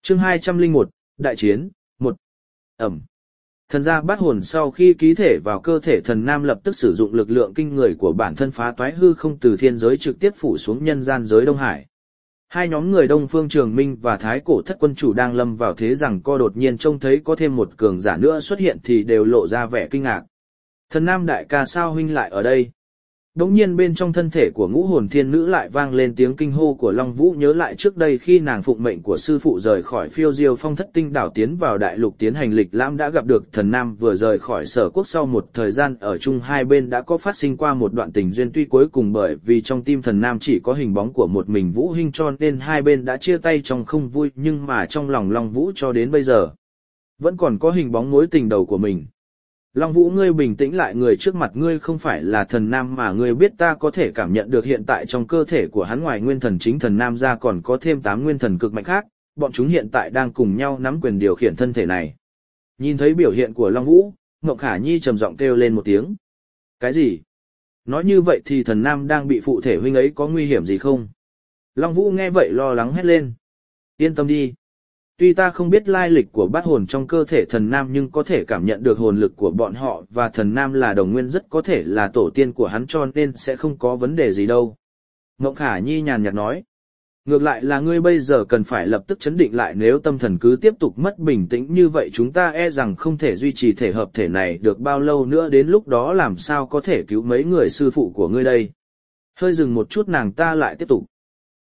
Chương 201, Đại chiến, 1. Ẩm. Thần gia bát hồn sau khi ký thể vào cơ thể thần nam lập tức sử dụng lực lượng kinh người của bản thân phá toái hư không từ thiên giới trực tiếp phủ xuống nhân gian giới Đông Hải. Hai nhóm người Đông Phương Trường Minh và Thái Cổ Thất Quân Chủ đang lâm vào thế rằng co đột nhiên trông thấy có thêm một cường giả nữa xuất hiện thì đều lộ ra vẻ kinh ngạc. Thần nam đại ca sao huynh lại ở đây? Đống nhiên bên trong thân thể của ngũ hồn thiên nữ lại vang lên tiếng kinh hô của Long Vũ, nhớ lại trước đây khi nàng phụng mệnh của sư phụ rời khỏi Phiêu Diêu Phong Thất Tinh đảo tiến vào đại lục tiến hành lịch lãm đã gặp được thần nam vừa rời khỏi Sở Quốc sau một thời gian ở chung hai bên đã có phát sinh qua một đoạn tình duyên, tuy cuối cùng bởi vì trong tim thần nam chỉ có hình bóng của một mình Vũ Hinh cho nên hai bên đã chia tay trong không vui, nhưng mà trong lòng Long Vũ cho đến bây giờ vẫn còn có hình bóng mối tình đầu của mình. Long Vũ, ngươi bình tĩnh lại, người trước mặt ngươi không phải là thần nam mà ngươi biết ta có thể cảm nhận được hiện tại trong cơ thể của hắn ngoài nguyên thần chính thần nam ra còn có thêm 8 nguyên thần cực mạnh khác, bọn chúng hiện tại đang cùng nhau nắm quyền điều khiển thân thể này. Nhìn thấy biểu hiện của Long Vũ, Ngọc Khả Nhi trầm giọng kêu lên một tiếng. Cái gì? Nói như vậy thì thần nam đang bị phụ thể huynh ấy có nguy hiểm gì không? Long Vũ nghe vậy lo lắng hét lên. Yên tâm đi. Tuy ta không biết lai lịch của bát hồn trong cơ thể thần nam nhưng có thể cảm nhận được hồn lực của bọn họ và thần nam là đồng nguyên, rất có thể là tổ tiên của hắn cho nên sẽ không có vấn đề gì đâu. Mộng Khả Nhi nhàn nhạt nói. Ngược lại là ngươi bây giờ cần phải lập tức chấn định lại, nếu tâm thần cứ tiếp tục mất bình tĩnh như vậy chúng ta e rằng không thể duy trì thể hợp thể này được bao lâu nữa, đến lúc đó làm sao có thể cứu mấy người sư phụ của ngươi đây. Hơi dừng một chút nàng ta lại tiếp tục.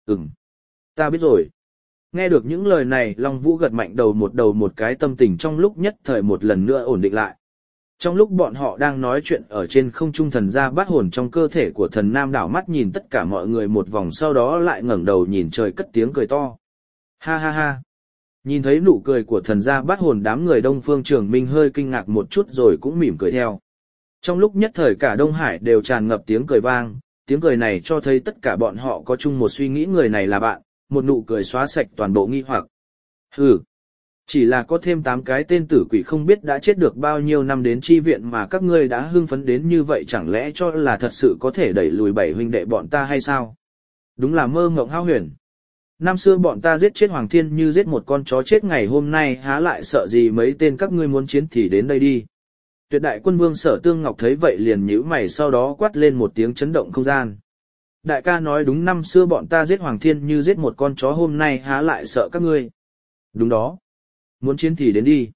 Ta biết rồi. Nghe được những lời này Long Vũ gật mạnh đầu một cái, tâm tình trong lúc nhất thời một lần nữa ổn định lại. Trong lúc bọn họ đang nói chuyện ở trên không trung, thần gia bát hồn trong cơ thể của thần nam đảo mắt nhìn tất cả mọi người một vòng sau đó lại ngẩng đầu nhìn trời cất tiếng cười to. Ha ha ha. Nhìn thấy nụ cười của thần gia bát hồn, đám người Đông Phương Trường Minh hơi kinh ngạc một chút rồi cũng mỉm cười theo. Trong lúc nhất thời cả Đông Hải đều tràn ngập tiếng cười vang, tiếng cười này cho thấy tất cả bọn họ có chung một suy nghĩ, người này là bạn. Một nụ cười xóa sạch toàn bộ nghi hoặc. Chỉ là có thêm 8 cái tên tử quỷ không biết đã chết được bao nhiêu năm đến chi viện mà các ngươi đã hưng phấn đến như vậy, chẳng lẽ cho là thật sự có thể đẩy lùi 7 huynh đệ bọn ta hay sao? Đúng là mơ mộng hão huyền. Năm xưa bọn ta giết chết Hoàng Thiên như giết một con chó chết, ngày hôm nay há lại sợ gì mấy tên các ngươi, muốn chiến thì đến đây đi. Tuyệt đại quân vương Sở Tương Ngọc thấy vậy liền nhíu mày, sau đó quát lên một tiếng chấn động không gian. Đại ca nói đúng, năm xưa bọn ta giết Hoàng Thiên như giết một con chó, hôm nay há lại sợ các ngươi. Đúng đó. Muốn chiến thì đến đi.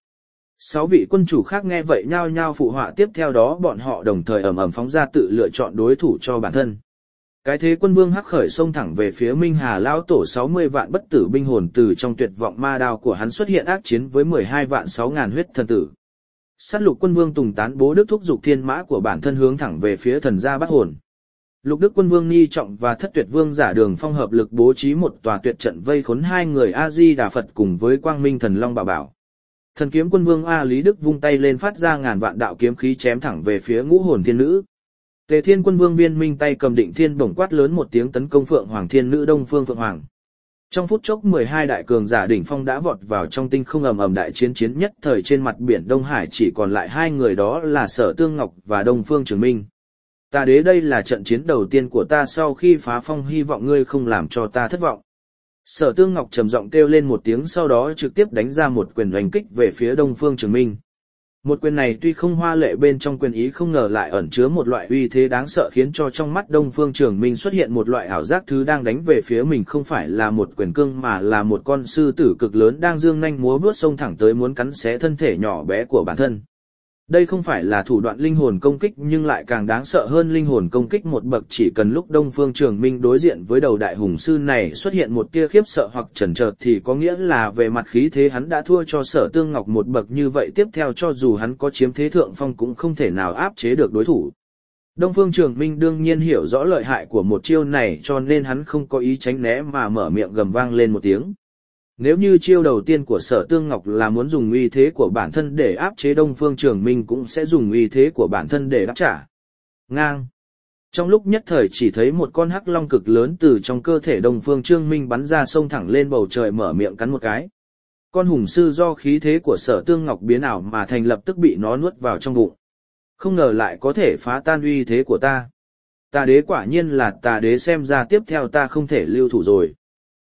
6 vị quân chủ khác nghe vậy nhao nhao phụ họa, tiếp theo đó bọn họ đồng thời ầm ầm phóng ra tự lựa chọn đối thủ cho bản thân. Cái thế quân vương hắc khởi xông thẳng về phía Minh Hà lão tổ, 60 vạn bất tử binh hồn từ trong tuyệt vọng ma đao của hắn xuất hiện ác chiến với 12 vạn 6 ngàn huyết thần tử. Sát lục quân vương Tùng Tán bố đức thúc dục thiên mã của bản thân hướng thẳng về phía thần gia bát hồn. Lục Đức Quân Vương Ni Trọng và Thất Tuyệt Vương Giả Đường Phong hợp lực bố trí một tòa tuyệt trận vây khốn hai người A Di Đà Phật cùng với Quang Minh Thần Long Bảo Bảo. Thần Kiếm Quân Vương A Lý Đức vung tay lên phát ra ngàn vạn đạo kiếm khí chém thẳng về phía ngũ hồn thiên nữ. Tề Thiên Quân Vương Viên Minh tay cầm định thiên bổng quát lớn một tiếng tấn công Phượng Hoàng Thiên Nữ Đông Phương Phượng Hoàng. Trong phút chốc 12 đại cường giả đỉnh phong đã vọt vào trong tinh không, ầm ầm đại chiến nhất thời trên mặt biển Đông Hải chỉ còn lại hai người, đó là Sở Tương Ngọc và Đông Phương Trường Minh. Ta đế, đây là trận chiến đầu tiên của ta sau khi phá phong, hy vọng ngươi không làm cho ta thất vọng. Sở Tương Ngọc trầm giọng kêu lên một tiếng, sau đó trực tiếp đánh ra một quyền oanh kích về phía Đông Phương Trường Minh. Một quyền này tuy không hoa lệ, bên trong quyền ý không ngờ lại ẩn chứa một loại uy thế đáng sợ, khiến cho trong mắt Đông Phương Trường Minh xuất hiện một loại ảo giác thứ đang đánh về phía mình không phải là một quyền cương mà là một con sư tử cực lớn đang giương nanh múa vuốt xông thẳng tới muốn cắn xé thân thể nhỏ bé của bản thân. Đây không phải là thủ đoạn linh hồn công kích nhưng lại càng đáng sợ hơn linh hồn công kích một bậc, chỉ cần lúc Đông Phương Trường Minh đối diện với đầu đại hùng sư này xuất hiện một tia khiếp sợ hoặc chần chừ thì có nghĩa là về mặt khí thế hắn đã thua cho Sở Tương Ngọc một bậc, như vậy tiếp theo cho dù hắn có chiếm thế thượng phong cũng không thể nào áp chế được đối thủ. Đông Phương Trường Minh đương nhiên hiểu rõ lợi hại của một chiêu này cho nên hắn không có ý tránh né mà mở miệng gầm vang lên một tiếng. Nếu như chiêu đầu tiên của Sở Tương Ngọc là muốn dùng uy thế của bản thân để áp chế Đông Phương Trường Minh cũng sẽ dùng uy thế của bản thân để đáp trả. Ngang. Trong lúc nhất thời chỉ thấy một con hắc long cực lớn từ trong cơ thể Đông Phương Trường Minh bắn ra xông thẳng lên bầu trời mở miệng cắn một cái. Con hùng sư do khí thế của Sở Tương Ngọc biến ảo mà thành lập tức bị nó nuốt vào trong bụng. Không ngờ lại có thể phá tan uy thế của ta. Tà đế quả nhiên là tà đế, xem ra tiếp theo ta không thể lưu thủ rồi.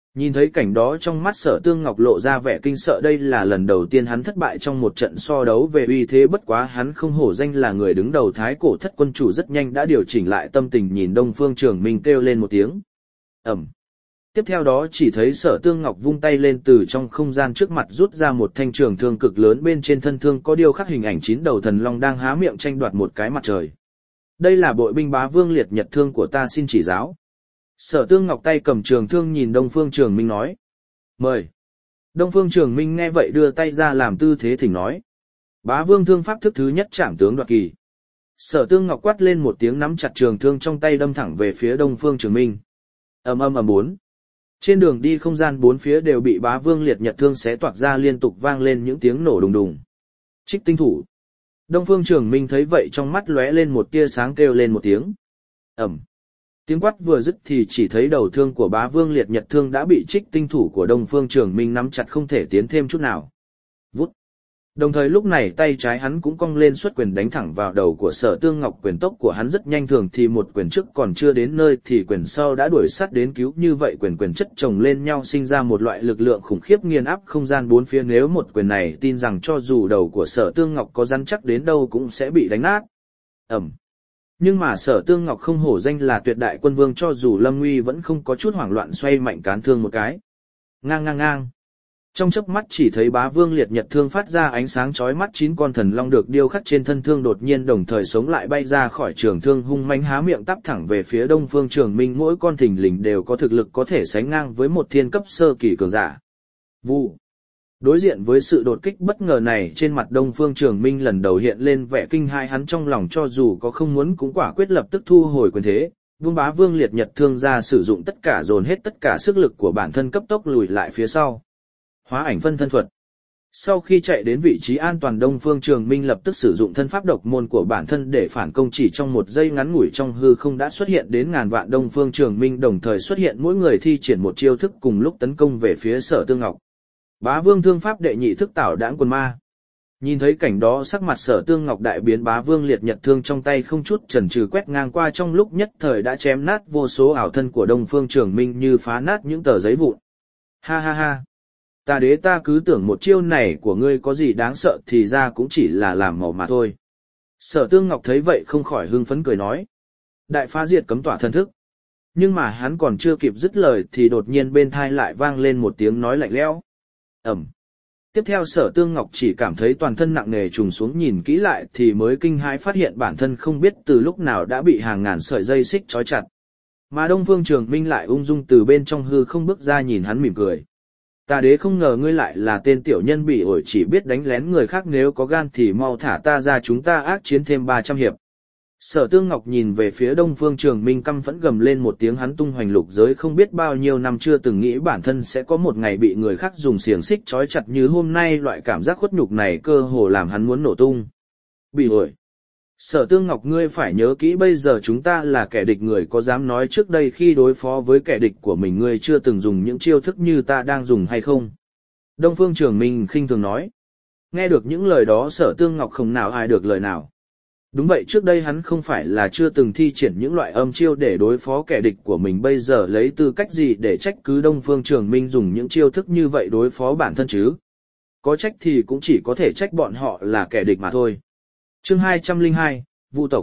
Nhìn thấy cảnh đó trong mắt Sở Tương Ngọc lộ ra vẻ kinh sợ, đây là lần đầu tiên hắn thất bại trong một trận so đấu về uy thế, bất quá hắn không hổ danh là người đứng đầu Thái Cổ Thất Quân Chủ, rất nhanh đã điều chỉnh lại tâm tình, nhìn Đông Phương Trường Minh kêu lên một tiếng. Ẩm. Tiếp theo đó chỉ thấy Sở Tương Ngọc vung tay lên, từ trong không gian trước mặt rút ra một thanh trường thương cực lớn, bên trên thân thương có điêu khắc hình ảnh 9 đầu thần long đang há miệng tranh đoạt một cái mặt trời. Đây là bội binh Bá Vương Liệt Nhật Thương của ta, xin chỉ giáo. Sở Tương Ngọc tay cầm trường thương nhìn Đông Phương Trường Minh nói. Mời. Đông Phương Trường Minh nghe vậy đưa tay ra làm tư thế thỉnh nói. Bá Vương thương pháp thức thứ nhất, Trảm tướng đoạt kỳ. Sở Tương Ngọc quát lên một tiếng, nắm chặt trường thương trong tay đâm thẳng về phía Đông Phương Trường Minh. Ầm ầm ầm bốn. Trên đường đi không gian bốn phía đều bị Bá Vương Liệt Nhật Thương xé toạc ra, liên tục vang lên những tiếng nổ đùng đùng. Trích tinh thủ. Đông Phương Trường Minh thấy vậy trong mắt lóe lên một tia sáng, kêu lên một tiếng. Ầm. Tiếng quát vừa dứt thì chỉ thấy đầu thương của Bá Vương Liệt Nhật Thương đã bị Trích tinh thủ của Đông Phương Trường Minh nắm chặt, không thể tiến thêm chút nào. Vút. Đồng thời lúc này tay trái hắn cũng cong lên xuất quyền đánh thẳng vào đầu của Sở Tương Ngọc, quyền tốc của hắn rất nhanh, thường thì một quyền trước còn chưa đến nơi thì quyền sau đã đuổi sát đến cứu, như vậy quyền chất chồng lên nhau sinh ra một loại lực lượng khủng khiếp nghiền áp không gian bốn phía, nếu một quyền này tin rằng cho dù đầu của Sở Tương Ngọc có rắn chắc đến đâu cũng sẽ bị đánh nát. Ẩm. Nhưng mà Sở Tương Ngọc không hổ danh là tuyệt đại quân vương, cho dù lâm nguy vẫn không có chút hoảng loạn, xoay mạnh cán thương một cái. Ngang ngang ngang. Trong chớp mắt chỉ thấy Bá Vương Liệt Nhật Thương phát ra ánh sáng chói mắt, 9 con thần long được điêu khắc trên thân thương đột nhiên đồng thời sống lại, bay ra khỏi trường thương, hung mãnh há miệng tắp thẳng về phía Đông Phương Trường Minh, mỗi con thình lình đều có thực lực có thể sánh ngang với một thiên cấp sơ kỳ cường giả. Vụ. Đối diện với sự đột kích bất ngờ này, trên mặt Đông Phương Trường Minh lần đầu hiện lên vẻ kinh hãi, hắn trong lòng cho dù có không muốn cũng quả quyết lập tức thu hồi quyền thế, vung Bá Vương Liệt Nhật Thương ra, sử dụng tất cả, dồn hết tất cả sức lực của bản thân, cấp tốc lùi lại phía sau. Hóa ảnh phân thân thuật. Sau khi chạy đến vị trí an toàn, Đông Phương Trường Minh lập tức sử dụng thân pháp độc môn của bản thân để phản công, chỉ trong một giây ngắn ngủi trong hư không đã xuất hiện đến ngàn vạn Đông Phương Trường Minh đồng thời xuất hiện, mỗi người thi triển một chiêu thức cùng lúc tấn công về phía Sở Tương Ngọc. Bá Vương thương pháp đệ nhị thức, Tảo Đãng Quần Ma. Nhìn thấy cảnh đó, sắc mặt Sở Tương Ngọc đại biến, Bá Vương Liệt Nhật Thương trong tay không chút chần chừ quét ngang qua, trong lúc nhất thời đã chém nát vô số ảo thân của Đông Phương Trường Minh như phá nát những tờ giấy vụn. Ha ha ha. Ta đế, ta cứ tưởng một chiêu này của ngươi có gì đáng sợ, thì ra cũng chỉ là làm màu mà thôi. Sở Tương Ngọc thấy vậy không khỏi hưng phấn cười nói. Đại phá diệt cấm tỏa thân thức. Nhưng mà hắn còn chưa kịp dứt lời thì đột nhiên bên tai lại vang lên một tiếng nói lạnh lẽo. Ẩm. Tiếp theo Sở Tương Ngọc chỉ cảm thấy toàn thân nặng nề trùng xuống, nhìn kỹ lại thì mới kinh hãi phát hiện bản thân không biết từ lúc nào đã bị hàng ngàn sợi dây xích trói chặt. Mà Đông Phương Trường Minh lại ung dung từ bên trong hư không bước ra, nhìn hắn mỉm cười. Ta đế, không ngờ ngươi lại là tên tiểu nhân bị ổi chỉ biết đánh lén người khác, nếu có gan thì mau thả ta ra, chúng ta ác chiến thêm 300 hiệp. Sở Tương Ngọc nhìn về phía Đông Phương Trường Minh căm phẫn gầm lên một tiếng, hắn tung hoành lục giới không biết bao nhiêu năm chưa từng nghĩ bản thân sẽ có một ngày bị người khác dùng xiềng xích trói chặt như hôm nay, loại cảm giác khuất nhục này cơ hồ làm hắn muốn nổ tung. Bị ổi. Sở Tương Ngọc, ngươi phải nhớ kỹ, bây giờ chúng ta là kẻ địch, người có dám nói trước đây khi đối phó với kẻ địch của mình ngươi chưa từng dùng những chiêu thức như ta đang dùng hay không? Đông Phương Trường Minh khinh thường nói. Nghe được những lời đó, Sở Tương Ngọc không nào ai được lời nào. Đúng vậy, trước đây hắn không phải là chưa từng thi triển những loại âm chiêu để đối phó kẻ địch của mình, bây giờ lấy tư cách gì để trách cứ Đông Phương Trường Minh dùng những chiêu thức như vậy đối phó bản thân chứ? Có trách thì cũng chỉ có thể trách bọn họ là kẻ địch mà thôi. Chương 202, Vu tộc.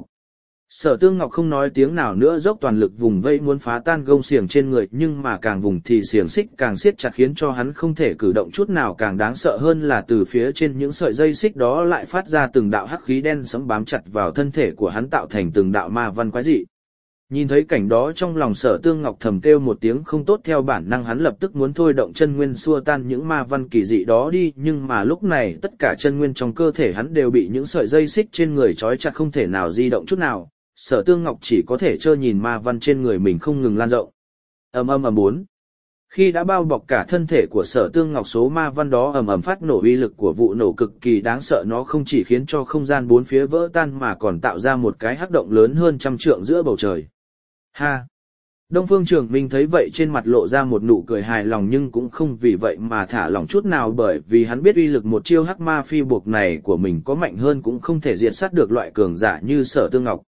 Sở Tương Ngọc không nói tiếng nào nữa, dốc toàn lực vùng vây muốn phá tan gông xiềng trên người, nhưng mà càng vùng thì xiềng xích càng siết chặt khiến cho hắn không thể cử động chút nào, càng đáng sợ hơn là từ phía trên những sợi dây xích đó lại phát ra từng đạo hắc khí đen sẫm bám chặt vào thân thể của hắn, tạo thành từng đạo ma văn quái dị. Nhìn thấy cảnh đó, trong lòng Sở Tương Ngọc thầm kêu một tiếng không tốt, theo bản năng hắn lập tức muốn thôi động chân nguyên xua tan những ma văn kỳ dị đó đi, nhưng mà lúc này tất cả chân nguyên trong cơ thể hắn đều bị những sợi dây xích trên người trói chặt, không thể nào di động chút nào. Sở Tương Ngọc chỉ có thể trơ nhìn ma văn trên người mình không ngừng lan rộng. Ầm ầm ầm bốn. Khi đã bao bọc cả thân thể của Sở Tương Ngọc, số ma văn đó ầm ầm phát nổ, uy lực của vụ nổ cực kỳ đáng sợ, nó không chỉ khiến cho không gian bốn phía vỡ tan mà còn tạo ra một cái hắc động lớn hơn 100 trượng giữa bầu trời. Ha! Đông Phương Trường Minh thấy vậy trên mặt lộ ra một nụ cười hài lòng, nhưng cũng không vì vậy mà thả lỏng chút nào, bởi vì hắn biết uy lực một chiêu hắc ma phi buộc này của mình có mạnh hơn cũng không thể diệt sát được loại cường giả như Sở Tương Ngọc.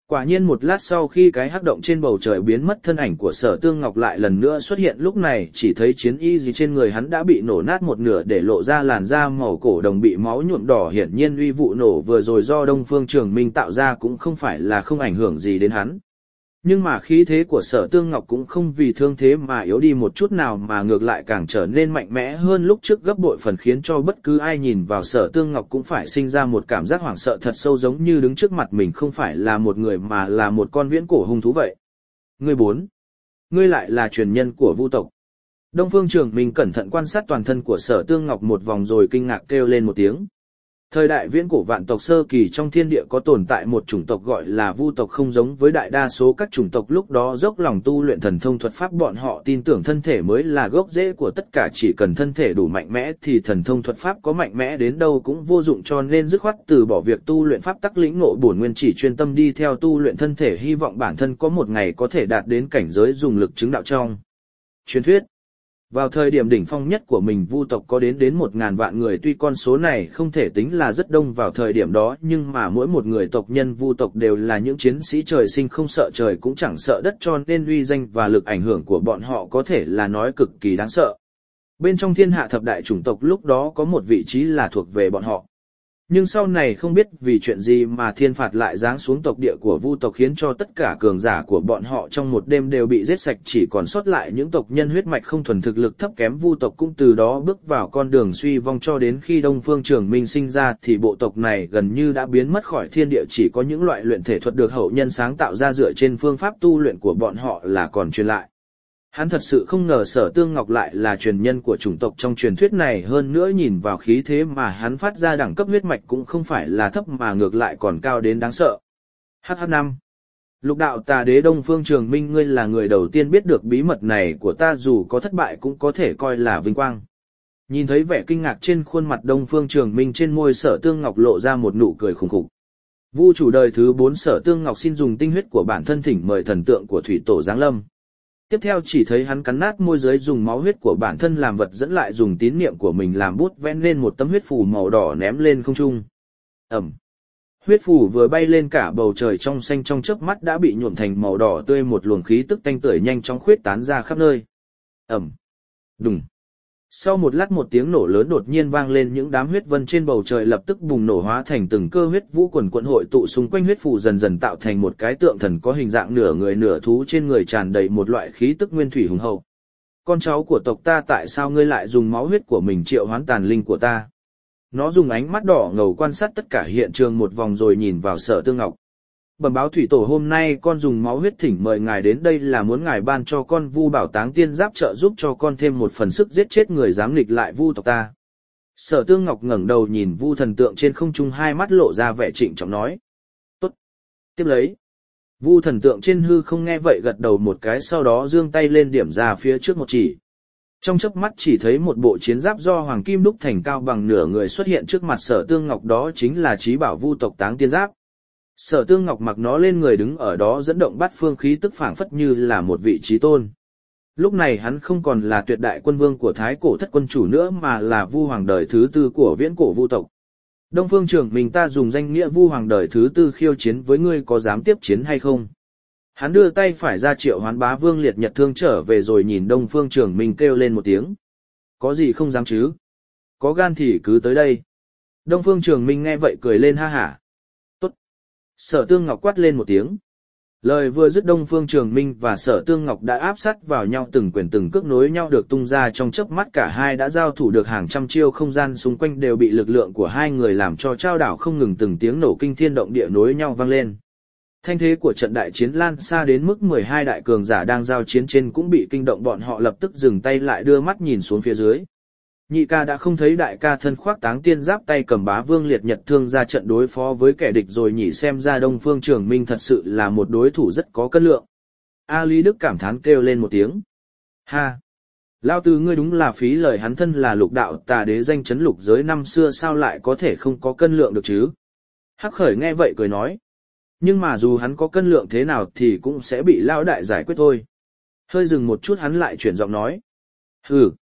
Quả nhiên một lát sau khi cái hắc động trên bầu trời biến mất, thân ảnh của Sở Tương Ngọc lại lần nữa xuất hiện, lúc này chỉ thấy chiến y gì trên người hắn đã bị nổ nát một nửa, để lộ ra làn da màu cổ đồng bị máu nhuộm đỏ, hiển nhiên uy vụ nổ vừa rồi do Đông Phương Trường Minh tạo ra cũng không phải là không ảnh hưởng gì đến hắn. Nhưng mà khí thế của Sở Tương Ngọc cũng không vì thương thế mà yếu đi một chút nào, mà ngược lại càng trở nên mạnh mẽ hơn lúc trước gấp bội phần, khiến cho bất cứ ai nhìn vào Sở Tương Ngọc cũng phải sinh ra một cảm giác hoảng sợ thật sâu, giống như đứng trước mặt mình không phải là một người mà là một con viễn cổ hung thú vậy. Ngươi bốn, ngươi lại là truyền nhân của Vu tộc. Đông Phương Trường Minh cẩn thận quan sát toàn thân của Sở Tương Ngọc một vòng rồi kinh ngạc kêu lên một tiếng. Thời đại viễn cổ vạn tộc sơ kỳ, trong thiên địa có tồn tại một chủng tộc gọi là Vu tộc, không giống với đại đa số các chủng tộc lúc đó dốc lòng tu luyện thần thông thuật pháp, bọn họ tin tưởng thân thể mới là gốc rễ của tất cả, chỉ cần thân thể đủ mạnh mẽ thì thần thông thuật pháp có mạnh mẽ đến đâu cũng vô dụng, cho nên dứt khoát từ bỏ việc tu luyện pháp tắc lĩnh ngộ bổn nguyên, chỉ chuyên tâm đi theo tu luyện thân thể, hy vọng bản thân có một ngày có thể đạt đến cảnh giới dùng lực chứng đạo trong truyền thuyết. Vào thời điểm đỉnh phong nhất của mình, Vu tộc có đến 1.000 vạn người, tuy con số này không thể tính là rất đông vào thời điểm đó, nhưng mà mỗi một người tộc nhân Vu tộc đều là những chiến sĩ trời sinh, không sợ trời cũng chẳng sợ đất, cho nên uy danh và lực ảnh hưởng của bọn họ có thể là nói cực kỳ đáng sợ. Bên trong thiên hạ thập đại chủng tộc lúc đó có một vị trí là thuộc về bọn họ. Nhưng sau này không biết vì chuyện gì mà thiên phạt lại giáng xuống tộc địa của Vu tộc, khiến cho tất cả cường giả của bọn họ trong một đêm đều bị giết sạch, chỉ còn sót lại những tộc nhân huyết mạch không thuần, thực lực thấp kém. Vu tộc cũng từ đó bước vào con đường suy vong, cho đến khi Đông Phương Trường Minh sinh ra thì bộ tộc này gần như đã biến mất khỏi thiên địa, chỉ có những loại luyện thể thuật được hậu nhân sáng tạo ra dựa trên phương pháp tu luyện của bọn họ là còn truyền lại. Hắn thật sự không ngờ Sở Tương Ngọc lại là truyền nhân của chủng tộc trong truyền thuyết này, hơn nữa nhìn vào khí thế mà hắn phát ra, đẳng cấp huyết mạch cũng không phải là thấp mà ngược lại còn cao đến đáng sợ. HH5. Lục đạo tà đế Đông Phương Trường Minh, ngươi là người đầu tiên biết được bí mật này của ta, dù có thất bại cũng có thể coi là vinh quang. Nhìn thấy vẻ kinh ngạc trên khuôn mặt Đông Phương Trường Minh, trên môi Sở Tương Ngọc lộ ra một nụ cười khủng khủng. Vu chủ đời thứ 4 Sở Tương Ngọc xin dùng tinh huyết của bản thân thỉnh mời thần tượng của thủy tổ giáng lâm. Tiếp theo chỉ thấy hắn cắn nát môi dưới, dùng máu huyết của bản thân làm vật dẫn, lại dùng tín niệm của mình làm bút vẽ lên một tấm huyết phù màu đỏ ném lên không trung. Ẩm. Huyết phù vừa bay lên, cả bầu trời trong xanh trong chớp mắt đã bị nhuộm thành màu đỏ tươi, một luồng khí tức tanh tưởi nhanh chóng khuyết tán ra khắp nơi. Ẩm. Đùng. Sau một lát một tiếng nổ lớn đột nhiên vang lên, những đám huyết vân trên bầu trời lập tức bùng nổ, hóa thành từng cơ huyết vũ quần quận hội tụ xung quanh huyết phù, dần dần tạo thành một cái tượng thần có hình dạng nửa người nửa thú, trên người tràn đầy một loại khí tức nguyên thủy hùng hậu. Con cháu của tộc ta, tại sao ngươi lại dùng máu huyết của mình triệu hoán tàn linh của ta? Nó dùng ánh mắt đỏ ngầu quan sát tất cả hiện trường một vòng rồi nhìn vào Sở Tương Ngọc. Bẩm báo thủy tổ, hôm nay con dùng máu huyết thỉnh mời ngài đến đây là muốn ngài ban cho con Vu Bảo Táng Tiên Giáp, trợ giúp cho con thêm một phần sức giết chết người dám nghịch lại Vu tộc ta. Sở Tương Ngọc ngẩng đầu nhìn Vu thần tượng trên không trung, hai mắt lộ ra vẻ trịnh trọng nói. Tốt. Tiếp lấy. Vu thần tượng trên hư không nghe vậy gật đầu một cái, sau đó giương tay lên điểm ra phía trước một chỉ. Trong chớp mắt chỉ thấy một bộ chiến giáp do hoàng kim đúc thành cao bằng nửa người xuất hiện trước mặt Sở Tương Ngọc, đó chính là chí bảo Vu tộc Táng Tiên Giáp. Sở Tương Ngọc mặc nó lên người, đứng ở đó dẫn động bát phương khí tức, phảng phất như là một vị chí tôn. Lúc này hắn không còn là tuyệt đại quân vương của Thái Cổ Thất quân chủ nữa, mà là Vu hoàng đời thứ 4 của viễn cổ Vu tộc. Đông Phương Trường Minh, ta dùng danh nghĩa Vu hoàng đời thứ 4 khiêu chiến với ngươi, có dám tiếp chiến hay không? Hắn đưa tay phải ra triệu hoán Bá Vương Liệt Nhật Thương trở về, rồi nhìn Đông Phương Trường Minh kêu lên một tiếng. Có gì không dám chứ? Có gan thì cứ tới đây. Đông Phương Trường Minh nghe vậy cười lên ha hả. Tốt. Sở Tương Ngọc quát lên một tiếng. Lời vừa dứt, Đông Phương Trường Minh và Sở Tương Ngọc đã áp sát vào nhau, từng quyền từng cước nối nhau được tung ra, trong chớp mắt cả hai đã giao thủ được hàng trăm chiêu, không gian xung quanh đều bị lực lượng của hai người làm cho trao đảo không ngừng, từng tiếng nổ kinh thiên động địa nối nhau vang lên. Thanh thế của trận đại chiến lan xa đến mức 12 đại cường giả đang giao chiến trên cũng bị kinh động, bọn họ lập tức dừng tay lại đưa mắt nhìn xuống phía dưới. Nhị ca đã không thấy đại ca thân khoác Táng Tiên Giáp, tay cầm Bá Vương Liệt Nhật Thương ra trận đối phó với kẻ địch rồi nhỉ, xem ra Đông Phương Trường Minh thật sự là một đối thủ rất có cân lượng. A Lý Đức cảm thán kêu lên một tiếng. Ha! Lao Tư ngươi đúng là phí lời, hắn thân là lục đạo tà đế danh chấn lục giới năm xưa, sao lại có thể không có cân lượng được chứ? Hắc Khởi nghe vậy cười nói. Nhưng mà dù hắn có cân lượng thế nào thì cũng sẽ bị Lão đại giải quyết thôi. Hơi dừng một chút hắn lại chuyển giọng nói. Hừ!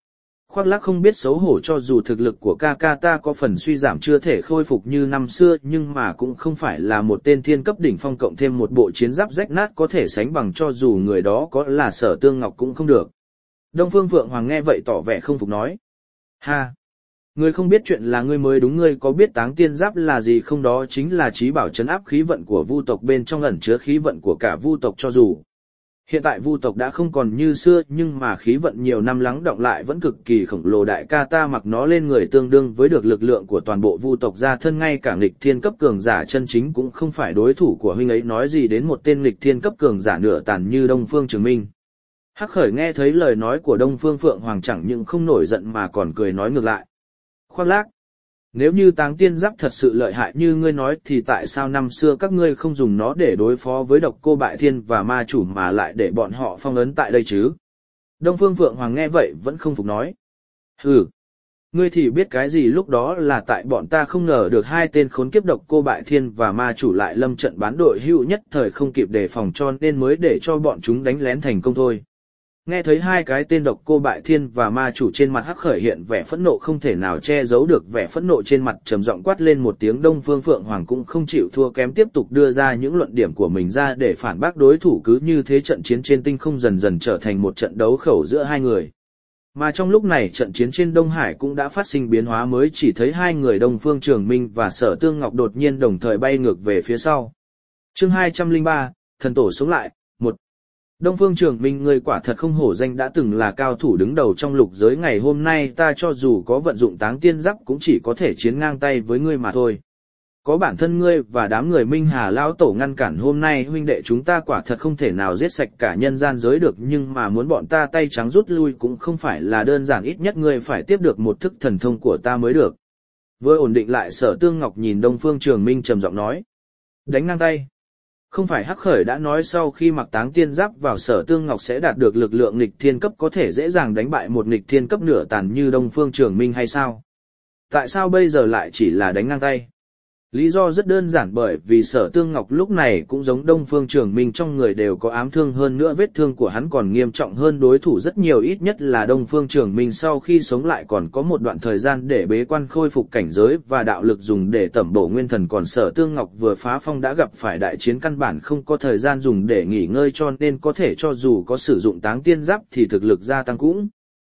Khoác Lác không biết xấu hổ, cho dù thực lực của ca ca ta có phần suy giảm chưa thể khôi phục như năm xưa, nhưng mà cũng không phải là một tên thiên cấp đỉnh phong cộng thêm một bộ chiến giáp rách nát có thể sánh bằng, cho dù người đó có là Sở Tương Ngọc cũng không được. Đông Phương Phượng Hoàng nghe vậy tỏ vẻ không phục nói. Ha! Ngươi không biết chuyện là ngươi mới đúng, ngươi có biết táng tiên giáp là gì không? Đó chính là trí bảo trấn áp khí vận của vu tộc, bên trong ẩn chứa khí vận của cả vu tộc. Cho dù hiện tại vu tộc đã không còn như xưa, nhưng mà khí vận nhiều năm lắng đọng lại vẫn cực kỳ khổng lồ. Đại ca ta mặc nó lên người tương đương với được lực lượng của toàn bộ vu tộc ra thân, ngay cả nghịch thiên cấp cường giả chân chính cũng không phải đối thủ của huynh ấy, nói gì đến một tên nghịch thiên cấp cường giả nửa tàn như Đông Phương Trường Minh. Hắc Khởi nghe thấy lời nói của Đông Phương Phượng Hoàng chẳng những không nổi giận mà còn cười nói ngược lại. Khoác Lác, nếu như táng tiên giáp thật sự lợi hại như ngươi nói thì tại sao năm xưa các ngươi không dùng nó để đối phó với Độc Cô Bại Thiên và ma chủ mà lại để bọn họ phong ấn tại đây chứ? Đông Phương Phượng Hoàng nghe vậy vẫn không phục nói. Hừ, ngươi thì biết cái gì, lúc đó là tại bọn ta không ngờ được hai tên khốn kiếp Độc Cô Bại Thiên và ma chủ lại lâm trận bán đội hữu, nhất thời không kịp đề phòng cho nên mới để cho bọn chúng đánh lén thành công thôi. Nghe thấy hai cái tên Độc Cô Bại Thiên và ma chủ, trên mặt Hắc Khởi hiện vẻ phẫn nộ không thể nào che giấu được vẻ phẫn nộ trên mặt, trầm giọng quát lên một tiếng. Đông Phương Phượng Hoàng cũng không chịu thua kém, tiếp tục đưa ra những luận điểm của mình ra để phản bác đối thủ. Cứ như thế trận chiến trên tinh không dần dần trở thành một trận đấu khẩu giữa hai người. Mà trong lúc này trận chiến trên Đông Hải cũng đã phát sinh biến hóa mới, chỉ thấy hai người Đông Phương Trường Minh và Sở Tương Ngọc đột nhiên đồng thời bay ngược về phía sau. Chương 203, Thần Tổ sống lại, 1. Đông Phương Trường Minh, ngươi quả thật không hổ danh đã từng là cao thủ đứng đầu trong lục giới, ngày hôm nay ta cho dù có vận dụng táng tiên giáp cũng chỉ có thể chiến ngang tay với ngươi mà thôi. Có bản thân ngươi và đám người Minh Hà lão tổ ngăn cản, hôm nay huynh đệ chúng ta quả thật không thể nào giết sạch cả nhân gian giới được, nhưng mà muốn bọn ta tay trắng rút lui cũng không phải là đơn giản, ít nhất ngươi phải tiếp được một thức thần thông của ta mới được. Vừa ổn định lại, Sở Tương Ngọc nhìn Đông Phương Trường Minh trầm giọng nói. Đánh ngang tay. Không phải Hắc Khởi đã nói sau khi mặc táng tiên giáp vào Sở Tương Ngọc sẽ đạt được lực lượng nghịch thiên cấp, có thể dễ dàng đánh bại một nghịch thiên cấp nửa tàn như Đông Phương Trường Minh hay sao? Tại sao bây giờ lại chỉ là đánh ngang tay? Lý do rất đơn giản, bởi vì Sở Tương Ngọc lúc này cũng giống Đông Phương Trường Minh, trong người đều có ám thương, hơn nữa vết thương của hắn còn nghiêm trọng hơn đối thủ rất nhiều, ít nhất là Đông Phương Trường Minh sau khi sống lại còn có một đoạn thời gian để bế quan khôi phục cảnh giới và đạo lực dùng để tẩm bổ nguyên thần, còn Sở Tương Ngọc vừa phá phong đã gặp phải đại chiến, căn bản không có thời gian dùng để nghỉ ngơi, cho nên có thể cho dù có sử dụng táng tiên giáp thì thực lực gia tăng cũng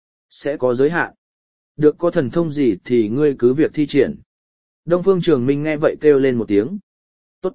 sẽ có giới hạn. Được, có thần thông gì thì ngươi cứ việc thi triển. Đông Phương Trường Minh nghe vậy kêu lên một tiếng. Tốt.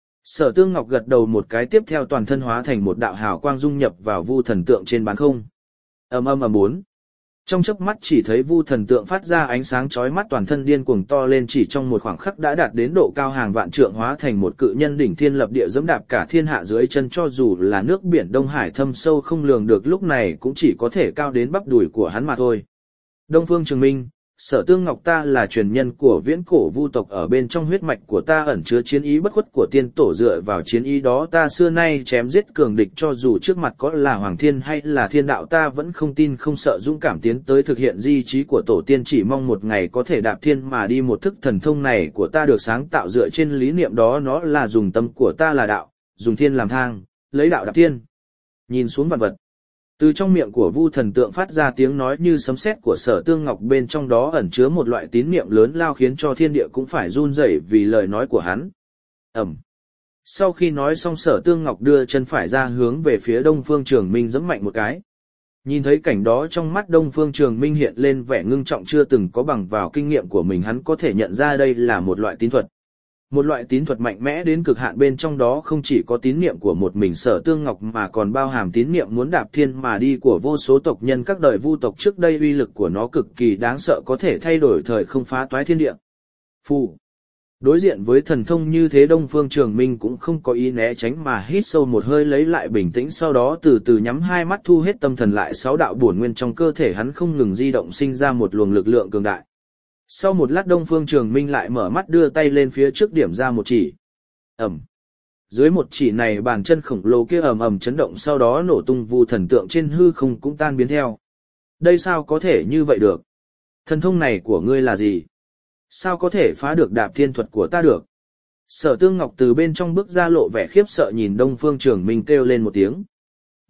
Sở Tương Ngọc gật đầu một cái, tiếp theo toàn thân hóa thành một đạo hào quang dung nhập vào vu thần tượng trên bán không. Ầm ầm ầm bốn. Trong chớp mắt chỉ thấy vu thần tượng phát ra ánh sáng chói mắt, toàn thân điên cuồng to lên, chỉ trong một khoảng khắc đã đạt đến độ cao hàng vạn trượng, hóa thành một cự nhân đỉnh thiên lập địa dẫm đạp cả thiên hạ dưới chân, cho dù là nước biển Đông Hải thâm sâu không lường được lúc này cũng chỉ có thể cao đến bắp đùi của hắn mà thôi. Đông Phương Trường Minh, Sở Tương Ngọc, ta là truyền nhân của viễn cổ vu tộc, ở bên trong huyết mạch của ta ẩn chứa chiến ý bất khuất của tiên tổ, dựa vào chiến ý đó ta xưa nay chém giết cường địch, cho dù trước mặt có là Hoàng Thiên hay là Thiên Đạo ta vẫn không tin không sợ, dũng cảm tiến tới thực hiện di chí của tổ tiên, chỉ mong một ngày có thể đạp thiên mà đi. Một thức thần thông này của ta được sáng tạo dựa trên lý niệm đó, nó là dùng tâm của ta là đạo, dùng thiên làm thang, lấy đạo đạp thiên, nhìn xuống vạn vật. Từ trong miệng của vu thần tượng phát ra tiếng nói như sấm sét của Sở Tương Ngọc, bên trong đó ẩn chứa một loại tín niệm lớn lao khiến cho thiên địa cũng phải run rẩy vì lời nói của hắn. Ầm. Sau khi nói xong, Sở Tương Ngọc đưa chân phải ra hướng về phía Đông Phương Trường Minh giẫm mạnh một cái. Nhìn thấy cảnh đó, trong mắt Đông Phương Trường Minh hiện lên vẻ ngưng trọng chưa từng có, bằng vào kinh nghiệm của mình hắn có thể nhận ra đây là một loại tín thuật. Một loại tín thuật mạnh mẽ đến cực hạn, bên trong đó không chỉ có tín niệm của một mình Sở Tương Ngọc mà còn bao hàm tín niệm muốn đạp thiên mà đi của vô số tộc nhân các đời vu tộc trước đây, uy lực của nó cực kỳ đáng sợ, có thể thay đổi thời không, phá toái thiên địa. Phù. Đối diện với thần thông như thế, Đông Phương Trường Minh cũng không có ý né tránh mà hít sâu một hơi lấy lại bình tĩnh, sau đó từ từ nhắm hai mắt thu hết tâm thần lại, sáu đạo bổn nguyên trong cơ thể hắn không ngừng di động, sinh ra một luồng lực lượng cường đại. Sau một lát, Đông Phương Trường Minh lại mở mắt, đưa tay lên phía trước điểm ra một chỉ. Ầm. Dưới một chỉ này, bàn chân khổng lồ kia ầm ầm chấn động, sau đó nổ tung, vu thần tượng trên hư không cũng tan biến theo. Đây sao có thể như vậy được? Thần thông này của ngươi là gì? Sao có thể phá được đạp thiên thuật của ta được? Sở Tương Ngọc từ bên trong bước ra lộ vẻ khiếp sợ nhìn Đông Phương Trường Minh kêu lên một tiếng.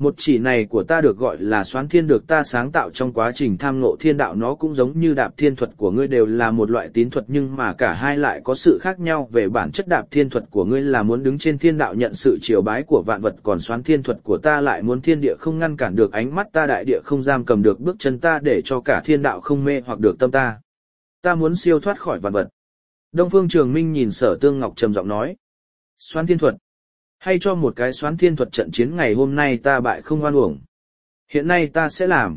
Một chỉ này của ta được gọi là xoán thiên, được ta sáng tạo trong quá trình tham ngộ thiên đạo, nó cũng giống như đạp thiên thuật của ngươi đều là một loại tín thuật, nhưng mà cả hai lại có sự khác nhau về bản chất. Đạp thiên thuật của ngươi là muốn đứng trên thiên đạo nhận sự triều bái của vạn vật, còn xoán thiên thuật của ta lại muốn thiên địa không ngăn cản được ánh mắt ta, đại địa không giam cầm được bước chân ta, để cho cả thiên đạo không mê hoặc được tâm ta. Ta muốn siêu thoát khỏi vạn vật. Đông Phương Trường Minh nhìn Sở Tương Ngọc trầm giọng nói. Xoán thiên thuật. Hay cho một cái xoán thiên thuật, trận chiến ngày hôm nay ta bại không oan uổng. Hiện nay ta sẽ làm.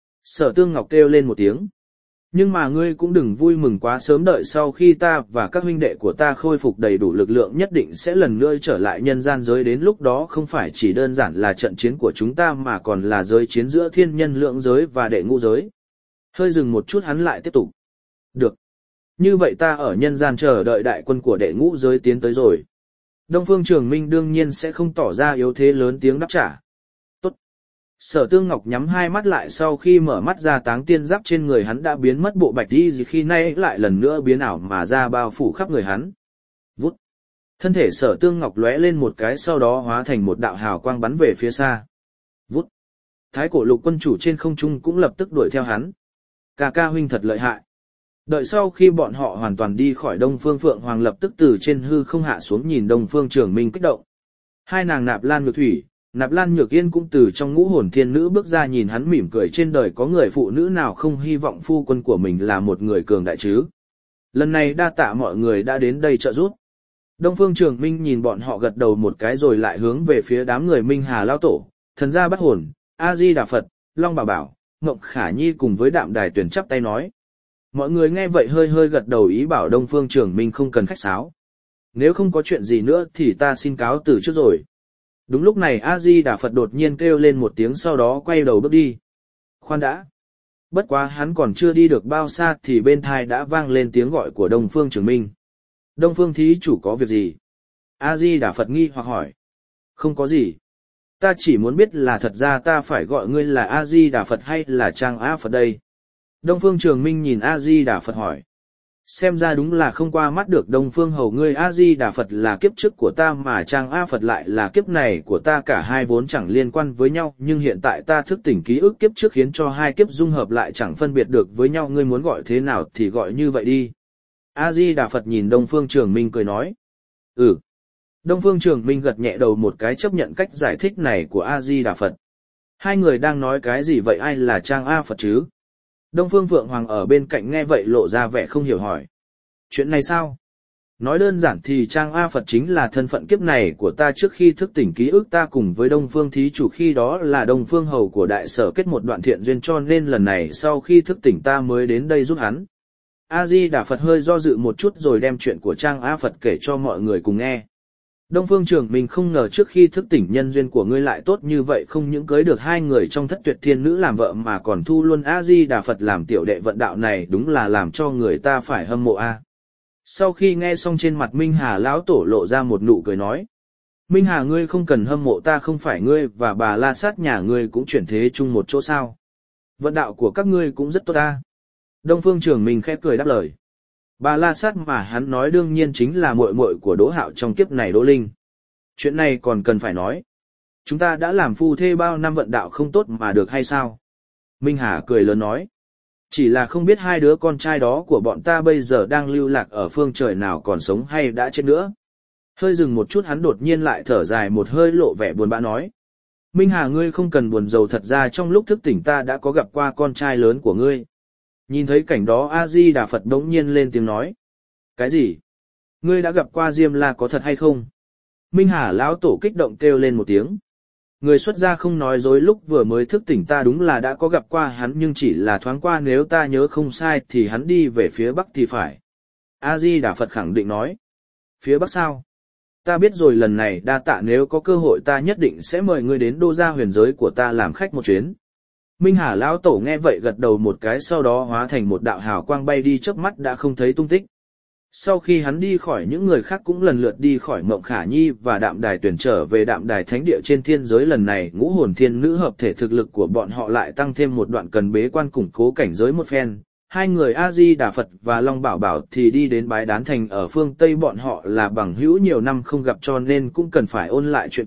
Sở Tương Ngọc kêu lên một tiếng. Nhưng mà ngươi cũng đừng vui mừng quá sớm, đợi sau khi ta và các huynh đệ của ta khôi phục đầy đủ lực lượng nhất định sẽ lần nữa trở lại nhân gian giới, đến lúc đó không phải chỉ đơn giản là trận chiến của chúng ta mà còn là giới chiến giữa thiên nhân lượng giới và đệ ngũ giới. Hơi dừng một chút hắn lại tiếp tục. Được. Như vậy ta ở nhân gian chờ đợi đại quân của đệ ngũ giới tiến tới rồi. Đông Phương Trường Minh đương nhiên sẽ không tỏ ra yếu thế, lớn tiếng đáp trả. Tốt. Sở Tương Ngọc nhắm hai mắt lại, sau khi mở mắt ra táng tiên giáp trên người hắn đã biến mất, bộ bạch y khi nay lại lần nữa biến ảo mà ra bao phủ khắp người hắn. Vút. Thân thể Sở Tương Ngọc lóe lên một cái, sau đó hóa thành một đạo hào quang bắn về phía xa. Vút. Thái Cổ Lục quân chủ trên không trung cũng lập tức đuổi theo hắn. Ca ca huynh thật lợi hại. Đợi sau khi bọn họ hoàn toàn đi khỏi, Đông Phương Phượng Hoàng lập tức từ trên hư không hạ xuống, nhìn Đông Phương Trường Minh kích động. Hai nàng Nạp Lan Nhược Thủy, Nạp Lan Nhược Yên cũng từ trong ngũ hồn thiên nữ bước ra, nhìn hắn mỉm cười, trên đời có người phụ nữ nào không hy vọng phu quân của mình là một người cường đại chứ. Lần này đa tạ mọi người đã đến đây trợ giúp. Đông Phương Trường Minh nhìn bọn họ gật đầu một cái rồi lại hướng về phía đám người Minh Hà Lao Tổ, Thần Gia Bắt Hồn, A Di Đà Phật, Long Bảo Bảo, Ngộng Khả Nhi cùng với Đạm Đài Tuyển chắp tay nói. Mọi người nghe vậy hơi hơi gật đầu, ý bảo Đông Phương Trường Minh không cần khách sáo. Nếu không có chuyện gì nữa thì ta xin cáo từ trước rồi. Đúng lúc này A Di Đà Phật đột nhiên kêu lên một tiếng, sau đó quay đầu bước đi. Khoan đã. Bất quá hắn còn chưa đi được bao xa thì bên tai đã vang lên tiếng gọi của Đông Phương Trường Minh. Đông Phương thí chủ có việc gì? A Di Đà Phật nghi hoặc hỏi. Không có gì. Ta chỉ muốn biết là thật ra ta phải gọi ngươi là A Di Đà Phật hay là Trang A Phật đây? Đông Phương Trường Minh nhìn A Di Đà Phật hỏi. Xem ra đúng là không qua mắt được Đông Phương hầu ngươi. A Di Đà Phật là kiếp trước của ta mà Trang A Phật lại là kiếp này của ta, cả hai vốn chẳng liên quan với nhau, nhưng hiện tại ta thức tỉnh ký ức kiếp trước khiến cho hai kiếp dung hợp lại chẳng phân biệt được với nhau, ngươi muốn gọi thế nào thì gọi như vậy đi. A Di Đà Phật nhìn Đông Phương Trường Minh cười nói. Đông Phương Trường Minh gật nhẹ đầu một cái, chấp nhận cách giải thích này của A Di Đà Phật. Hai người đang nói cái gì vậy, ai là Trang A Phật chứ? Đông Phương Phượng Hoàng ở bên cạnh nghe vậy lộ ra vẻ không hiểu hỏi. Chuyện này sao? Nói đơn giản thì Trang A Phật chính là thân phận kiếp này của ta, trước khi thức tỉnh ký ức ta cùng với Đông Phương thí chủ khi đó là Đông Phương hầu của đại sở kết một đoạn thiện duyên, cho nên lần này sau khi thức tỉnh ta mới đến đây giúp hắn. A Di Đà Phật hơi do dự một chút rồi đem chuyện của Trang A Phật kể cho mọi người cùng nghe. Đông Phương Trường Minh không ngờ trước khi thức tỉnh nhân duyên của ngươi lại tốt như vậy, không những cưới được hai người trong thất tuyệt thiên nữ làm vợ mà còn thu luôn A Di Đà Phật làm tiểu đệ, vận đạo này đúng là làm cho người ta phải hâm mộ a. Sau khi nghe xong, trên mặt Minh Hà lão tổ lộ ra một nụ cười nói. Minh Hà ngươi không cần hâm mộ ta, không phải ngươi và bà La Sát nhà ngươi cũng chuyển thế chung một chỗ sao? Vận đạo của các ngươi cũng rất tốt a. Đông Phương Trường Minh khẽ cười đáp lời. Bà La Sát mà hắn nói đương nhiên chính là muội muội của Đỗ Hạo trong kiếp này Đỗ Linh. Chuyện này còn cần phải nói. Chúng ta đã làm phu thê bao năm, vận đạo không tốt mà được hay sao? Minh Hà cười lớn nói. Chỉ là không biết hai đứa con trai đó của bọn ta bây giờ đang lưu lạc ở phương trời nào, còn sống hay đã chết nữa. Hơi dừng một chút hắn đột nhiên lại thở dài một hơi, lộ vẻ buồn bã nói. Minh Hà ngươi không cần buồn rầu, thật ra trong lúc thức tỉnh ta đã có gặp qua con trai lớn của ngươi. Nhìn thấy cảnh đó A Di Đà Phật đống nhiên lên tiếng nói. Cái gì? Ngươi đã gặp qua Diêm La có thật hay không? Minh Hà lão tổ kích động kêu lên một tiếng. Người xuất gia không nói dối, lúc vừa mới thức tỉnh ta đúng là đã có gặp qua hắn, nhưng chỉ là thoáng qua, nếu ta nhớ không sai thì hắn đi về phía bắc thì phải. A Di Đà Phật khẳng định nói. Phía bắc sao? Ta biết rồi, lần này đa tạ, nếu có cơ hội ta nhất định sẽ mời ngươi đến Đô Gia huyền giới của ta làm khách một chuyến. Minh Hà lão tổ nghe vậy gật đầu một cái, sau đó hóa thành một đạo hào quang bay đi, chớp mắt đã không thấy tung tích. Sau khi hắn đi khỏi, những người khác cũng lần lượt đi khỏi, Ngộng Khả Nhi và Đạm Đài Tuyển trở về Đạm Đài Thánh Địa trên thiên giới. Lần này ngũ hồn thiên nữ hợp thể, thực lực của bọn họ lại tăng thêm một đoạn, cần bế quan củng cố cảnh giới một phen. Hai người A Di Đà Phật và Long Bảo Bảo thì đi đến Bái Đán Thành ở phương Tây, bọn họ là bằng hữu nhiều năm không gặp cho nên cũng cần phải ôn lại chuyện cũ.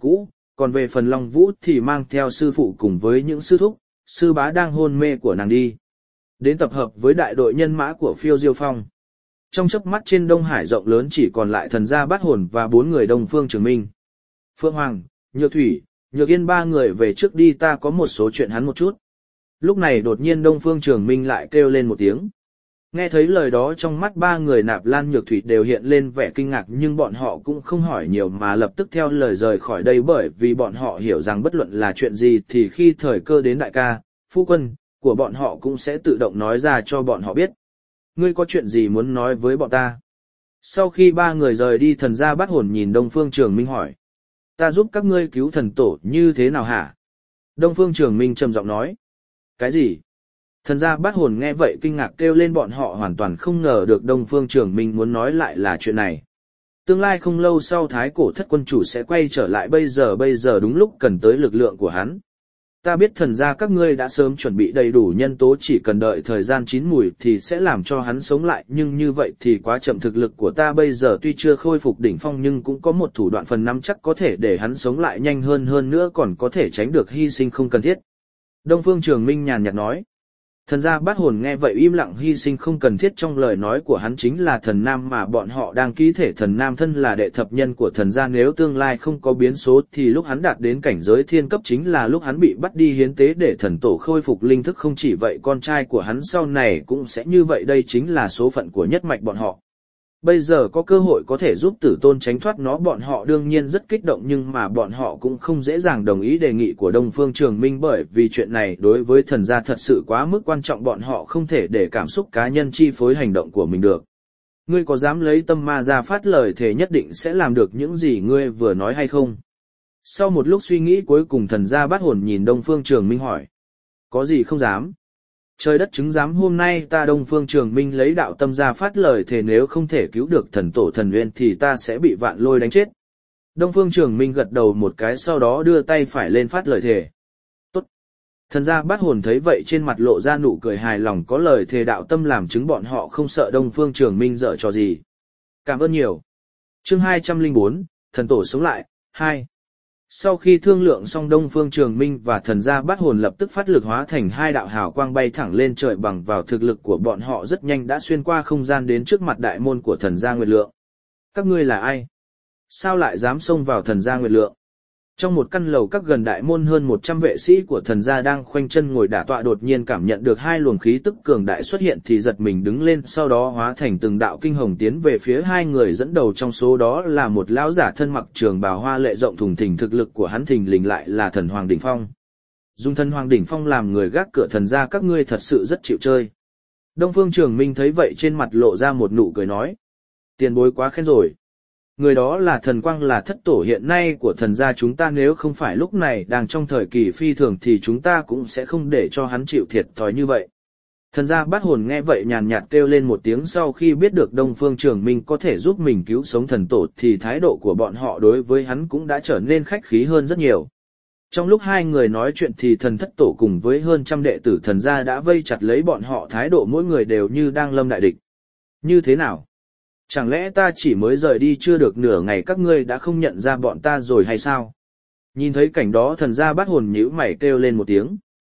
còn về phần Long Vũ thì mang theo sư phụ cùng với những sư thúc, sư bá đang hôn mê của nàng đi. Đến tập hợp với đại đội nhân mã của Phiêu Diêu Phong. Trong chớp mắt trên Đông Hải rộng lớn chỉ còn lại thần gia Bát Hồn và 4 người Đông Phương Trường Minh. Phượng Hoàng, Nhược Thủy, Nhược Yên 3 người về trước đi, ta có một số chuyện hắn một chút. Lúc này đột nhiên Đông Phương Trường Minh lại kêu lên một tiếng. Nghe thấy lời đó trong mắt 3 người Nạp Lan Nhược Thủy đều hiện lên vẻ kinh ngạc, nhưng bọn họ cũng không hỏi nhiều mà lập tức theo lời rời khỏi đây, bởi vì bọn họ hiểu rằng bất luận là chuyện gì thì khi thời cơ đến đại ca, phu quân của bọn họ cũng sẽ tự động nói ra cho bọn họ biết. Ngươi có chuyện gì muốn nói với bọn ta? Sau khi 3 người rời đi, thần gia Bát Hồn nhìn Đông Phương Trường Minh hỏi. Ta giúp các ngươi cứu thần tổ như thế nào hả? Đông Phương Trường Minh trầm giọng nói. Cái gì? Thần gia Bát Hồn nghe vậy kinh ngạc kêu lên, bọn họ hoàn toàn không ngờ được Đông Phương Trường Minh muốn nói lại là chuyện này. Tương lai không lâu sau Thái Cổ Thất Quân Chủ sẽ quay trở lại, bây giờ đúng lúc cần tới lực lượng của hắn. Ta biết thần gia các ngươi đã sớm chuẩn bị đầy đủ nhân tố, chỉ cần đợi thời gian chín mùi thì sẽ làm cho hắn sống lại, nhưng như vậy thì quá chậm. Thực lực của ta bây giờ tuy chưa khôi phục đỉnh phong nhưng cũng có một thủ đoạn phần năm chắc có thể để hắn sống lại nhanh hơn nữa còn có thể tránh được hy sinh không cần thiết. Đông Phương Trường Minh nhàn nhạt nói. Thần gia Bát Hồn nghe vậy im lặng, hy sinh không cần thiết trong lời nói của hắn chính là thần nam mà bọn họ đang ký thể. Thần nam thân là đệ thập nhân của thần gia, nếu tương lai không có biến số thì lúc hắn đạt đến cảnh giới thiên cấp chính là lúc hắn bị bắt đi hiến tế để thần tổ khôi phục linh thức. Không chỉ vậy con trai của hắn sau này cũng sẽ như vậy, đây chính là số phận của nhất mạch bọn họ. Bây giờ có cơ hội có thể giúp tử tôn tránh thoát nó, bọn họ đương nhiên rất kích động, nhưng mà bọn họ cũng không dễ dàng đồng ý đề nghị của Đông Phương Trường Minh, bởi vì chuyện này đối với thần gia thật sự quá mức quan trọng, bọn họ không thể để cảm xúc cá nhân chi phối hành động của mình được. Ngươi có dám lấy tâm ma ra phát lời thề nhất định sẽ làm được những gì ngươi vừa nói hay không? Sau một lúc suy nghĩ cuối cùng thần gia Bát Hồn nhìn Đông Phương Trường Minh hỏi. Có gì không dám? Trời đất chứng giám, hôm nay ta Đông Phương Trường Minh lấy đạo tâm ra phát lời thề, nếu không thể cứu được thần tổ thần nguyên thì ta sẽ bị vạn lôi đánh chết. Đông Phương Trường Minh gật đầu một cái, sau đó đưa tay phải lên phát lời thề. Tốt. Thần gia Bát Hồn thấy vậy trên mặt lộ ra nụ cười hài lòng, có lời thề đạo tâm làm chứng bọn họ không sợ Đông Phương Trường Minh giở trò gì. Cảm ơn nhiều. Chương 204, thần tổ sống lại, 2. Sau khi thương lượng xong, Đông Phương Trường Minh và thần gia Bát Hồn lập tức phát lực hóa thành 2 đạo hào quang bay thẳng lên trời, bằng vào thực lực của bọn họ rất nhanh đã xuyên qua không gian đến trước mặt đại môn của thần gia Nguyệt Lượng. Các ngươi là ai? Sao lại dám xông vào thần gia Nguyệt Lượng? Trong một căn lầu các gần đại môn, hơn 100 vệ sĩ của thần gia đang khoanh chân ngồi đả tọa đột nhiên cảm nhận được 2 luồng khí tức cường đại xuất hiện thì giật mình đứng lên, sau đó hóa thành từng đạo kinh hồng tiến về phía 2 người dẫn đầu, trong số đó là một lão giả thân mặc trường bào hoa lệ rộng thùng thình, thực lực của hắn thình lình lại là thần Hoàng đỉnh phong. Dùng thần Hoàng đỉnh phong làm người gác cửa thần gia, các ngươi thật sự rất chịu chơi. Đông Phương Trường Minh thấy vậy trên mặt lộ ra một nụ cười nói. Tiền bối quá khen rồi. Người đó là thần Quang, là thất tổ hiện nay của thần gia chúng ta, nếu không phải lúc này đang trong thời kỳ phi thường thì chúng ta cũng sẽ không để cho hắn chịu thiệt thòi như vậy. Thần gia Bát Hồn nghe vậy nhàn nhạt kêu lên một tiếng, sau khi biết được Đông Phương Trường Minh có thể giúp mình cứu sống thần tổ thì thái độ của bọn họ đối với hắn cũng đã trở nên khách khí hơn rất nhiều. Trong lúc 2 người nói chuyện thì thần thất tổ cùng với hơn trăm đệ tử thần gia đã vây chặt lấy bọn họ, thái độ mỗi người đều như đang lâm đại địch. Như thế nào? Chẳng lẽ ta chỉ mới rời đi chưa được nửa ngày các ngươi đã không nhận ra bọn ta rồi hay sao? Nhìn thấy cảnh đó thần gia Bát Hồn nhíu mày kêu lên một tiếng.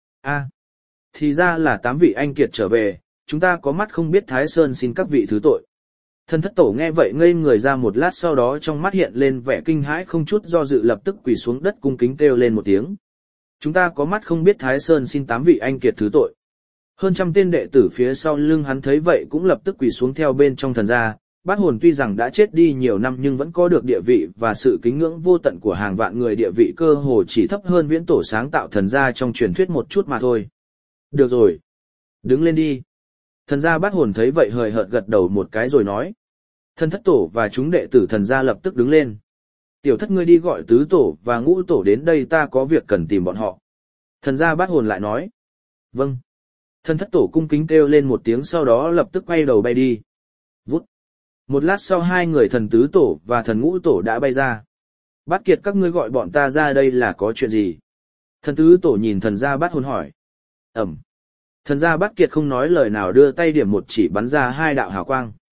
Thì ra là 8 vị anh kiệt trở về, chúng ta có mắt không biết Thái Sơn, xin các vị thứ tội. Thần thất tổ nghe vậy ngây người ra một lát, sau đó trong mắt hiện lên vẻ kinh hãi, không chút do dự lập tức quỳ xuống đất cung kính kêu lên một tiếng. Chúng ta có mắt không biết Thái Sơn, xin 8 vị anh kiệt thứ tội. Hơn trăm tên đệ tử phía sau lưng hắn thấy vậy cũng lập tức quỳ xuống theo bên trong thần gia. Bát Hồn tuy rằng đã chết đi nhiều năm nhưng vẫn có được địa vị và sự kính ngưỡng vô tận của hàng vạn người, địa vị cơ hồ chỉ thấp hơn viễn tổ sáng tạo thần gia trong truyền thuyết một chút mà thôi. Được rồi. Đứng lên đi. Thần gia Bát Hồn thấy vậy hời hợt gật đầu một cái rồi nói. Thần thất tổ và chúng đệ tử thần gia lập tức đứng lên. Tiểu thất ngươi đi gọi tứ tổ và ngũ tổ đến đây, ta có việc cần tìm bọn họ. Thần gia Bát Hồn lại nói. Vâng. Thần thất tổ cung kính kêu lên một tiếng, sau đó lập tức quay đầu bay đi. Vút. Một lát sau 2 người thần tứ tổ và thần ngũ tổ đã bay ra. Bát Kiệt, các ngươi gọi bọn ta ra đây là có chuyện gì? Thần tứ tổ nhìn thần gia Bát Hồn hỏi. Thần gia Bát Kiệt không nói lời nào, đưa tay điểm một chỉ bắn ra 2 đạo hào quang.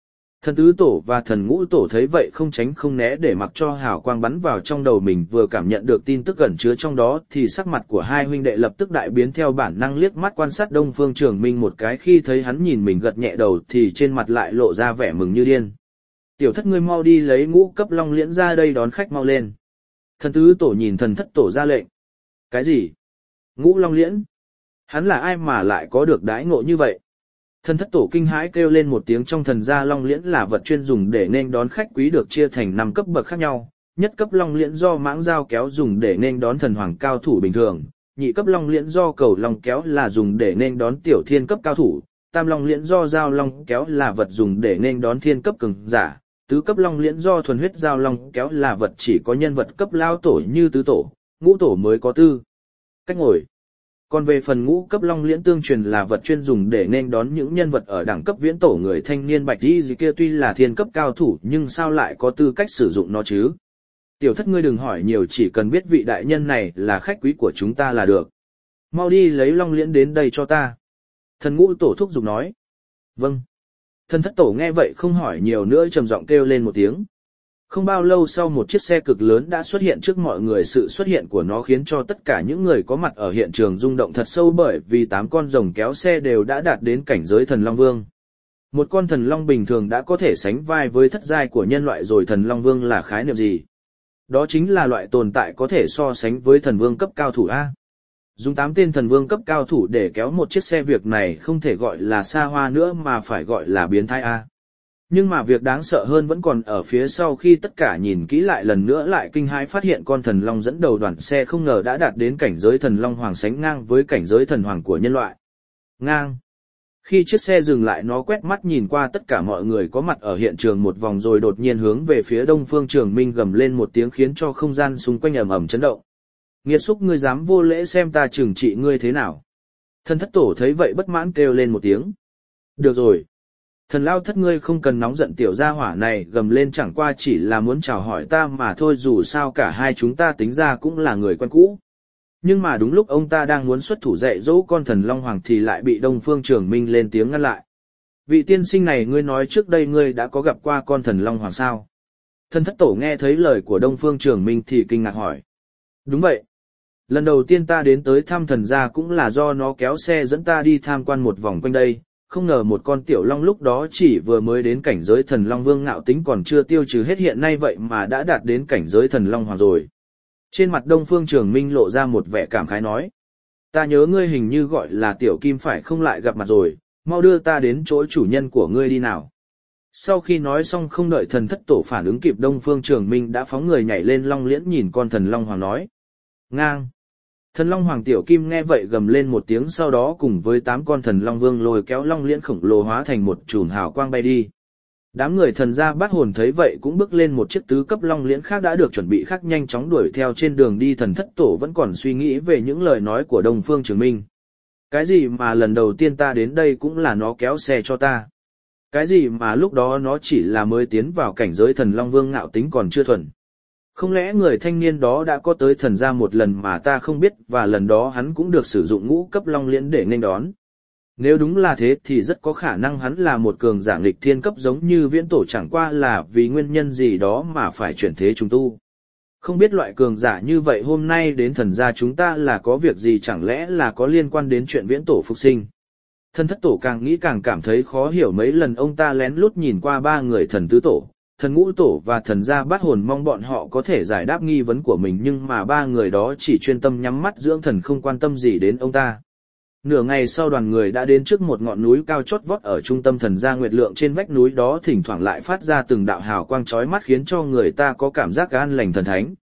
Thần tứ tổ và thần ngũ tổ thấy vậy không tránh không né để mặc cho hào quang bắn vào trong đầu mình, vừa cảm nhận được tin tức ẩn chứa trong đó thì sắc mặt của hai huynh đệ lập tức đại biến, theo bản năng liếc mắt quan sát Đông Phương Trường Minh một cái, khi thấy hắn nhìn mình gật nhẹ đầu thì trên mặt lại lộ ra vẻ mừng như điên. Tiểu thất ngươi mau đi lấy ngũ cấp long liễn ra đây đón khách mau lên. Thần tứ tổ nhìn thần thất tổ ra lệnh. Cái gì? Ngũ long liễn? Hắn là ai mà lại có được đãi ngộ như vậy? Thần thất tổ kinh hãi kêu lên một tiếng. Trong thần gia long liễn là vật chuyên dùng để nên đón khách quý, được chia thành 5 cấp bậc khác nhau. Nhất cấp long liễn do mãng dao kéo dùng để nên đón thần hoàng cao thủ bình thường. Nhị cấp long liễn do cầu long kéo là dùng để nên đón tiểu thiên cấp cao thủ. Tam long liễn do dao long kéo là vật dùng để nên đón thiên cấp cường giả. Tứ cấp long liễn do thuần huyết dao long kéo là vật chỉ có nhân vật cấp lao tổ như tứ tổ, ngũ tổ mới có tư cách ngồi. Còn về phần ngũ cấp long liễn tương truyền là vật chuyên dùng để nên đón những nhân vật ở đẳng cấp viễn tổ, người thanh niên bạch y gì kia tuy là thiên cấp cao thủ nhưng sao lại có tư cách sử dụng nó chứ? Tiểu thất ngươi đừng hỏi nhiều, chỉ cần biết vị đại nhân này là khách quý của chúng ta là được. Mau đi lấy long liễn đến đây cho ta. Thần ngũ tổ thúc giục nói. Vâng. Thần thất tổ nghe vậy không hỏi nhiều nữa, trầm giọng kêu lên một tiếng. Không bao lâu sau một chiếc xe cực lớn đã xuất hiện trước mọi người, sự xuất hiện của nó khiến cho tất cả những người có mặt ở hiện trường rung động thật sâu, bởi vì 8 con rồng kéo xe đều đã đạt đến cảnh giới thần Long Vương. Một con thần Long bình thường đã có thể sánh vai với thất giai của nhân loại rồi, thần Long Vương là khái niệm gì? Đó chính là loại tồn tại có thể so sánh với thần vương cấp cao thủ A. Dùng 8 tên thần vương cấp cao thủ để kéo một chiếc xe, việc này không thể gọi là xa hoa nữa mà phải gọi là biến thái A. Nhưng mà việc đáng sợ hơn vẫn còn ở phía sau, khi tất cả nhìn kỹ lại lần nữa lại kinh hãi phát hiện con thần long dẫn đầu đoàn xe không ngờ đã đạt đến cảnh giới thần long hoàng, sánh ngang với cảnh giới thần hoàng của nhân loại. Ngang. Khi chiếc xe dừng lại, nó quét mắt nhìn qua tất cả mọi người có mặt ở hiện trường một vòng rồi đột nhiên hướng về phía Đông Phương Trường Minh gầm lên một tiếng khiến cho không gian xung quanh ầm ầm chấn động. Nghiệt xúc, ngươi dám vô lễ, xem ta trừng trị ngươi thế nào. Thần thất tổ thấy vậy bất mãn kêu lên một tiếng. Được rồi. Thần lao thất ngươi không cần nóng giận, tiểu gia hỏa này gầm lên chẳng qua chỉ là muốn chào hỏi ta mà thôi, dù sao cả hai chúng ta tính ra cũng là người quen cũ. Nhưng mà đúng lúc ông ta đang muốn xuất thủ dạy dỗ con thần Long Hoàng thì lại bị Đông Phương Trường Minh lên tiếng ngăn lại. Vị tiên sinh này, ngươi nói trước đây ngươi đã có gặp qua con thần Long Hoàng sao? Thần thất tổ nghe thấy lời của Đông Phương Trường Minh thì kinh ngạc hỏi. Đúng vậy. Lần đầu tiên ta đến tới thăm thần gia cũng là do nó kéo xe dẫn ta đi tham quan một vòng quanh đây, không ngờ một con tiểu long lúc đó chỉ vừa mới đến cảnh giới thần Long Vương, ngạo tính còn chưa tiêu trừ hết, hiện nay vậy mà đã đạt đến cảnh giới thần Long Hoàng rồi. Trên mặt Đông Phương Trường Minh lộ ra một vẻ cảm khái nói. Ta nhớ ngươi hình như gọi là Tiểu Kim phải không, lại gặp mặt rồi, mau đưa ta đến chỗ chủ nhân của ngươi đi nào. Sau khi nói xong không đợi thần thất tổ phản ứng kịp, Đông Phương Trường Minh đã phóng người nhảy lên long liễn nhìn con thần Long Hoàng nói. Ngang. Thần Long Hoàng Tiểu Kim nghe vậy gầm lên một tiếng, sau đó cùng với 8 con thần Long Vương lôi kéo long liễn khổng lồ hóa thành một chùm hào quang bay đi. Đám người thần gia Bát Hồn thấy vậy cũng bước lên một chiếc tứ cấp long liễn khác đã được chuẩn bị khác, nhanh chóng đuổi theo. Trên đường đi thần thất tổ vẫn còn suy nghĩ về những lời nói của Đông Phương Trường Minh. Cái gì mà lần đầu tiên ta đến đây cũng là nó kéo xe cho ta? Cái gì mà lúc đó nó chỉ là mới tiến vào cảnh giới thần Long Vương, ngạo tính còn chưa thuần? Không lẽ người thanh niên đó đã có tới thần gia một lần mà ta không biết, và lần đó hắn cũng được sử dụng ngũ cấp long liễn để nghênh đón? Nếu đúng là thế thì rất có khả năng hắn là một cường giả nghịch thiên cấp giống như viễn tổ, chẳng qua là vì nguyên nhân gì đó mà phải chuyển thế trùng tu. Không biết loại cường giả như vậy hôm nay đến thần gia chúng ta là có việc gì, chẳng lẽ là có liên quan đến chuyện viễn tổ phục sinh? Thần thất tổ càng nghĩ càng cảm thấy khó hiểu, mấy lần ông ta lén lút nhìn qua 3 người thần tứ tổ, thần ngũ tổ và thần gia Bát Hồn, mong bọn họ có thể giải đáp nghi vấn của mình, nhưng mà 3 người đó chỉ chuyên tâm nhắm mắt dưỡng thần, không quan tâm gì đến ông ta. Nửa ngày sau đoàn người đã đến trước một ngọn núi cao chót vót ở trung tâm thần gia Nguyệt Lượng, trên vách núi đó thỉnh thoảng lại phát ra từng đạo hào quang chói mắt khiến cho người ta có cảm giác an lành thần thánh.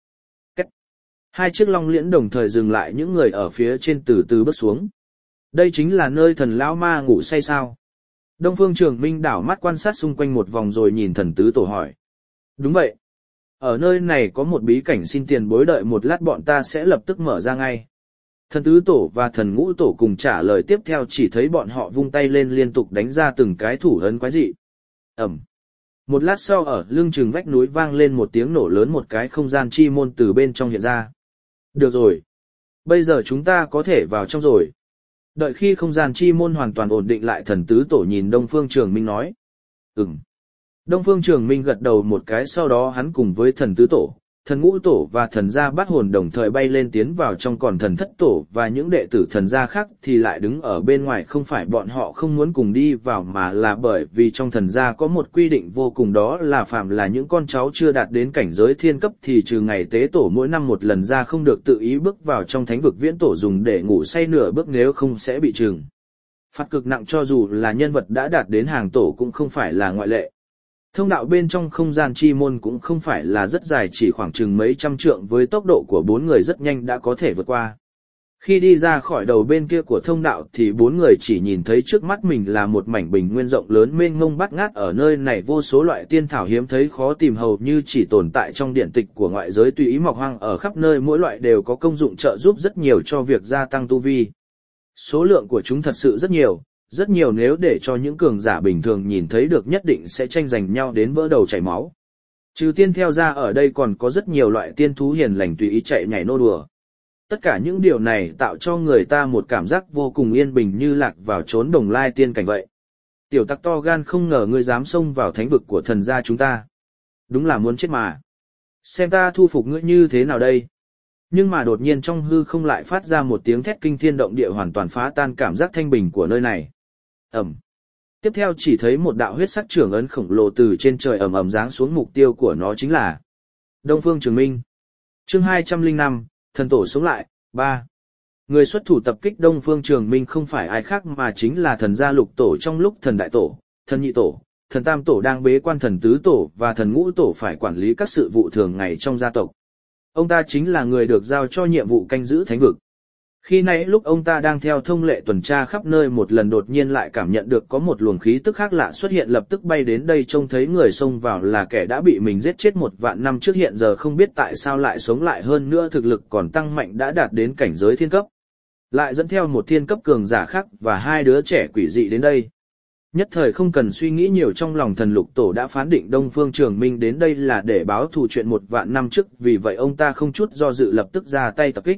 Hai chiếc long liễn đồng thời dừng lại, những người ở phía trên từ từ bước xuống. Đây chính là nơi thần lão ma ngủ say sao? Đông Phương Trường Minh đảo mắt quan sát xung quanh một vòng rồi nhìn thần tứ tổ hỏi. Đúng vậy. Ở nơi này có một bí cảnh, xin tiền bối đợi một lát bọn ta sẽ lập tức mở ra ngay. Thần tứ tổ và thần ngũ tổ cùng trả lời, tiếp theo chỉ thấy bọn họ vung tay lên liên tục đánh ra từng cái thủ ấn quái dị. Ẩm. Một lát sau ở lưng chừng vách núi vang lên một tiếng nổ lớn, một cái không gian chi môn từ bên trong hiện ra. Được rồi. Bây giờ chúng ta có thể vào trong rồi. Đợi khi không gian chi môn hoàn toàn ổn định lại, thần tứ tổ nhìn Đông Phương Trường Minh nói. Đông Phương Trường Minh gật đầu một cái, sau đó hắn cùng với thần tứ tổ, thần ngũ tổ và thần gia bát hồn đồng thời bay lên tiến vào trong, còn thần thất tổ và những đệ tử thần gia khác thì lại đứng ở bên ngoài. Không phải bọn họ không muốn cùng đi vào mà là bởi vì trong thần gia có một quy định vô cùng, đó là phàm là những con cháu chưa đạt đến cảnh giới thiên cấp thì trừ ngày tế tổ mỗi năm một lần ra, không được tự ý bước vào trong thánh vực viễn tổ dùng để ngủ say nửa bước, nếu không sẽ bị trừng phạt cực nặng, cho dù là nhân vật đã đạt đến hàng tổ cũng không phải là ngoại lệ. Thông đạo bên trong không gian chi môn cũng không phải là rất dài, chỉ khoảng chừng mấy trăm trượng, với tốc độ của 4 người rất nhanh đã có thể vượt qua. Khi đi ra khỏi đầu bên kia của thông đạo thì 4 người chỉ nhìn thấy trước mắt mình là một mảnh bình nguyên rộng lớn mênh mông bát ngát. Ở nơi này vô số loại tiên thảo hiếm thấy khó tìm, hầu như chỉ tồn tại trong điển tịch của ngoại giới, tùy ý mọc hoang ở khắp nơi, mỗi loại đều có công dụng trợ giúp rất nhiều cho việc gia tăng tu vi. Số lượng của chúng thật sự rất nhiều, nếu để cho những cường giả bình thường nhìn thấy được nhất định sẽ tranh giành nhau đến vỡ đầu chảy máu. Trừ tiên theo ra, ở đây còn có rất nhiều loại tiên thú hiền lành tùy ý chạy nhảy nô đùa. Tất cả những điều này tạo cho người ta một cảm giác vô cùng yên bình, như lạc vào chốn đồng lai tiên cảnh vậy. Tiểu tặc to gan, không ngờ ngươi dám xông vào thánh vực của thần gia chúng ta. Đúng là muốn chết mà. Xem ta thu phục ngươi như thế nào đây. Nhưng mà đột nhiên trong hư không lại phát ra một tiếng thét kinh thiên động địa, hoàn toàn phá tan cảm giác thanh bình của nơi này. Ầm. Tiếp theo chỉ thấy một đạo huyết sắc trưởng ấn khổng lồ từ trên trời ầm ầm giáng xuống, mục tiêu của nó chính là Đông Phương Trường Minh. Chương 205, thần tổ sống lại, 3. Người xuất thủ tập kích Đông Phương Trường Minh không phải ai khác mà chính là thần gia lục tổ, trong lúc thần đại tổ, thần nhị tổ, thần tam tổ đang bế quan, thần tứ tổ và thần ngũ tổ phải quản lý các sự vụ thường ngày trong gia tộc. Ông ta chính là người được giao cho nhiệm vụ canh giữ thánh vực. Khi nãy lúc ông ta đang theo thông lệ tuần tra khắp nơi, một lần đột nhiên lại cảm nhận được có một luồng khí tức khác lạ xuất hiện, lập tức bay đến đây, trông thấy người xông vào là kẻ đã bị mình giết chết 1 vạn năm trước, hiện giờ không biết tại sao lại sống lại, hơn nữa thực lực còn tăng mạnh, đã đạt đến cảnh giới thiên cấp. Lại dẫn theo một thiên cấp cường giả khác và 2 đứa trẻ quỷ dị đến đây. Nhất thời không cần suy nghĩ nhiều, trong lòng thần lục tổ đã phán định Đông Phương Trường Minh đến đây là để báo thù chuyện 1 vạn năm trước, vì vậy ông ta không chút do dự lập tức ra tay tập kích.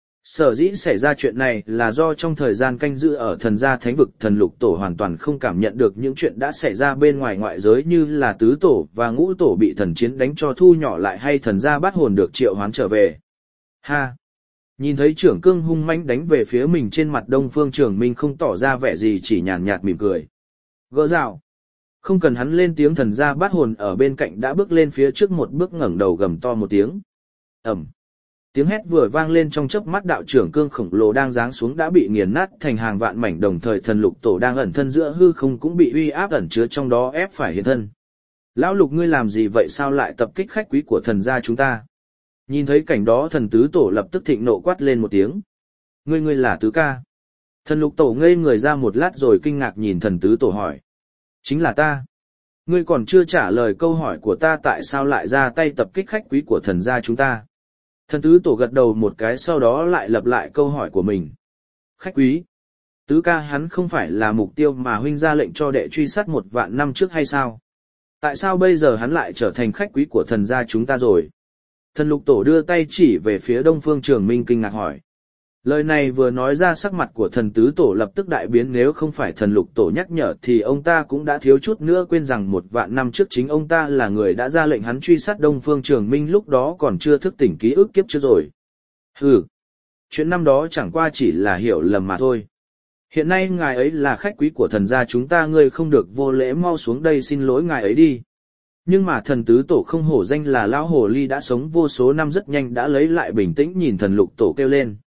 Sở dĩ xảy ra chuyện này là do trong thời gian canh giữ ở thần gia thánh vực, thần lục tổ hoàn toàn không cảm nhận được những chuyện đã xảy ra bên ngoài ngoại giới, như là tứ tổ và ngũ tổ bị thần chiến đánh cho thu nhỏ lại, hay thần gia bát hồn được triệu hoán trở về. Ha! Nhìn thấy trưởng cương hung mãnh đánh về phía mình, trên mặt Đông Phương Trường Minh không tỏ ra vẻ gì, chỉ nhàn nhạt mỉm cười. Gỡ rào! Không cần hắn lên tiếng, thần gia bát hồn ở bên cạnh đã bước lên phía trước một bước, ngẩng đầu gầm to một tiếng. Ẩm! Tiếng hét vừa vang lên, trong chớp mắt đạo trưởng cương khổng lồ đang giáng xuống đã bị nghiền nát thành hàng vạn mảnh, đồng thời thần lục tổ đang ẩn thân giữa hư không cũng bị uy áp ẩn chứa trong đó ép phải hiện thân. Lão lục, ngươi làm gì vậy, sao lại tập kích khách quý của thần gia chúng ta? Nhìn thấy cảnh đó, thần tứ tổ lập tức thịnh nộ quát lên một tiếng. Ngươi là tứ ca? Thần lục tổ ngây người ra một lát rồi kinh ngạc nhìn thần tứ tổ hỏi. Chính là ta. Ngươi còn chưa trả lời câu hỏi của ta, tại sao lại ra tay tập kích khách quý của thần gia chúng ta? Thần tứ tổ gật đầu một cái, sau đó lại lặp lại câu hỏi của mình. Khách quý? Tứ ca hắn không phải là mục tiêu mà huynh ra lệnh cho đệ truy sát 1 vạn năm trước hay sao? Tại sao bây giờ hắn lại trở thành khách quý của thần gia chúng ta rồi? Thần lục tổ đưa tay chỉ về phía Đông Phương Trường Minh kinh ngạc hỏi. Lời này vừa nói ra, sắc mặt của thần tứ tổ lập tức đại biến, nếu không phải thần lục tổ nhắc nhở thì ông ta cũng đã thiếu chút nữa quên rằng 1 vạn năm trước chính ông ta là người đã ra lệnh hắn truy sát Đông Phương Trường Minh, lúc đó còn chưa thức tỉnh ký ức kiếp trước rồi. Hừ, chuyện năm đó chẳng qua chỉ là hiểu lầm mà thôi. Hiện nay ngài ấy là khách quý của thần gia chúng ta, ngươi không được vô lễ, mau xuống đây xin lỗi ngài ấy đi. Nhưng mà thần tứ tổ không hổ danh là lão hồ ly đã sống vô số năm, rất nhanh đã lấy lại bình tĩnh, nhìn thần lục tổ kêu lên.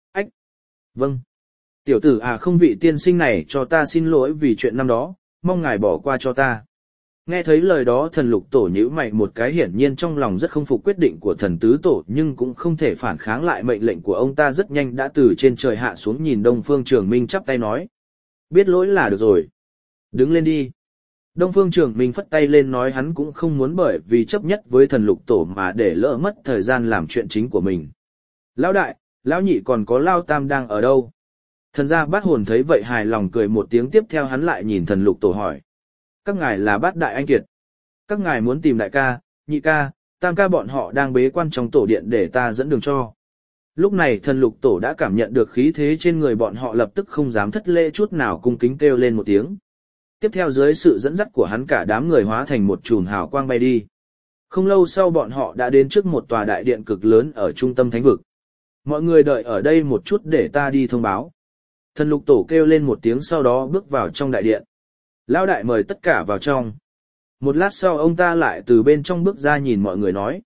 Vâng. Tiểu tử à, không, vị tiên sinh này cho ta xin lỗi vì chuyện năm đó, mong ngài bỏ qua cho ta. Nghe thấy lời đó, thần lục tổ nhíu mày một cái, hiển nhiên trong lòng rất không phục quyết định của thần tứ tổ, nhưng cũng không thể phản kháng lại mệnh lệnh của ông ta, rất nhanh đã từ trên trời hạ xuống, nhìn Đông Phương Trường Minh chắp tay nói. Biết lỗi là được rồi. Đứng lên đi. Đông Phương Trường Minh phất tay lên nói hắn cũng không muốn bởi vì chấp nhất với thần lục tổ mà để lỡ mất thời gian làm chuyện chính của mình. Lão đại, lão nhị còn có Lão tam đang ở đâu? Thần gia bát hồn thấy vậy hài lòng cười một tiếng, tiếp theo hắn lại nhìn thần lục tổ hỏi. Các ngài là Bát đại anh kiệt. Các ngài muốn tìm đại ca, nhị ca, tam ca bọn họ đang bế quan trong tổ điện để ta dẫn đường cho. Lúc này thần lục tổ đã cảm nhận được khí thế trên người bọn họ, lập tức không dám thất lễ chút nào, cung kính kêu lên một tiếng. tiếp theo dưới sự dẫn dắt của hắn cả đám người hóa thành một chùm hào quang bay đi. Không lâu sau bọn họ đã đến trước một tòa đại điện cực lớn ở trung tâm thánh vực. Mọi người đợi ở đây một chút để ta đi thông báo. Thần lục tổ kêu lên một tiếng sau đó bước vào trong đại điện. Lão đại mời tất cả vào trong. Một lát sau ông ta lại từ bên trong bước ra nhìn mọi người nói.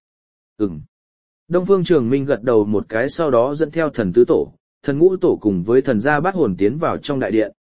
Đông Phương Trường Minh gật đầu một cái sau đó dẫn theo thần tứ tổ, thần ngũ tổ cùng với thần gia bát hồn tiến vào trong đại điện.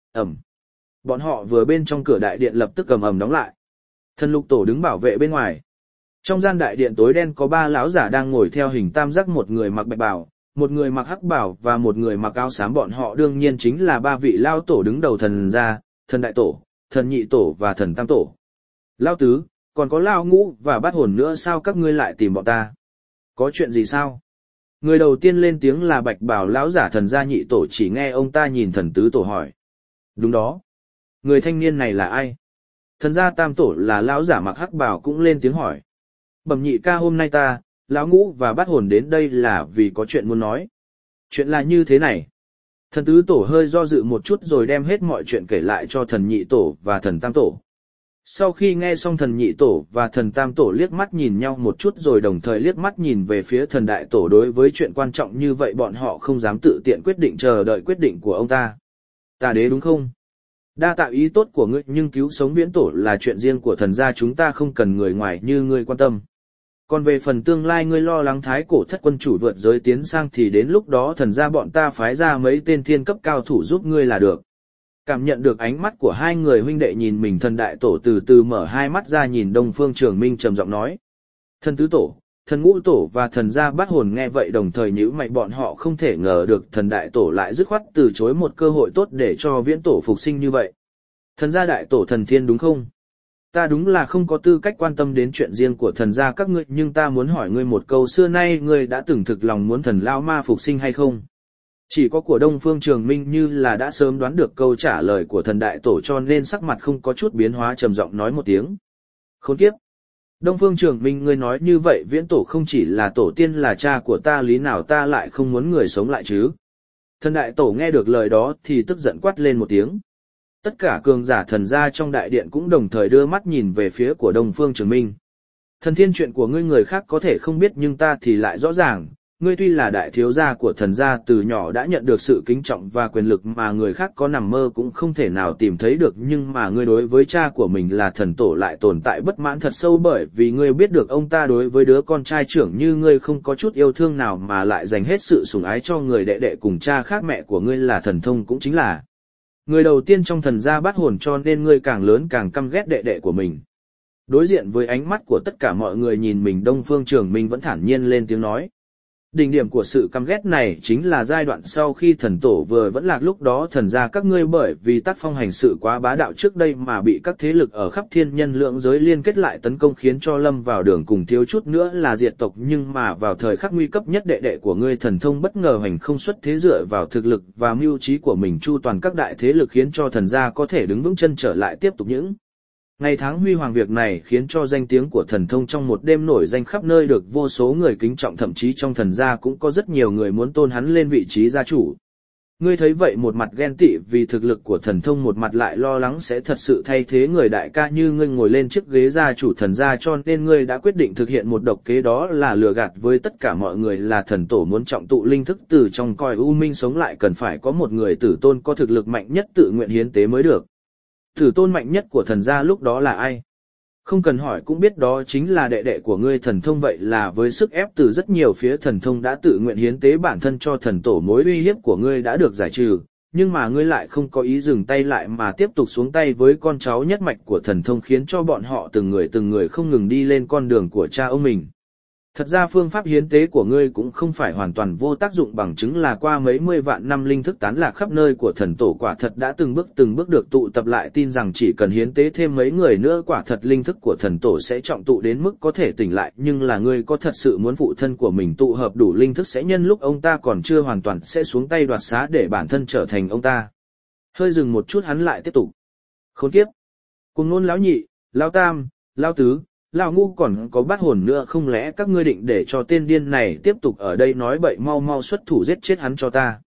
Bọn họ vừa bên trong cửa đại điện lập tức ầm ầm đóng lại. Thần lục tổ đứng bảo vệ bên ngoài. Trong gian đại điện tối đen có 3 lão giả đang ngồi theo hình tam giác, một người mặc bạch bào, một người mặc hắc bào và một người mặc áo xám. Bọn họ đương nhiên chính là 3 vị lao tổ đứng đầu thần gia, thần đại tổ, thần nhị tổ và thần tam tổ. Lao tứ, còn có lao ngũ và bát hồn nữa, sao các ngươi lại tìm bọn ta? Có chuyện gì sao? Người đầu tiên lên tiếng là bạch bào lão giả thần gia nhị tổ, chỉ nghe ông ta nhìn thần tứ tổ hỏi. Đúng đó. Người thanh niên này là ai? Thần gia tam tổ là lão giả mặc hắc bào cũng lên tiếng hỏi. Bẩm nhị ca, hôm nay ta, lão ngũ và bát hồn đến đây là vì có chuyện muốn nói. Chuyện là như thế này. Thần tứ tổ hơi do dự một chút rồi đem hết mọi chuyện kể lại cho thần nhị tổ và thần tam tổ. Sau khi nghe xong, thần nhị tổ và thần tam tổ liếc mắt nhìn nhau một chút rồi đồng thời liếc mắt nhìn về phía thần đại tổ. Đối với chuyện quan trọng như vậy bọn họ không dám tự tiện quyết định, chờ đợi quyết định của ông ta. Tà đế đúng không? Đa tạ ý tốt của ngươi, nhưng cứu sống viễn tổ là chuyện riêng của thần gia, chúng ta không cần người ngoài như ngươi quan tâm. Còn về phần tương lai ngươi lo lắng thái cổ thất quân chủ vượt giới tiến sang thì đến lúc đó thần gia bọn ta phái ra mấy tên thiên cấp cao thủ giúp ngươi là được. Cảm nhận được ánh mắt của hai người huynh đệ nhìn mình, thần đại tổ từ từ mở hai mắt ra nhìn Đông Phương Trường Minh trầm giọng nói. Thần tứ tổ, thần ngũ tổ và thần gia bát hồn nghe vậy đồng thời nhíu mày, bọn họ không thể ngờ được thần đại tổ lại dứt khoát từ chối một cơ hội tốt để cho viễn tổ phục sinh như vậy. Thần gia đại tổ thần thiên đúng không? Ta đúng là không có tư cách quan tâm đến chuyện riêng của thần gia các ngươi, nhưng ta muốn hỏi ngươi một câu, xưa nay ngươi đã từng thực lòng muốn thần lão ma phục sinh hay không? Chỉ có của Đông Phương Trường Minh như là đã sớm đoán được câu trả lời của thần đại tổ cho nên sắc mặt không có chút biến hóa, trầm giọng nói một tiếng. Khốn kiếp! Đông Phương Trường Minh, ngươi nói như vậy viễn tổ không chỉ là tổ tiên là cha của ta, lý nào ta lại không muốn người sống lại chứ? Thần đại tổ nghe được lời đó thì tức giận quát lên một tiếng. Tất cả cường giả thần gia trong đại điện cũng đồng thời đưa mắt nhìn về phía của Đông Phương Trường Minh. Thần thiên, chuyện của ngươi người khác có thể không biết nhưng ta thì lại rõ ràng, ngươi tuy là đại thiếu gia của thần gia, từ nhỏ đã nhận được sự kính trọng và quyền lực mà người khác có nằm mơ cũng không thể nào tìm thấy được, nhưng mà ngươi đối với cha của mình là thần tổ lại tồn tại bất mãn thật sâu, bởi vì ngươi biết được ông ta đối với đứa con trai trưởng như ngươi không có chút yêu thương nào mà lại dành hết sự sủng ái cho người đệ đệ cùng cha khác. Mẹ của ngươi là thần thông cũng chính là người đầu tiên trong thần gia bát hồn, cho nên ngươi càng lớn càng căm ghét đệ đệ của mình. Đối diện với ánh mắt của tất cả mọi người nhìn mình, Đông Phương Trường Minh vẫn thản nhiên lên tiếng nói. Đỉnh điểm của sự căm ghét này chính là giai đoạn sau khi thần tổ vừa vẫn lạc, lúc đó thần gia các ngươi bởi vì tác phong hành sự quá bá đạo trước đây mà bị các thế lực ở khắp thiên nhân lượng giới liên kết lại tấn công, khiến cho lâm vào đường cùng, thiếu chút nữa là diệt tộc. Nhưng mà vào thời khắc nguy cấp nhất, đệ đệ của ngươi thần thông bất ngờ hành không xuất thế, dựa vào thực lực và mưu trí của mình chu toàn các đại thế lực, khiến cho thần gia có thể đứng vững chân trở lại tiếp tục những ngày tháng huy hoàng. Việc này khiến cho danh tiếng của thần thông trong một đêm nổi danh khắp nơi, được vô số người kính trọng, thậm chí trong thần gia cũng có rất nhiều người muốn tôn hắn lên vị trí gia chủ. Ngươi thấy vậy, một mặt ghen tị vì thực lực của thần thông, một mặt lại lo lắng sẽ thật sự thay thế người đại ca như ngươi ngồi lên chiếc ghế gia chủ thần gia, cho nên ngươi đã quyết định thực hiện một độc kế, đó là lừa gạt với tất cả mọi người là thần tổ muốn trọng tụ linh thức từ trong cõi u minh sống lại, cần phải có một người tử tôn có thực lực mạnh nhất tự nguyện hiến tế mới được. Tử tôn mạnh nhất của thần gia lúc đó là ai? Không cần hỏi cũng biết, đó chính là đệ đệ của ngươi thần thông. Vậy là với sức ép từ rất nhiều phía, thần thông đã tự nguyện hiến tế bản thân cho thần tổ, mối uy hiếp của ngươi đã được giải trừ, nhưng mà ngươi lại không có ý dừng tay lại mà tiếp tục xuống tay với con cháu nhất mạch của thần thông, khiến cho bọn họ từng người không ngừng đi lên con đường của cha ông mình. Thật ra phương pháp hiến tế của ngươi cũng không phải hoàn toàn vô tác dụng, bằng chứng là qua mấy mươi vạn năm linh thức tán lạc khắp nơi của thần tổ quả thật đã từng bước được tụ tập lại, tin rằng chỉ cần hiến tế thêm mấy người nữa quả thật linh thức của thần tổ sẽ trọng tụ đến mức có thể tỉnh lại. Nhưng là ngươi có thật sự muốn phụ thân của mình tụ hợp đủ linh thức sẽ nhân lúc ông ta còn chưa hoàn toàn sẽ xuống tay đoạt xá để bản thân trở thành ông ta? Hơi dừng một chút hắn lại tiếp tục. Khốn kiếp! Cùng ngôn lão nhị, lão tam, lão tứ, lão ngu còn có bát hồn nữa, không lẽ các ngươi định để cho tên điên này tiếp tục ở đây nói bậy? Mau mau xuất thủ giết chết hắn cho ta.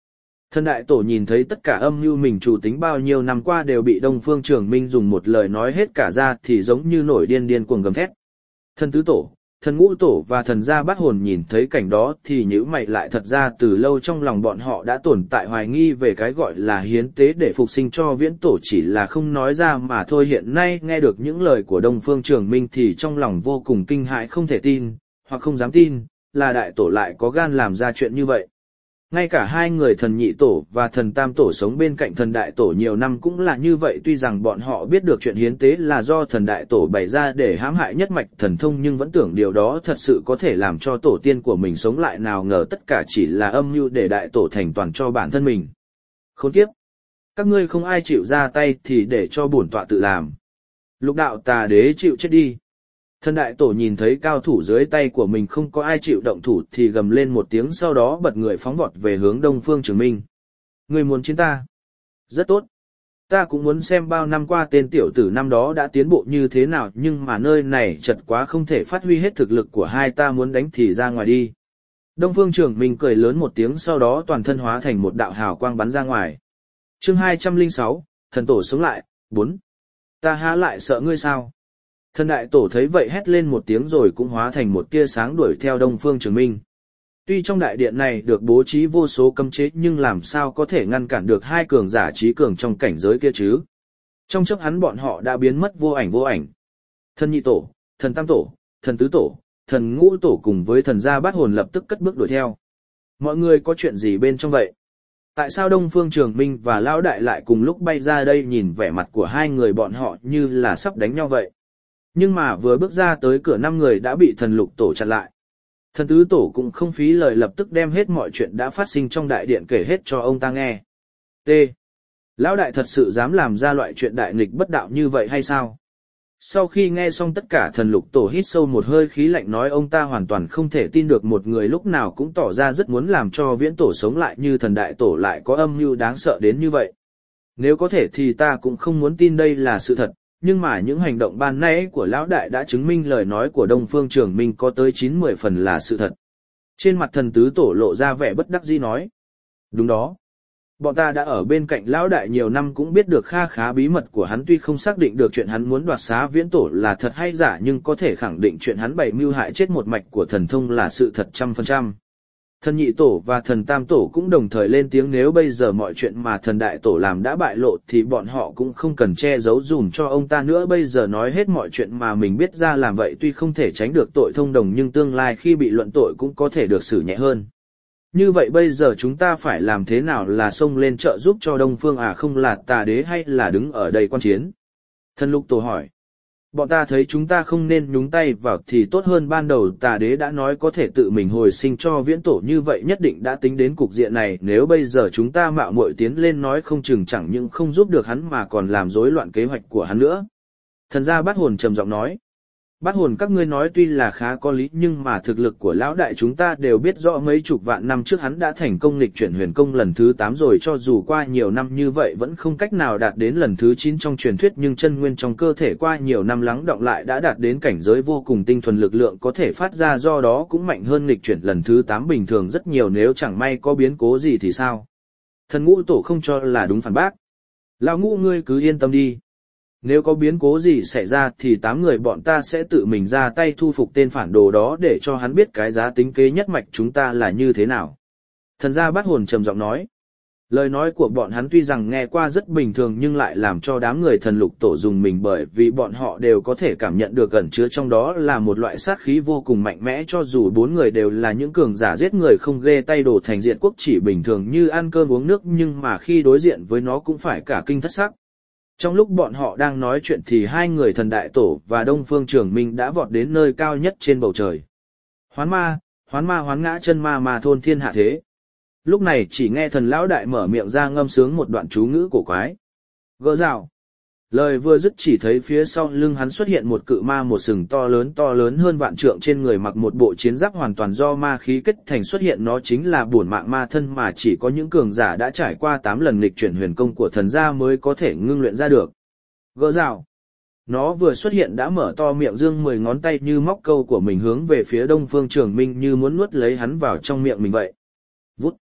Thần đại tổ nhìn thấy tất cả âm mưu mình chủ tính bao nhiêu năm qua đều bị Đông Phương Trường Minh dùng một lời nói hết cả ra thì giống như nổi điên cuồng gầm thét. Thần tứ tổ, thần ngũ tổ và thần gia bát hồn nhìn thấy cảnh đó thì nhíu mày lại, thật ra từ lâu trong lòng bọn họ đã tồn tại hoài nghi về cái gọi là hiến tế để phục sinh cho viễn tổ, chỉ là không nói ra mà thôi. Hiện nay nghe được những lời của Đông Phương Trường Minh thì trong lòng vô cùng kinh hãi, không thể tin, hoặc không dám tin, là đại tổ lại có gan làm ra chuyện như vậy. Ngay cả hai người thần nhị tổ và thần tam tổ sống bên cạnh thần đại tổ nhiều năm cũng là như vậy, tuy rằng bọn họ biết được chuyện hiến tế là do thần đại tổ bày ra để hãm hại nhất mạch thần thông, nhưng vẫn tưởng điều đó thật sự có thể làm cho tổ tiên của mình sống lại, nào ngờ tất cả chỉ là âm mưu để đại tổ thành toàn cho bản thân mình. Khốn kiếp! Các ngươi không ai chịu ra tay thì để cho bổn tọa tự làm. Lục đạo tà đế chịu chết đi. Thần đại tổ nhìn thấy cao thủ dưới tay của mình không có ai chịu động thủ thì gầm lên một tiếng, sau đó bật người phóng vọt về hướng Đông Phương Trường Minh. Ngươi muốn chiến ta? Rất tốt. Ta cũng muốn xem bao năm qua tên tiểu tử năm đó đã tiến bộ như thế nào, nhưng mà nơi này chật quá, không thể phát huy hết thực lực của hai ta, muốn đánh thì ra ngoài đi. Đông Phương Trường Minh cười lớn một tiếng, sau đó toàn thân hóa thành một đạo hào quang bắn ra ngoài. Chương 206, thần tổ sống lại, 4. Ta há lại sợ ngươi sao? Thần đại tổ thấy vậy hét lên một tiếng rồi cũng hóa thành một tia sáng đuổi theo Đông Phương Trường Minh. Tuy trong đại điện này được bố trí vô số cấm chế nhưng làm sao có thể ngăn cản được hai cường giả trí cường trong cảnh giới kia chứ. Trong chớp hắn bọn họ đã biến mất vô ảnh. Thần nhị tổ, thần tam tổ, thần tứ tổ, thần ngũ tổ cùng với thần gia bát hồn lập tức cất bước đuổi theo. Mọi người có chuyện gì bên trong vậy? Tại sao Đông Phương Trường Minh và Lão Đại lại cùng lúc bay ra đây? Nhìn vẻ mặt của hai người bọn họ như là sắp đánh nhau vậy. Nhưng mà vừa bước ra tới cửa, 5 người đã bị thần lục tổ chặn lại. Thần tứ tổ cũng không phí lời, lập tức đem hết mọi chuyện đã phát sinh trong đại điện kể hết cho ông ta nghe. T. Lão đại thật sự dám làm ra loại chuyện đại nghịch bất đạo như vậy hay sao? Sau khi nghe xong tất cả, thần lục tổ hít sâu một hơi khí lạnh, nói ông ta hoàn toàn không thể tin được một người lúc nào cũng tỏ ra rất muốn làm cho viễn tổ sống lại như thần đại tổ lại có âm mưu đáng sợ đến như vậy. Nếu có thể thì ta cũng không muốn tin đây là sự thật. Nhưng mà những hành động ban nãy của lão đại đã chứng minh lời nói của Đông Phương Trường Minh có tới 90 phần là sự thật. Trên mặt thần tứ tổ lộ ra vẻ bất đắc dĩ nói. Đúng đó. Bọn ta đã ở bên cạnh lão đại nhiều năm cũng biết được kha khá bí mật của hắn, tuy không xác định được chuyện hắn muốn đoạt xá viễn tổ là thật hay giả nhưng có thể khẳng định chuyện hắn bày mưu hại chết một mạch của thần thông là sự thật 100%. Thần nhị tổ và thần tam tổ cũng đồng thời lên tiếng, nếu bây giờ mọi chuyện mà thần đại tổ làm đã bại lộ thì bọn họ cũng không cần che giấu dùm cho ông ta nữa, bây giờ nói hết mọi chuyện mà mình biết ra làm vậy tuy không thể tránh được tội thông đồng nhưng tương lai khi bị luận tội cũng có thể được xử nhẹ hơn. Như vậy bây giờ chúng ta phải làm thế nào, là xông lên trợ giúp cho Đông Phương không là tà đế hay là đứng ở đây quan chiến? Thần lục tổ hỏi. Bọn ta thấy chúng ta không nên nhúng tay vào thì tốt hơn, ban đầu tà đế đã nói có thể tự mình hồi sinh cho viễn tổ, như vậy nhất định đã tính đến cục diện này, nếu bây giờ chúng ta mạo muội tiến lên nói không chừng chẳng những không giúp được hắn mà còn làm rối loạn kế hoạch của hắn nữa. Thần gia bát hồn trầm giọng nói. Bát hồn các ngươi nói tuy là khá có lý nhưng mà thực lực của lão đại chúng ta đều biết rõ, mấy chục vạn năm trước hắn đã thành công nghịch chuyển huyền công lần thứ 8 rồi, cho dù qua nhiều năm như vậy vẫn không cách nào đạt đến lần thứ 9 trong truyền thuyết, nhưng chân nguyên trong cơ thể qua nhiều năm lắng đọng lại đã đạt đến cảnh giới vô cùng tinh thuần, lực lượng có thể phát ra do đó cũng mạnh hơn nghịch chuyển lần thứ 8 bình thường rất nhiều, nếu chẳng may có biến cố gì thì sao? Thần ngũ tổ không cho là đúng phản bác. Lão ngũ ngươi cứ yên tâm đi. Nếu có biến cố gì xảy ra thì 8 người bọn ta sẽ tự mình ra tay thu phục tên phản đồ đó để cho hắn biết cái giá tính kế nhất mạch chúng ta là như thế nào. Thần gia bát hồn trầm giọng nói. Lời nói của bọn hắn tuy rằng nghe qua rất bình thường nhưng lại làm cho đám người thần lục tổ dùng mình, bởi vì bọn họ đều có thể cảm nhận được ẩn chứa trong đó là một loại sát khí vô cùng mạnh mẽ, cho dù 4 người đều là những cường giả giết người không ghê tay đổ thành diện quốc chỉ bình thường như ăn cơm uống nước, nhưng mà khi đối diện với nó cũng phải cả kinh thất sắc. Trong lúc bọn họ đang nói chuyện thì hai người thần đại tổ và Đông Phương Trường Minh đã vọt đến nơi cao nhất trên bầu trời. Hoán ma, hoán ngã chân ma mà thôn thiên hạ thế. Lúc này chỉ nghe thần lão đại mở miệng ra ngâm sướng một đoạn chú ngữ cổ quái. Gỡ rào. Lời vừa dứt chỉ thấy phía sau lưng hắn xuất hiện một cự ma, một sừng to lớn hơn vạn trượng, trên người mặc một bộ chiến giáp hoàn toàn do ma khí kết thành xuất hiện, nó chính là bổn mạng ma thân mà chỉ có những cường giả đã trải qua 8 lần nghịch chuyển huyền công của thần gia mới có thể ngưng luyện ra được. Gỡ rào. Nó vừa xuất hiện đã mở to miệng dương 10 ngón tay như móc câu của mình hướng về phía Đông Phương Trường Minh như muốn nuốt lấy hắn vào trong miệng mình vậy. Vút.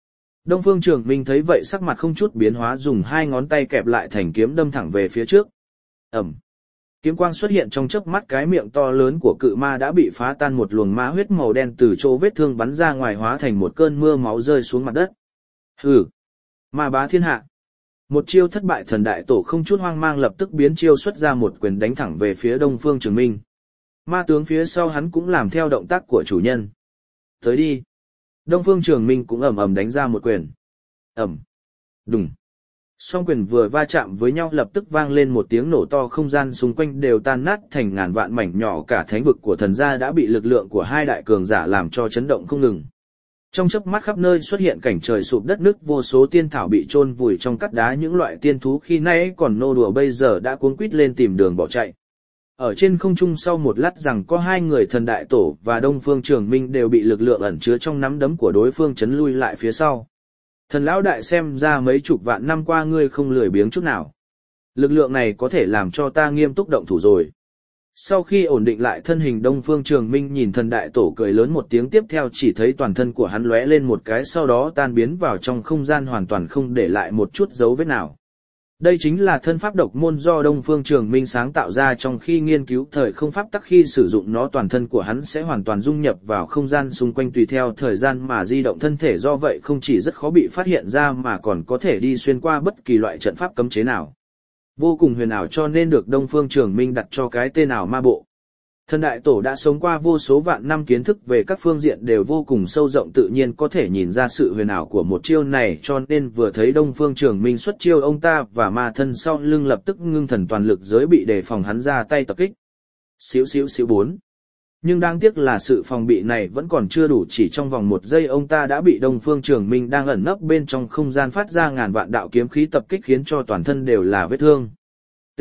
Đông Phương Trường Minh thấy vậy sắc mặt không chút biến hóa, dùng hai ngón tay kẹp lại thành kiếm đâm thẳng về phía trước. Ẩm. Kiếm quang xuất hiện trong chớp mắt, cái miệng to lớn của cự ma đã bị phá tan, một luồng ma huyết màu đen từ chỗ vết thương bắn ra ngoài, hóa thành một cơn mưa máu rơi xuống mặt đất. Hừ. Ma bá thiên hạ. Một chiêu thất bại, Thần Đại Tổ không chút hoang mang lập tức biến chiêu xuất ra một quyền đánh thẳng về phía Đông Phương Trường Minh. Ma tướng phía sau hắn cũng làm theo động tác của chủ nhân. Tới đi. Đông Phương Trường Minh cũng ầm ầm đánh ra một quyền. Ầm. Đùng. Song quyền vừa va chạm với nhau lập tức vang lên một tiếng nổ to, không gian xung quanh đều tan nát thành ngàn vạn mảnh nhỏ, cả thánh vực của thần gia đã bị lực lượng của hai đại cường giả làm cho chấn động không ngừng. Trong chớp mắt khắp nơi xuất hiện cảnh trời sụp đất nứt, vô số tiên thảo bị chôn vùi trong cát đá, những loại tiên thú khi nãy còn nô đùa bây giờ đã cuống quýt lên tìm đường bỏ chạy. Ở trên không trung sau một lát rằng có hai người Thần Đại Tổ và Đông Phương Trường Minh đều bị lực lượng ẩn chứa trong nắm đấm của đối phương chấn lui lại phía sau. Thần lão đại, xem ra mấy chục vạn năm qua ngươi không lười biếng chút nào. Lực lượng này có thể làm cho ta nghiêm túc động thủ rồi. Sau khi ổn định lại thân hình, Đông Phương Trường Minh nhìn Thần Đại Tổ cười lớn một tiếng, tiếp theo chỉ thấy toàn thân của hắn lóe lên một cái, sau đó tan biến vào trong không gian, hoàn toàn không để lại một chút dấu vết nào. Đây chính là thân pháp độc môn do Đông Phương Trường Minh sáng tạo ra. Trong khi nghiên cứu thời không pháp tắc, khi sử dụng nó toàn thân của hắn sẽ hoàn toàn dung nhập vào không gian xung quanh tùy theo thời gian mà di động thân thể, do vậy không chỉ rất khó bị phát hiện ra mà còn có thể đi xuyên qua bất kỳ loại trận pháp cấm chế nào. Vô cùng huyền ảo, cho nên được Đông Phương Trường Minh đặt cho cái tên ảo ma bộ. Thần Đại Tổ đã sống qua vô số vạn năm, kiến thức về các phương diện đều vô cùng sâu rộng, tự nhiên có thể nhìn ra sự huyền ảo của một chiêu này, cho nên vừa thấy Đông Phương Trường Minh xuất chiêu, ông ta và ma thân sau lưng lập tức ngưng thần toàn lực giới bị đề phòng hắn ra tay tập kích. Xíu xíu xíu 4. Nhưng đáng tiếc là sự phòng bị này vẫn còn chưa đủ, chỉ trong vòng một giây ông ta đã bị Đông Phương Trường Minh đang ẩn nấp bên trong không gian phát ra ngàn vạn đạo kiếm khí tập kích, khiến cho toàn thân đều là vết thương. T.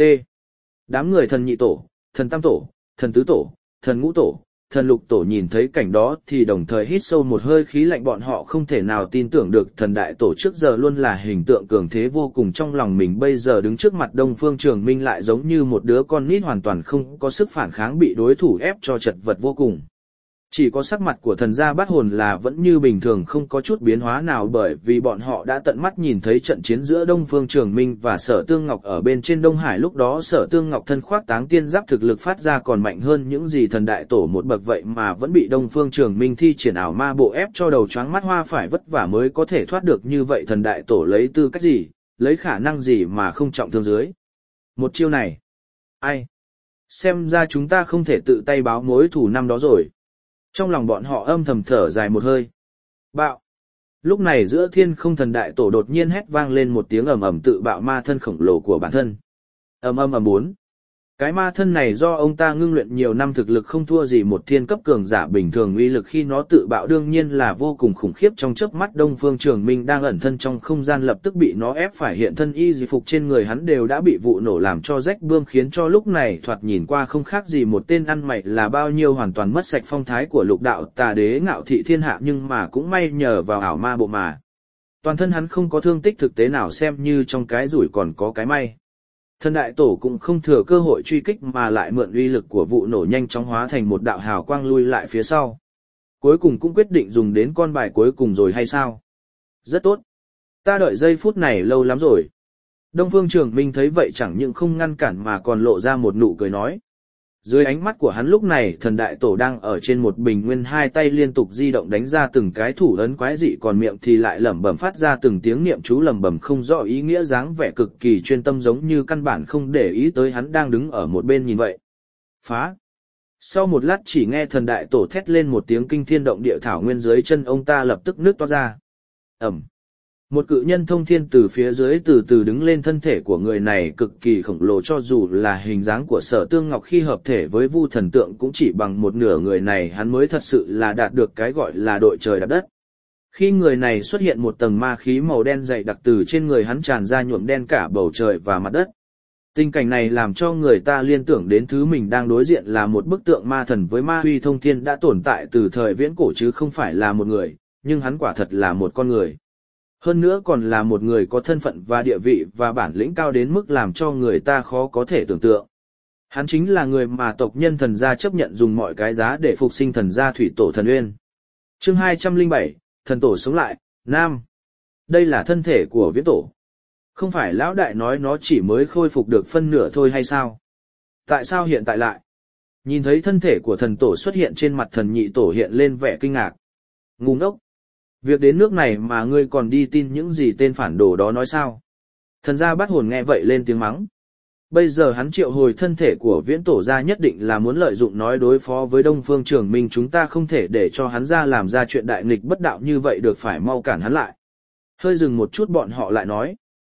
Đám người Thần Nhị Tổ, Thần Tam Tổ, Thần Tứ Tổ, Thần Ngũ Tổ, Thần Lục Tổ nhìn thấy cảnh đó thì đồng thời hít sâu một hơi khí lạnh, bọn họ không thể nào tin tưởng được Thần Đại Tổ trước giờ luôn là hình tượng cường thế vô cùng trong lòng mình, bây giờ đứng trước mặt Đông Phương Trường Minh lại giống như một đứa con nít hoàn toàn không có sức phản kháng, bị đối thủ ép cho chật vật vô cùng. Chỉ có sắc mặt của Thần gia Bát Hồn là vẫn như bình thường, không có chút biến hóa nào, bởi vì bọn họ đã tận mắt nhìn thấy trận chiến giữa Đông Phương Trường Minh và Sở Tương Ngọc ở bên trên Đông Hải. Lúc đó Sở Tương Ngọc thân khoác Táng Tiên Giáp, thực lực phát ra còn mạnh hơn những gì Thần Đại Tổ một bậc, vậy mà vẫn bị Đông Phương Trường Minh thi triển ảo ma bộ ép cho đầu choáng mắt hoa, phải vất vả mới có thể thoát được như vậy. Thần Đại Tổ lấy tư cách gì, lấy khả năng gì mà không trọng thương dưới một chiêu này? Ai? Xem ra chúng ta không thể tự tay báo mối thù năm đó rồi. Trong lòng bọn họ âm thầm thở dài một hơi. Bạo. Lúc này giữa thiên không, Thần Đại Tổ đột nhiên hét vang lên một tiếng ầm ầm, tự bạo ma thân khổng lồ của bản thân. Ầm ầm ầm 4. Cái ma thân này do ông ta ngưng luyện nhiều năm, thực lực không thua gì một thiên cấp cường giả bình thường, uy lực khi nó tự bạo đương nhiên là vô cùng khủng khiếp. Trong chớp mắt Đông Phương Trường Minh đang ẩn thân trong không gian lập tức bị nó ép phải hiện thân, y phục trên người hắn đều đã bị vụ nổ làm cho rách bươm, khiến cho lúc này thoạt nhìn qua không khác gì một tên ăn mày là bao nhiêu, hoàn toàn mất sạch phong thái của Lục Đạo Tà Đế ngạo thị thiên hạ. Nhưng mà cũng may nhờ vào ảo ma bộ mà toàn thân hắn không có thương tích thực tế nào, xem như trong cái rủi còn có cái may. Thần Đại Tổ cũng không thừa cơ hội truy kích mà lại mượn uy lực của vụ nổ nhanh chóng hóa thành một đạo hào quang lui lại phía sau. Cuối cùng cũng quyết định dùng đến con bài cuối cùng rồi hay sao? Rất tốt. Ta đợi giây phút này lâu lắm rồi. Đông Phương Trường Minh thấy vậy chẳng những không ngăn cản mà còn lộ ra một nụ cười nói. Dưới ánh mắt của hắn lúc này Thần Đại Tổ đang ở trên một bình nguyên, hai tay liên tục di động đánh ra từng cái thủ ấn quái dị, còn miệng thì lại lẩm bẩm phát ra từng tiếng niệm chú lẩm bẩm không rõ ý nghĩa, dáng vẻ cực kỳ chuyên tâm, giống như căn bản không để ý tới hắn đang đứng ở một bên nhìn vậy. Phá! Sau một lát chỉ nghe Thần Đại Tổ thét lên một tiếng kinh thiên động địa, thảo nguyên dưới chân ông ta lập tức nứt toát ra. Ẩm! Một cự nhân thông thiên từ phía dưới từ từ đứng lên, thân thể của người này cực kỳ khổng lồ, cho dù là hình dáng của Sở Tương Ngọc khi hợp thể với Vu Thần Tượng cũng chỉ bằng một nửa người này, hắn mới thật sự là đạt được cái gọi là đội trời đạp đất. Khi người này xuất hiện, một tầng ma khí màu đen dày đặc từ trên người hắn tràn ra, nhuộm đen cả bầu trời và mặt đất. Tình cảnh này làm cho người ta liên tưởng đến thứ mình đang đối diện là một bức tượng ma thần với ma huy thông thiên đã tồn tại từ thời viễn cổ, chứ không phải là một người, nhưng hắn quả thật là một con người. Hơn nữa còn là một người có thân phận và địa vị và bản lĩnh cao đến mức làm cho người ta khó có thể tưởng tượng. Hắn chính là người mà tộc nhân Thần gia chấp nhận dùng mọi cái giá để phục sinh Thần gia thủy tổ Thần Uyên. Chương 207, Thần tổ sống lại, Nam. Đây là thân thể của viễn tổ. Không phải lão đại nói nó chỉ mới khôi phục được phân nửa thôi hay sao? Tại sao hiện tại lại? Nhìn thấy thân thể của thần tổ xuất hiện trên mặt thần nhị tổ hiện lên vẻ kinh ngạc. Ngu ngốc. Việc đến nước này mà ngươi còn đi tin những gì tên phản đồ đó nói sao? Thần gia Bát Hồn nghe vậy lên tiếng mắng. Bây giờ hắn triệu hồi thân thể của viễn tổ ra nhất định là muốn lợi dụng nói đối phó với Đông Phương Trường Minh, chúng ta không thể để cho hắn ra làm ra chuyện đại nghịch bất đạo như vậy được, phải mau cản hắn lại. Hơi dừng một chút bọn họ lại nói.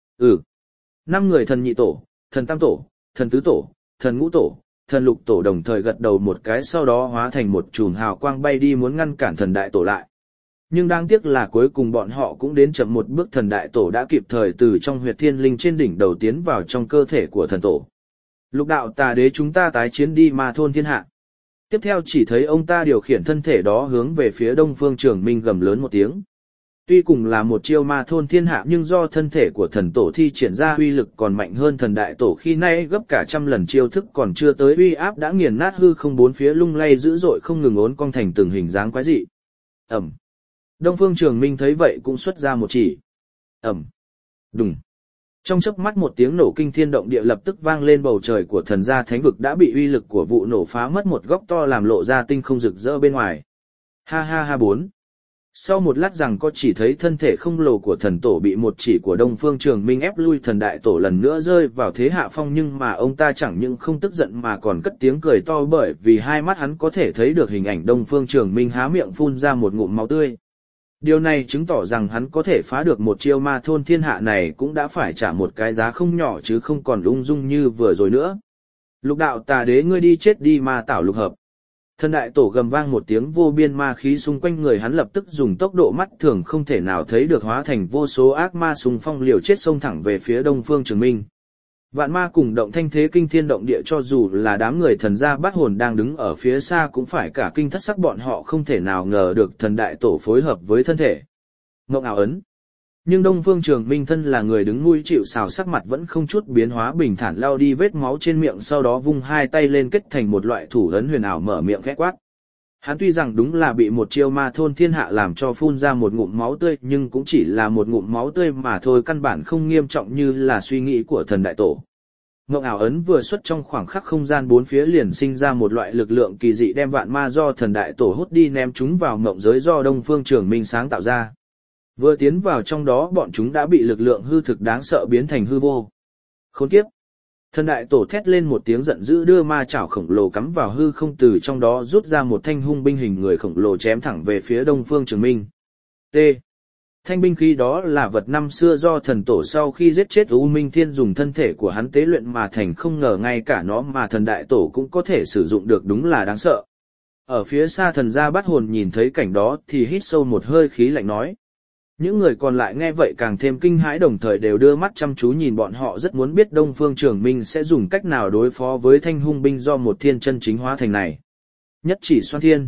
5 người thần nhị tổ, thần tam tổ, thần tứ tổ, thần ngũ tổ, thần lục tổ đồng thời gật đầu một cái, sau đó hóa thành một chùm hào quang bay đi muốn ngăn cản thần đại tổ lại. Nhưng đáng tiếc là cuối cùng bọn họ cũng đến chậm một bước, thần đại tổ đã kịp thời từ trong huyệt thiên linh trên đỉnh đầu tiến vào trong cơ thể của thần tổ. Lục đạo tà đế, chúng ta tái chiến đi ma thôn thiên hạ. Tiếp theo chỉ thấy ông ta điều khiển thân thể đó hướng về phía Đông Phương Trường Minh gầm lớn một tiếng. Tuy cùng là một chiêu ma thôn thiên hạ nhưng do thân thể của thần tổ thi triển ra uy lực còn mạnh hơn thần đại tổ khi nay gấp cả trăm lần, chiêu thức còn chưa tới uy áp đã nghiền nát hư không bốn phía, lung lay dữ dội không ngừng uốn cong thành từng hình dáng quái dị. Ẩm. Đông Phương Trường Minh thấy vậy cũng xuất ra một chỉ. Ẩm. Đùng. Trong chớp mắt một tiếng nổ kinh thiên động địa lập tức vang lên, bầu trời của thần gia thánh vực đã bị uy lực của vụ nổ phá mất một góc to, làm lộ ra tinh không rực rỡ bên ngoài. Ha ha ha 4. Sau một lát rằng có chỉ thấy thân thể khổng lồ của thần tổ bị một chỉ của Đông Phương Trường Minh ép lui, thần đại tổ lần nữa rơi vào thế hạ phong, nhưng mà ông ta chẳng những không tức giận mà còn cất tiếng cười to, bởi vì hai mắt hắn có thể thấy được hình ảnh Đông Phương Trường Minh há miệng phun ra một ngụm máu tươi. Điều này chứng tỏ rằng hắn có thể phá được một chiêu ma thôn thiên hạ này cũng đã phải trả một cái giá không nhỏ chứ không còn ung dung như vừa rồi nữa. Lục đạo tà đế, ngươi đi chết đi ma tảo lục hợp. Thần đại tổ gầm vang một tiếng, vô biên ma khí xung quanh người hắn lập tức dùng tốc độ mắt thường không thể nào thấy được hóa thành vô số ác ma xung phong liều chết xông thẳng về phía Đông Phương Trường Minh. Vạn ma cùng động, thanh thế kinh thiên động địa, cho dù là đám người thần gia Bát Hồn đang đứng ở phía xa cũng phải cả kinh thất sắc, bọn họ không thể nào ngờ được thần đại tổ phối hợp với thân thể ngộng ảo ấn. Nhưng Đông Phương Trường Minh thân là người đứng nuôi chịu sào, sắc mặt vẫn không chút biến hóa, bình thản lau đi vết máu trên miệng, sau đó vung hai tay lên kết thành một loại thủ ấn huyền ảo, mở miệng khẽ quát. Hắn tuy rằng đúng là bị một chiêu ma thôn thiên hạ làm cho phun ra một ngụm máu tươi, nhưng cũng chỉ là một ngụm máu tươi mà thôi, căn bản không nghiêm trọng như là suy nghĩ của thần đại tổ. Ngộng ảo ấn vừa xuất, trong khoảng khắc không gian bốn phía liền sinh ra một loại lực lượng kỳ dị, đem vạn ma do thần đại tổ hút đi ném chúng vào mộng giới do Đông Phương Trường Minh sáng tạo ra. Vừa tiến vào trong đó bọn chúng đã bị lực lượng hư thực đáng sợ biến thành hư vô. Khốn kiếp! Thần đại tổ thét lên một tiếng giận dữ, đưa ma chảo khổng lồ cắm vào hư không, từ trong đó rút ra một thanh hung binh hình người khổng lồ chém thẳng về phía Đông Phương Trường Minh. T. Thanh binh khí đó là vật năm xưa do thần tổ sau khi giết chết U Minh Thiên dùng thân thể của hắn tế luyện mà thành, không ngờ ngay cả nó mà thần đại tổ cũng có thể sử dụng được, đúng là đáng sợ. Ở phía xa thần gia Bát Hồn nhìn thấy cảnh đó thì hít sâu một hơi khí lạnh nói. Những người còn lại nghe vậy càng thêm kinh hãi, đồng thời đều đưa mắt chăm chú nhìn bọn họ, rất muốn biết Đông Phương Trường Minh sẽ dùng cách nào đối phó với thanh hung binh do một thiên chân chính hóa thành này. Nhất chỉ xoan thiên.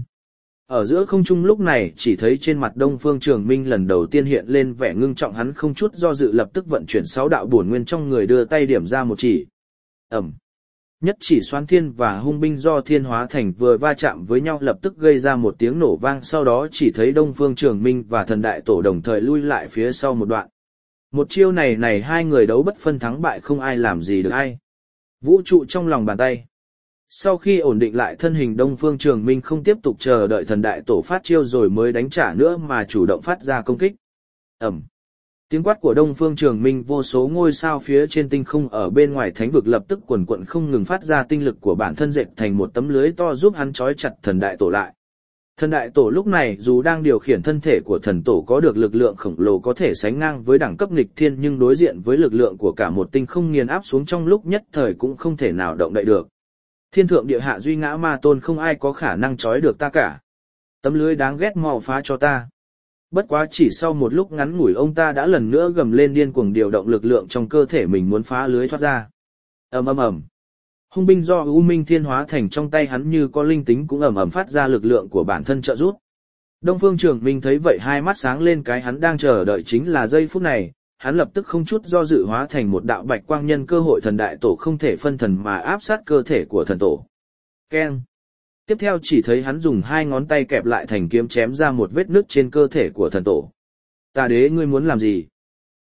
Ở giữa không trung lúc này chỉ thấy trên mặt Đông Phương Trường Minh lần đầu tiên hiện lên vẻ ngưng trọng, hắn không chút do dự lập tức vận chuyển 6 đạo bổn nguyên trong người, đưa tay điểm ra một chỉ. Ẩm. Nhất chỉ xoan thiên và hung binh do thiên hóa thành vừa va chạm với nhau lập tức gây ra một tiếng nổ vang, sau đó chỉ thấy Đông Phương Trường Minh và thần đại tổ đồng thời lui lại phía sau một đoạn. Một chiêu này hai người đấu bất phân thắng bại, không ai làm gì được ai. Vũ trụ trong lòng bàn tay. Sau khi ổn định lại thân hình, Đông Phương Trường Minh không tiếp tục chờ đợi thần đại tổ phát chiêu rồi mới đánh trả nữa mà chủ động phát ra công kích. Ẩm. Tiếng quát của Đông Phương Trường Minh, vô số ngôi sao phía trên tinh không ở bên ngoài thánh vực lập tức quần quận không ngừng phát ra tinh lực của bản thân dệt thành một tấm lưới to giúp hắn trói chặt thần đại tổ lại. Thần đại tổ lúc này dù đang điều khiển thân thể của thần tổ có được lực lượng khổng lồ có thể sánh ngang với đẳng cấp nghịch thiên, nhưng đối diện với lực lượng của cả một tinh không nghiền áp xuống trong lúc nhất thời cũng không thể nào động đậy được. Thiên thượng địa hạ duy ngã ma tôn, không ai có khả năng trói được ta cả. Tấm lưới đáng ghét, mau phá cho ta. Bất quá chỉ sau một lúc ngắn ngủi, ông ta đã lần nữa gầm lên điên cuồng điều động lực lượng trong cơ thể mình muốn phá lưới thoát ra. Ầm ầm ầm. Hung binh do U Minh Thiên hóa thành trong tay hắn như có linh tính cũng ầm ầm phát ra lực lượng của bản thân trợ giúp. Đông Phương Trường Minh thấy vậy hai mắt sáng lên, cái hắn đang chờ đợi chính là giây phút này, hắn lập tức không chút do dự hóa thành một đạo bạch quang, nhân cơ hội thần đại tổ không thể phân thần mà áp sát cơ thể của thần tổ. Keng. Tiếp theo chỉ thấy hắn dùng hai ngón tay kẹp lại thành kiếm chém ra một vết nứt trên cơ thể của thần tổ. Tà đế, ngươi muốn làm gì?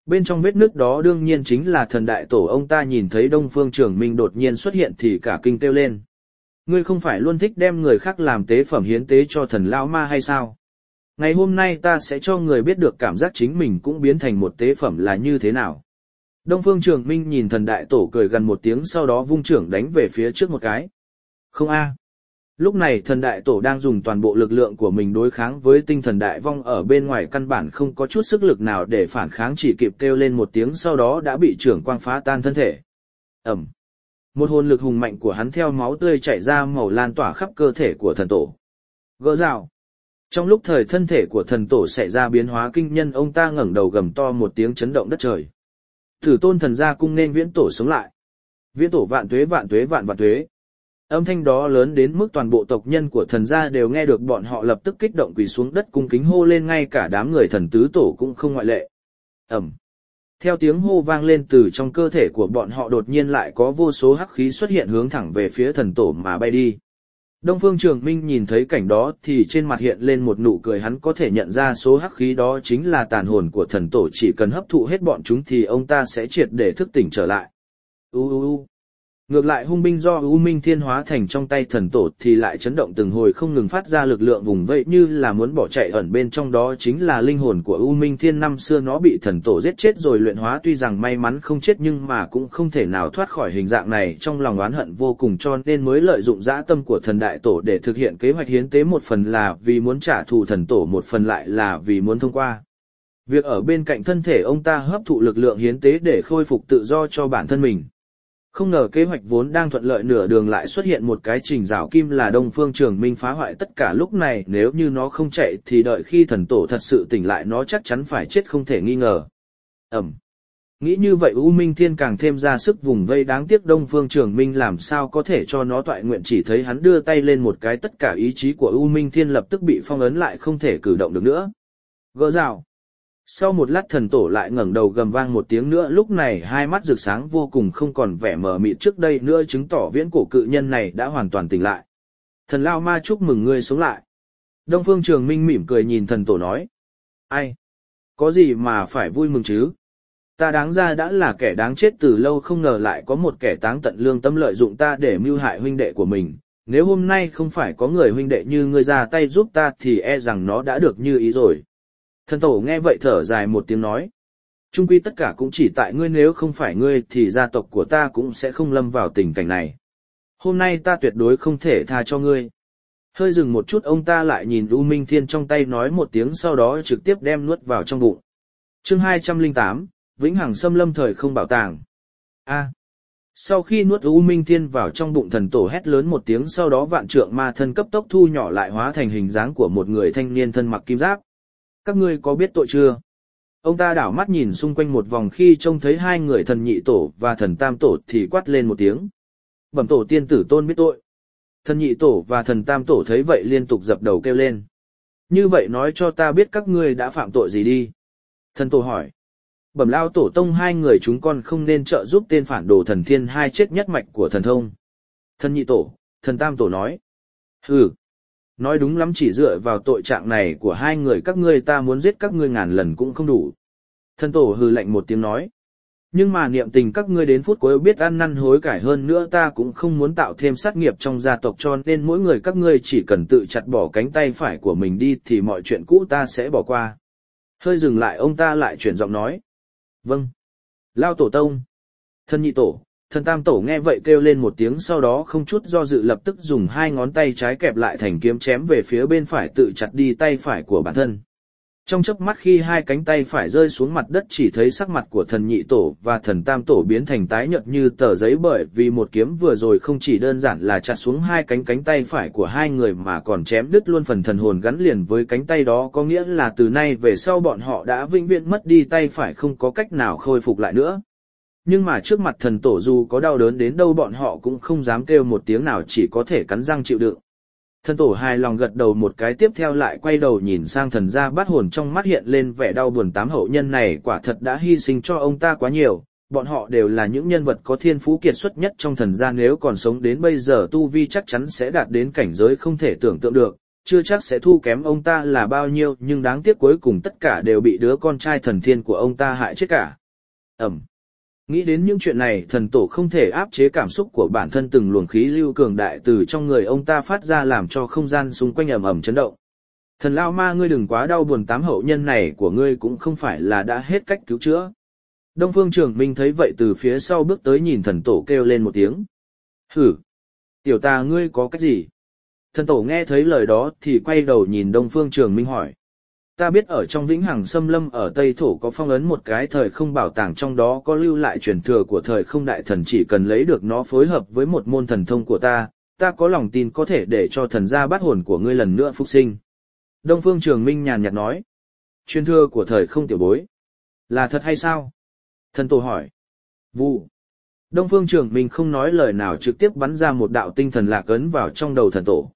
Bên trong vết nứt đó đương nhiên chính là thần đại tổ. Ông ta nhìn thấy Đông Phương Trường Minh đột nhiên xuất hiện thì cả kinh kêu lên. Ngươi không phải luôn thích đem người khác làm tế phẩm hiến tế cho thần lão ma hay sao? Ngày hôm nay ta sẽ cho người biết được cảm giác chính mình cũng biến thành một tế phẩm là như thế nào. Đông Phương Trường Minh nhìn thần đại tổ cười gần một tiếng, sau đó vung trưởng đánh về phía trước một cái. Không a. Lúc này thần đại tổ đang dùng toàn bộ lực lượng của mình đối kháng với tinh thần đại vong ở bên ngoài, căn bản không có chút sức lực nào để phản kháng, chỉ kịp kêu lên một tiếng sau đó đã bị trưởng quang phá tan thân thể. Ẩm. Một hồn lực hùng mạnh của hắn theo máu tươi chảy ra màu lan tỏa khắp cơ thể của thần tổ. Gỡ rào. Trong lúc thời thân thể của thần tổ xảy ra biến hóa kinh nhân, ông ta ngẩng đầu gầm to một tiếng chấn động đất trời. Tử tôn thần gia cung nên viễn tổ sống lại. Viễn tổ vạn tuế vạn tuế vạn vạn tuế. Âm thanh đó lớn đến mức toàn bộ tộc nhân của thần gia đều nghe được, bọn họ lập tức kích động quỳ xuống đất cung kính hô lên, ngay cả đám người thần tứ tổ cũng không ngoại lệ. Ẩm. Theo tiếng hô vang lên, từ trong cơ thể của bọn họ đột nhiên lại có vô số hắc khí xuất hiện hướng thẳng về phía thần tổ mà bay đi. Đông Phương Trường Minh nhìn thấy cảnh đó thì trên mặt hiện lên một nụ cười, hắn có thể nhận ra số hắc khí đó chính là tàn hồn của thần tổ, chỉ cần hấp thụ hết bọn chúng thì ông ta sẽ triệt để thức tỉnh trở lại. Ngược lại hung binh do U Minh Thiên hóa thành trong tay thần tổ thì lại chấn động từng hồi, không ngừng phát ra lực lượng vùng vẫy như là muốn bỏ chạy, ẩn bên trong đó chính là linh hồn của U Minh Thiên. Năm xưa nó bị thần tổ giết chết rồi luyện hóa, tuy rằng may mắn không chết nhưng mà cũng không thể nào thoát khỏi hình dạng này, trong lòng oán hận vô cùng cho nên mới lợi dụng dã tâm của thần đại tổ để thực hiện kế hoạch hiến tế, một phần là vì muốn trả thù thần tổ, một phần lại là vì muốn thông qua việc ở bên cạnh thân thể ông ta hấp thụ lực lượng hiến tế để khôi phục tự do cho bản thân mình. Không ngờ kế hoạch vốn đang thuận lợi nửa đường lại xuất hiện một cái trình rào kim là Đông Phương Trường Minh phá hoại tất cả. Lúc này nếu như nó không chạy thì đợi khi thần tổ thật sự tỉnh lại nó chắc chắn phải chết không thể nghi ngờ. Ẩm. Nghĩ như vậy U Minh Thiên càng thêm ra sức vùng vây, đáng tiếc Đông Phương Trường Minh làm sao có thể cho nó toại nguyện, chỉ thấy hắn đưa tay lên một cái, tất cả ý chí của U Minh Thiên lập tức bị phong ấn lại, không thể cử động được nữa. Gỡ rào. Sau một lát thần tổ lại ngẩng đầu gầm vang một tiếng nữa, lúc này hai mắt rực sáng vô cùng, không còn vẻ mờ mịt trước đây nữa, chứng tỏ viễn cổ cự nhân này đã hoàn toàn tỉnh lại. Thần Lao Ma chúc mừng ngươi sống lại. Đông Phương Trường Minh mỉm cười nhìn thần tổ nói. Ai? Có gì mà phải vui mừng chứ? Ta đáng ra đã là kẻ đáng chết từ lâu, không ngờ lại có một kẻ táng tận lương tâm lợi dụng ta để mưu hại huynh đệ của mình. Nếu hôm nay không phải có người huynh đệ như ngươi ra tay giúp ta thì e rằng nó đã được như ý rồi. Thần tổ nghe vậy thở dài một tiếng nói. Chung quy tất cả cũng chỉ tại ngươi, nếu không phải ngươi thì gia tộc của ta cũng sẽ không lâm vào tình cảnh này. Hôm nay ta tuyệt đối không thể tha cho ngươi. Hơi dừng một chút ông ta lại nhìn U Minh Thiên trong tay nói một tiếng, sau đó trực tiếp đem nuốt vào trong bụng. Chương 208, Vĩnh Hằng Xâm Lâm thời không bảo tàng. Sau khi nuốt U Minh Thiên vào trong bụng, thần tổ hét lớn một tiếng, sau đó vạn trượng ma thân cấp tốc thu nhỏ lại hóa thành hình dáng của một người thanh niên thân mặc kim giáp. Các ngươi có biết tội chưa? Ông ta đảo mắt nhìn xung quanh một vòng, khi trông thấy hai người thần nhị tổ và thần tam tổ thì quát lên một tiếng. Bẩm tổ tiên tử tôn biết tội. Thần nhị tổ và thần tam tổ thấy vậy liên tục dập đầu kêu lên. Như vậy nói cho ta biết các ngươi đã phạm tội gì đi. Thần tổ hỏi. Bẩm lao tổ tông, hai người chúng con không nên trợ giúp tên phản đồ thần thiên hai chết nhất mạch của thần thông. Thần nhị tổ, thần tam tổ nói. Hừ. Nói đúng lắm, chỉ dựa vào tội trạng này của hai người các ngươi ta muốn giết các ngươi ngàn lần cũng không đủ. Thần tổ hừ lạnh một tiếng nói. Nhưng mà niệm tình các ngươi đến phút cuối biết ăn năn hối cải, hơn nữa ta cũng không muốn tạo thêm sát nghiệp trong gia tộc, cho nên mỗi người các ngươi chỉ cần tự chặt bỏ cánh tay phải của mình đi thì mọi chuyện cũ ta sẽ bỏ qua. Hơi dừng lại ông ta lại chuyển giọng nói. Vâng. Lao tổ tông. Thần nhị tổ, thần tam tổ nghe vậy kêu lên một tiếng, sau đó không chút do dự lập tức dùng hai ngón tay trái kẹp lại thành kiếm chém về phía bên phải, tự chặt đi tay phải của bản thân. Trong chớp mắt khi hai cánh tay phải rơi xuống mặt đất, chỉ thấy sắc mặt của thần nhị tổ và thần tam tổ biến thành tái nhợt như tờ giấy, bởi vì một kiếm vừa rồi không chỉ đơn giản là chặt xuống hai cánh tay phải của hai người mà còn chém đứt luôn phần thần hồn gắn liền với cánh tay đó, có nghĩa là từ nay về sau bọn họ đã vĩnh viễn mất đi tay phải, không có cách nào khôi phục lại nữa. Nhưng mà trước mặt thần tổ dù có đau đớn đến đâu bọn họ cũng không dám kêu một tiếng nào, chỉ có thể cắn răng chịu đựng. Thần tổ hài lòng gật đầu một cái, tiếp theo lại quay đầu nhìn sang thần gia bát hồn, trong mắt hiện lên vẻ đau buồn, tám hậu nhân này quả thật đã hy sinh cho ông ta quá nhiều, bọn họ đều là những nhân vật có thiên phú kiệt xuất nhất trong thần gia, nếu còn sống đến bây giờ tu vi chắc chắn sẽ đạt đến cảnh giới không thể tưởng tượng được, chưa chắc sẽ thu kém ông ta là bao nhiêu, nhưng đáng tiếc cuối cùng tất cả đều bị đứa con trai thần thiên của ông ta hại chết cả. Ẩm. Nghĩ đến những chuyện này, thần tổ không thể áp chế cảm xúc của bản thân, từng luồng khí lưu cường đại từ trong người ông ta phát ra làm cho không gian xung quanh ầm ầm chấn động. Thần Lao Ma, ngươi đừng quá đau buồn, 8 hậu nhân này của ngươi cũng không phải là đã hết cách cứu chữa. Đông Phương Trường Minh thấy vậy từ phía sau bước tới nhìn thần tổ kêu lên một tiếng. Hử! Tiểu tà ngươi có cách gì? Thần tổ nghe thấy lời đó thì quay đầu nhìn Đông Phương Trường Minh hỏi. Ta biết ở trong Vĩnh Hằng Xâm Lâm ở Tây Thổ có phong ấn một cái thời không bảo tàng, trong đó có lưu lại truyền thừa của thời không đại thần, chỉ cần lấy được nó phối hợp với một môn thần thông của ta có lòng tin có thể để cho thần gia bát hồn của ngươi lần nữa phục sinh. Đông Phương Trường Minh nhàn nhạt nói. Truyền thừa của thời không tiểu bối. Là thật hay sao? Thần tổ hỏi. Vụ. Đông Phương Trường Minh không nói lời nào, trực tiếp bắn ra một đạo tinh thần lạc ấn vào trong đầu thần tổ.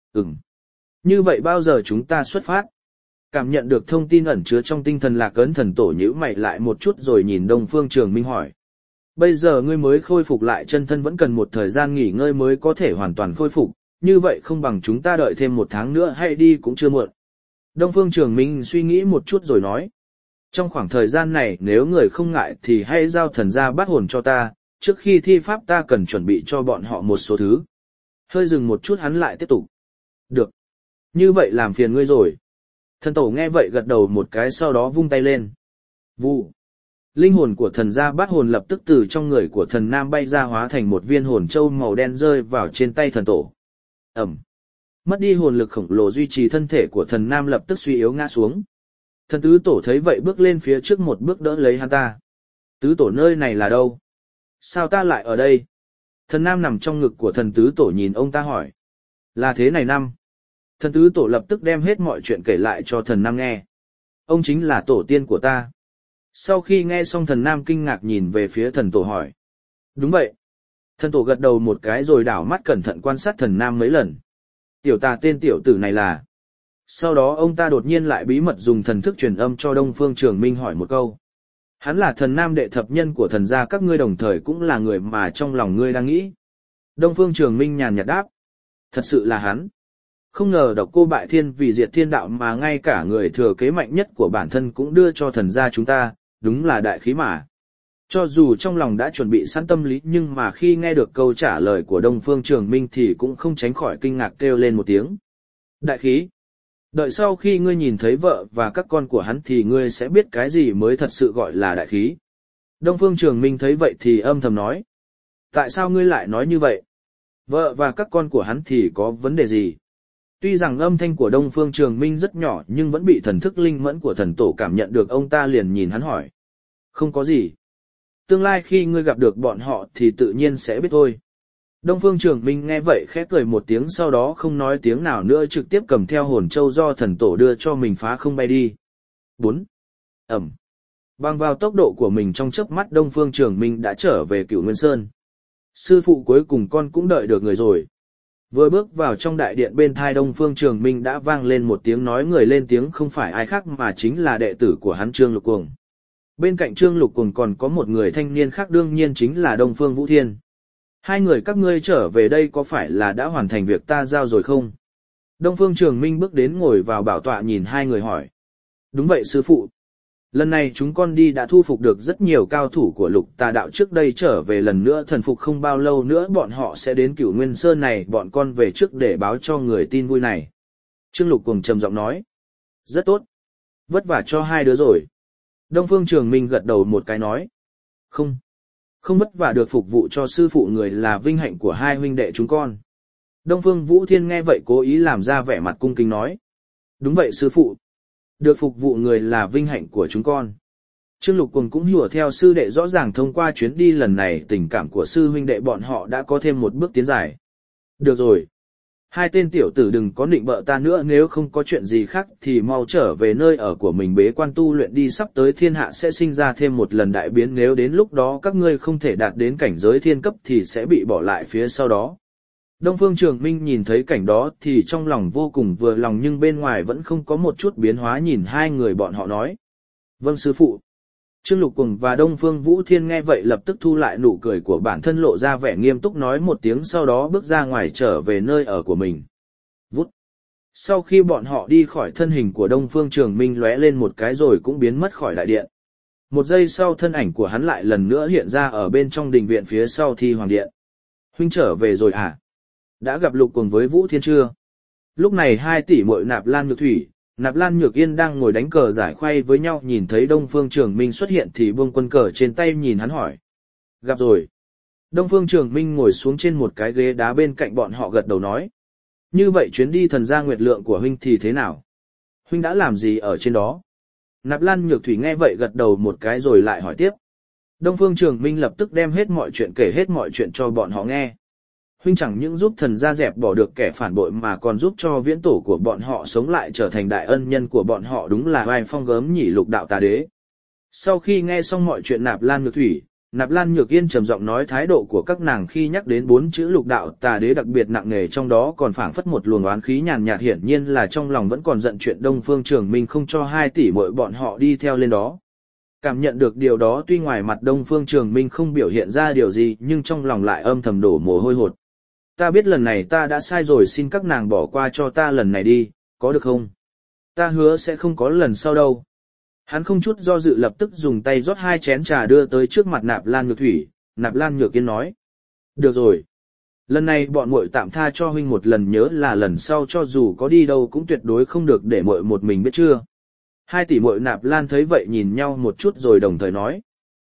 Như vậy bao giờ chúng ta xuất phát? Cảm nhận được thông tin ẩn chứa trong tinh thần lạc ấn, thần tổ nhíu mày lại một chút rồi nhìn Đông Phương Trường Minh hỏi. Bây giờ ngươi mới khôi phục lại chân thân, vẫn cần một thời gian nghỉ ngơi mới có thể hoàn toàn khôi phục, như vậy không bằng chúng ta đợi thêm 1 tháng nữa hay đi cũng chưa muộn. Đông Phương Trường Minh suy nghĩ một chút rồi nói. Trong khoảng thời gian này nếu người không ngại thì hãy giao thần gia bát hồn cho ta, trước khi thi pháp ta cần chuẩn bị cho bọn họ một số thứ. Hơi dừng một chút hắn lại tiếp tục. Được. Như vậy làm phiền ngươi rồi. Thần tổ nghe vậy gật đầu một cái, sau đó vung tay lên. Vụ. Linh hồn của thần gia bát hồn lập tức từ trong người của thần nam bay ra, hóa thành một viên hồn châu màu đen rơi vào trên tay thần tổ. Ẩm. Mất đi hồn lực khổng lồ duy trì thân thể của thần nam lập tức suy yếu ngã xuống. Thần tứ tổ thấy vậy bước lên phía trước một bước đỡ lấy hắn ta. Tứ tổ, nơi này là đâu? Sao ta lại ở đây? Thần nam nằm trong ngực của thần tứ tổ nhìn ông ta hỏi. Là thế này năm. Thần tứ tổ lập tức đem hết mọi chuyện kể lại cho thần nam nghe. Ông chính là tổ tiên của ta. Sau khi nghe xong, thần nam kinh ngạc nhìn về phía thần tổ hỏi. Đúng vậy. Thần tổ gật đầu một cái rồi đảo mắt cẩn thận quan sát thần nam mấy lần. Tiểu tà tên tiểu tử này là. Sau đó ông ta đột nhiên lại bí mật dùng thần thức truyền âm cho Đông Phương Trường Minh hỏi một câu. Hắn là thần nam đệ thập nhân của thần gia các ngươi, đồng thời cũng là người mà trong lòng ngươi đang nghĩ. Đông Phương Trường Minh nhàn nhạt đáp. Thật sự là hắn. Không ngờ Độc Cô Bại Thiên vì diệt thiên đạo mà ngay cả người thừa kế mạnh nhất của bản thân cũng đưa cho thần gia chúng ta, đúng là đại khí mà. Cho dù trong lòng đã chuẩn bị sẵn tâm lý, nhưng mà khi nghe được câu trả lời của Đông Phương Trường Minh thì cũng không tránh khỏi kinh ngạc kêu lên một tiếng. Đại khí. Đợi sau khi ngươi nhìn thấy vợ và các con của hắn thì ngươi sẽ biết cái gì mới thật sự gọi là đại khí. Đông Phương Trường Minh thấy vậy thì âm thầm nói. Tại sao ngươi lại nói như vậy? Vợ và các con của hắn thì có vấn đề gì? Tuy rằng âm thanh của Đông Phương Trường Minh rất nhỏ nhưng vẫn bị thần thức linh mẫn của thần tổ cảm nhận được, ông ta liền nhìn hắn hỏi. Không có gì. Tương lai khi ngươi gặp được bọn họ thì tự nhiên sẽ biết thôi. Đông Phương Trường Minh nghe vậy khẽ cười một tiếng, sau đó không nói tiếng nào nữa, trực tiếp cầm theo hồn châu do thần tổ đưa cho mình phá không bay đi. 4. Ẩm. Bằng vào tốc độ của mình, trong chớp mắt Đông Phương Trường Minh đã trở về Cửu Nguyên Sơn. Sư phụ, cuối cùng con cũng đợi được người rồi. Vừa bước vào trong đại điện, bên tai Đông Phương Trường Minh đã vang lên một tiếng nói, người lên tiếng không phải ai khác mà chính là đệ tử của hắn Trương Lục Cuồng. Bên cạnh Trương Lục Cuồng còn có một người thanh niên khác, đương nhiên chính là Đông Phương Vũ Thiên. Hai người các ngươi trở về đây có phải là đã hoàn thành việc ta giao rồi không? Đông Phương Trường Minh bước đến ngồi vào bảo tọa nhìn hai người hỏi. Đúng vậy sư phụ. Lần này chúng con đi đã thu phục được rất nhiều cao thủ của Lục Tà đạo, trước đây trở về lần nữa thần phục, không bao lâu nữa bọn họ sẽ đến Cửu Nguyên Sơn này, bọn con về trước để báo cho người tin vui này. Trương Lục Cuồng trầm giọng nói. Rất tốt. Vất vả cho hai đứa rồi. Đông Phương Trường Minh gật đầu một cái nói. Không vất vả được, phục vụ cho sư phụ người là vinh hạnh của hai huynh đệ chúng con. Đông Phương Vũ Thiên nghe vậy cố ý làm ra vẻ mặt cung kính nói. Đúng vậy sư phụ. Được phục vụ người là vinh hạnh của chúng con. Trương Lục Cuồng cũng hiểu theo sư đệ, rõ ràng thông qua chuyến đi lần này tình cảm của sư huynh đệ bọn họ đã có thêm một bước tiến dài. Được rồi. Hai tên tiểu tử đừng có nịnh bợ ta nữa, nếu không có chuyện gì khác thì mau trở về nơi ở của mình bế quan tu luyện đi, sắp tới thiên hạ sẽ sinh ra thêm một lần đại biến, nếu đến lúc đó các ngươi không thể đạt đến cảnh giới thiên cấp thì sẽ bị bỏ lại phía sau đó. Đông Phương Trường Minh nhìn thấy cảnh đó thì trong lòng vô cùng vừa lòng, nhưng bên ngoài vẫn không có một chút biến hóa, nhìn hai người bọn họ nói. Vâng sư phụ. Trương Lục Cuồng và Đông Phương Vũ Thiên nghe vậy lập tức thu lại nụ cười của bản thân, lộ ra vẻ nghiêm túc nói một tiếng, sau đó bước ra ngoài trở về nơi ở của mình. Vút. Sau khi bọn họ đi khỏi, thân hình của Đông Phương Trường Minh lóe lên một cái rồi cũng biến mất khỏi đại điện. Một giây sau thân ảnh của hắn lại lần nữa hiện ra ở bên trong đình viện phía sau Thi Hoàng Điện. Huynh trở về rồi à? Đã gặp Lục Cuồng với Vũ Thiên chưa? Lúc này 2 tỷ muội Nạp Lan Nhược Thủy, Nạp Lan Nhược Yên đang ngồi đánh cờ giải khuây với nhau, nhìn thấy Đông Phương Trường Minh xuất hiện thì buông quân cờ trên tay nhìn hắn hỏi. Gặp rồi. Đông Phương Trường Minh ngồi xuống trên một cái ghế đá bên cạnh bọn họ gật đầu nói. Như vậy chuyến đi Thần Gia Nguyệt Lượng của huynh thì thế nào? Huynh đã làm gì ở trên đó? Nạp Lan Nhược Thủy nghe vậy gật đầu một cái rồi lại hỏi tiếp. Đông Phương Trường Minh lập tức đem hết mọi chuyện kể hết mọi chuyện cho bọn họ nghe. Huynh chẳng những giúp Thần Gia dẹp bỏ được kẻ phản bội mà còn giúp cho viễn tổ của bọn họ sống lại trở thành đại ân nhân của bọn họ, đúng là vai phong gớm nhỉ Lục đạo tà đế. Sau khi nghe xong mọi chuyện Nạp Lan Nhược Thủy, Nạp Lan Nhược Yên trầm giọng nói thái độ của các nàng khi nhắc đến 4 chữ Lục đạo tà đế đặc biệt nặng nề, trong đó còn phảng phất một luồng oán khí nhàn nhạt, hiển nhiên là trong lòng vẫn còn giận chuyện Đông Phương Trường Minh không cho 2 tỷ muội bọn họ đi theo lên đó. Cảm nhận được điều đó, tuy ngoài mặt Đông Phương Trường Minh không biểu hiện ra điều gì nhưng trong lòng lại âm thầm đổ mồ hôi hột. Ta biết lần này ta đã sai rồi, xin các nàng bỏ qua cho ta lần này đi, có được không? Ta hứa sẽ không có lần sau đâu. Hắn không chút do dự lập tức dùng tay rót 2 chén trà đưa tới trước mặt Nạp Lan Nhược Thủy. Nạp Lan Nhược Yên nói. Được rồi. Lần này bọn muội tạm tha cho huynh một lần, nhớ là lần sau cho dù có đi đâu cũng tuyệt đối không được để muội một mình, biết chưa? 2 tỷ muội Nạp Lan thấy vậy nhìn nhau một chút rồi đồng thời nói.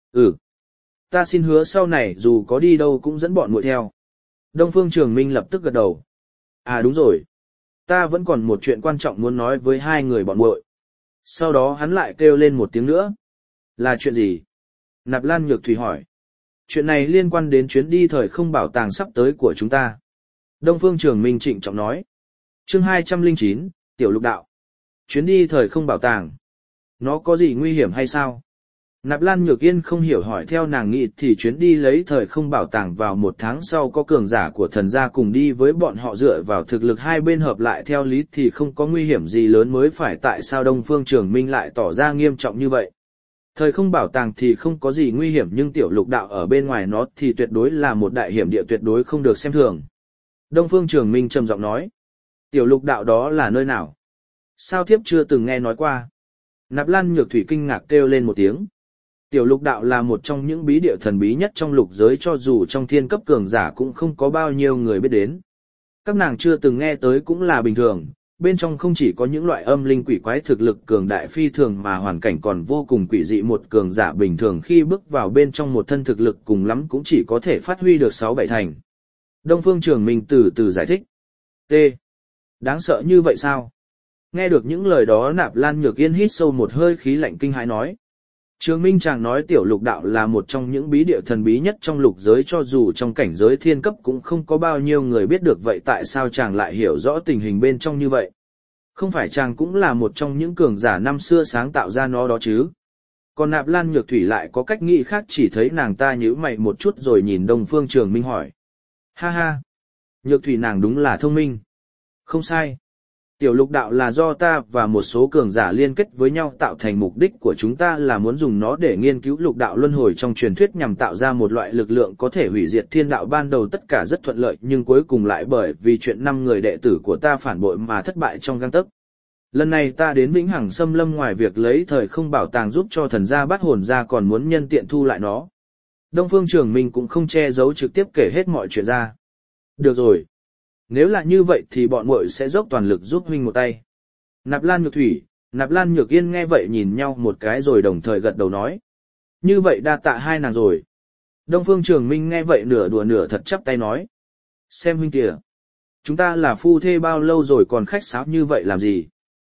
Ta xin hứa sau này dù có đi đâu cũng dẫn bọn muội theo. Đông Phương Trường Minh lập tức gật đầu. À đúng rồi. Ta vẫn còn một chuyện quan trọng muốn nói với 2 người bọn muội. Sau đó hắn lại kêu lên một tiếng nữa. Là chuyện gì? Nạp Lan Nhược Thủy hỏi. Chuyện này liên quan đến chuyến đi thời không bảo tàng sắp tới của chúng ta. Đông Phương Trường Minh trịnh trọng nói. Chương 209, Tiểu Lục Đạo. Chuyến đi thời không bảo tàng. Nó có gì nguy hiểm hay sao? Nạp Lan Nhược Yên không hiểu hỏi, theo nàng nghĩ thì chuyến đi lấy thời không bảo tàng vào 1 tháng sau có cường giả của Thần gia cùng đi với bọn họ, dựa vào thực lực hai bên hợp lại theo lý thì không có nguy hiểm gì lớn mới phải, tại sao Đông Phương Trường Minh lại tỏ ra nghiêm trọng như vậy? Thời không bảo tàng thì không có gì nguy hiểm nhưng Tiểu Lục Đạo ở bên ngoài nó thì tuyệt đối là một đại hiểm địa, tuyệt đối không được xem thường. Đông Phương Trường Minh trầm giọng nói. Tiểu Lục Đạo đó là nơi nào? Sao thiếp chưa từng nghe nói qua? Nạp Lan Nhược Thủy kinh ngạc kêu lên một tiếng. Tiểu Lục Đạo là một trong những bí địa thần bí nhất trong lục giới, cho dù trong thiên cấp cường giả cũng không có bao nhiêu người biết đến. Các nàng chưa từng nghe tới cũng là bình thường, bên trong không chỉ có những loại âm linh quỷ quái thực lực cường đại phi thường mà hoàn cảnh còn vô cùng quỷ dị, một cường giả bình thường khi bước vào bên trong một thân thực lực cùng lắm cũng chỉ có thể phát huy được 6-7 thành. Đông Phương Trường Minh từ từ giải thích. T. Đáng sợ như vậy sao? Nghe được những lời đó Nạp Lan Nhược Yên hít sâu một hơi khí lạnh kinh hãi nói. Trường Minh chàng nói Tiểu Lục Đạo là một trong những bí địa thần bí nhất trong lục giới, cho dù trong cảnh giới thiên cấp cũng không có bao nhiêu người biết được, vậy tại sao chàng lại hiểu rõ tình hình bên trong như vậy? Không phải chàng cũng là một trong những cường giả năm xưa sáng tạo ra nó đó chứ? Còn Nạp Lan Nhược Thủy lại có cách nghĩ khác, chỉ thấy nàng ta nhíu mày một chút rồi nhìn Đông Phương Trường Minh hỏi. Ha ha! Nhược Thủy nàng đúng là thông minh. Không sai. Tiểu Lục Đạo là do ta và một số cường giả liên kết với nhau tạo thành, mục đích của chúng ta là muốn dùng nó để nghiên cứu lục đạo luân hồi trong truyền thuyết nhằm tạo ra một loại lực lượng có thể hủy diệt thiên đạo. Ban đầu tất cả rất thuận lợi nhưng cuối cùng lại bởi vì chuyện 5 người đệ tử của ta phản bội mà thất bại trong gang tấc. Lần này ta đến Vĩnh Hằng Xâm Lâm ngoài việc lấy thời không bảo tàng giúp cho Thần gia Bát Hồn ra còn muốn nhân tiện thu lại nó. Đông Phương Trường Minh cũng không che giấu, trực tiếp kể hết mọi chuyện ra. Được rồi. Nếu là như vậy thì bọn muội sẽ dốc toàn lực giúp huynh một tay. Nạp Lan Nhược Thủy, Nạp Lan Nhược Yên nghe vậy nhìn nhau một cái rồi đồng thời gật đầu nói. Như vậy đa tạ 2 nàng rồi. Đông Phương Trường Minh nghe vậy nửa đùa nửa thật chắp tay nói. Xem huynh kìa. Chúng ta là phu thê bao lâu rồi còn khách sáo như vậy làm gì?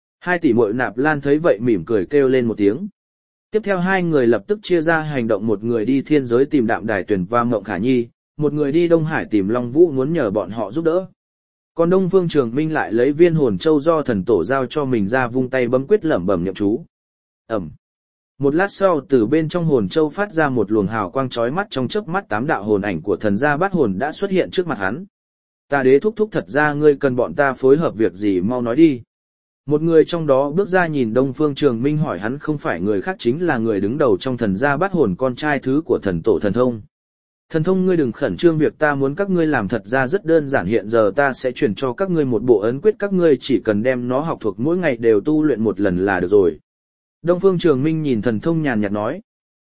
2 tỷ muội Nạp Lan thấy vậy mỉm cười kêu lên một tiếng. Tiếp theo 2 người lập tức chia ra hành động, một người đi thiên giới tìm Đạm Đài Tuyền và Mộng Khả Nhi, một người đi Đông Hải tìm Long Vũ muốn nhờ bọn họ giúp đỡ. Còn Đông Phương Trường Minh lại lấy viên hồn châu do thần tổ giao cho mình ra, vung tay bấm quyết lẩm bẩm niệm chú. Ầm. Một lát sau từ bên trong hồn châu phát ra một luồng hào quang chói mắt, trong chớp mắt 8 đạo hồn ảnh của Thần gia Bát Hồn đã xuất hiện trước mặt hắn. Ta đế thúc thúc, thật ra ngươi cần bọn ta phối hợp việc gì mau nói đi. Một người trong đó bước ra nhìn Đông Phương Trường Minh hỏi, hắn không phải người khác chính là người đứng đầu trong Thần gia Bát Hồn, con trai thứ của thần tổ Thần Thông. Thần Thông, ngươi đừng khẩn trương, việc ta muốn các ngươi làm thật ra rất đơn giản, hiện giờ ta sẽ truyền cho các ngươi một bộ ấn quyết, các ngươi chỉ cần đem nó học thuộc, mỗi ngày đều tu luyện một lần là được rồi. Đông Phương Trường Minh nhìn Thần Thông nhàn nhạt nói,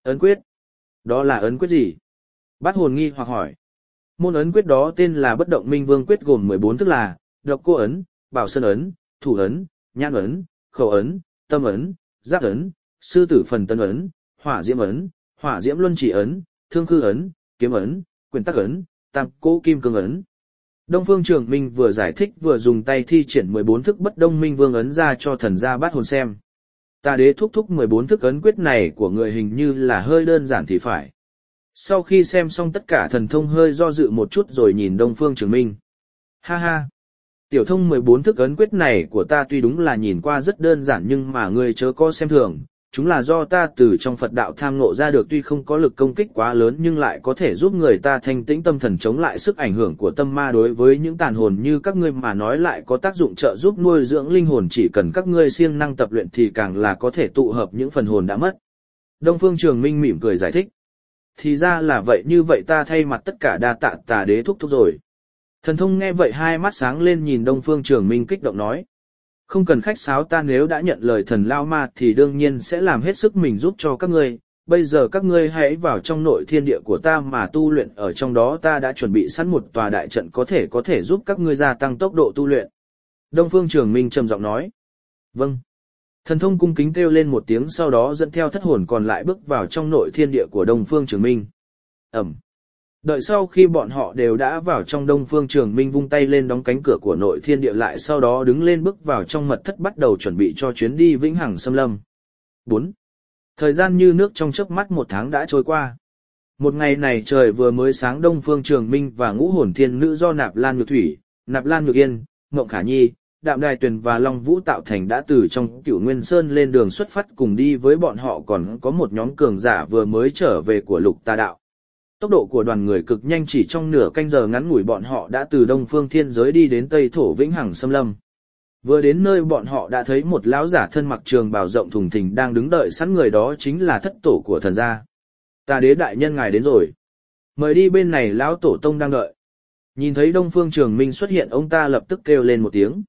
Ấn quyết. Đó là ấn quyết gì? Bát hồn nghi hoặc hỏi. Môn ấn quyết đó tên là Bất Động Minh Vương quyết, gồm 14 thức là Độc Cô ấn, Bảo Sơn ấn, Thủ ấn, Nhãn ấn, Khẩu ấn, Tâm ấn, Giác ấn, Sư tử phần tân ấn, Hỏa diễm ấn, Hỏa diễm luân chỉ ấn, Thương khư ấn, Kiếm ấn, Quyền tắc ấn, Tam Cố Kim Cương ấn. Đông Phương Trường Minh vừa giải thích vừa dùng tay thi triển 14 thức Bất Đông Minh Vương ấn ra cho thần gia Bát hồn xem. Tà đế thúc thúc 14 thức ấn quyết này của người hình như là hơi đơn giản thì phải. Sau khi xem xong tất cả thần thông hơi do dự một chút rồi nhìn Đông Phương Trường Minh. Ha ha! Tiểu thông 14 thức ấn quyết này của ta tuy đúng là nhìn qua rất đơn giản nhưng mà ngươi chớ có xem thường, chúng là do ta từ trong Phật đạo tham ngộ ra được, tuy không có lực công kích quá lớn nhưng lại có thể giúp người ta thanh tĩnh tâm thần, chống lại sức ảnh hưởng của tâm ma. Đối với những tàn hồn như các ngươi mà nói lại có tác dụng trợ giúp nuôi dưỡng linh hồn, chỉ cần các ngươi siêng năng tập luyện thì càng là có thể tụ hợp những phần hồn đã mất. Đông Phương Trường Minh mỉm cười giải thích. Thì ra là vậy, như vậy ta thay mặt tất cả đa tạ Tà đế thúc thúc rồi. Thần thông nghe vậy hai mắt sáng lên nhìn Đông Phương Trường Minh kích động nói. Không cần khách sáo, ta nếu đã nhận lời thần Lao Ma thì đương nhiên sẽ làm hết sức mình giúp cho các ngươi. Bây giờ các ngươi hãy vào trong nội thiên địa của ta mà tu luyện, ở trong đó ta đã chuẩn bị sẵn một tòa đại trận có thể giúp các ngươi gia tăng tốc độ tu luyện. Đông Phương Trường Minh trầm giọng nói. Vâng. Thần thông cung kính kêu lên một tiếng, sau đó dẫn theo thất hồn còn lại bước vào trong nội thiên địa của Đông Phương Trường Minh. Ẩm. Đợi sau khi bọn họ đều đã vào trong, Đông Phương Trường Minh vung tay lên đóng cánh cửa của nội thiên địa lại, sau đó đứng lên bước vào trong mật thất bắt đầu chuẩn bị cho chuyến đi vĩnh hằng xâm lâm. 4. Thời gian như nước trong chớp mắt 1 tháng đã trôi qua. Một ngày này trời vừa mới sáng, Đông Phương Trường Minh và ngũ hồn thiên nữ do Nạp Lan Nhược Thủy, Nạp Lan Nhược Yên, Ngộng Khả Nhi, Đạm Đài Tuyền và Long Vũ tạo thành đã từ trong Cửu Nguyên Sơn lên đường xuất phát, cùng đi với bọn họ còn có một nhóm cường giả vừa mới trở về của Lục Tà Đạo. Tốc độ của đoàn người cực nhanh, chỉ trong nửa canh giờ ngắn ngủi bọn họ đã từ Đông Phương Thiên Giới đi đến Tây Thổ Vĩnh Hằng Xâm Lâm. Vừa đến nơi bọn họ đã thấy một lão giả thân mặc trường bào rộng thùng thình đang đứng đợi sẵn, người đó chính là thất tổ của thần gia. Tà đế đại nhân ngài đến rồi. Mời đi bên này, lão tổ tông đang đợi. Nhìn thấy Đông Phương Trường Minh xuất hiện, ông ta lập tức kêu lên một tiếng.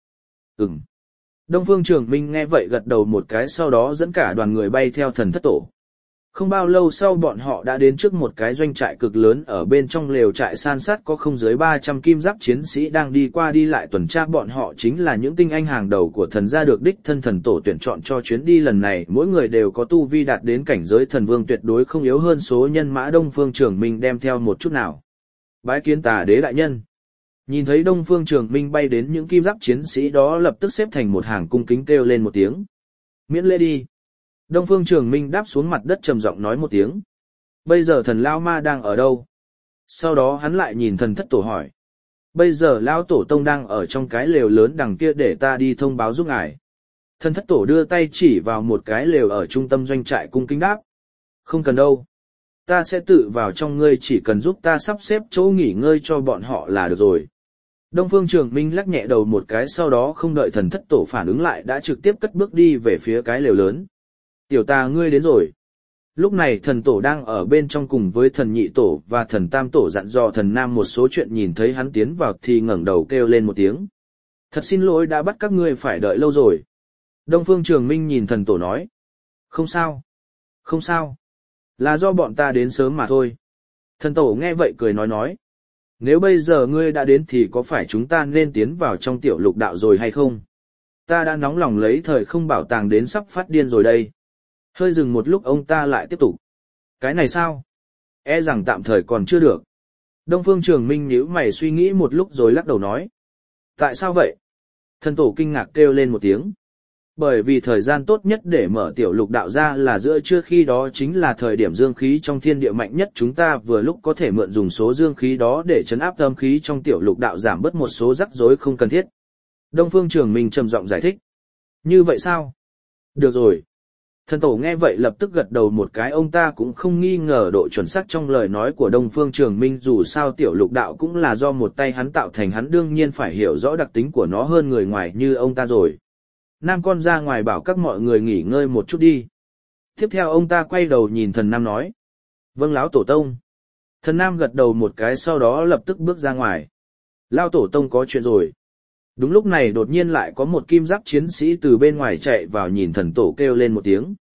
Đông Phương Trường Minh nghe vậy gật đầu một cái, sau đó dẫn cả đoàn người bay theo thần thất tổ. Không bao lâu sau bọn họ đã đến trước một cái doanh trại cực lớn, ở bên trong lều trại san sát có không dưới 300 kim giáp chiến sĩ đang đi qua đi lại tuần tra, bọn họ chính là những tinh anh hàng đầu của thần gia được đích thân thần tổ tuyển chọn cho chuyến đi lần này, mỗi người đều có tu vi đạt đến cảnh giới thần vương, tuyệt đối không yếu hơn số nhân mã Đông Phương Trường Minh đem theo một chút nào. Bái kiến Tà đế đại nhân. Nhìn thấy Đông Phương Trường Minh bay đến, những kim giáp chiến sĩ đó lập tức xếp thành một hàng cung kính kêu lên một tiếng. Miễn lễ đi. Đông Phương Trường Minh đáp xuống mặt đất trầm giọng nói một tiếng. Bây giờ thần Lao Ma đang ở đâu? Sau đó hắn lại nhìn thần thất tổ hỏi. Bây giờ Lão tổ tông đang ở trong cái lều lớn đằng kia, để ta đi thông báo giúp ngài. Thần thất tổ đưa tay chỉ vào một cái lều ở trung tâm doanh trại cung kính đáp. Không cần đâu. Ta sẽ tự vào trong, ngươi chỉ cần giúp ta sắp xếp chỗ nghỉ ngơi cho bọn họ là được rồi. Đông Phương Trường Minh lắc nhẹ đầu một cái, sau đó không đợi thần thất tổ phản ứng lại đã trực tiếp cất bước đi về phía cái lều lớn. Tiểu Tà ngươi đến rồi. Lúc này thần tổ đang ở bên trong cùng với thần nhị tổ và thần tam tổ dặn dò thần nam một số chuyện, nhìn thấy hắn tiến vào thì ngẩng đầu kêu lên một tiếng. Thật xin lỗi đã bắt các ngươi phải đợi lâu rồi. Đông Phương Trường Minh nhìn thần tổ nói. Không sao. Không sao. Là do bọn ta đến sớm mà thôi. Thần tổ nghe vậy cười nói. Nếu bây giờ ngươi đã đến thì có phải chúng ta nên tiến vào trong tiểu lục đạo rồi hay không? Ta đã nóng lòng lấy thời không bảo tàng đến sắp phát điên rồi đây. Hơi dừng một lúc ông ta lại tiếp tục. Cái này sao? E rằng tạm thời còn chưa được. Đông Phương Trường Minh nhíu mày suy nghĩ một lúc rồi lắc đầu nói. Tại sao vậy? Thần tổ kinh ngạc kêu lên một tiếng. Bởi vì thời gian tốt nhất để mở tiểu lục đạo ra là giữa trưa, khi đó chính là thời điểm dương khí trong thiên địa mạnh nhất, chúng ta vừa lúc có thể mượn dùng số dương khí đó để trấn áp âm khí trong tiểu lục đạo, giảm bớt một số rắc rối không cần thiết. Đông Phương Trường Minh trầm giọng giải thích. Như vậy sao? Được rồi. Thần tổ nghe vậy lập tức gật đầu một cái, ông ta cũng không nghi ngờ độ chuẩn xác trong lời nói của Đông Phương Trường Minh, dù sao tiểu lục đạo cũng là do một tay hắn tạo thành, hắn đương nhiên phải hiểu rõ đặc tính của nó hơn người ngoài như ông ta rồi. Nam con ra ngoài bảo các mọi người nghỉ ngơi một chút đi. Tiếp theo ông ta quay đầu nhìn thần Nam nói. Vâng lão tổ tông. Thần Nam gật đầu một cái, sau đó lập tức bước ra ngoài. Lão tổ tông có chuyện rồi. Đúng lúc này đột nhiên lại có một kim giáp chiến sĩ từ bên ngoài chạy vào, nhìn thần tổ kêu lên một tiếng.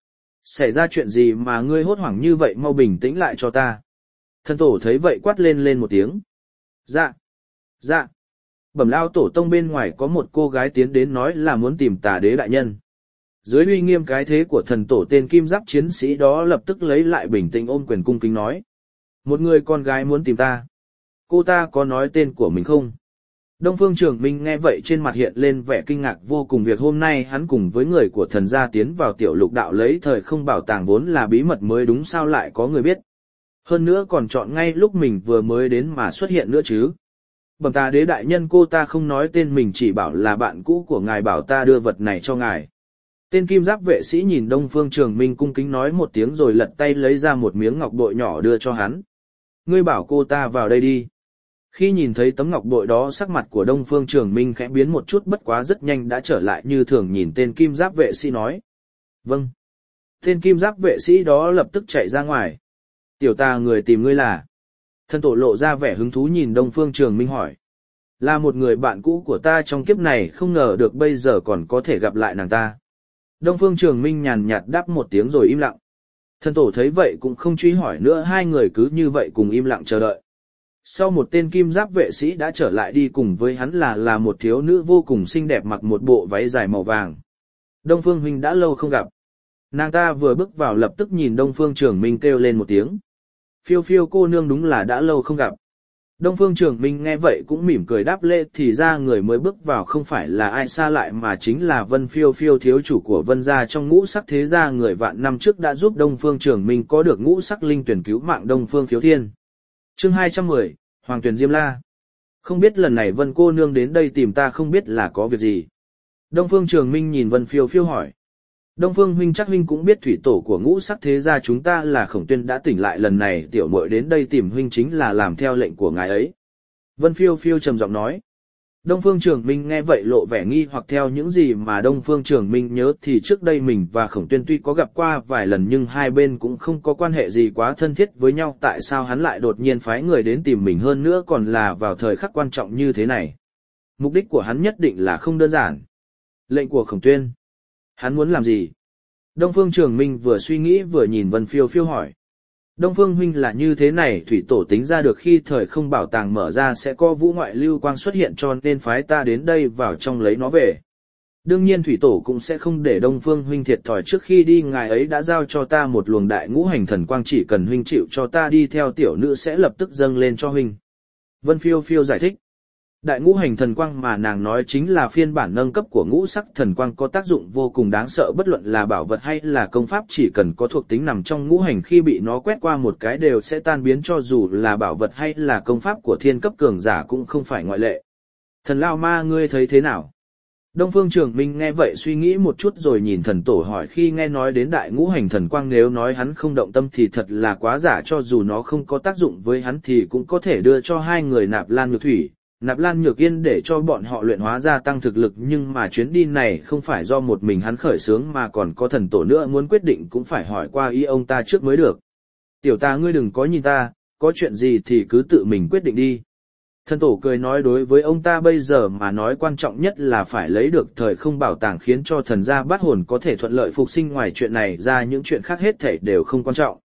Xảy ra chuyện gì mà ngươi hốt hoảng như vậy, mau bình tĩnh lại cho ta. Thần tổ thấy vậy quát lên một tiếng. Dạ. Dạ. Bẩm lao tổ tông, bên ngoài có một cô gái tiến đến nói là muốn tìm Tà Đế đại nhân. Dưới uy nghiêm cái thế của thần tổ, tên kim giáp chiến sĩ đó lập tức lấy lại bình tĩnh, ôm quyền cung kính nói. Một người con gái muốn tìm ta. Cô ta có nói tên của mình không? Đông Phương Trường Minh nghe vậy trên mặt hiện lên vẻ kinh ngạc vô cùng, việc hôm nay hắn cùng với người của thần gia tiến vào tiểu lục đạo lấy thời không bảo tàng vốn là bí mật mới đúng, sao lại có người biết. Hơn nữa còn chọn ngay lúc mình vừa mới đến mà xuất hiện nữa chứ. Bẩm Tà Đế đại nhân, cô ta không nói tên mình, chỉ bảo là bạn cũ của ngài bảo ta đưa vật này cho ngài. Tên kim giáp vệ sĩ nhìn Đông Phương Trường Minh cung kính nói một tiếng rồi lật tay lấy ra một miếng ngọc bội nhỏ đưa cho hắn. Ngươi bảo cô ta vào đây đi. Khi nhìn thấy tấm ngọc bội đó, sắc mặt của Đông Phương Trường Minh khẽ biến một chút, bất quá rất nhanh đã trở lại như thường, nhìn tên kim giáp vệ sĩ nói. Vâng. Tên kim giáp vệ sĩ đó lập tức chạy ra ngoài. Tiểu Tà, người tìm ngươi là? Thần tổ lộ ra vẻ hứng thú nhìn Đông Phương Trường Minh hỏi. Là một người bạn cũ của ta trong kiếp này, không ngờ được bây giờ còn có thể gặp lại nàng ta. Đông Phương Trường Minh nhàn nhạt đáp một tiếng rồi im lặng. Thần tổ thấy vậy cũng không truy hỏi nữa, hai người cứ như vậy cùng im lặng chờ đợi. Sau một tên kim giáp vệ sĩ đã trở lại, đi cùng với hắn là một thiếu nữ vô cùng xinh đẹp, mặc một bộ váy dài màu vàng. Đông Phương huynh, đã lâu không gặp. Nàng ta vừa bước vào lập tức nhìn Đông Phương Trường Minh kêu lên một tiếng. Phiêu Phiêu cô nương, đúng là đã lâu không gặp. Đông Phương Trường Minh nghe vậy cũng mỉm cười đáp lễ, thì ra người mới bước vào không phải là ai xa lại mà chính là Vân Phiêu Phiêu, thiếu chủ của Vân gia trong ngũ sắc thế gia, người vạn năm trước đã giúp Đông Phương Trường Minh có được ngũ sắc linh tuyển cứu mạng Đông Phương Khiếu Thiên. Chương 210, Hoàng Tuyển Diêm La. Không biết lần này Vân cô nương đến đây tìm ta không biết là có việc gì. Đông Phương Trường Minh nhìn Vân Phiêu Phiêu hỏi. Đông Phương huynh, chắc huynh cũng biết thủy tổ của ngũ sắc thế gia chúng ta là Khổng Tuyên đã tỉnh lại, lần này tiểu muội đến đây tìm huynh chính là làm theo lệnh của ngài ấy. Vân Phiêu Phiêu trầm giọng nói. Đông Phương Trường Minh nghe vậy lộ vẻ nghi hoặc, theo những gì mà Đông Phương Trường Minh nhớ thì trước đây mình và Khổng Tuyên tuy có gặp qua vài lần nhưng hai bên cũng không có quan hệ gì quá thân thiết với nhau, tại sao hắn lại đột nhiên phái người đến tìm mình, hơn nữa còn là vào thời khắc quan trọng như thế này. Mục đích của hắn nhất định là không đơn giản. Lệnh của Khổng Tuyên. Hắn muốn làm gì? Đông Phương Trường Minh vừa suy nghĩ vừa nhìn Vân Phiêu Phiêu hỏi. Đông Phương huynh, là như thế này, thủy tổ tính ra được khi thời không bảo tàng mở ra sẽ có vũ ngoại lưu quang xuất hiện, cho nên phái ta đến đây vào trong lấy nó về. Đương nhiên thủy tổ cũng sẽ không để Đông Phương huynh thiệt thòi, trước khi đi ngài ấy đã giao cho ta một luồng đại ngũ hành thần quang, chỉ cần huynh chịu cho ta đi theo, tiểu nữ sẽ lập tức dâng lên cho huynh. Vân Phiêu Phiêu giải thích. Đại ngũ hành thần quang mà nàng nói chính là phiên bản nâng cấp của ngũ sắc thần quang, có tác dụng vô cùng đáng sợ, bất luận là bảo vật hay là công pháp, chỉ cần có thuộc tính nằm trong ngũ hành khi bị nó quét qua một cái đều sẽ tan biến, cho dù là bảo vật hay là công pháp của thiên cấp cường giả cũng không phải ngoại lệ. Thần Lao Ma, ngươi thấy thế nào? Đông Phương Trường Minh nghe vậy suy nghĩ một chút rồi nhìn thần tổ hỏi, khi nghe nói đến đại ngũ hành thần quang nếu nói hắn không động tâm thì thật là quá giả, cho dù nó không có tác dụng với hắn thì cũng có thể đưa cho hai người Nạp Lan Nhược Thủy, Nạp Lan Nhược Yên để cho bọn họ luyện hóa gia tăng thực lực, nhưng mà chuyến đi này không phải do một mình hắn khởi xướng mà còn có thần tổ nữa, muốn quyết định cũng phải hỏi qua ý ông ta trước mới được. Tiểu Ta, ngươi đừng có nhìn ta, có chuyện gì thì cứ tự mình quyết định đi. Thần tổ cười nói, đối với ông ta bây giờ mà nói quan trọng nhất là phải lấy được thời không bảo tàng khiến cho thần gia Bát Hồn có thể thuận lợi phục sinh, ngoài chuyện này ra những chuyện khác hết thảy đều không quan trọng.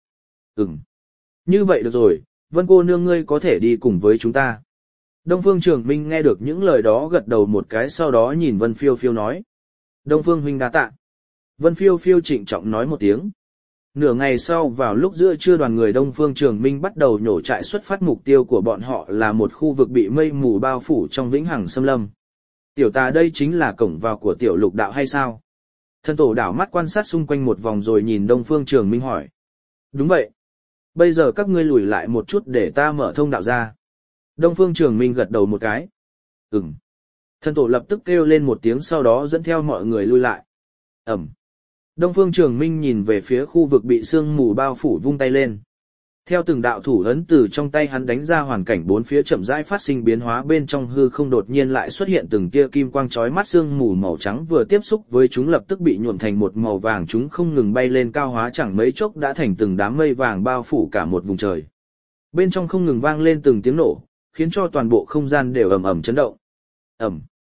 Như vậy được rồi, Vân cô nương ngươi có thể đi cùng với chúng ta. Đông Phương Trường Minh nghe được những lời đó gật đầu một cái, sau đó nhìn Vân Phiêu Phiêu nói. Đông Phương huynh đa tạ. Vân Phiêu Phiêu trịnh trọng nói một tiếng. Nửa ngày sau, vào lúc giữa trưa, đoàn người Đông Phương Trường Minh bắt đầu nhổ trại, xuất phát, mục tiêu của bọn họ là một khu vực bị mây mù bao phủ trong vĩnh hằng xâm lâm. Tiểu Ta, đây chính là cổng vào của tiểu lục đạo hay sao? Thần tổ đảo mắt quan sát xung quanh một vòng rồi nhìn Đông Phương Trường Minh hỏi. Đúng vậy. Bây giờ các ngươi lùi lại một chút để ta mở thông đạo ra. Đông Phương Trường Minh gật đầu một cái. Thần tổ lập tức kêu lên một tiếng, sau đó dẫn theo mọi người lui lại. Đông Phương Trường Minh nhìn về phía khu vực bị sương mù bao phủ, vung tay lên. Theo từng đạo thủ ấn từ trong tay hắn đánh ra, hoàn cảnh bốn phía chậm rãi phát sinh biến hóa, bên trong hư không đột nhiên lại xuất hiện từng tia kim quang chói mắt, sương mù màu trắng vừa tiếp xúc với chúng lập tức bị nhuộm thành một màu vàng, chúng không ngừng bay lên cao, hóa chẳng mấy chốc đã thành từng đám mây vàng bao phủ cả một vùng trời. Bên trong không ngừng vang lên từng tiếng nổ, khiến cho toàn bộ không gian đều ầm ầm chấn động.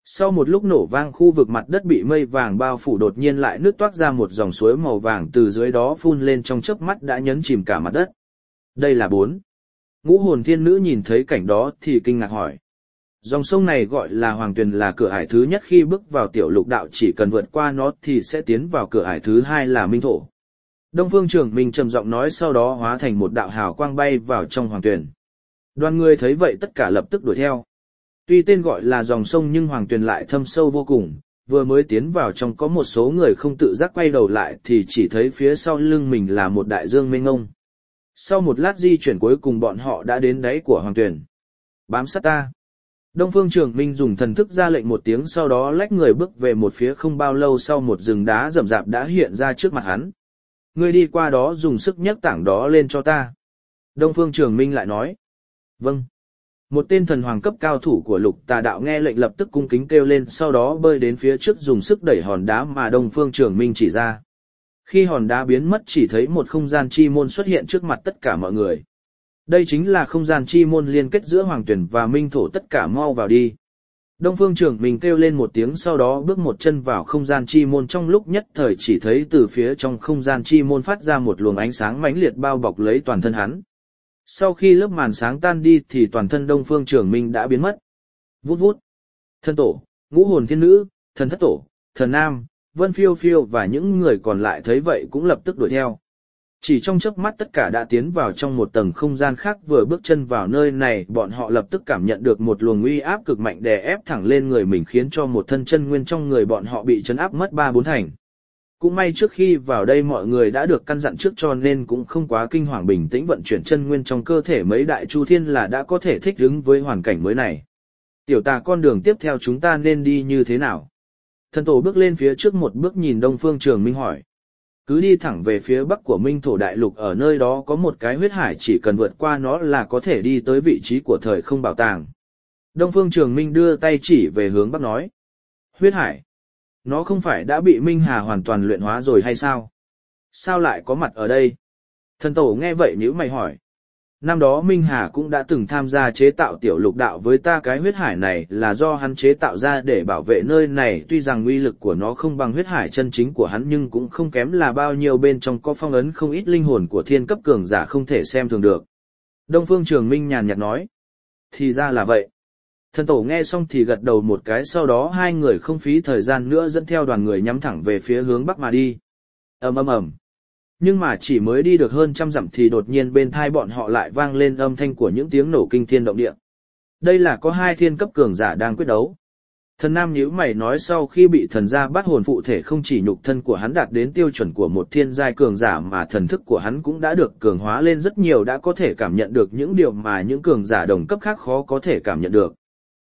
Sau một lúc nổ vang, khu vực mặt đất bị mây vàng bao phủ đột nhiên lại nứt toát ra một dòng suối màu vàng từ dưới đó phun lên trong chớp mắt đã nhấn chìm cả mặt đất. Đây là 4. Ngũ hồn thiên nữ nhìn thấy cảnh đó thì kinh ngạc hỏi. Dòng sông này gọi là Hoàng Tuyền, là cửa ải thứ nhất khi bước vào tiểu lục đạo, chỉ cần vượt qua nó thì sẽ tiến vào cửa ải thứ hai là Minh Thổ. Đông Phương Trường Minh trầm giọng nói, sau đó hóa thành một đạo hào quang bay vào trong Hoàng Tuyền. Đoàn người thấy vậy tất cả lập tức đuổi theo. Tuy tên gọi là dòng sông nhưng Hoàng Tuyền lại thâm sâu vô cùng, vừa mới tiến vào trong có một số người không tự giác quay đầu lại thì chỉ thấy phía sau lưng mình là một đại dương mênh mông. Sau một lát di chuyển cuối cùng bọn họ đã đến đáy của Hoàng Tuyền. Bám sát ta. Đông Phương Trường Minh dùng thần thức ra lệnh một tiếng, sau đó lách người bước về một phía, không bao lâu sau một rừng đá rậm rạp đã hiện ra trước mặt hắn. Ngươi đi qua đó dùng sức nhấc tảng đó lên cho ta. Đông Phương Trường Minh lại nói. Vâng. Một tên thần hoàng cấp cao thủ của Lục Tà Đạo nghe lệnh lập tức cung kính kêu lên, sau đó bơi đến phía trước dùng sức đẩy hòn đá mà Đông Phương Trường Minh chỉ ra. Khi hòn đá biến mất chỉ thấy một không gian chi môn xuất hiện trước mặt tất cả mọi người. Đây chính là không gian chi môn liên kết giữa Hoàng Tuyển và Minh Thổ, tất cả mau vào đi. Đông Phương Trường Minh kêu lên một tiếng, sau đó bước một chân vào không gian chi môn, trong lúc nhất thời chỉ thấy từ phía trong không gian chi môn phát ra một luồng ánh sáng mãnh liệt bao bọc lấy toàn thân hắn. Sau khi lớp màn sáng tan đi thì toàn thân Đông Phương Trường Minh đã biến mất. Vút vút. Thân tổ, ngũ hồn thiên nữ, thần thất tổ, thần nam, Vân Phiêu Phiêu và những người còn lại thấy vậy cũng lập tức đuổi theo. Chỉ trong chớp mắt tất cả đã tiến vào trong một tầng không gian khác, vừa bước chân vào nơi này bọn họ lập tức cảm nhận được một luồng uy áp cực mạnh đè ép thẳng lên người mình, khiến cho một thân chân nguyên trong người bọn họ bị chấn áp mất 3-4 thành. Cũng may trước khi vào đây mọi người đã được căn dặn trước cho nên cũng không quá kinh hoàng, bình tĩnh vận chuyển chân nguyên trong cơ thể mấy đại chu thiên là đã có thể thích ứng với hoàn cảnh mới này. Tiểu Tà, con đường tiếp theo chúng ta nên đi như thế nào? Thần tổ bước lên phía trước một bước nhìn Đông Phương Trường Minh hỏi. Cứ đi thẳng về phía bắc của Minh Thổ Đại Lục, ở nơi đó có một cái huyết hải, chỉ cần vượt qua nó là có thể đi tới vị trí của thời không bảo tàng. Đông Phương Trường Minh đưa tay chỉ về hướng bắc nói. Huyết hải? Nó không phải đã bị Minh Hà hoàn toàn luyện hóa rồi hay sao? Sao lại có mặt ở đây? Thần tổ nghe vậy nhíu mày hỏi. Năm đó Minh Hà cũng đã từng tham gia chế tạo tiểu lục đạo với ta, cái huyết hải này là do hắn chế tạo ra để bảo vệ nơi này, tuy rằng uy lực của nó không bằng huyết hải chân chính của hắn nhưng cũng không kém là bao nhiêu, bên trong có phong ấn không ít linh hồn của thiên cấp cường giả không thể xem thường được. Đông Phương Trường Minh nhàn nhạt nói. Thì ra là vậy. Thần tổ nghe xong thì gật đầu một cái, sau đó hai người không phí thời gian nữa dẫn theo đoàn người nhắm thẳng về phía hướng bắc mà đi. Ầm ầm ầm. Nhưng mà chỉ mới đi được hơn 100 dặm thì đột nhiên bên tai bọn họ lại vang lên âm thanh của những tiếng nổ kinh thiên động địa. Đây là có hai thiên cấp cường giả đang quyết đấu. Thần nam nhíu mày nói, sau khi bị thần gia bắt hồn phụ thể, không chỉ nhục thân của hắn đạt đến tiêu chuẩn của một thiên giai cường giả mà thần thức của hắn cũng đã được cường hóa lên rất nhiều, đã có thể cảm nhận được những điều mà những cường giả đồng cấp khác khó có thể cảm nhận được.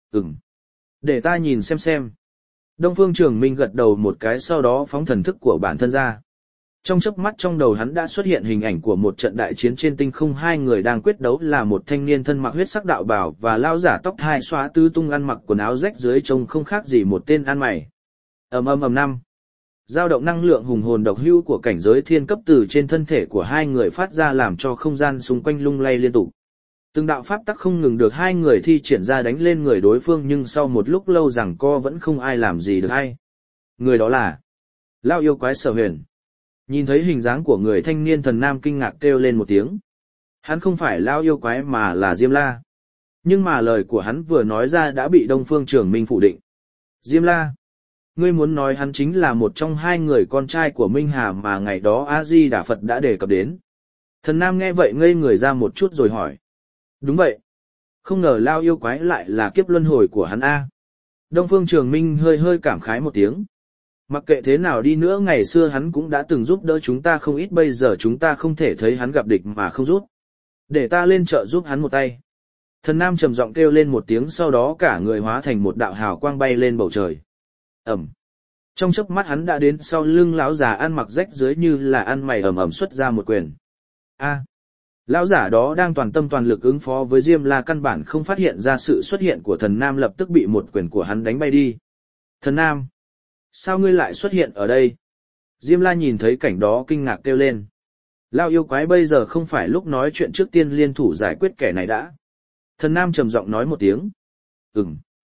Để ta nhìn xem. Đông Phương Trường Minh gật đầu một cái, sau đó phóng thần thức của bản thân ra. Trong chớp mắt trong đầu hắn đã xuất hiện hình ảnh của một trận đại chiến trên tinh không, hai người đang quyết đấu là một thanh niên thân mặc huyết sắc đạo bào và lão giả tóc hai xóa tứ tung ăn mặc quần áo rách dưới trông không khác gì một tên ăn mày. Ầm ầm ầm năm. Dao động năng lượng hùng hồn độc hữu của cảnh giới thiên cấp từ trên thân thể của hai người phát ra, làm cho không gian xung quanh lung lay liên tục. Từng đạo pháp tắc không ngừng được hai người thi triển ra đánh lên người đối phương, nhưng sau một lúc lâu giằng co vẫn không ai làm gì được ai. Người đó là Lão yêu quái Sở Huyền. Nhìn thấy hình dáng của người thanh niên, thần nam kinh ngạc kêu lên một tiếng. Hắn không phải Lão yêu quái mà là Diêm La. Nhưng mà lời của hắn vừa nói ra đã bị Đông Phương Trường Minh phủ định. Diêm La? Ngươi muốn nói hắn chính là một trong hai người con trai của Minh Hà mà ngày đó A-di Đà Phật đã đề cập đến? Thần nam nghe vậy ngây người ra một chút rồi hỏi. Đúng vậy. Không ngờ Lão yêu quái lại là kiếp luân hồi của hắn A. Đông Phương Trường Minh hơi cảm khái một tiếng. Mặc kệ thế nào đi nữa, ngày xưa hắn cũng đã từng giúp đỡ chúng ta không ít, bây giờ chúng ta không thể thấy hắn gặp địch mà không giúp. Để ta lên chợ giúp hắn một tay. Thần nam trầm giọng kêu lên một tiếng, sau đó cả người hóa thành một đạo hào quang bay lên bầu trời. Trong chớp mắt hắn đã đến sau lưng lão già ăn mặc rách dưới như là ăn mày, xuất ra một quyền. Lão giả đó đang toàn tâm toàn lực ứng phó với Diêm La, căn bản không phát hiện ra sự xuất hiện của thần nam, lập tức bị một quyền của hắn đánh bay đi. Thần nam, sao ngươi lại xuất hiện ở đây? Diêm La nhìn thấy cảnh đó kinh ngạc kêu lên. Lão yêu quái, bây giờ không phải lúc nói chuyện, trước tiên liên thủ giải quyết kẻ này đã. Thần nam trầm giọng nói một tiếng.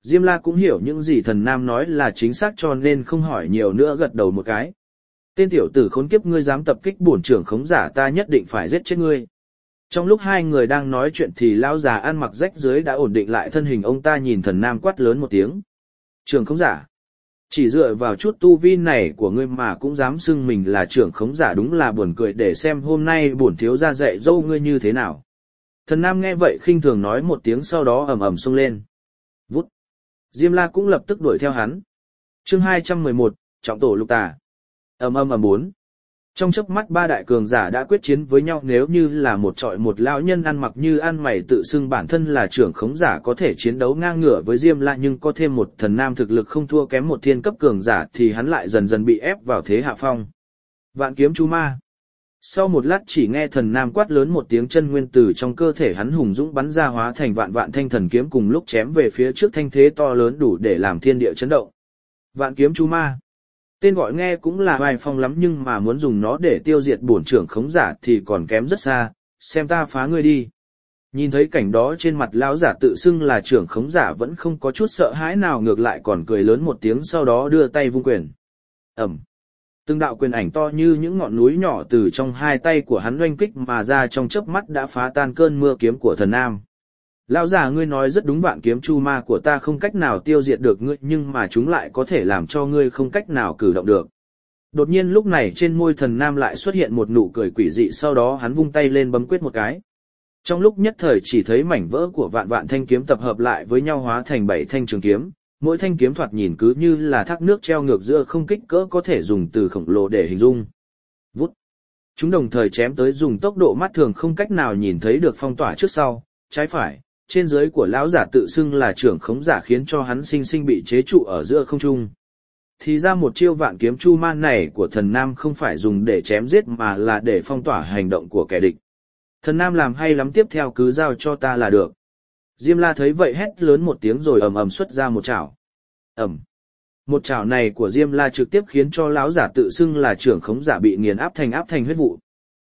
Diêm La cũng hiểu những gì thần nam nói là chính xác cho nên không hỏi nhiều nữa gật đầu một cái. Tên tiểu tử khốn kiếp ngươi dám tập kích bổn trưởng khống giả ta nhất định phải giết chết ngươi. Trong lúc hai người đang nói chuyện thì lão già ăn mặc rách dưới đã ổn định lại thân hình ông ta nhìn thần nam quát lớn một tiếng. Trưởng khống giả. Chỉ dựa vào chút tu vi này của ngươi mà cũng dám xưng mình là trưởng khống giả đúng là buồn cười để xem hôm nay bổn thiếu gia dạy dỗ ngươi như thế nào. Thần nam nghe vậy khinh thường nói một tiếng sau đó ầm ầm xông lên. Vút. Diêm La cũng lập tức đuổi theo hắn. Chương 211, trọng tổ lục tà. Ầm ầm ầm 4. Trong chớp mắt ba đại cường giả đã quyết chiến với nhau nếu như là một trọi một lão nhân ăn mặc như ăn mày tự xưng bản thân là trưởng khống giả có thể chiến đấu ngang ngửa với Diêm La nhưng có thêm một thần nam thực lực không thua kém một thiên cấp cường giả thì hắn lại dần dần bị ép vào thế hạ phong. Vạn kiếm chu ma. Sau một lát chỉ nghe thần nam quát lớn một tiếng chân nguyên từ trong cơ thể hắn hùng dũng bắn ra hóa thành vạn vạn thanh thần kiếm cùng lúc chém về phía trước thanh thế to lớn đủ để làm thiên địa chấn động. Vạn kiếm chu ma. Tên gọi nghe cũng là oai phong lắm nhưng mà muốn dùng nó để tiêu diệt bổn trưởng khống giả thì còn kém rất xa, xem ta phá ngươi đi. Nhìn thấy cảnh đó trên mặt lão giả tự xưng là trưởng khống giả vẫn không có chút sợ hãi nào ngược lại còn cười lớn một tiếng sau đó đưa tay vung quyền. Ẩm. Từng đạo quyền ảnh to như những ngọn núi nhỏ từ trong hai tay của hắn oanh kích mà ra trong chớp mắt đã phá tan cơn mưa kiếm của thần nam. Lão già ngươi nói rất đúng vạn kiếm chu ma của ta không cách nào tiêu diệt được ngươi nhưng mà chúng lại có thể làm cho ngươi không cách nào cử động được. Đột nhiên lúc này trên môi thần nam lại xuất hiện một nụ cười quỷ dị sau đó hắn vung tay lên bấm quyết một cái. Trong lúc nhất thời chỉ thấy mảnh vỡ của vạn vạn thanh kiếm tập hợp lại với nhau hóa thành 7 thanh trường kiếm, mỗi thanh kiếm thoạt nhìn cứ như là thác nước treo ngược giữa không kích cỡ có thể dùng từ khổng lồ để hình dung. Vút. Chúng đồng thời chém tới dùng tốc độ mắt thường không cách nào nhìn thấy được phong tỏa trước sau, trái phải. Trên dưới của lão giả tự xưng là trưởng khống giả khiến cho hắn sinh sinh bị chế trụ ở giữa không trung. Thì ra một chiêu vạn kiếm chu man này của thần nam không phải dùng để chém giết mà là để phong tỏa hành động của kẻ địch. Thần nam làm hay lắm tiếp theo cứ giao cho ta là được. Diêm La thấy vậy hét lớn một tiếng rồi ầm ầm xuất ra một chảo. Ầm. Một chảo này của Diêm La trực tiếp khiến cho lão giả tự xưng là trưởng khống giả bị nghiền áp thành huyết vụ.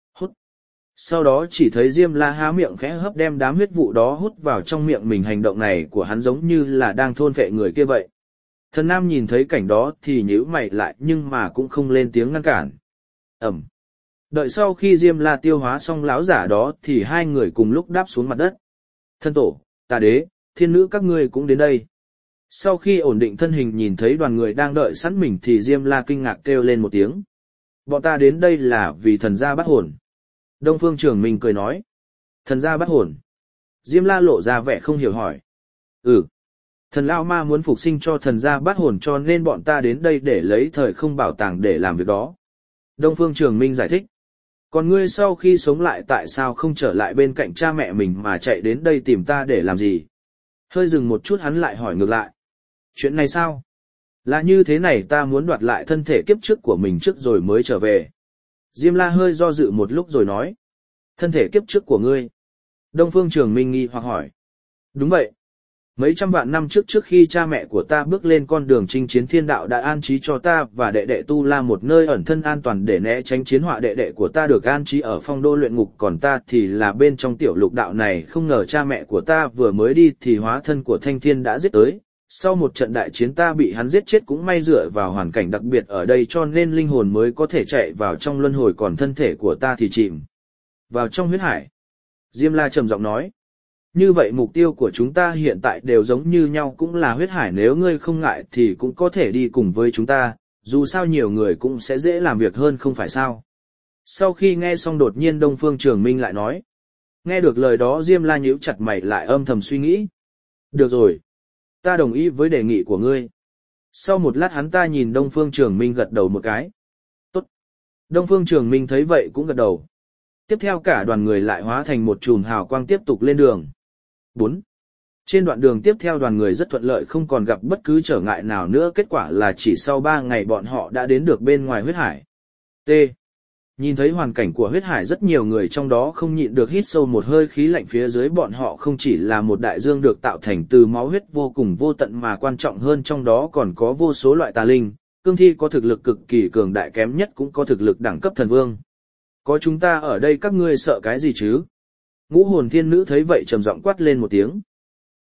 Sau đó chỉ thấy Diêm La há miệng khẽ hấp đem đám huyết vụ đó hút vào trong miệng mình hành động này của hắn giống như là đang thôn phệ người kia vậy. Thần nam nhìn thấy cảnh đó thì nhíu mày lại nhưng mà cũng không lên tiếng ngăn cản. Ẩm. Đợi sau khi Diêm La tiêu hóa xong lão giả đó thì hai người cùng lúc đáp xuống mặt đất. Thân tổ, tà đế, thiên nữ các ngươi cũng đến đây. Sau khi ổn định thân hình nhìn thấy đoàn người đang đợi sẵn mình thì Diêm La kinh ngạc kêu lên một tiếng. Bọn ta đến đây là vì thần gia bắt hồn. Đông Phương Trường Minh cười nói. Thần gia bắt hồn. Diêm La lộ ra vẻ không hiểu hỏi. Thần Lão Ma muốn phục sinh cho thần gia bắt hồn cho nên bọn ta đến đây để lấy thời không bảo tàng để làm việc đó. Đông Phương Trường Minh giải thích. Còn ngươi sau khi sống lại tại sao không trở lại bên cạnh cha mẹ mình mà chạy đến đây tìm ta để làm gì? Hơi dừng một chút hắn lại hỏi ngược lại. Chuyện này sao? Là như thế này ta muốn đoạt lại thân thể kiếp trước của mình trước rồi mới trở về. Diêm La hơi do dự một lúc rồi nói. Thân thể kiếp trước của ngươi. Đông Phương Trường Minh nghi hoặc hỏi. Đúng vậy. Mấy trăm vạn năm trước khi cha mẹ của ta bước lên con đường chinh chiến thiên đạo đã an trí cho ta và đệ đệ Tu La một nơi ẩn thân an toàn để né tránh chiến họa đệ đệ của ta được an trí ở phong đô luyện ngục còn ta thì là bên trong tiểu lục đạo này không ngờ cha mẹ của ta vừa mới đi thì hóa thân của Thanh Thiên đã giết tới. Sau một trận đại chiến ta bị hắn giết chết cũng may dựa vào hoàn cảnh đặc biệt ở đây cho nên linh hồn mới có thể chạy vào trong luân hồi còn thân thể của ta thì chìm vào trong huyết hải. Diêm La trầm giọng nói. Như vậy mục tiêu của chúng ta hiện tại đều giống như nhau cũng là huyết hải nếu ngươi không ngại thì cũng có thể đi cùng với chúng ta, dù sao nhiều người cũng sẽ dễ làm việc hơn không phải sao. Sau khi nghe xong đột nhiên Đông Phương Trường Minh lại nói. Nghe được lời đó Diêm La nhíu chặt mày lại âm thầm suy nghĩ. Được rồi. Ta đồng ý với đề nghị của ngươi. Sau một lát hắn ta nhìn Đông Phương Trường Minh gật đầu một cái. Tốt. Đông Phương Trường Minh thấy vậy cũng gật đầu. Tiếp theo cả đoàn người lại hóa thành một chùm hào quang tiếp tục lên đường. 4. Trên đoạn đường tiếp theo đoàn người rất thuận lợi không còn gặp bất cứ trở ngại nào nữa kết quả là chỉ sau 3 ngày bọn họ đã đến được bên ngoài huyết hải. T. Nhìn thấy hoàn cảnh của huyết hải rất nhiều người trong đó không nhịn được hít sâu một hơi khí lạnh phía dưới bọn họ không chỉ là một đại dương được tạo thành từ máu huyết vô cùng vô tận mà quan trọng hơn trong đó còn có vô số loại tà linh, cương thi có thực lực cực kỳ cường đại kém nhất cũng có thực lực đẳng cấp thần vương. Có chúng ta ở đây các ngươi sợ cái gì chứ? Ngũ hồn thiên nữ thấy vậy trầm giọng quát lên một tiếng.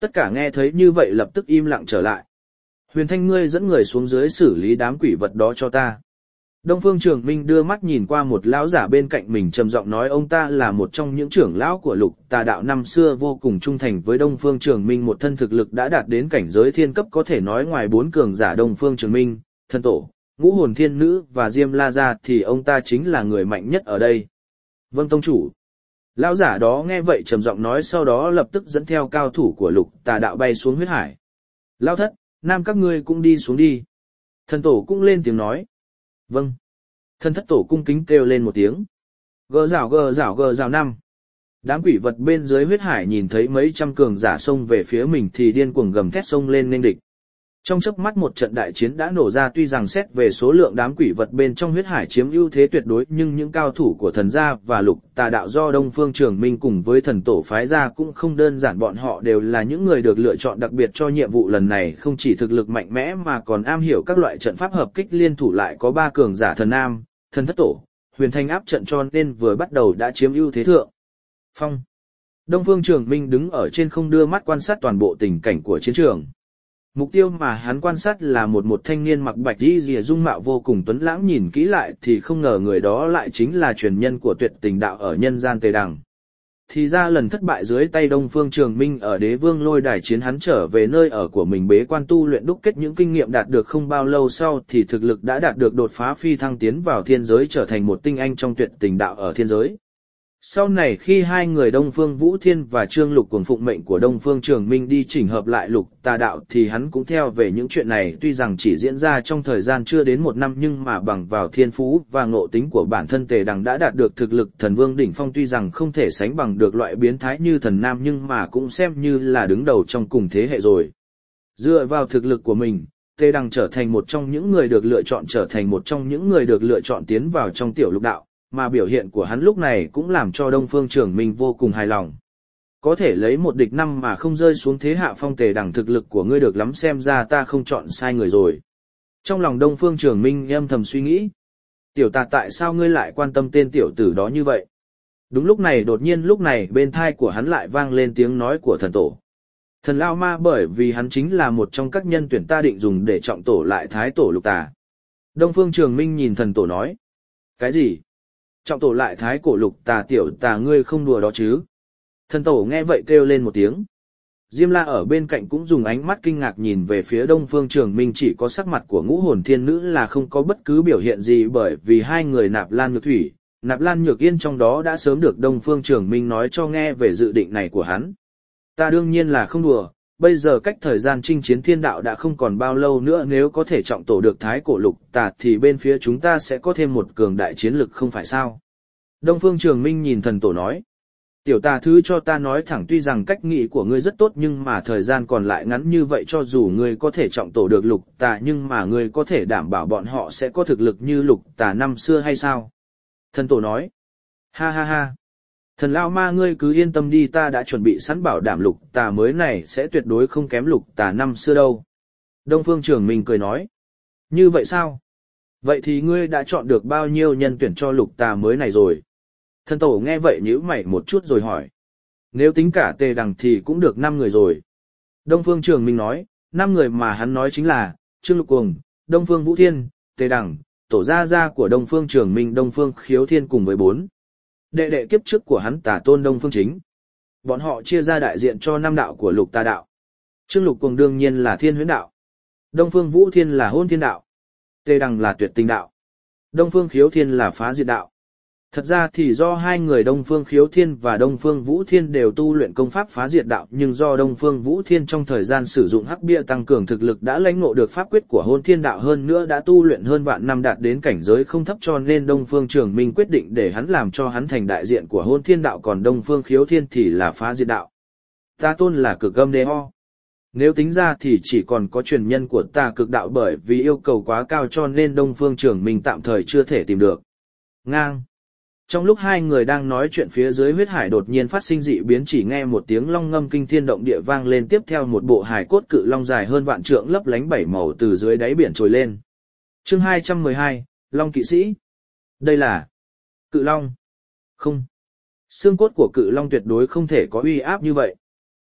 Tất cả nghe thấy như vậy lập tức im lặng trở lại. Huyền Thanh ngươi dẫn người xuống dưới xử lý đám quỷ vật đó cho ta. Đông Phương Trường Minh đưa mắt nhìn qua một lão giả bên cạnh mình trầm giọng nói ông ta là một trong những trưởng lão của Lục Tà đạo năm xưa vô cùng trung thành với Đông Phương Trường Minh, một thân thực lực đã đạt đến cảnh giới thiên cấp, có thể nói ngoài 4 cường giả Đông Phương Trường Minh, Thần Tổ, Ngũ Hồn Thiên Nữ và Diêm La ra thì ông ta chính là người mạnh nhất ở đây. Vâng tông chủ. Lão giả đó nghe vậy trầm giọng nói, sau đó lập tức dẫn theo cao thủ của Lục Tà đạo bay xuống huyết hải. Lão thất, nam các ngươi cũng đi xuống đi. Thần Tổ cũng lên tiếng nói. Vâng. Thần thất tổ cung kính kêu lên một tiếng. Gờ rào năm. Đám quỷ vật bên dưới huyết hải nhìn thấy mấy trăm cường giả xông về phía mình thì điên cuồng gầm thét xông lên nghênh địch. Trong chớp mắt một trận đại chiến đã nổ ra, tuy rằng xét về số lượng đám quỷ vật bên trong huyết hải chiếm ưu thế tuyệt đối, nhưng những cao thủ của thần gia và Lục Tà đạo do Đông Phương Trường Minh cùng với thần tổ phái ra cũng không đơn giản, bọn họ đều là những người được lựa chọn đặc biệt cho nhiệm vụ lần này, không chỉ thực lực mạnh mẽ mà còn am hiểu các loại trận pháp hợp kích liên thủ, lại có 3 cường giả thần nam, thần thất tổ, Huyền Thanh áp trận, cho nên vừa bắt đầu đã chiếm ưu thế thượng phong. Đông Phương Trường Minh đứng ở trên không đưa mắt quan sát toàn bộ tình cảnh của chiến trường. Mục tiêu mà hắn quan sát là một thanh niên mặc bạch y rìa, dung mạo vô cùng tuấn lãng, nhìn kỹ lại thì không ngờ người đó lại chính là truyền nhân của Tuyệt Tình đạo ở nhân gian Tề Đằng. Thì ra lần thất bại dưới tay Đông Phương Trường Minh ở Đế Vương Lôi Đài chiến, hắn trở về nơi ở của mình bế quan tu luyện, đúc kết những kinh nghiệm đạt được, không bao lâu sau thì thực lực đã đạt được đột phá phi thăng, tiến vào thiên giới, trở thành một tinh anh trong Tuyệt Tình đạo ở thiên giới. Sau này khi hai người Đông Phương Vũ Thiên và Trương Lục cùng phụng mệnh của Đông Phương Trường Minh đi chỉnh hợp lại Lục Tà đạo thì hắn cũng theo về những chuyện này, tuy rằng chỉ diễn ra trong thời gian chưa đến 1 năm nhưng mà bằng vào thiên phú và ngộ tính của bản thân Tề Đằng đã đạt được thực lực thần vương đỉnh phong, tuy rằng không thể sánh bằng được loại biến thái như thần nam nhưng mà cũng xem như là đứng đầu trong cùng thế hệ rồi. Dựa vào thực lực của mình, Tề Đằng trở thành một trong những người được lựa chọn tiến vào trong tiểu lục đạo. Mà biểu hiện của hắn lúc này cũng làm cho Đông Phương Trường Minh vô cùng hài lòng. Có thể lấy 1 địch 5 mà không rơi xuống thế hạ phong, Tề Đằng thực lực của ngươi được lắm, xem ra ta không chọn sai người rồi. Trong lòng Đông Phương Trường Minh âm thầm suy nghĩ. Tiểu Tà, tại sao ngươi lại quan tâm tên tiểu tử đó như vậy? Đúng lúc này đột nhiên bên tai của hắn lại vang lên tiếng nói của thần tổ. Thần Lao Ma, bởi vì hắn chính là một trong các nhân tuyển ta định dùng để trọng tổ lại thái tổ Lục Tà. Đông Phương Trường Minh nhìn thần tổ nói. Cái gì? Trọng tổ lại thái cổ Lục Tà? Tiểu Tà ngươi không đùa đó chứ? Thần tổ nghe vậy kêu lên một tiếng. Diêm La ở bên cạnh cũng dùng ánh mắt kinh ngạc nhìn về phía Đông Phương Trường Minh, chỉ có sắc mặt của Ngũ Hồn Thiên Nữ là không có bất cứ biểu hiện gì, bởi vì hai người Nạp Lan Nhược Thủy, Nạp Lan Nhược Yên trong đó đã sớm được Đông Phương Trường Minh nói cho nghe về dự định này của hắn. Ta đương nhiên là không đùa, bây giờ cách thời gian chinh chiến thiên đạo đã không còn bao lâu nữa, nếu có thể trọng tổ được thái cổ Lục Tà thì bên phía chúng ta sẽ có thêm một cường đại chiến lực, không phải sao? Đông Phương Trường Minh nhìn thần tổ nói. Tiểu Tà thứ cho ta nói thẳng, tuy rằng cách nghĩ của ngươi rất tốt nhưng mà thời gian còn lại ngắn như vậy, cho dù ngươi có thể trọng tổ được Lục Tà nhưng mà ngươi có thể đảm bảo bọn họ sẽ có thực lực như Lục Tà năm xưa hay sao? Thần tổ nói. Ha ha ha. Thần Lao Ma ngươi cứ yên tâm đi, ta đã chuẩn bị sẵn bảo đảm Lục Tà mới này sẽ tuyệt đối không kém Lục Tà năm xưa đâu. Đông Phương Trường Minh cười nói. Như vậy sao? Vậy thì ngươi đã chọn được bao nhiêu nhân tuyển cho Lục Tà mới này rồi? Thần tổ nghe vậy nhíu mày một chút rồi hỏi. Nếu tính cả Tề Đằng thì cũng được 5 người rồi. Đông Phương Trường Minh nói, 5 người mà hắn nói chính là Trương Lục Cuồng, Đông Phương Vũ Thiên, Tề Đằng, tổ gia gia của Đông Phương Trường Minh Đông Phương Khiếu Thiên cùng với 4 đệ đệ kiếp trước của hắn Tà Tôn Đông Phương Chính. Bọn họ chia ra đại diện cho 5 đạo của Lục Tà đạo. Trương Lục Cuồng đương nhiên là Thiên Huyễn đạo. Đông Phương Vũ Thiên là Hôn Thiên đạo. Tề Đằng là Tuyệt Tình đạo. Đông Phương Khiếu Thiên là Phá Diệt đạo. Thật ra thì do hai người Đông Phương Khiếu Thiên và Đông Phương Vũ Thiên đều tu luyện công pháp Phá Diệt đạo, nhưng do Đông Phương Vũ Thiên trong thời gian sử dụng hắc bia tăng cường thực lực đã lãnh ngộ được pháp quyết của Hôn Thiên đạo, hơn nữa đã tu luyện hơn vạn năm đạt đến cảnh giới không thấp, cho nên Đông Phương Trường Minh quyết định để hắn làm cho hắn thành đại diện của Hôn Thiên đạo, còn Đông Phương Khiếu Thiên thì là Phá Diệt đạo. Tà Tôn là Cực Âm Đế Ho. Nếu tính ra thì chỉ còn có truyền nhân của Tà Cực đạo, bởi vì yêu cầu quá cao cho nên Đông Phương Trường Minh tạm thời chưa thể tìm được. Ngang. Trong lúc hai người đang nói chuyện, phía dưới huyết hải đột nhiên phát sinh dị biến, chỉ nghe một tiếng long ngâm kinh thiên động địa vang lên, tiếp theo một bộ hài cốt cự long dài hơn vạn trượng lấp lánh 7 màu từ dưới đáy biển trồi lên. Chương 212, Long Kỵ Sĩ. Đây là cự long. Không. Xương cốt của cự long tuyệt đối không thể có uy áp như vậy.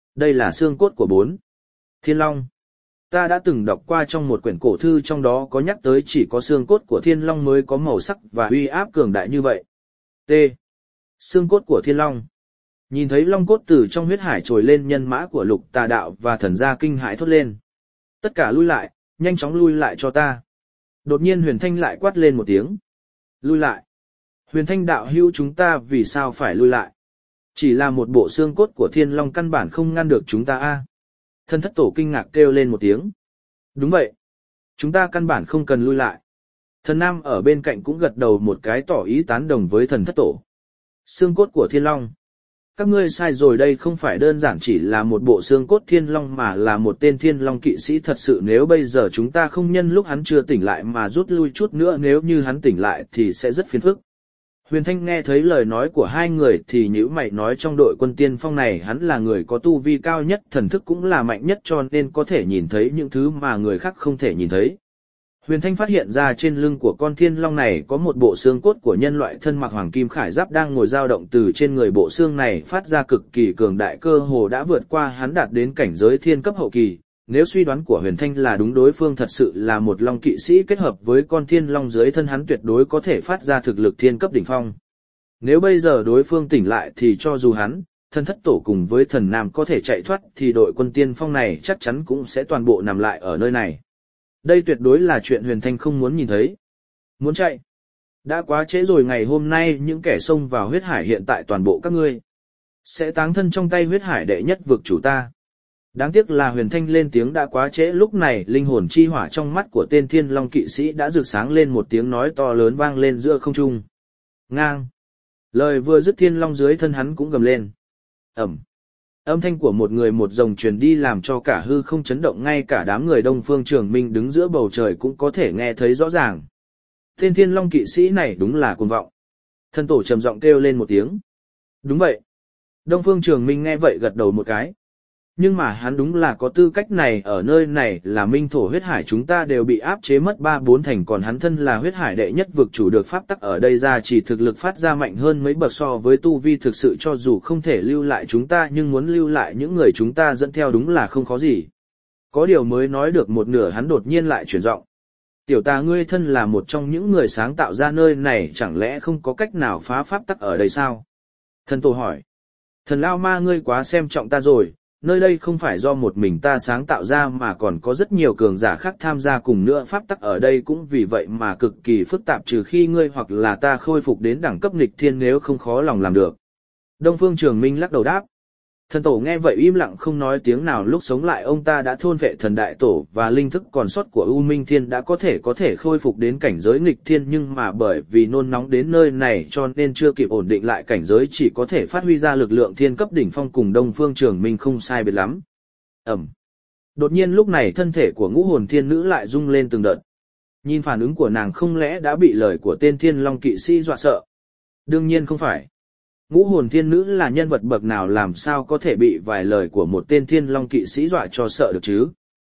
Đây là xương cốt của 4 Thiên Long. Ta đã từng đọc qua trong một quyển cổ thư, trong đó có nhắc tới chỉ có xương cốt của Thiên Long mới có màu sắc và uy áp cường đại như vậy. T. Xương cốt của Thiên Long. Nhìn thấy long cốt từ trong huyết hải trồi lên, nhân mã của Lục Tà Đạo và thần gia kinh hãi thốt lên. Tất cả lui lại, nhanh chóng lui lại cho ta. Đột nhiên Huyền Thanh lại quát lên một tiếng. Lui lại. Huyền Thanh đạo hữu, chúng ta vì sao phải lui lại? Chỉ là một bộ xương cốt của Thiên Long căn bản không ngăn được chúng ta a. Thần Thất Tổ kinh ngạc kêu lên một tiếng. Đúng vậy. Chúng ta căn bản không cần lui lại. Thần Nam ở bên cạnh cũng gật đầu một cái tỏ ý tán đồng với Thần Thất Tổ. Xương cốt của Thiên Long. Các ngươi sai rồi, đây không phải đơn giản chỉ là một bộ xương cốt Thiên Long mà là một tên Thiên Long kỵ sĩ thật sự. Nếu bây giờ chúng ta không nhân lúc hắn chưa tỉnh lại mà rút lui chút nữa, nếu như hắn tỉnh lại thì sẽ rất phiền phức. Huyền Thanh nghe thấy lời nói của hai người thì nhíu mày nói, trong đội quân tiên phong này hắn là người có tu vi cao nhất, thần thức cũng là mạnh nhất, cho nên có thể nhìn thấy những thứ mà người khác không thể nhìn thấy. Huyền Thanh phát hiện ra trên lưng của con Thiên Long này có một bộ xương cốt của nhân loại thân mặc hoàng kim khải giáp đang ngồi dao động, từ trên người bộ xương này phát ra cực kỳ cường đại, cơ hồ đã vượt qua hắn, đạt đến cảnh giới thiên cấp hậu kỳ. Nếu suy đoán của Huyền Thanh là đúng, đối phương thật sự là một long kỵ sĩ kết hợp với con Thiên Long dưới thân hắn, tuyệt đối có thể phát ra thực lực thiên cấp đỉnh phong. Nếu bây giờ đối phương tỉnh lại thì cho dù hắn, Thần Thất Tổ cùng với Thần Nam có thể chạy thoát thì đội quân tiên phong này chắc chắn cũng sẽ toàn bộ nằm lại ở nơi này. Đây tuyệt đối là chuyện Huyền Thanh không muốn nhìn thấy. Muốn chạy? Đã quá trễ rồi, ngày hôm nay những kẻ xông vào huyết hải hiện tại toàn bộ các ngươi sẽ táng thân trong tay huyết hải đệ nhất vực chủ ta. Đáng tiếc là Huyền Thanh lên tiếng đã quá trễ, lúc này linh hồn chi hỏa trong mắt của tên Thiên Long kỵ sĩ đã rực sáng lên, một tiếng nói to lớn vang lên giữa không trung. Ngang. Lời vừa dứt, Thiên Long dưới thân hắn cũng gầm lên. Ầm. Âm thanh của một người một rồng truyền đi làm cho cả hư không chấn động, ngay cả đám người Đông Phương Trường Minh đứng giữa bầu trời cũng có thể nghe thấy rõ ràng. Tên Thiên Long kỵ sĩ này đúng là cuồng vọng. Thần Tổ trầm giọng kêu lên một tiếng. Đúng vậy. Đông Phương Trường Minh nghe vậy gật đầu một cái. Nhưng mà hắn đúng là có tư cách này, ở nơi này là minh thổ huyết hải, chúng ta đều bị áp chế mất 3-4 thành, còn hắn thân là huyết hải đệ nhất vực chủ được pháp tắc ở đây ra chỉ thực lực phát ra mạnh hơn mấy bậc so với tu vi thực sự, cho dù không thể lưu lại chúng ta nhưng muốn lưu lại những người chúng ta dẫn theo đúng là không khó gì. Có điều mới nói được một nửa hắn đột nhiên lại chuyển giọng. Tiểu Tà, ngươi thân là một trong những người sáng tạo ra nơi này, chẳng lẽ không có cách nào phá pháp tắc ở đây sao? Thần Tổ hỏi. Thần Lao Ma, ngươi quá xem trọng ta rồi. Nơi đây không phải do một mình ta sáng tạo ra mà còn có rất nhiều cường giả khác tham gia cùng nữa, pháp tắc ở đây cũng vì vậy mà cực kỳ phức tạp, trừ khi ngươi hoặc là ta khôi phục đến đẳng cấp nghịch thiên, nếu không khó lòng làm được. Đông Phương Trường Minh lắc đầu đáp. Thần Tổ nghe vậy im lặng không nói tiếng nào, lúc sống lại ông ta đã thôn vệ thần đại tổ và linh thức còn sót của U Minh Thiên, đã có thể khôi phục đến cảnh giới nghịch thiên, nhưng mà bởi vì nôn nóng đến nơi này cho nên chưa kịp ổn định lại cảnh giới, chỉ có thể phát huy ra lực lượng thiên cấp đỉnh phong, cùng Đông Phương Trường Minh không sai biệt lắm. Ẩm. Đột nhiên lúc này thân thể của Ngũ Hồn Thiên Nữ lại rung lên từng đợt. Nhìn phản ứng của nàng, không lẽ đã bị lời của tên Thiên Long kỵ sĩ dọa sợ? Đương nhiên không phải. Ngũ Hồn Thiên Nữ là nhân vật bậc nào, làm sao có thể bị vài lời của một tên Thiên Long kỵ sĩ dọa cho sợ được chứ?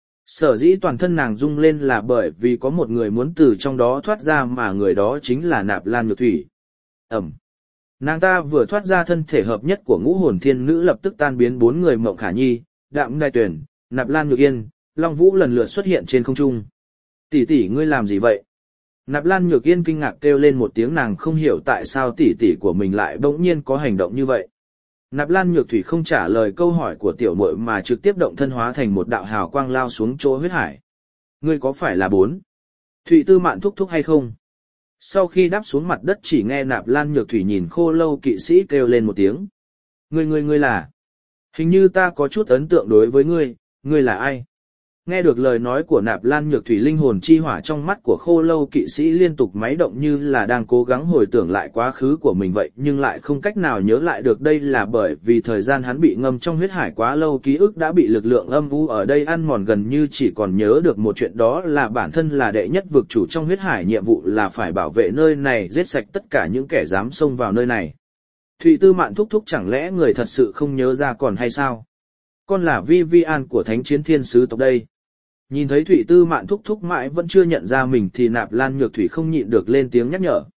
Sở dĩ toàn thân nàng rung lên là bởi vì có một người muốn từ trong đó thoát ra, mà người đó chính là Nạp Lan Nhược Thủy. Ẩm. Nàng ta vừa thoát ra, thân thể hợp nhất của Ngũ Hồn Thiên Nữ lập tức tan biến, 4 người Mộng Khả Nhi, Đạm Đài Tuyển, Nạp Lan Nhược Yên, Long Vũ lần lượt xuất hiện trên không trung. Tỷ tỷ, ngươi làm gì vậy? Nạp Lan Nhược Yên kinh ngạc kêu lên một tiếng, nàng không hiểu tại sao tỷ tỷ của mình lại bỗng nhiên có hành động như vậy. Nạp Lan Nhược Thủy không trả lời câu hỏi của tiểu muội mà trực tiếp động thân hóa thành một đạo hào quang lao xuống chỗ huyết hải. Ngươi có phải là 4 Thụy Tư Mạn thúc thúc hay không? Sau khi đáp xuống mặt đất, chỉ nghe Nạp Lan Nhược Thủy nhìn Khô Lâu kỵ sĩ kêu lên một tiếng. Ngươi là? Hình như ta có chút ấn tượng đối với ngươi, ngươi là ai? Nghe được lời nói của Nạp Lan Nhược Thủy, linh hồn chi hỏa trong mắt của Khô Lâu kỵ sĩ liên tục máy động, như là đang cố gắng hồi tưởng lại quá khứ của mình vậy, nhưng lại không cách nào nhớ lại được. Đây là bởi vì thời gian hắn bị ngâm trong huyết hải quá lâu, ký ức đã bị lực lượng âm u ở đây ăn mòn, gần như chỉ còn nhớ được một chuyện, đó là bản thân là đệ nhất vực chủ trong huyết hải, nhiệm vụ là phải bảo vệ nơi này, giết sạch tất cả những kẻ dám xông vào nơi này. Thụy Tư Mạn thúc thúc, chẳng lẽ người thật sự không nhớ ra còn hay sao? Con là Vivian của Thánh Chiến Thiên Sứ tộc đây. Nhìn thấy Thụy Tư Mạn thúc thúc mãi vẫn chưa nhận ra mình thì Nạp Lan Nhược Thủy không nhịn được lên tiếng nhắc nhở.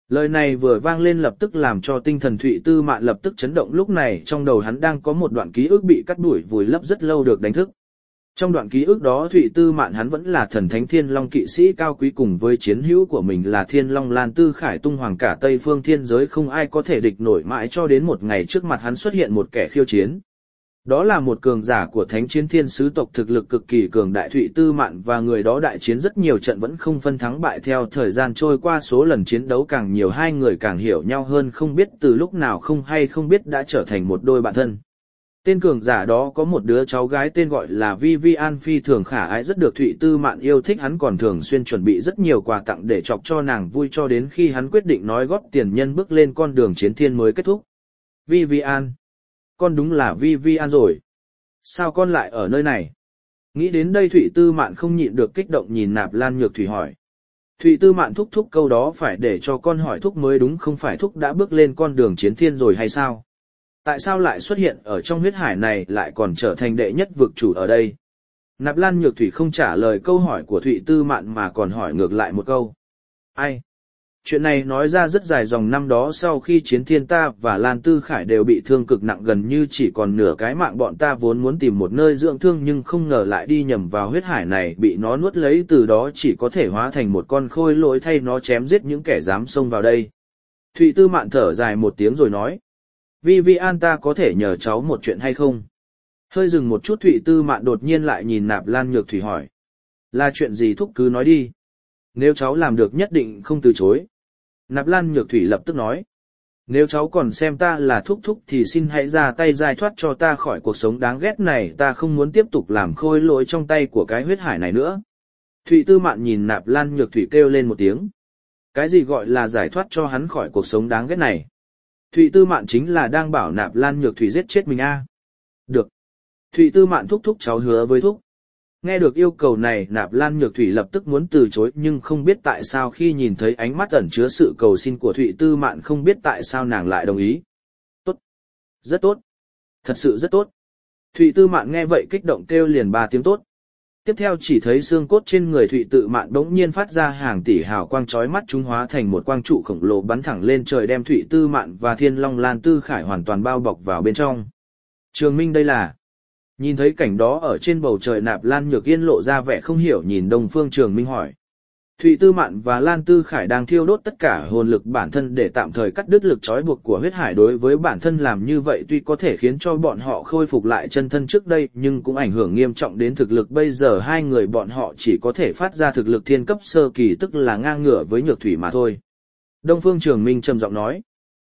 Lời này vừa vang lên lập tức làm cho tinh thần Thụy Tư Mạn lập tức chấn động, lúc này trong đầu hắn đang có một đoạn ký ức bị cắt đuổi vùi lấp rất lâu được đánh thức. Trong đoạn ký ức đó Thụy Tư Mạn hắn vẫn là thần thánh Thiên Long kỵ sĩ cao quý, cùng với chiến hữu của mình là Thiên Long Lan Tư Khải tung hoàng cả Tây Phương thiên giới, không ai có thể địch nổi, mãi cho đến một ngày trước mặt hắn xuất hiện một kẻ khiêu chiến. Đó là một cường giả của Thánh Chiến Thiên Sứ tộc, thực lực cực kỳ cường đại. Thụy Tư Mạn và người đó đại chiến rất nhiều trận vẫn không phân thắng bại, theo thời gian trôi qua số lần chiến đấu càng nhiều, hai người càng hiểu nhau hơn, không biết từ lúc nào không hay không biết đã trở thành một đôi bạn thân. Tên cường giả đó có một đứa cháu gái tên gọi là Vivian, phi thường khả ái, rất được Thụy Tư Mạn yêu thích, hắn còn thường xuyên chuẩn bị rất nhiều quà tặng để chọc cho nàng vui, cho đến khi hắn quyết định nói góp tiền nhân bước lên con đường chiến thiên mới kết thúc. Vivian, con đúng là Vivian rồi. Sao con lại ở nơi này? Nghĩ đến đây Thụy Tư Mạn không nhịn được kích động nhìn Nạp Lan Nhược Thủy hỏi. Thụy Tư Mạn thúc thúc, câu đó phải để cho con hỏi thúc mới đúng, không phải thúc đã bước lên con đường chiến thiên rồi hay sao? Tại sao lại xuất hiện ở trong huyết hải này, lại còn trở thành đệ nhất vực chủ ở đây? Nạp Lan Nhược Thủy không trả lời câu hỏi của Thụy Tư Mạn mà còn hỏi ngược lại một câu. Ai? Chuyện này nói ra rất dài dòng, năm đó sau khi chiến thiên ta và Lan Tư Khải đều bị thương cực nặng, gần như chỉ còn nửa cái mạng, bọn ta vốn muốn tìm một nơi dưỡng thương nhưng không ngờ lại đi nhầm vào huyết hải này, bị nó nuốt lấy, từ đó chỉ có thể hóa thành một con khôi lỗi thay nó chém giết những kẻ dám xông vào đây. Thụy Tư Mạn thở dài một tiếng rồi nói. Vivian, ta có thể nhờ cháu một chuyện hay không? Hơi dừng một chút Thụy Tư Mạn đột nhiên lại nhìn Nạp Lan Nhược Thủy hỏi. Là chuyện gì thúc cứ nói đi. Nếu cháu làm được nhất định không từ chối. Nạp Lan Nhược Thủy lập tức nói. Nếu cháu còn xem ta là thúc thúc thì xin hãy ra tay giải thoát cho ta khỏi cuộc sống đáng ghét này, ta không muốn tiếp tục làm khôi lỗi trong tay của cái huyết hải này nữa. Thụy Tư Mạn nhìn Nạp Lan Nhược Thủy kêu lên một tiếng. Cái gì gọi là giải thoát cho hắn khỏi cuộc sống đáng ghét này? Thụy Tư Mạn chính là đang bảo Nạp Lan Nhược Thủy giết chết mình a. Được. Thụy Tư Mạn thúc thúc, cháu hứa với thúc. Nghe được yêu cầu này Nạp Lan Nhược Thủy lập tức muốn từ chối, nhưng không biết tại sao khi nhìn thấy ánh mắt ẩn chứa sự cầu xin của Thụy Tư Mạn, không biết tại sao nàng lại đồng ý. Tốt. Rất tốt. Thật sự rất tốt. Thụy Tư Mạn nghe vậy kích động kêu liền 3 tiếng tốt. Tiếp theo chỉ thấy xương cốt trên người Thụy Tư Mạn bỗng nhiên phát ra hàng tỷ hào quang chói mắt, chúng hóa thành một quang trụ khổng lồ bắn thẳng lên trời, đem Thụy Tư Mạn và Thiên Long Lan Tư Khải hoàn toàn bao bọc vào bên trong. Trường Minh, đây là... Nhìn thấy cảnh đó ở trên bầu trời, Nạp Lan Nhược Yên lộ ra vẻ không hiểu nhìn Đông Phương Trường Minh hỏi. Thụy Tư Mạn và Lan Tư Khải đang thiêu đốt tất cả hồn lực bản thân để tạm thời cắt đứt lực trói buộc của huyết hải, đối với bản thân làm như vậy tuy có thể khiến cho bọn họ khôi phục lại chân thân trước đây nhưng cũng ảnh hưởng nghiêm trọng đến thực lực, bây giờ hai người bọn họ chỉ có thể phát ra thực lực thiên cấp sơ kỳ, tức là ngang ngửa với Nhược Thủy mà thôi. Đông Phương Trường Minh trầm giọng nói.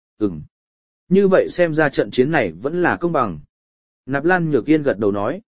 Như vậy xem ra trận chiến này vẫn là công bằng. Nạp Lan Nhược Yên gật đầu nói.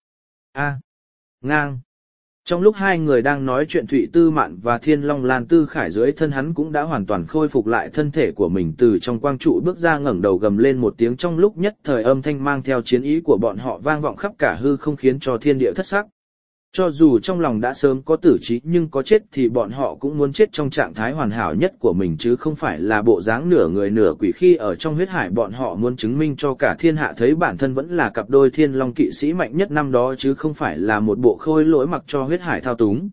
Ngang. Trong lúc hai người đang nói chuyện, Thụy Tư Mạn và Thiên Long Lan Tư Khải dưới thân hắn cũng đã hoàn toàn khôi phục lại thân thể của mình, từ trong quang trụ bước ra, ngẩng đầu gầm lên một tiếng, trong lúc nhất thời âm thanh mang theo chiến ý của bọn họ vang vọng khắp cả hư không, khiến cho thiên địa thất sắc. Cho dù trong lòng đã sớm có tử trí nhưng có chết thì bọn họ cũng muốn chết trong trạng thái hoàn hảo nhất của mình, chứ không phải là bộ dáng nửa người nửa quỷ. Khi ở trong huyết hải bọn họ muốn chứng minh cho cả thiên hạ thấy bản thân vẫn là cặp đôi thiên long kỵ sĩ mạnh nhất năm đó, chứ không phải là một bộ khôi lỗi mặc cho huyết hải thao túng.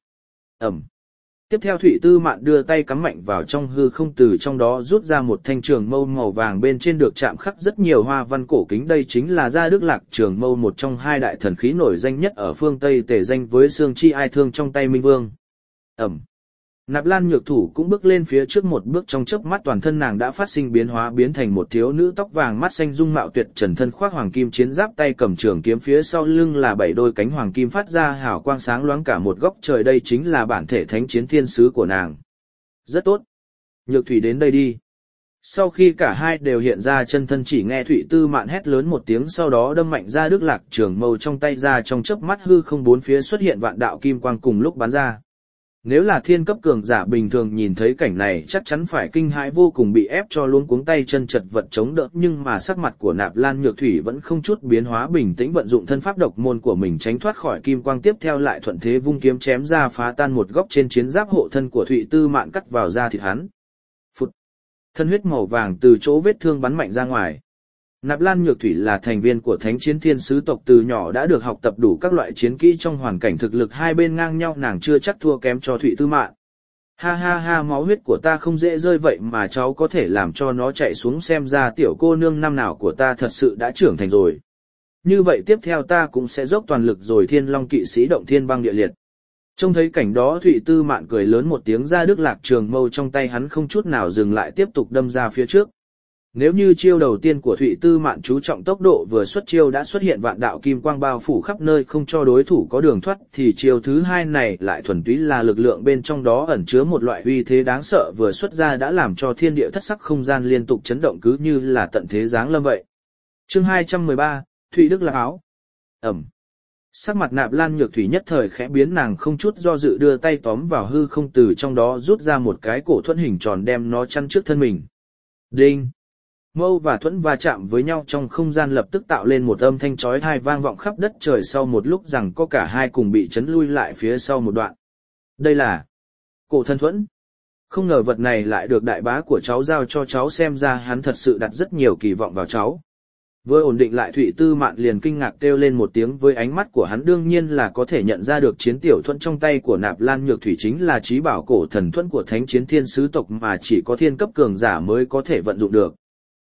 Tiếp theo Thụy Tư Mạn đưa tay cắm mạnh vào trong hư không, từ trong đó rút ra một thanh trường mâu màu vàng, bên trên được chạm khắc rất nhiều hoa văn cổ kính, đây chính là Gia Đức Lạc trường mâu, một trong hai đại thần khí nổi danh nhất ở phương Tây, tề danh với xương chi ai thương trong tay Minh Vương. Nạp Lan Nhược Thủ cũng bước lên phía trước một bước, trong chớp mắt toàn thân nàng đã phát sinh biến hóa, biến thành một thiếu nữ tóc vàng mắt xanh dung mạo tuyệt trần, thân khoác hoàng kim chiến giáp, tay cầm trường kiếm, phía sau lưng là 7 đôi cánh hoàng kim phát ra hào quang sáng loáng cả một góc trời, đây chính là bản thể Thánh Chiến Thiên Sứ của nàng. Rất tốt. Nhược Thủy đến đây đi. Sau khi cả hai đều hiện ra chân thân, chỉ nghe Thụy Tư Mạn hét lớn một tiếng, sau đó đâm mạnh ra Đức Lạc trường mâu trong tay ra, trong chớp mắt hư không bốn phía xuất hiện vạn đạo kim quang cùng lúc bắn ra. Nếu là thiên cấp cường giả bình thường nhìn thấy cảnh này chắc chắn phải kinh hãi vô cùng, bị ép cho luống cuống tay chân chật vật chống đỡ, nhưng mà sắc mặt của Nạp Lan Nhược Thủy vẫn không chút biến hóa, bình tĩnh vận dụng thân pháp độc môn của mình tránh thoát khỏi kim quang, tiếp theo lại thuận thế vung kiếm chém ra, phá tan một góc trên chiến giáp hộ thân của Thụy Tư Mạn, cắt vào da thịt hắn. Phụt! Thân huyết màu vàng từ chỗ vết thương bắn mạnh ra ngoài. Nạp Lan Nhược Thủy là thành viên của Thánh Chiến Thiên Sứ tộc, từ nhỏ đã được học tập đủ các loại chiến kỹ, trong hoàn cảnh thực lực hai bên ngang nhau nàng chưa chắc thua kém cho Thụy Tư Mạn. Ha ha ha, máu huyết của ta không dễ rơi vậy mà cháu có thể làm cho nó chạy xuống, xem ra tiểu cô nương năm nào của ta thật sự đã trưởng thành rồi. Như vậy tiếp theo ta cũng sẽ dốc toàn lực rồi. Thiên Long kỵ sĩ động thiên băng địa liệt. Trông thấy cảnh đó Thụy Tư Mạn cười lớn một tiếng, ra Đức Lạc trường mâu trong tay hắn không chút nào dừng lại tiếp tục đâm ra phía trước. Nếu như chiêu đầu tiên của Thụy Tư Mạn chú trọng tốc độ, vừa xuất chiêu đã xuất hiện vạn đạo kim quang bao phủ khắp nơi không cho đối thủ có đường thoát, thì chiêu thứ hai này lại thuần túy là lực lượng bên trong đó ẩn chứa một loại uy thế đáng sợ, vừa xuất ra đã làm cho thiên địa thất sắc không gian liên tục chấn động, cứ như là tận thế giáng lâm vậy. Chương 213, Thụy Đức Lạc áo. Ẩm. Sắc mặt Nạp Lan Nhược Thủy nhất thời khẽ biến, nàng không chút do dự đưa tay tóm vào hư không, từ trong đó rút ra một cái cổ thuẫn hình tròn đem nó chắn trước thân mình. Đinh! Mâu và thuẫn va chạm với nhau trong không gian, lập tức tạo lên một âm thanh chói tai vang vọng khắp đất trời. Sau một lúc rằng có cả hai cùng bị chấn lui lại phía sau một đoạn. Đây là cổ thần thuẫn. Không ngờ vật này lại được đại bá của cháu giao cho cháu, xem ra hắn thật sự đặt rất nhiều kỳ vọng vào cháu. Vừa ổn định lại, Thụy Tư Mạn liền kinh ngạc kêu lên một tiếng. Với ánh mắt của hắn đương nhiên là có thể nhận ra được chiến tiểu thuẫn trong tay của Nạp Lan Nhược Thủy chính là chí bảo cổ thần thuẫn của Thánh Chiến Thiên Sứ tộc mà chỉ có thiên cấp cường giả mới có thể vận dụng được.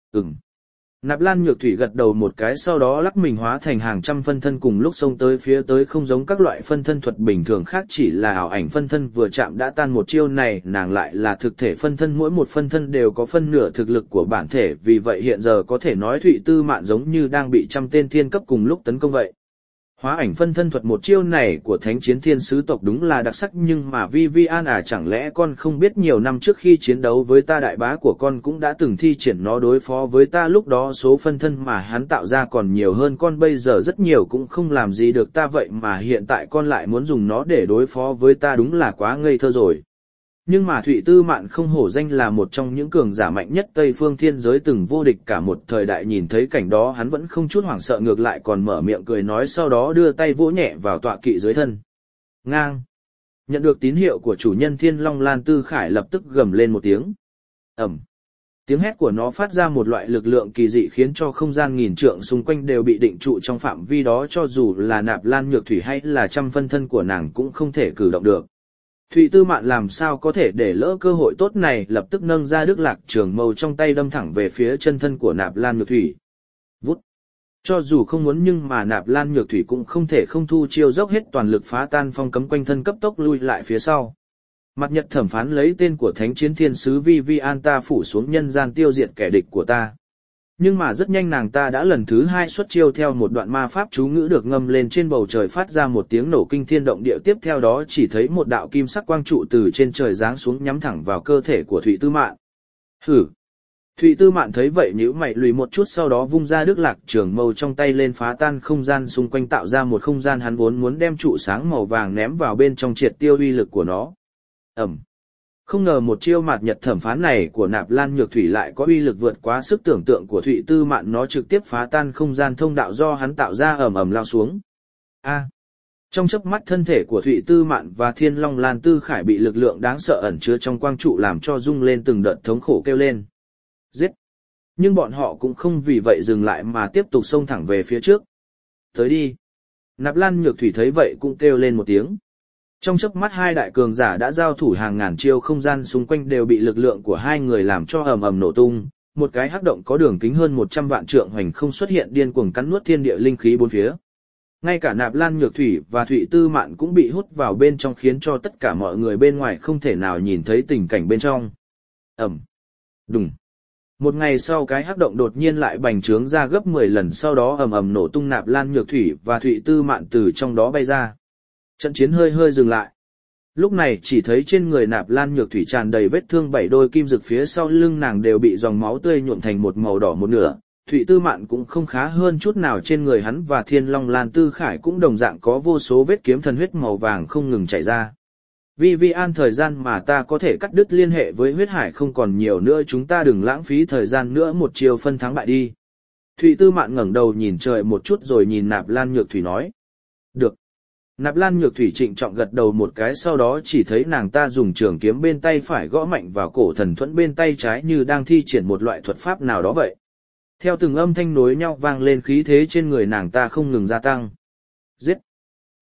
Nạp Lan Nhược Thủy gật đầu một cái, sau đó lắc mình hóa thành hàng trăm phân thân cùng lúc xông tới phía tới, không giống các loại phân thân thuật bình thường khác chỉ là ảo ảnh phân thân vừa chạm đã tan. Một chiêu này nàng lại là thực thể phân thân, mỗi một phân thân đều có phân nửa thực lực của bản thể, vì vậy hiện giờ có thể nói Thụy Tư Mạn giống như đang bị trăm tên thiên cấp cùng lúc tấn công vậy. Hóa ảnh phân thân thuật một chiêu này của Thánh Chiến Thiên Sứ tộc đúng là đặc sắc, nhưng mà Vivian chẳng lẽ con không biết nhiều năm trước khi chiến đấu với ta, đại bá của con cũng đã từng thi triển nó đối phó với ta, lúc đó số phân thân mà hắn tạo ra còn nhiều hơn con bây giờ rất nhiều, cũng không làm gì được ta, vậy mà hiện tại con lại muốn dùng nó để đối phó với ta, đúng là quá ngây thơ rồi. Nhưng mà Thụy Tư Mạn không hổ danh là một trong những cường giả mạnh nhất Tây Phương Thiên Giới, từng vô địch cả một thời đại, nhìn thấy cảnh đó hắn vẫn không chút hoảng sợ, ngược lại còn mở miệng cười nói, sau đó đưa tay vỗ nhẹ vào tọa kỵ dưới thân. Ngang! Nhận được tín hiệu của chủ nhân Thiên Long Lan Tư Khải lập tức gầm lên một tiếng. Ẩm! Tiếng hét của nó phát ra một loại lực lượng kỳ dị khiến cho không gian nghìn trượng xung quanh đều bị định trụ trong phạm vi đó, cho dù là Nạp Lan Nhược Thủy hay là trăm phân thân của nàng cũng không thể cử động được. Thụy Tư Mạn làm sao có thể để lỡ cơ hội tốt này, lập tức nâng ra Đức Lạc trường mâu trong tay đâm thẳng về phía chân thân của Nạp Lan Nhược Thủy. Vút! Cho dù không muốn nhưng mà Nạp Lan Nhược Thủy cũng không thể không thu chiêu, dốc hết toàn lực phá tan phong cấm quanh thân, cấp tốc lui lại phía sau. Mặt Nhật thẩm phán lấy tên của Thánh Chiến Thiên Sứ Vivian, ta phủ xuống nhân gian tiêu diệt kẻ địch của ta. Nhưng mà rất nhanh nàng ta đã lần thứ hai xuất chiêu, theo một đoạn ma pháp chú ngữ được ngâm lên trên bầu trời phát ra một tiếng nổ kinh thiên động địa, tiếp theo đó chỉ thấy một đạo kim sắc quang trụ từ trên trời giáng xuống nhắm thẳng vào cơ thể của Thụy Tư Mạn. Hử! Thụy Tư Mạn thấy vậy nhíu mày lùi một chút, sau đó vung ra Đức Lạc trường mâu trong tay lên phá tan không gian xung quanh, tạo ra một không gian hắn vốn muốn đem trụ sáng màu vàng ném vào bên trong triệt tiêu uy lực của nó. Ẩm! Không ngờ một chiêu mạt nhật thẩm phán này của Nạp Lan Nhược Thủy lại có uy lực vượt quá sức tưởng tượng của Thụy Tư Mạn, nó trực tiếp phá tan không gian thông đạo do hắn tạo ra, ầm ầm lao xuống. A! Trong chớp mắt thân thể của Thụy Tư Mạn và Thiên Long Lan Tư Khải bị lực lượng đáng sợ ẩn chứa trong quang trụ làm cho rung lên từng đợt thống khổ kêu lên. Giết! Nhưng bọn họ cũng không vì vậy dừng lại mà tiếp tục xông thẳng về phía trước. Tới đi! Nạp Lan Nhược Thủy thấy vậy cũng kêu lên một tiếng. Trong chớp mắt hai đại cường giả đã giao thủ, hàng ngàn chiêu, không gian xung quanh đều bị lực lượng của hai người làm cho ầm ầm nổ tung, một cái hắc động có đường kính hơn 100 vạn trượng hoành không xuất hiện, điên cuồng cắn nuốt thiên địa linh khí bốn phía. Ngay cả Nạp Lan Nhược Thủy và Thụy Tư Mạn cũng bị hút vào bên trong, khiến cho tất cả mọi người bên ngoài không thể nào nhìn thấy tình cảnh bên trong. Ầm. Đùng. Một ngày sau, cái hắc động đột nhiên lại bành trướng ra gấp 10 lần, sau đó ầm ầm nổ tung, Nạp Lan Nhược Thủy và Thụy Tư Mạn từ trong đó bay ra. Trận chiến hơi dừng lại. Lúc này chỉ thấy trên người Nạp Lan Nhược Thủy tràn đầy vết thương, 7 đôi kim dực phía sau lưng nàng đều bị dòng máu tươi nhuộm thành một màu đỏ một nửa. Thụy Tư Mạn cũng không khá hơn chút nào, trên người hắn và Thiên Long Lan Tư Khải cũng đồng dạng có vô số vết kiếm thần huyết màu vàng không ngừng chảy ra. Vivian, thời gian mà ta có thể cắt đứt liên hệ với huyết hải không còn nhiều nữa, chúng ta đừng lãng phí thời gian nữa, một chiều phân thắng bại đi. Thụy Tư Mạn ngẩng đầu nhìn trời một chút rồi nhìn Nạp Lan Nhược Thủy nói. Được. Nạp Lan Nhược Thủy trịnh trọng gật đầu một cái, sau đó chỉ thấy nàng ta dùng trường kiếm bên tay phải gõ mạnh vào cổ thần thuẫn bên tay trái như đang thi triển một loại thuật pháp nào đó vậy. Theo từng âm thanh nối nhau vang lên, khí thế trên người nàng ta không ngừng gia tăng. Giết!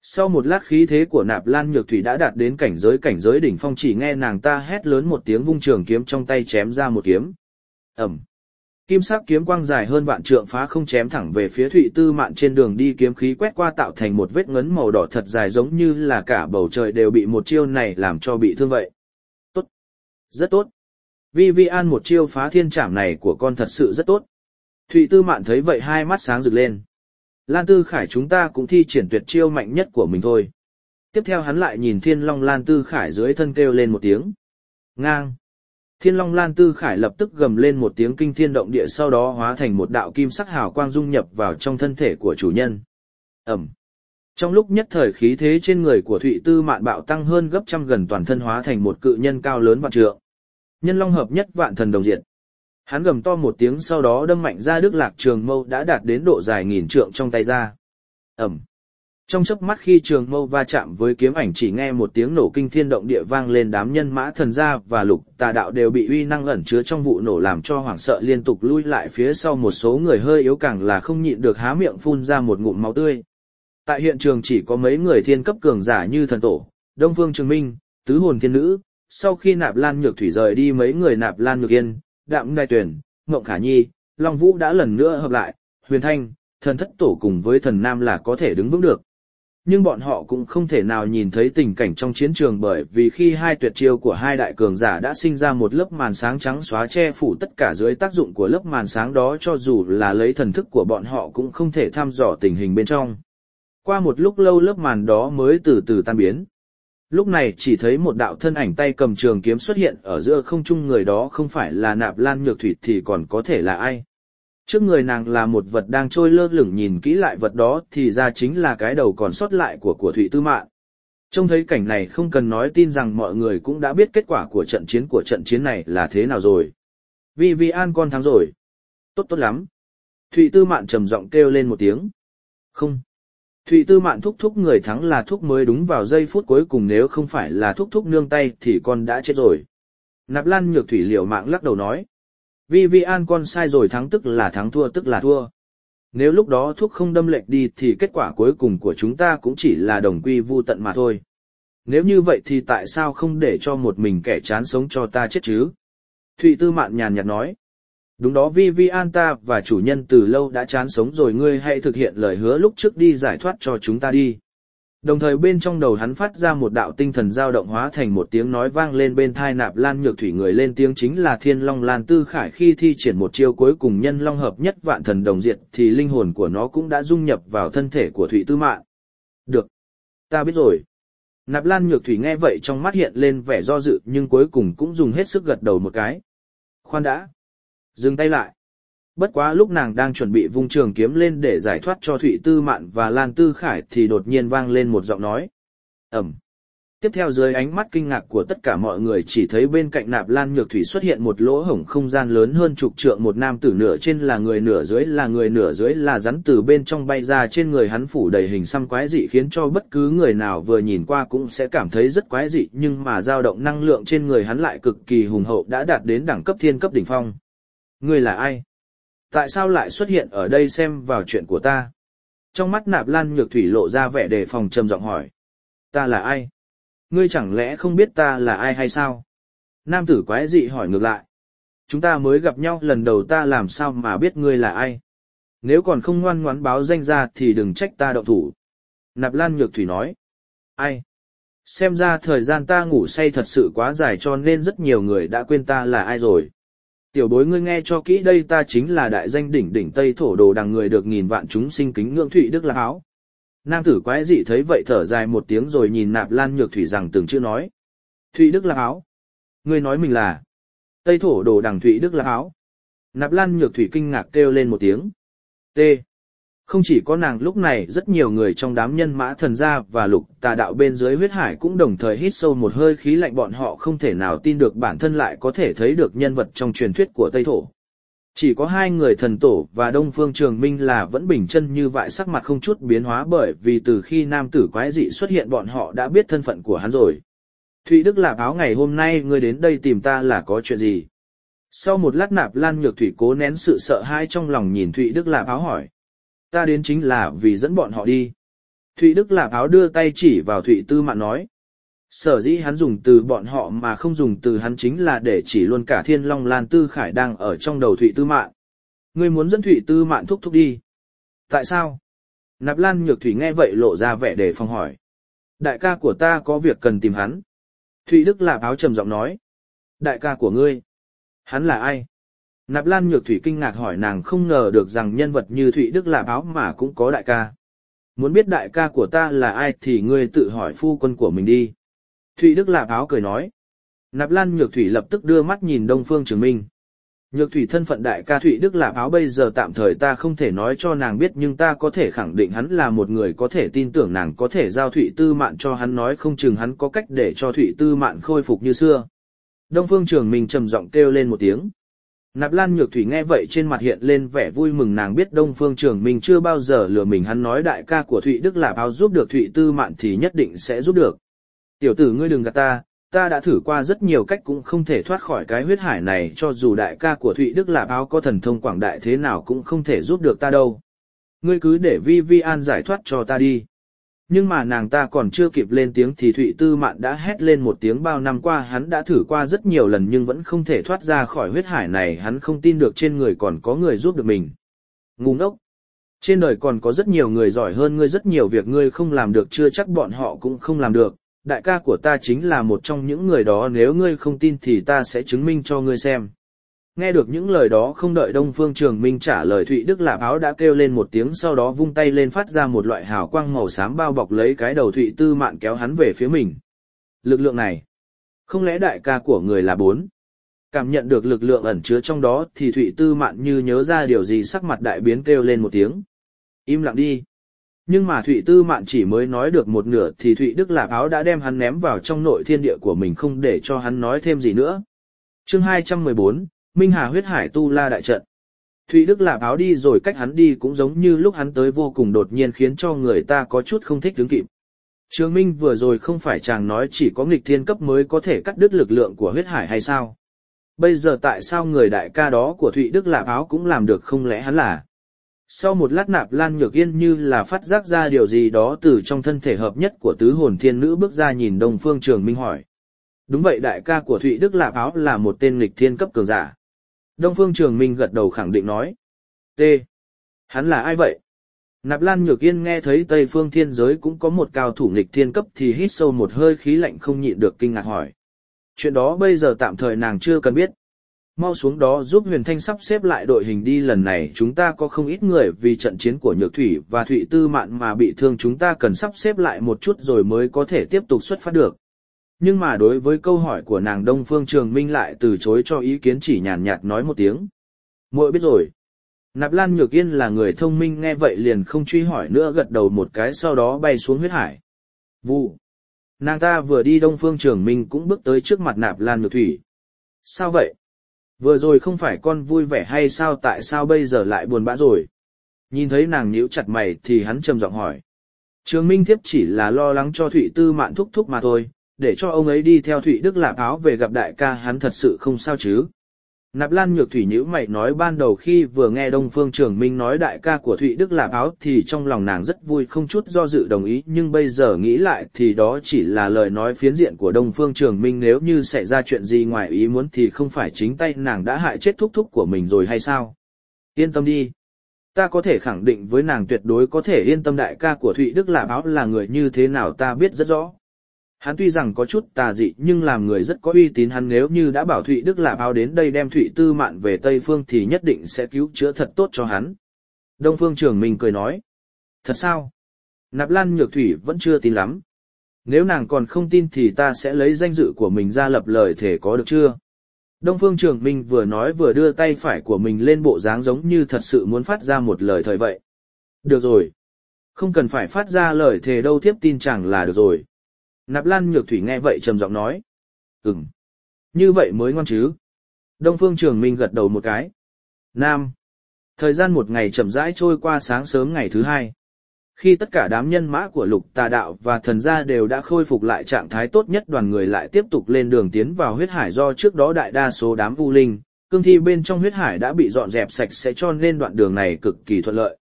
Sau một lát khí thế của Nạp Lan Nhược Thủy đã đạt đến cảnh giới đỉnh phong, chỉ nghe nàng ta hét lớn một tiếng, vung trường kiếm trong tay chém ra một kiếm. Ầm. Kim sắc kiếm quang dài hơn vạn trượng phá không chém thẳng về phía Thụy Tư Mạn, trên đường đi kiếm khí quét qua tạo thành một vết ngấn màu đỏ thật dài, giống như là cả bầu trời đều bị một chiêu này làm cho bị thương vậy. Tốt. Rất tốt. Vivian, một chiêu phá thiên trảm này của con thật sự rất tốt. Thụy Tư Mạn thấy vậy hai mắt sáng rực lên. Lan Tư Khải, chúng ta cũng thi triển tuyệt chiêu mạnh nhất của mình thôi. Tiếp theo hắn lại nhìn Thiên Long Lan Tư Khải dưới thân kêu lên một tiếng. Ngang. Thiên Long Lan Tư Khải lập tức gầm lên một tiếng kinh thiên động địa, sau đó hóa thành một đạo kim sắc hào quang dung nhập vào trong thân thể của chủ nhân. Ẩm. Trong lúc nhất thời khí thế trên người của Thụy Tư Mạn bạo tăng hơn gấp trăm, gần toàn thân hóa thành một cự nhân cao lớn vạn trượng. Nhân long hợp nhất, vạn thần đồng diệt. Hắn gầm to một tiếng, sau đó đâm mạnh ra Đức Lạc trường mâu đã đạt đến độ dài 1000 trượng trong tay ra. Ẩm. Trong chớp mắt khi trường mâu va chạm với kiếm ảnh, chỉ nghe một tiếng nổ kinh thiên động địa vang lên, đám nhân mã Thần gia và Lục Tà đạo đều bị uy năng ẩn chứa trong vụ nổ làm cho hoảng sợ, liên tục lui lại phía sau, một số người hơi yếu càng là không nhịn được há miệng phun ra một ngụm máu tươi. Tại hiện trường chỉ có mấy người thiên cấp cường giả như Thần Tổ, Đông Phương Trường Minh, Tứ Hồn Thiên Nữ. Sau khi Nạp Lan Nhược Thủy rời đi, mấy người Nạp Lan Nhược Yên, Đạm Đài Tuyển, Ngộng Khả Nhi, Long Vũ đã lần nữa hợp lại, Huyền Thanh, Thần Thất Tổ cùng với Thần Nam là có thể đứng vững được. Nhưng bọn họ cũng không thể nào nhìn thấy tình cảnh trong chiến trường, bởi vì khi hai tuyệt chiêu của hai đại cường giả đã sinh ra một lớp màn sáng trắng xóa che phủ tất cả, dưới tác dụng của lớp màn sáng đó cho dù là lấy thần thức của bọn họ cũng không thể thăm dò tình hình bên trong. Qua một lúc lâu lớp màn đó mới từ từ tan biến. Lúc này chỉ thấy một đạo thân ảnh tay cầm trường kiếm xuất hiện ở giữa không trung, người đó không phải là Nạp Lan Nhược Thủy thì còn có thể là ai. Trước người nàng là một vật đang trôi lơ lửng, nhìn kỹ lại vật đó thì ra chính là cái đầu còn sót lại của Thụy Tư Mạn. Trông thấy cảnh này không cần nói, tin rằng mọi người cũng đã biết kết quả của trận chiến này là thế nào rồi. Vivian, con thắng rồi. Tốt tốt lắm. Thụy Tư Mạn trầm giọng kêu lên một tiếng. Không. Thụy Tư Mạn thúc thúc, người thắng là thúc mới, đúng vào giây phút cuối cùng, nếu không phải là thúc thúc nương tay thì con đã chết rồi. Nạp Lan Nhược Thủy liều mạng lắc đầu nói. Vivian, con sai rồi, thắng tức là thắng, thua tức là thua. Nếu lúc đó thúc không đâm lệch đi thì kết quả cuối cùng của chúng ta cũng chỉ là đồng quy vu tận mà thôi. Nếu như vậy thì tại sao không để cho một mình kẻ chán sống cho ta chết chứ? Thụy Tư Mạn nhàn nhạt nói. Đúng đó Vivian, ta và chủ nhân từ lâu đã chán sống rồi, ngươi hãy thực hiện lời hứa lúc trước đi, giải thoát cho chúng ta đi. Đồng thời bên trong đầu hắn phát ra một đạo tinh thần dao động, hóa thành một tiếng nói vang lên bên tai Nạp Lan Nhược Thủy, người lên tiếng chính là Thiên Long Lan Tư Khải. Khi thi triển một chiêu cuối cùng nhân long hợp nhất, vạn thần đồng diệt, thì linh hồn của nó cũng đã dung nhập vào thân thể của Thụy Tư Mạn. Được, ta biết rồi. Nạp Lan Nhược Thủy nghe vậy trong mắt hiện lên vẻ do dự, nhưng cuối cùng cũng dùng hết sức gật đầu một cái. Khoan đã. Dừng tay lại. Bất quá lúc nàng đang chuẩn bị vung trường kiếm lên để giải thoát cho Thụy Tư Mạn và Lan Tư Khải thì đột nhiên vang lên một giọng nói. Ẩm. Tiếp theo dưới ánh mắt kinh ngạc của tất cả mọi người, chỉ thấy bên cạnh Nạp Lan Nhược Thủy xuất hiện một lỗ hổng không gian lớn hơn chục trượng, một nam tử nửa trên là người, nửa dưới là người, nửa dưới là rắn từ bên trong bay ra, trên người hắn phủ đầy hình xăm quái dị, khiến cho bất cứ người nào vừa nhìn qua cũng sẽ cảm thấy rất quái dị, nhưng mà dao động năng lượng trên người hắn lại cực kỳ hùng hậu, đã đạt đến đẳng cấp thiên cấp đỉnh phong. Ngươi là ai? Tại sao lại xuất hiện ở đây xem vào chuyện của ta? Trong mắt Nạp Lan Nhược Thủy lộ ra vẻ đề phòng, trầm giọng hỏi. Ta là ai? Ngươi chẳng lẽ không biết ta là ai hay sao? Nam tử quái dị hỏi ngược lại. Chúng ta mới gặp nhau lần đầu, ta làm sao mà biết ngươi là ai? Nếu còn không ngoan ngoãn báo danh ra thì đừng trách ta động thủ. Nạp Lan Nhược Thủy nói. Ai? Xem ra thời gian ta ngủ say thật sự quá dài cho nên rất nhiều người đã quên ta là ai rồi. Tiểu bối, ngươi nghe cho kỹ đây, ta chính là đại danh đỉnh đỉnh Tây Thổ Đồ Đằng, người được nghìn vạn chúng sinh kính ngưỡng, Thụy Đức Lạc Áo. Nam tử quái dị thấy vậy thở dài một tiếng rồi nhìn Nạp Lan Nhược Thủy rằng từng chữ nói. Thụy Đức Lạc Áo. Ngươi nói mình là Tây Thổ Đồ Đằng Thụy Đức Lạc Áo. Nạp Lan Nhược Thủy kinh ngạc kêu lên một tiếng. T. Không chỉ có nàng, lúc này rất nhiều người trong đám nhân mã Thần gia và Lục Tà đạo bên dưới huyết hải cũng đồng thời hít sâu một hơi khí lạnh, bọn họ không thể nào tin được bản thân lại có thể thấy được nhân vật trong truyền thuyết của Tây Thổ. Chỉ có hai người Thần Tổ và Đông Phương Trường Minh là vẫn bình chân như vậy, sắc mặt không chút biến hóa, bởi vì từ khi nam tử quái dị xuất hiện bọn họ đã biết thân phận của hắn rồi. Thụy Đức Lạc Áo, ngày hôm nay ngươi đến đây tìm ta là có chuyện gì? Sau một lát Nạp Lan Nhược Thủy cố nén sự sợ hãi trong lòng, nhìn Thụy Đức Lạc Áo hỏi. Ta đến chính là vì dẫn bọn họ đi. Thụy Đức Lạp Áo đưa tay chỉ vào Thụy Tư Mạn nói. Sở dĩ hắn dùng từ bọn họ mà không dùng từ hắn chính là để chỉ luôn cả Thiên Long Lan Tư Khải đang ở trong đầu Thụy Tư Mạn. Ngươi muốn dẫn Thụy Tư Mạn thúc thúc đi. Tại sao? Nạp Lan Nhược Thủy nghe vậy lộ ra vẻ đề phòng hỏi. Đại ca của ta có việc cần tìm hắn. Thụy Đức Lạp Áo trầm giọng nói. Đại ca của ngươi? Hắn là ai? Nạp Lan Nhược Thủy kinh ngạc hỏi, nàng không ngờ được rằng nhân vật như Thụy Đức Lạp Áo mà cũng có đại ca. Muốn biết đại ca của ta là ai thì ngươi tự hỏi phu quân của mình đi. Thụy Đức Lạp Áo cười nói. Nạp Lan Nhược Thủy lập tức đưa mắt nhìn Đông Phương Trường Minh. Nhược Thủy thân phận đại ca Thụy Đức Lạp Áo bây giờ tạm thời ta không thể nói cho nàng biết, nhưng ta có thể khẳng định hắn là một người có thể tin tưởng, nàng có thể giao Thụy Tư Mạn cho hắn, nói không chừng hắn có cách để cho Thụy Tư Mạn khôi phục như xưa. Đông Phương Trường Minh trầm giọng kêu lên một tiếng. Nạp Lan Nhược Thủy nghe vậy trên mặt hiện lên vẻ vui mừng, nàng biết Đông Phương Trường Minh chưa bao giờ lừa mình, hắn nói đại ca của Thụy Đức Lạp Áo giúp được Thụy Tư Mạn thì nhất định sẽ giúp được. Tiểu tử ngươi đừng gạt ta đã thử qua rất nhiều cách cũng không thể thoát khỏi cái huyết hải này, cho dù đại ca của Thụy Đức Lạp Áo có thần thông quảng đại thế nào cũng không thể giúp được ta đâu. Ngươi cứ để Vi An giải thoát cho ta đi. Nhưng mà nàng ta còn chưa kịp lên tiếng thì Thụy Tư Mạn đã hét lên một tiếng, bao năm qua hắn đã thử qua rất nhiều lần nhưng vẫn không thể thoát ra khỏi huyết hải này, hắn không tin được trên người còn có người giúp được mình. Ngu ngốc! Trên đời còn có rất nhiều người giỏi hơn ngươi, rất nhiều việc ngươi không làm được chưa chắc bọn họ cũng không làm được. Đại ca của ta chính là một trong những người đó, nếu ngươi không tin thì ta sẽ chứng minh cho ngươi xem. Nghe được những lời đó, không đợi Đông Phương Trường Minh trả lời, Thụy Đức Lạp Áo đã kêu lên một tiếng, sau đó vung tay lên phát ra một loại hào quang màu xám bao bọc lấy cái đầu Thụy Tư Mạn, kéo hắn về phía mình. Lực lượng này, không lẽ đại ca của người là 4? Cảm nhận được lực lượng ẩn chứa trong đó thì Thụy Tư Mạn như nhớ ra điều gì, sắc mặt đại biến kêu lên một tiếng. Im lặng đi. Nhưng mà Thụy Tư Mạn chỉ mới nói được một nửa thì Thụy Đức Lạp Áo đã đem hắn ném vào trong nội thiên địa của mình, không để cho hắn nói thêm gì nữa. Chương 214, Minh Hà huyết hải tu la đại trận. Thụy Đức Lạp Áo đi rồi, cách hắn đi cũng giống như lúc hắn tới, vô cùng đột nhiên khiến cho người ta có chút không thích ứng kịp. Trường Minh vừa rồi không phải chàng nói chỉ có nghịch thiên cấp mới có thể cắt đứt lực lượng của huyết hải hay sao? Bây giờ tại sao người đại ca đó của Thụy Đức Lạp Áo cũng làm được, không lẽ hắn là? Sau một lát Nạp Lan Nhược Yên như là phát giác ra điều gì đó từ trong thân thể hợp nhất của tứ hồn thiên nữ bước ra, nhìn Đông Phương Trường Minh hỏi. Đúng vậy, đại ca của Thụy Đức Lạp Áo là một tên nghịch thiên cấp cường giả. Đông Phương Trường Minh gật đầu khẳng định nói. T. Hắn là ai vậy? Nạp Lan Nhược Yên nghe thấy Tây Phương Thiên Giới cũng có một cao thủ nghịch thiên cấp thì hít sâu một hơi khí lạnh, không nhịn được kinh ngạc hỏi. Chuyện đó bây giờ tạm thời nàng chưa cần biết. Mau xuống đó giúp Huyền Thanh sắp xếp lại đội hình đi, lần này chúng ta có không ít người vì trận chiến của Nhược Thủy và Thụy Tư Mạn mà bị thương, chúng ta cần sắp xếp lại một chút rồi mới có thể tiếp tục xuất phát được. Nhưng mà đối với câu hỏi của nàng, Đông Phương Trường Minh lại từ chối cho ý kiến, chỉ nhàn nhạt nói một tiếng. Muội biết rồi. Nạp Lan Nhược Yên là người thông minh, nghe vậy liền không truy hỏi nữa, gật đầu một cái sau đó bay xuống huyết hải. Vụ. Nàng ta vừa đi, Đông Phương Trường Minh cũng bước tới trước mặt Nạp Lan Nhược Thủy. Sao vậy? Vừa rồi không phải con vui vẻ hay sao, tại sao bây giờ lại buồn bã rồi? Nhìn thấy nàng nhíu chặt mày thì hắn trầm giọng hỏi. Trường Minh thiếp chỉ là lo lắng cho Thụy Tư Mạn thúc thúc mà thôi, để cho ông ấy đi theo Thụy Đức Lạp Áo về gặp đại ca hắn, thật sự không sao chứ? Nạp Lan Nhược Thủy nhíu mày nói, ban đầu khi vừa nghe Đông Phương Trường Minh nói đại ca của Thụy Đức Lạp Áo thì trong lòng nàng rất vui, không chút do dự đồng ý, nhưng bây giờ nghĩ lại thì đó chỉ là lời nói phiến diện của Đông Phương Trường Minh, nếu như xảy ra chuyện gì ngoài ý muốn thì không phải chính tay nàng đã hại chết thúc thúc của mình rồi hay sao? Yên tâm đi. Ta có thể khẳng định với nàng tuyệt đối có thể yên tâm, đại ca của Thụy Đức Lạp Áo là người như thế nào ta biết rất rõ. Hắn tuy rằng có chút tà dị nhưng làm người rất có uy tín, hắn nếu như đã bảo Thụy Đức Lạp Áo đến đây đem Thụy Tư Mạn về Tây Phương thì nhất định sẽ cứu chữa thật tốt cho hắn. Đông Phương Trường Minh cười nói. Thật sao? Nạp Lan Nhược Thủy vẫn chưa tin lắm. Nếu nàng còn không tin thì ta sẽ lấy danh dự của mình ra lập lời thể, có được chưa? Đông Phương Trường Minh vừa nói vừa đưa tay phải của mình lên, bộ dáng giống như thật sự muốn phát ra một lời thời vậy. Được rồi. Không cần phải phát ra lời thề đâu, thiếp tin chẳng là được rồi. Nạp Lan Nhược Thủy nghe vậy trầm giọng nói. Như vậy mới ngoan chứ. Đông Phương Trường Minh gật đầu một cái. Nam. Thời gian một ngày chậm rãi trôi qua, sáng sớm ngày thứ hai. Khi tất cả đám nhân mã của Lục Tà Đạo và Thần Gia đều đã khôi phục lại trạng thái tốt nhất, đoàn người lại tiếp tục lên đường tiến vào huyết hải, do trước đó đại đa số đám u linh, cương thi bên trong huyết hải đã bị dọn dẹp sạch sẽ cho nên đoạn đường này cực kỳ thuận lợi.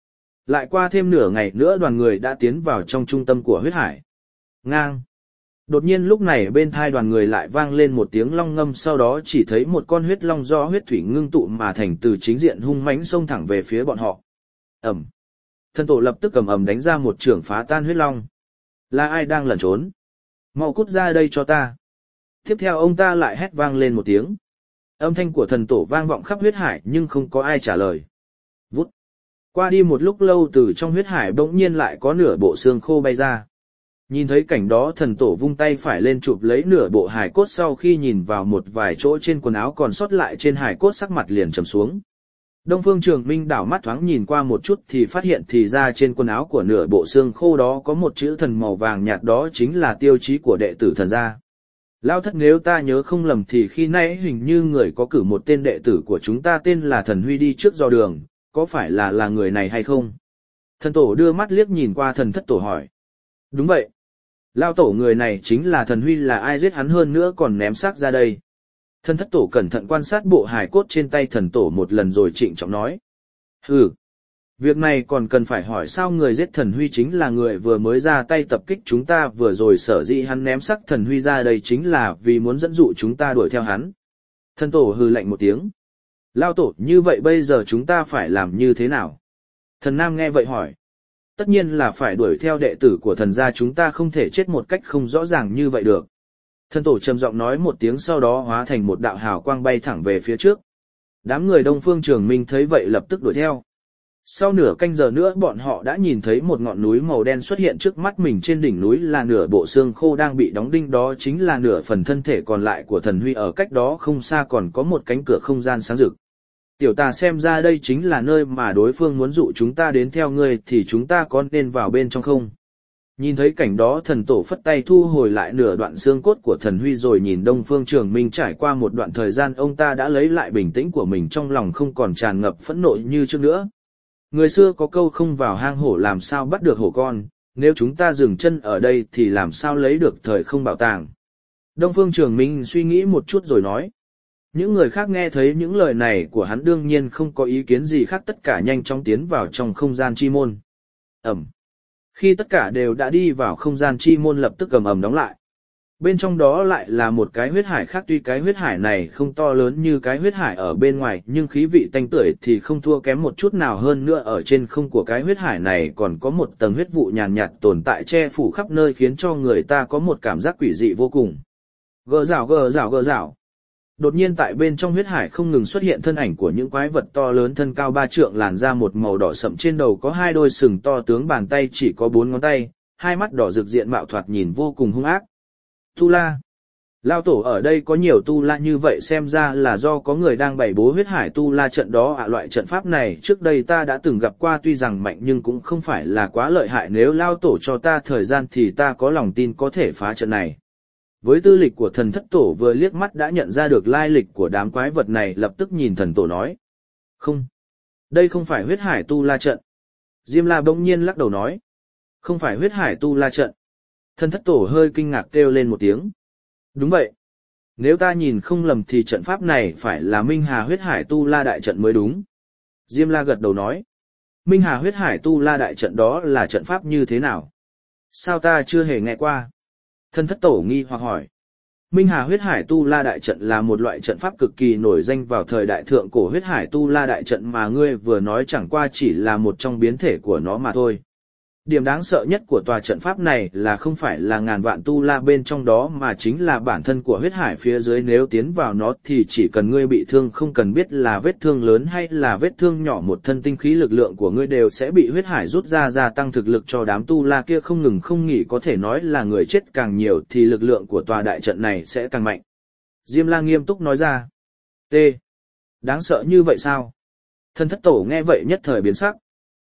Lại qua thêm nửa ngày nữa đoàn người đã tiến vào trong trung tâm của huyết hải. Ngang. Đột nhiên lúc này bên thai đoàn người lại vang lên một tiếng long ngâm, sau đó chỉ thấy một con huyết long do huyết thủy ngưng tụ mà thành từ chính diện hung mãnh xông thẳng về phía bọn họ. Ầm. Thần tổ lập tức cầm ầm đánh ra một chưởng phá tan huyết long. Là ai đang lẩn trốn? Mau cút ra đây cho ta. Tiếp theo ông ta lại hét vang lên một tiếng. Âm thanh của thần tổ vang vọng khắp huyết hải nhưng không có ai trả lời. Vút. Qua đi một lúc lâu từ trong huyết hải bỗng nhiên lại có nửa bộ xương khô bay ra. Nhìn thấy cảnh đó thần tổ vung tay phải lên chụp lấy nửa bộ hài cốt, sau khi nhìn vào một vài chỗ trên quần áo còn sót lại trên hài cốt sắc mặt liền trầm xuống. Đông Phương Trường Minh đảo mắt thoáng nhìn qua một chút thì phát hiện thì ra trên quần áo của nửa bộ xương khô đó có một chữ thần màu vàng nhạt, đó chính là tiêu chí của đệ tử thần gia. Lao thất, nếu ta nhớ không lầm thì khi nãy hình như người có cử một tên đệ tử của chúng ta tên là Thần Huy đi trước dò đường, có phải là người này hay không? Thần tổ đưa mắt liếc nhìn qua thần thất tổ hỏi. Đúng vậy. Lao tổ, người này chính là Thần Huy, là ai giết hắn hơn nữa còn ném xác ra đây? Thần thất tổ cẩn thận quan sát bộ hài cốt trên tay thần tổ một lần rồi trịnh trọng nói. Hừ. Việc này còn cần phải hỏi sao? Người giết Thần Huy chính là người vừa mới ra tay tập kích chúng ta vừa rồi, sở dĩ hắn ném xác Thần Huy ra đây chính là vì muốn dẫn dụ chúng ta đuổi theo hắn. Thần tổ hừ lạnh một tiếng. Lao tổ, như vậy bây giờ chúng ta phải làm như thế nào? Thần Nam nghe vậy hỏi. Tất nhiên là phải đuổi theo đệ tử của thần gia, chúng ta không thể chết một cách không rõ ràng như vậy được. Thần tổ trầm giọng nói một tiếng, sau đó hóa thành một đạo hào quang bay thẳng về phía trước. Đám người Đông Phương Trường Minh thấy vậy lập tức đuổi theo. Sau nửa canh giờ nữa bọn họ đã nhìn thấy một ngọn núi màu đen xuất hiện trước mắt mình, trên đỉnh núi là nửa bộ xương khô đang bị đóng đinh, đó chính là nửa phần thân thể còn lại của Thần Huy. Ở cách đó không xa còn có một cánh cửa không gian sáng rực. Tiểu tà, xem ra đây chính là nơi mà đối phương muốn dụ chúng ta đến theo ngươi, thì chúng ta có nên vào bên trong không? Nhìn thấy cảnh đó thần tổ phất tay thu hồi lại nửa đoạn xương cốt của Thần Huy, rồi nhìn Đông Phương Trường Minh. Trải qua một đoạn thời gian ông ta đã lấy lại bình tĩnh của mình, trong lòng không còn tràn ngập phẫn nộ như trước nữa. Người xưa có câu không vào hang hổ làm sao bắt được hổ con, nếu chúng ta dừng chân ở đây thì làm sao lấy được thời không bảo tàng. Đông Phương Trường Minh suy nghĩ một chút rồi nói. Những người khác nghe thấy những lời này của hắn đương nhiên không có ý kiến gì khác, tất cả nhanh chóng tiến vào trong không gian chi môn. Ẩm. Khi tất cả đều đã đi vào không gian chi môn lập tức ầm ầm đóng lại. Bên trong đó lại là một cái huyết hải khác, tuy cái huyết hải này không to lớn như cái huyết hải ở bên ngoài nhưng khí vị tanh tưởi thì không thua kém một chút nào. Hơn nữa ở trên không của cái huyết hải này còn có một tầng huyết vụ nhàn nhạt tồn tại che phủ khắp nơi, khiến cho người ta có một cảm giác quỷ dị vô cùng. Gờ rào gờ rào gờ rào. Đột nhiên tại bên trong huyết hải không ngừng xuất hiện thân ảnh của những quái vật to lớn, thân cao 3 trượng, làn da một màu đỏ sậm, trên đầu có 2 đôi sừng to tướng, bàn tay chỉ có 4 ngón tay, hai mắt đỏ rực, diện mạo thoạt nhìn vô cùng hung ác. Tu La. Lao tổ, ở đây có nhiều Tu La như vậy, xem ra là do có người đang bày bố huyết hải Tu La trận đó ạ. Loại trận pháp này trước đây ta đã từng gặp qua, tuy rằng mạnh nhưng cũng không phải là quá lợi hại, nếu Lao tổ cho ta thời gian thì ta có lòng tin có thể phá trận này. Với tư lịch của thần thất tổ vừa liếc mắt đã nhận ra được lai lịch của đám quái vật này, lập tức nhìn thần tổ nói. Không. Đây không phải huyết hải Tu La trận. Diêm La bỗng nhiên lắc đầu nói. Không phải huyết hải Tu La trận. Thần thất tổ hơi kinh ngạc kêu lên một tiếng. Đúng vậy. Nếu ta nhìn không lầm thì trận pháp này phải là Minh Hà huyết hải Tu La đại trận mới đúng. Diêm La gật đầu nói. Minh Hà huyết hải Tu La đại trận đó là trận pháp như thế nào? Sao ta chưa hề nghe qua? Thần thất tổ nghi hoặc hỏi. Minh Hà huyết hải Tu La đại trận là một loại trận pháp cực kỳ nổi danh vào thời đại thượng cổ. Huyết hải Tu La đại trận mà ngươi vừa nói chẳng qua chỉ là một trong biến thể của nó mà thôi. Điểm đáng sợ nhất của tòa trận pháp này là không phải là ngàn vạn Tu La bên trong đó mà chính là bản thân của huyết hải phía dưới. Nếu tiến vào nó thì chỉ cần ngươi bị thương, không cần biết là vết thương lớn hay là vết thương nhỏ, một thân tinh khí lực lượng của ngươi đều sẽ bị huyết hải rút ra, gia tăng thực lực cho đám Tu La kia không ngừng không nghỉ. Có thể nói là người chết càng nhiều thì lực lượng của tòa đại trận này sẽ càng mạnh. Diêm La nghiêm túc nói ra. T. Đáng sợ như vậy sao? Thần thất tổ nghe vậy nhất thời biến sắc.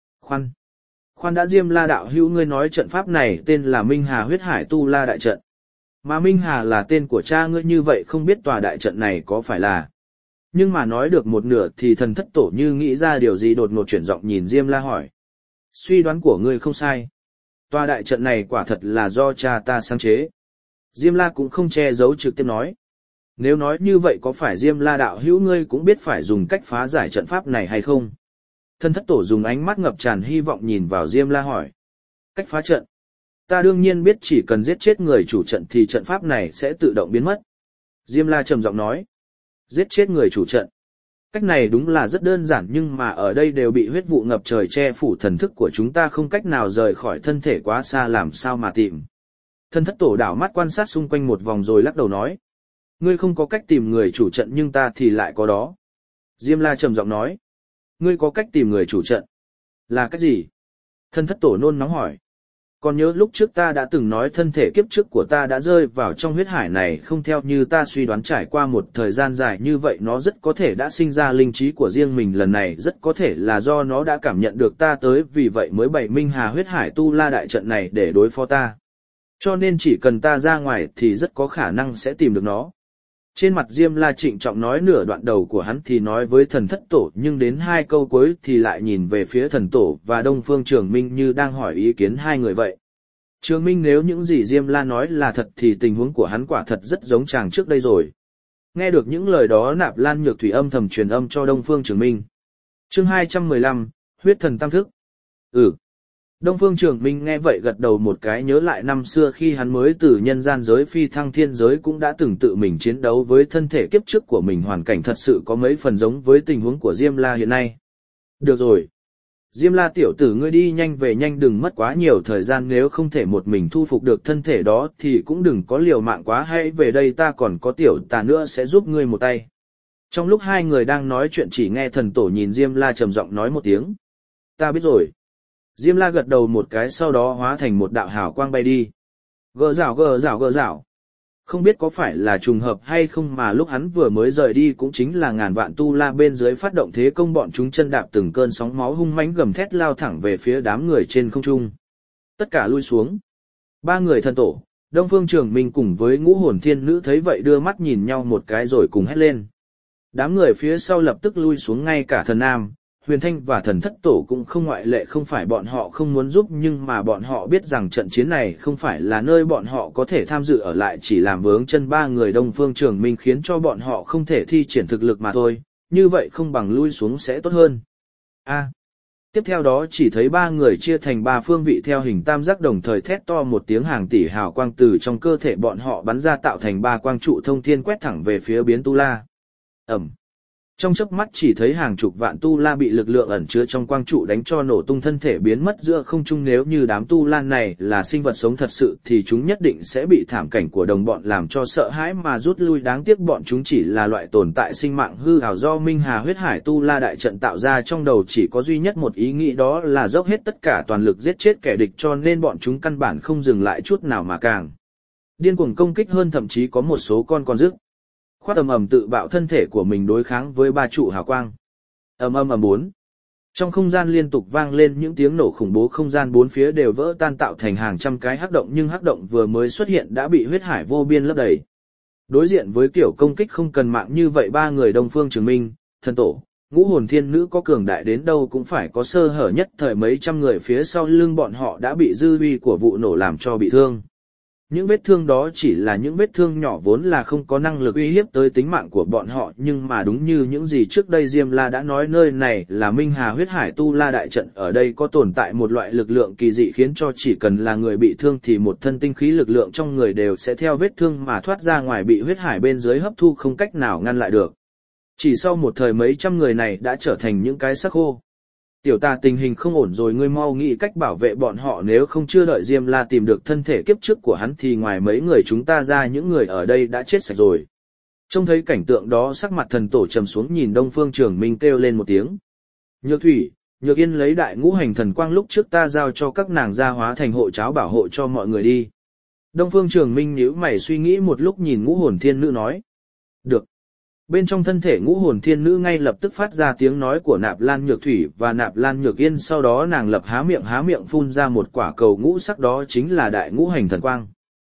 Khoan đã, Diêm La đạo hữu, ngươi nói trận pháp này tên là Minh Hà huyết hải Tu La đại trận. Mà Minh Hà là tên của cha ngươi, như vậy không biết tòa đại trận này có phải là... Nhưng mà nói được một nửa thì thần thất tổ như nghĩ ra điều gì, đột ngột chuyển giọng nhìn Diêm La hỏi. Suy đoán của ngươi không sai. Tòa đại trận này quả thật là do cha ta sáng chế. Diêm La cũng không che giấu, trực tiếp nói. Nếu nói như vậy có phải Diêm La đạo hữu ngươi cũng biết phải dùng cách phá giải trận pháp này hay không? Thân thất tổ dùng ánh mắt ngập tràn hy vọng nhìn vào Diêm La hỏi. Cách phá trận. Ta đương nhiên biết chỉ cần giết chết người chủ trận thì trận pháp này sẽ tự động biến mất. Diêm La trầm giọng nói. Giết chết người chủ trận. Cách này đúng là rất đơn giản nhưng mà ở đây đều bị huyết vụ ngập trời che phủ, thần thức của chúng ta không cách nào rời khỏi thân thể quá xa, làm sao mà tìm. Thân thất tổ đảo mắt quan sát xung quanh một vòng rồi lắc đầu nói. Ngươi không có cách tìm người chủ trận nhưng ta thì lại có đó. Diêm La trầm giọng nói. Ngươi có cách tìm người chủ trận. Là cách gì? Thân thất tổ nôn nóng hỏi. Còn nhớ lúc trước ta đã từng nói thân thể kiếp trước của ta đã rơi vào trong huyết hải này, không theo như ta suy đoán trải qua một thời gian dài như vậy nó rất có thể đã sinh ra linh trí của riêng mình, lần này rất có thể là do nó đã cảm nhận được ta tới, vì vậy mới bày minh hà huyết hải tu la đại trận này để đối phó ta. Cho nên chỉ cần ta ra ngoài thì rất có khả năng sẽ tìm được nó. Trên mặt Diêm La trịnh trọng nói, nửa đoạn đầu của hắn thì nói với thần thất tổ nhưng đến hai câu cuối thì lại nhìn về phía thần tổ và Đông Phương Trường Minh như đang hỏi ý kiến hai người vậy. Trường Minh, nếu những gì Diêm La nói là thật thì tình huống của hắn quả thật rất giống chàng trước đây rồi. Nghe được những lời đó, Nạp Lan Nhược Thủy âm thầm truyền âm cho Đông Phương Trường Minh. Chương 215, Huyết Thần Tam Thức. Đông Phương Trường Minh nghe vậy gật đầu một cái, nhớ lại năm xưa khi hắn mới từ nhân gian giới phi thăng thiên giới cũng đã từng tự mình chiến đấu với thân thể kiếp trước của mình, hoàn cảnh thật sự có mấy phần giống với tình huống của Diêm La hiện nay. Được rồi. Diêm La tiểu tử, ngươi đi nhanh về nhanh, đừng mất quá nhiều thời gian, nếu không thể một mình thu phục được thân thể đó thì cũng đừng có liều mạng quá, hãy về đây, ta còn có tiểu tà nữa sẽ giúp ngươi một tay. Trong lúc hai người đang nói chuyện chỉ nghe thần tổ nhìn Diêm La trầm giọng nói một tiếng. Ta biết rồi. Diêm La gật đầu một cái, sau đó hóa thành một đạo hào quang bay đi. Gờ rảo. Không biết có phải là trùng hợp hay không mà lúc hắn vừa mới rời đi cũng chính là ngàn vạn tu la bên dưới phát động thế công, bọn chúng chân đạp từng cơn sóng máu hung mãnh gầm thét lao thẳng về phía đám người trên không trung. Tất cả lui xuống. Ba người thần tổ, Đông Phương Trường Minh cùng với Ngũ Hồn Thiên Nữ thấy vậy đưa mắt nhìn nhau một cái rồi cùng hét lên. Đám người phía sau lập tức lui xuống, ngay cả thần Nam, Huyền Thanh và thần thất tổ cũng không ngoại lệ, không phải bọn họ không muốn giúp nhưng mà bọn họ biết rằng trận chiến này không phải là nơi bọn họ có thể tham dự, ở lại chỉ làm vướng chân ba người Đông Phương Trường Minh khiến cho bọn họ không thể thi triển thực lực mà thôi, như vậy không bằng lui xuống sẽ tốt hơn. Tiếp theo đó chỉ thấy ba người chia thành ba phương vị theo hình tam giác đồng thời thét to một tiếng, hàng tỷ hào quang từ trong cơ thể bọn họ bắn ra tạo thành ba quang trụ thông thiên quét thẳng về phía biến tu la. Trong chớp mắt chỉ thấy hàng chục vạn tu la bị lực lượng ẩn chứa trong quang trụ đánh cho nổ tung, thân thể biến mất giữa không trung. Nếu như đám tu la này là sinh vật sống thật sự thì chúng nhất định sẽ bị thảm cảnh của đồng bọn làm cho sợ hãi mà rút lui, đáng tiếc bọn chúng chỉ là loại tồn tại sinh mạng hư ảo do Minh Hà huyết hải tu la đại trận tạo ra, trong đầu chỉ có duy nhất một ý nghĩ, đó là dốc hết tất cả toàn lực giết chết kẻ địch, cho nên bọn chúng căn bản không dừng lại chút nào mà càng điên cuồng công kích hơn, thậm chí có một số con còn rước khoát tự bạo thân thể của mình đối kháng với ba trụ hào quang. Bốn. Trong không gian liên tục vang lên những tiếng nổ khủng bố, không gian bốn phía đều vỡ tan tạo thành hàng trăm cái hắc động, nhưng hắc động vừa mới xuất hiện đã bị huyết hải vô biên lấp đầy. Đối diện với kiểu công kích không cần mạng như vậy, ba người Đông Phương Trường Minh, thần tổ, Ngũ Hồn Thiên Nữ có cường đại đến đâu cũng phải có sơ hở, nhất thời mấy trăm người phía sau lưng bọn họ đã bị dư uy của vụ nổ làm cho bị thương. Những vết thương đó chỉ là những vết thương nhỏ vốn là không có năng lực uy hiếp tới tính mạng của bọn họ, nhưng mà đúng như những gì trước đây Diêm La đã nói, nơi này là Minh Hà huyết hải tu la đại trận, ở đây có tồn tại một loại lực lượng kỳ dị khiến cho chỉ cần là người bị thương thì một thân tinh khí lực lượng trong người đều sẽ theo vết thương mà thoát ra ngoài, bị huyết hải bên dưới hấp thu không cách nào ngăn lại được. Chỉ sau một thời mấy trăm người này đã trở thành những cái xác khô. Tiểu tà, tình hình không ổn rồi, ngươi mau nghĩ cách bảo vệ bọn họ, nếu không chưa đợi Diêm La tìm được thân thể kiếp trước của hắn thì ngoài mấy người chúng ta ra những người ở đây đã chết sạch rồi. Trông thấy cảnh tượng đó, sắc mặt thần tổ trầm xuống, nhìn Đông Phương Trường Minh kêu lên một tiếng. Nhược Thủy, Nhược Yên lấy đại ngũ hành thần quang lúc trước ta giao cho các nàng ra hóa thành hộ cháo bảo hộ cho mọi người đi. Đông Phương Trường Minh nhíu mày suy nghĩ một lúc nhìn Ngũ Hồn Thiên Nữ nói. Được. Bên trong thân thể Ngũ Hồn Thiên Nữ ngay lập tức phát ra tiếng nói của Nạp Lan Nhược Thủy và Nạp Lan Nhược Yên, sau đó nàng lập há miệng phun ra một quả cầu ngũ sắc, đó chính là đại ngũ hành thần quang.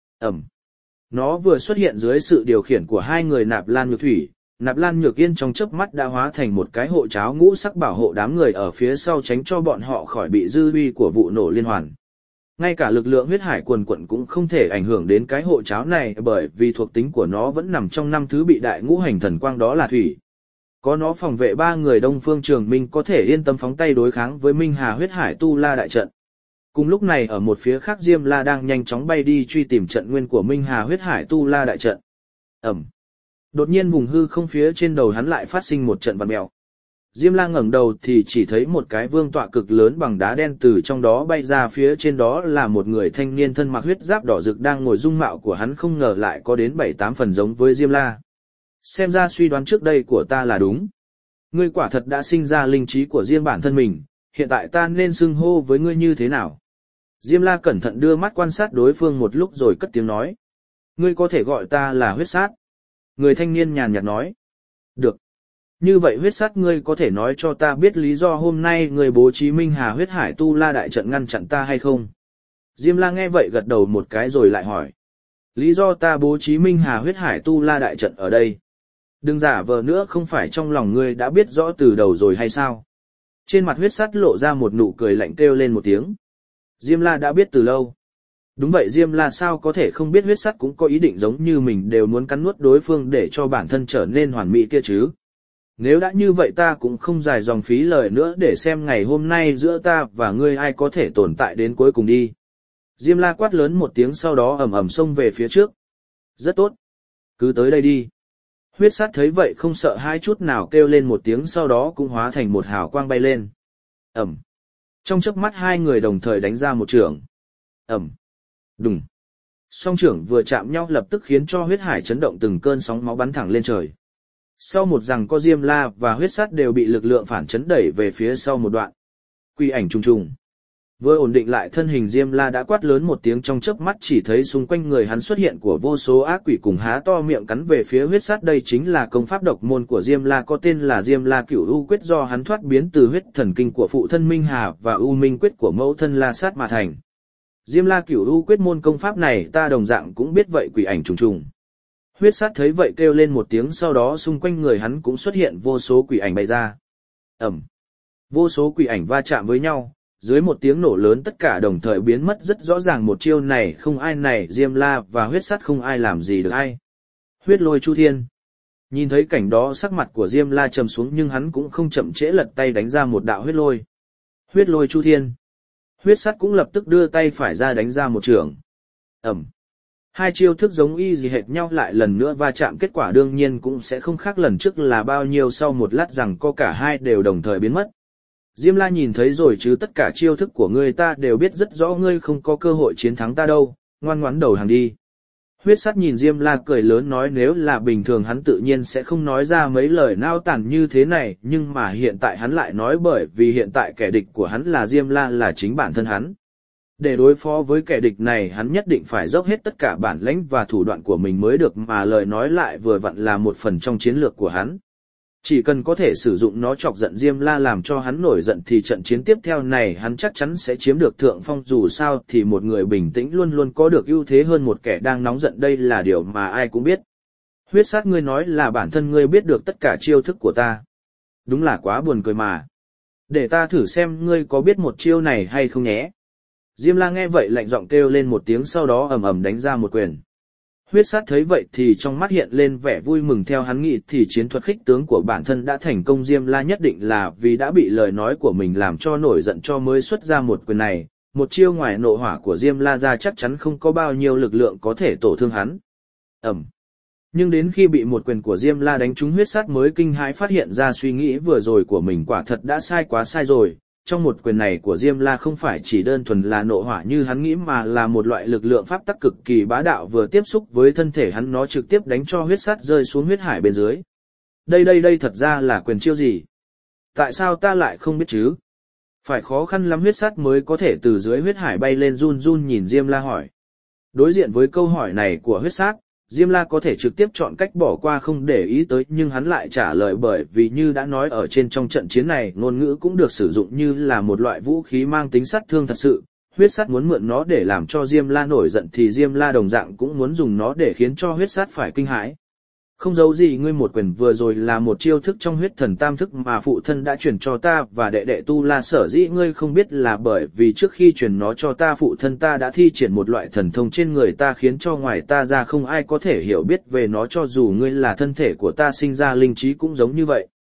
Nó vừa xuất hiện dưới sự điều khiển của hai người Nạp Lan Nhược Thủy, Nạp Lan Nhược Yên trong chớp mắt đã hóa thành một cái hộ cháo ngũ sắc bảo hộ đám người ở phía sau, tránh cho bọn họ khỏi bị dư uy của vụ nổ liên hoàn. Ngay cả lực lượng huyết hải quần quận cũng không thể ảnh hưởng đến cái hộ cháo này, bởi vì thuộc tính của nó vẫn nằm trong năm thứ bị đại ngũ hành thần quang, đó là thủy. Có nó phòng vệ ba người Đông Phương Trường Minh có thể yên tâm phóng tay đối kháng với Minh Hà huyết hải tu la đại trận. Cùng lúc này ở một phía khác Diêm La đang nhanh chóng bay đi truy tìm trận nguyên của Minh Hà huyết hải tu la đại trận. Ẩm. Đột nhiên vùng hư không phía trên đầu hắn lại phát sinh một trận vặn mèo. Diêm La ngẩng đầu thì chỉ thấy một cái vương tọa cực lớn bằng đá đen từ trong đó bay ra, phía trên đó là một người thanh niên thân mặc huyết giáp đỏ rực đang ngồi, dung mạo của hắn không ngờ lại có đến 7-8 phần giống với Diêm La. Xem ra suy đoán trước đây của ta là đúng. Ngươi quả thật đã sinh ra linh trí của riêng bản thân mình, hiện tại ta nên xưng hô với ngươi như thế nào? Diêm La cẩn thận đưa mắt quan sát đối phương một lúc rồi cất tiếng nói. Ngươi có thể gọi ta là huyết sát. Người thanh niên nhàn nhạt nói. Được. Như vậy huyết sát, ngươi có thể nói cho ta biết lý do hôm nay ngươi bố trí Minh Hà huyết hải tu la đại trận ngăn chặn ta hay không? Diêm La nghe vậy gật đầu một cái rồi lại hỏi. Lý do ta bố trí Minh Hà huyết hải tu la đại trận ở đây? Đừng giả vờ nữa, không phải trong lòng ngươi đã biết rõ từ đầu rồi hay sao? Trên mặt huyết sát lộ ra một nụ cười lạnh, kêu lên một tiếng. Diêm La đã biết từ lâu. Đúng vậy, Diêm La sao có thể không biết huyết sát cũng có ý định giống như mình, đều muốn cắn nuốt đối phương để cho bản thân trở nên hoàn mỹ kia chứ. Nếu đã như vậy ta cũng không dài dòng phí lời nữa, để xem ngày hôm nay giữa ta và ngươi ai có thể tồn tại đến cuối cùng đi. Diêm La quát lớn một tiếng, sau đó ầm ầm xông về phía trước. Rất tốt. Cứ tới đây đi. Huyết sát thấy vậy không sợ hai chút nào, kêu lên một tiếng, sau đó cũng hóa thành một hào quang bay lên. Ầm. Trong chớp mắt hai người đồng thời đánh ra một chưởng. Ầm. Đùng. Song chưởng vừa chạm nhau lập tức khiến cho huyết hải chấn động, từng cơn sóng máu bắn thẳng lên trời. Sau một giằng co, Diêm La và huyết sát đều bị lực lượng phản chấn đẩy về phía sau một đoạn. Quỷ ảnh trùng trùng. Vừa ổn định lại thân hình, Diêm La đã quát lớn một tiếng, trong chớp mắt chỉ thấy xung quanh người hắn xuất hiện của vô số ác quỷ cùng há to miệng cắn về phía huyết sát. Đây chính là công pháp độc môn của Diêm La, có tên là Diêm La Cửu U Quyết, do hắn thoát biến từ huyết thần kinh của phụ thân Minh Hà và U Minh Quyết của mẫu thân La Sát mà thành. Diêm La Cửu U Quyết, môn công pháp này ta đồng dạng cũng biết vậy. Quỷ ảnh trùng trùng. Huyết sát thấy vậy kêu lên một tiếng, sau đó xung quanh người hắn cũng xuất hiện vô số quỷ ảnh bay ra. Ẩm. Vô số quỷ ảnh va chạm với nhau, dưới một tiếng nổ lớn tất cả đồng thời biến mất. Rất rõ ràng một chiêu này không ai này Diêm La và huyết sát không ai làm gì được ai. Huyết lôi chu thiên. Nhìn thấy cảnh đó, sắc mặt của Diêm La trầm xuống, nhưng hắn cũng không chậm trễ, lật tay đánh ra một đạo huyết lôi. Huyết lôi chu thiên. Huyết sát cũng lập tức đưa tay phải ra đánh ra một chưởng. Ẩm. Hai chiêu thức giống y gì hệt nhau lại lần nữa va chạm, kết quả đương nhiên cũng sẽ không khác lần trước là bao nhiêu. Sau một lát rằng co, cả hai đều đồng thời biến mất. Diêm La nhìn thấy rồi chứ, tất cả chiêu thức của ngươi ta đều biết rất rõ, ngươi không có cơ hội chiến thắng ta đâu, ngoan ngoãn đầu hàng đi. Huyết sát nhìn Diêm La cười lớn nói, nếu là bình thường hắn tự nhiên sẽ không nói ra mấy lời nao tản như thế này, nhưng mà hiện tại hắn lại nói, bởi vì hiện tại kẻ địch của hắn là Diêm La, là chính bản thân hắn. Để đối phó với kẻ địch này hắn nhất định phải dốc hết tất cả bản lĩnh và thủ đoạn của mình mới được, mà lời nói lại vừa vặn là một phần trong chiến lược của hắn. Chỉ cần có thể sử dụng nó chọc giận Diêm La, làm cho hắn nổi giận, thì trận chiến tiếp theo này hắn chắc chắn sẽ chiếm được thượng phong. Dù sao thì một người bình tĩnh luôn luôn có được ưu thế hơn một kẻ đang nóng giận, đây là điều mà ai cũng biết. Huyết sát, ngươi nói là bản thân ngươi biết được tất cả chiêu thức của ta. Đúng là quá buồn cười mà. Để ta thử xem ngươi có biết một chiêu này hay không nhé. Diêm La nghe vậy lạnh giọng kêu lên một tiếng, sau đó ầm ầm đánh ra một quyền. Huyết sát thấy vậy thì trong mắt hiện lên vẻ vui mừng, theo hắn nghĩ thì chiến thuật khích tướng của bản thân đã thành công. Diêm La nhất định là vì đã bị lời nói của mình làm cho nổi giận cho mới xuất ra một quyền này. Một chiêu ngoài nộ hỏa của Diêm La ra chắc chắn không có bao nhiêu lực lượng có thể tổn thương hắn. Ẩm. Nhưng đến khi bị một quyền của Diêm La đánh trúng, huyết sát mới kinh hãi, phát hiện ra suy nghĩ vừa rồi của mình quả thật đã sai quá sai rồi. Trong một quyền này của Diêm La không phải chỉ đơn thuần là nộ hỏa như hắn nghĩ, mà là một loại lực lượng pháp tắc cực kỳ bá đạo, vừa tiếp xúc với thân thể hắn nó trực tiếp đánh cho huyết sát rơi xuống huyết hải bên dưới. Đây thật ra là quyền chiêu gì? Tại sao ta lại không biết chứ? Phải khó khăn lắm huyết sát mới có thể từ dưới huyết hải bay lên, run run nhìn Diêm La hỏi. Đối diện với câu hỏi này của huyết sát, Diêm La có thể trực tiếp chọn cách bỏ qua không để ý tới, nhưng hắn lại trả lời, bởi vì như đã nói ở trên, trong trận chiến này ngôn ngữ cũng được sử dụng như là một loại vũ khí mang tính sát thương thật sự. Huyết sát muốn mượn nó để làm cho Diêm La nổi giận, thì Diêm La đồng dạng cũng muốn dùng nó để khiến cho huyết sát phải kinh hãi. Không giấu gì ngươi, một quyền vừa rồi là một chiêu thức trong huyết thần tam thức mà phụ thân đã truyền cho ta và đệ đệ Tu La. Sở dĩ ngươi không biết là bởi vì trước khi truyền nó cho ta, phụ thân ta đã thi triển một loại thần thông trên người ta, khiến cho ngoài ta ra không ai có thể hiểu biết về nó, cho dù ngươi là thân thể của ta sinh ra linh trí cũng giống như vậy.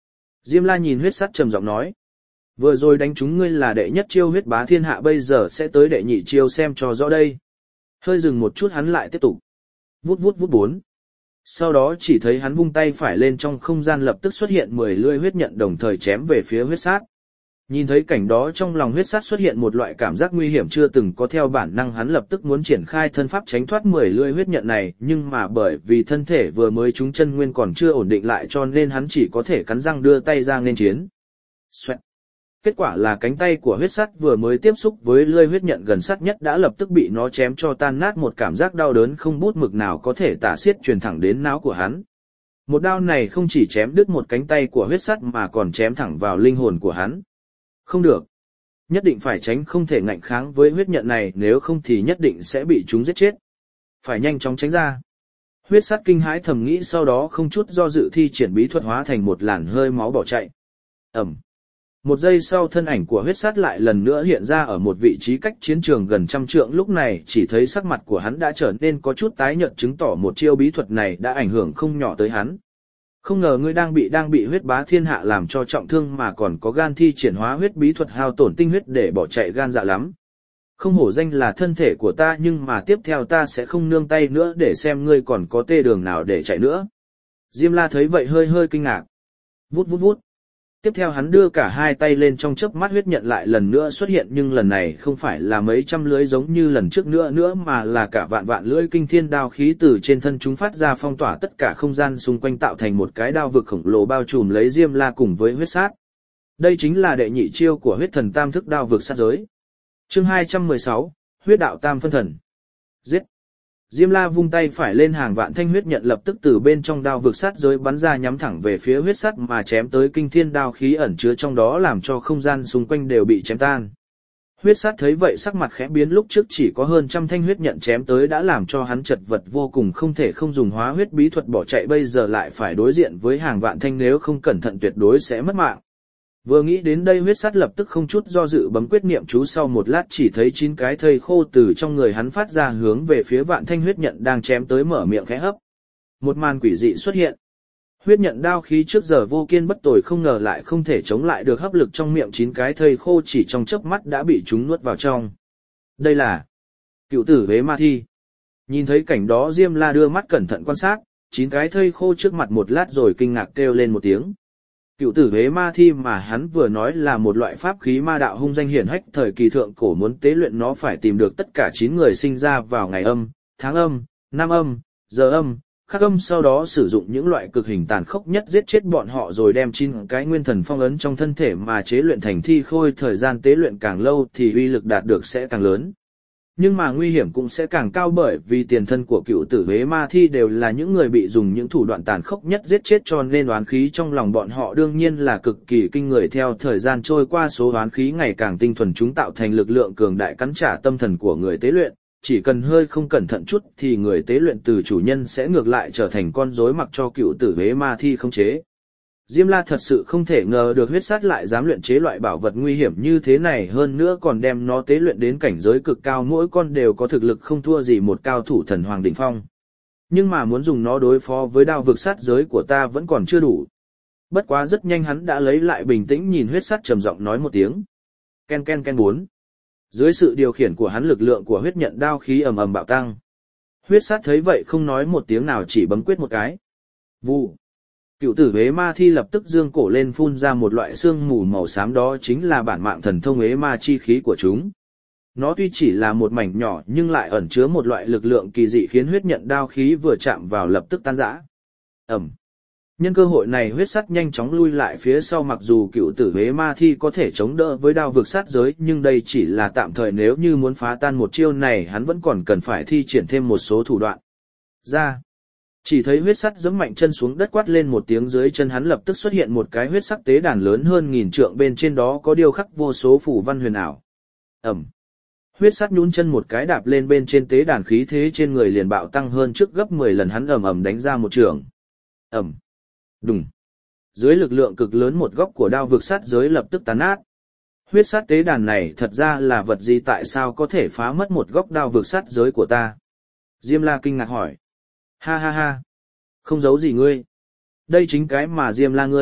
Diêm La nhìn huyết sắt trầm giọng nói. Vừa rồi đánh chúng ngươi là đệ nhất chiêu huyết bá thiên hạ, bây giờ sẽ tới đệ nhị chiêu xem cho rõ đây. Hơi dừng một chút hắn lại tiếp tục. Vút vút vút 4. Sau đó chỉ thấy hắn vung tay phải lên, trong không gian lập tức xuất hiện 10 lưỡi huyết nhận đồng thời chém về phía huyết sát. Nhìn thấy cảnh đó trong lòng huyết sát xuất hiện một loại cảm giác nguy hiểm chưa từng có, theo bản năng hắn lập tức muốn triển khai thân pháp tránh thoát 10 lưỡi huyết nhận này, nhưng mà bởi vì thân thể vừa mới trúng chân nguyên còn chưa ổn định lại cho nên hắn chỉ có thể cắn răng đưa tay ra nghênh chiến. Xoẹt. Kết quả là cánh tay của huyết sắt vừa mới tiếp xúc với lưỡi huyết nhận gần sát nhất đã lập tức bị nó chém cho tan nát, một cảm giác đau đớn không bút mực nào có thể tả xiết truyền thẳng đến não của hắn. Một đao này không chỉ chém đứt một cánh tay của huyết sắt mà còn chém thẳng vào linh hồn của hắn. Không được. Nhất định phải tránh, không thể ngạnh kháng với huyết nhận này, nếu không thì nhất định sẽ bị chúng giết chết. Phải nhanh chóng tránh ra. Huyết sắt kinh hãi thầm nghĩ, sau đó không chút do dự thi triển bí thuật hóa thành một làn hơi máu bỏ chạy. Ẩm. Một giây sau thân ảnh của huyết sát lại lần nữa hiện ra ở một vị trí cách chiến trường gần 100 trượng, lúc này chỉ thấy sắc mặt của hắn đã trở nên có chút tái nhợt, chứng tỏ một chiêu bí thuật này đã ảnh hưởng không nhỏ tới hắn. Không ngờ ngươi đang bị huyết bá thiên hạ làm cho trọng thương mà còn có gan thi triển hóa huyết bí thuật hao tổn tinh huyết để bỏ chạy, gan dạ lắm. Không hổ danh là thân thể của ta, nhưng mà tiếp theo ta sẽ không nương tay nữa để xem ngươi còn có tê đường nào để chạy nữa. Diêm La thấy vậy hơi kinh ngạc. Vút vút vút. Tiếp theo hắn đưa cả hai tay lên, trong chớp mắt huyết nhận lại lần nữa xuất hiện, nhưng lần này không phải là mấy trăm lưỡi giống như lần trước nữa mà là cả vạn lưỡi kinh thiên đao khí từ trên thân chúng phát ra, phong tỏa tất cả không gian xung quanh, tạo thành một cái đao vực khổng lồ bao trùm lấy Diêm La cùng với huyết sát. Đây chính là đệ nhị chiêu của huyết thần tam thức đao vực sát giới. Chương 216, huyết đạo tam phân thần. Giết. Diêm La vung tay phải lên, hàng vạn thanh huyết nhận lập tức từ bên trong đao vực sát giới bắn ra, nhắm thẳng về phía huyết sắt mà chém tới, kinh thiên đao khí ẩn chứa trong đó làm cho không gian xung quanh đều bị chém tan. Huyết sắt thấy vậy sắc mặt khẽ biến, lúc trước chỉ có hơn 100 thanh huyết nhận chém tới đã làm cho hắn chật vật vô cùng, không thể không dùng hóa huyết bí thuật bỏ chạy, bây giờ lại phải đối diện với hàng vạn thanh, nếu không cẩn thận tuyệt đối sẽ mất mạng. Vừa nghĩ đến đây huyết sắt lập tức không chút do dự bấm quyết niệm chú, sau một lát chỉ thấy 9 cái thây khô từ trong người hắn phát ra hướng về phía vạn thanh huyết nhận đang chém tới, mở miệng khẽ hấp. Một màn quỷ dị xuất hiện. Huyết nhận đao khí trước giờ vô kiên bất tồi không ngờ lại không thể chống lại được hấp lực trong miệng 9 cái thây khô, chỉ trong chớp mắt đã bị chúng nuốt vào trong. Đây là Cựu Tử Huế Ma Thi. Nhìn thấy cảnh đó Diêm La đưa mắt cẩn thận quan sát, 9 cái thây khô trước mặt một lát rồi kinh ngạc kêu lên một tiếng. Cựu Tử Huế Ma Thi mà hắn vừa nói là một loại pháp khí ma đạo hung danh hiển hách thời kỳ thượng cổ, muốn tế luyện nó phải tìm được tất cả 9 người sinh ra vào ngày âm, tháng âm, năm âm, giờ âm, khắc âm, sau đó sử dụng những loại cực hình tàn khốc nhất giết chết bọn họ, rồi đem 9 cái nguyên thần phong ấn trong thân thể mà chế luyện thành thi khôi, thời gian tế luyện càng lâu thì uy lực đạt được sẽ càng lớn. Nhưng mà nguy hiểm cũng sẽ càng cao, bởi vì tiền thân của Cựu Tử Huế Ma Thi đều là những người bị dùng những thủ đoạn tàn khốc nhất giết chết, cho nên oán khí trong lòng bọn họ đương nhiên là cực kỳ kinh người. Theo thời gian trôi qua, số oán khí ngày càng tinh thuần, chúng tạo thành lực lượng cường đại cắn trả tâm thần của người tế luyện, chỉ cần hơi không cẩn thận chút thì người tế luyện từ chủ nhân sẽ ngược lại trở thành con rối mặc cho Cựu Tử Huế Ma Thi khống chế. Diêm La thật sự không thể ngờ được huyết sát lại dám luyện chế loại bảo vật nguy hiểm như thế này, hơn nữa còn đem nó tế luyện đến cảnh giới cực cao, mỗi con đều có thực lực không thua gì một cao thủ thần hoàng đỉnh phong. Nhưng mà muốn dùng nó đối phó với đao vực sát giới của ta vẫn còn chưa đủ. Bất quá rất nhanh hắn đã lấy lại bình tĩnh, nhìn huyết sát trầm giọng nói một tiếng. Ken ken ken 4. Dưới sự điều khiển của hắn, lực lượng của huyết nhận đao khí ầm ầm bạo tăng. Huyết sát thấy vậy không nói một tiếng nào, chỉ bấm quyết một cái. Vụ. Cựu Tử Huế Ma Thi lập tức dương cổ lên, phun ra một loại sương mù màu xám, đó chính là bản mạng thần thông Huế Ma chi khí của chúng. Nó tuy chỉ là một mảnh nhỏ nhưng lại ẩn chứa một loại lực lượng kỳ dị khiến huyết nhận đao khí vừa chạm vào lập tức tan rã. Ẩm. Nhân cơ hội này huyết sắt nhanh chóng lui lại phía sau, mặc dù Cựu Tử Huế Ma Thi có thể chống đỡ với đao vực sát giới nhưng đây chỉ là tạm thời, nếu như muốn phá tan một chiêu này hắn vẫn còn cần phải thi triển thêm một số thủ đoạn. Ra. Chỉ thấy huyết sắt giẫm mạnh chân xuống đất, quát lên một tiếng, dưới chân hắn lập tức xuất hiện một cái huyết sắc tế đàn lớn hơn 1000 trượng, bên trên đó có điêu khắc vô số phù văn huyền ảo. Ẩm. Huyết sắt nhún chân một cái đạp lên bên trên tế đàn, khí thế trên người liền bạo tăng hơn trước gấp 10 lần, hắn ầm ầm đánh ra một chưởng. Ẩm. Đùng. Dưới lực lượng cực lớn, một góc của đao vực sát giới lập tức tàn nát. Huyết sát tế đàn này thật ra là vật gì, tại sao có thể phá mất một góc đao vực sát giới của ta? Diêm La kinh ngạc hỏi. Ha ha ha. Không giấu gì ngươi. Đây chính cái mà Diêm La ngươi,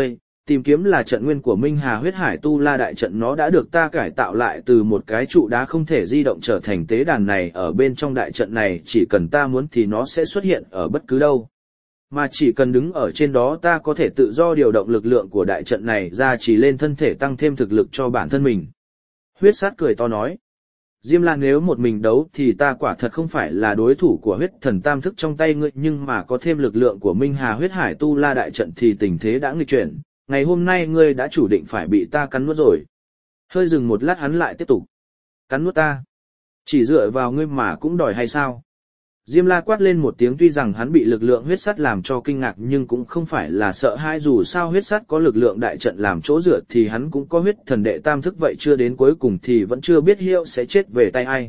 tìm kiếm là trận nguyên của Minh Hà huyết hải tu la đại trận, nó đã được ta cải tạo lại từ một cái trụ đá không thể di động trở thành tế đàn này. Ở bên trong đại trận này chỉ cần ta muốn thì nó sẽ xuất hiện ở bất cứ đâu. Mà chỉ cần đứng ở trên đó ta có thể tự do điều động lực lượng của đại trận này ra chỉ lên thân thể, tăng thêm thực lực cho bản thân mình. Huyết sát cười to nói. Diêm La, nếu một mình đấu thì ta quả thật không phải là đối thủ của huyết thần tam thức trong tay ngươi, nhưng mà có thêm lực lượng của Minh Hà huyết hải tu la đại trận thì tình thế đã nghịch chuyển. Ngày hôm nay ngươi đã chủ định phải bị ta cắn nuốt rồi. Hơi dừng một lát hắn lại tiếp tục. Cắn nuốt ta? Chỉ dựa vào ngươi mà cũng đòi hay sao? Diêm La quát lên một tiếng, tuy rằng hắn bị lực lượng huyết sắt làm cho kinh ngạc nhưng cũng không phải là sợ hãi, dù sao huyết sắt có lực lượng đại trận làm chỗ dựa thì hắn cũng có huyết thần đệ tam thức, vậy chưa đến cuối cùng thì vẫn chưa biết hiệu sẽ chết về tay ai.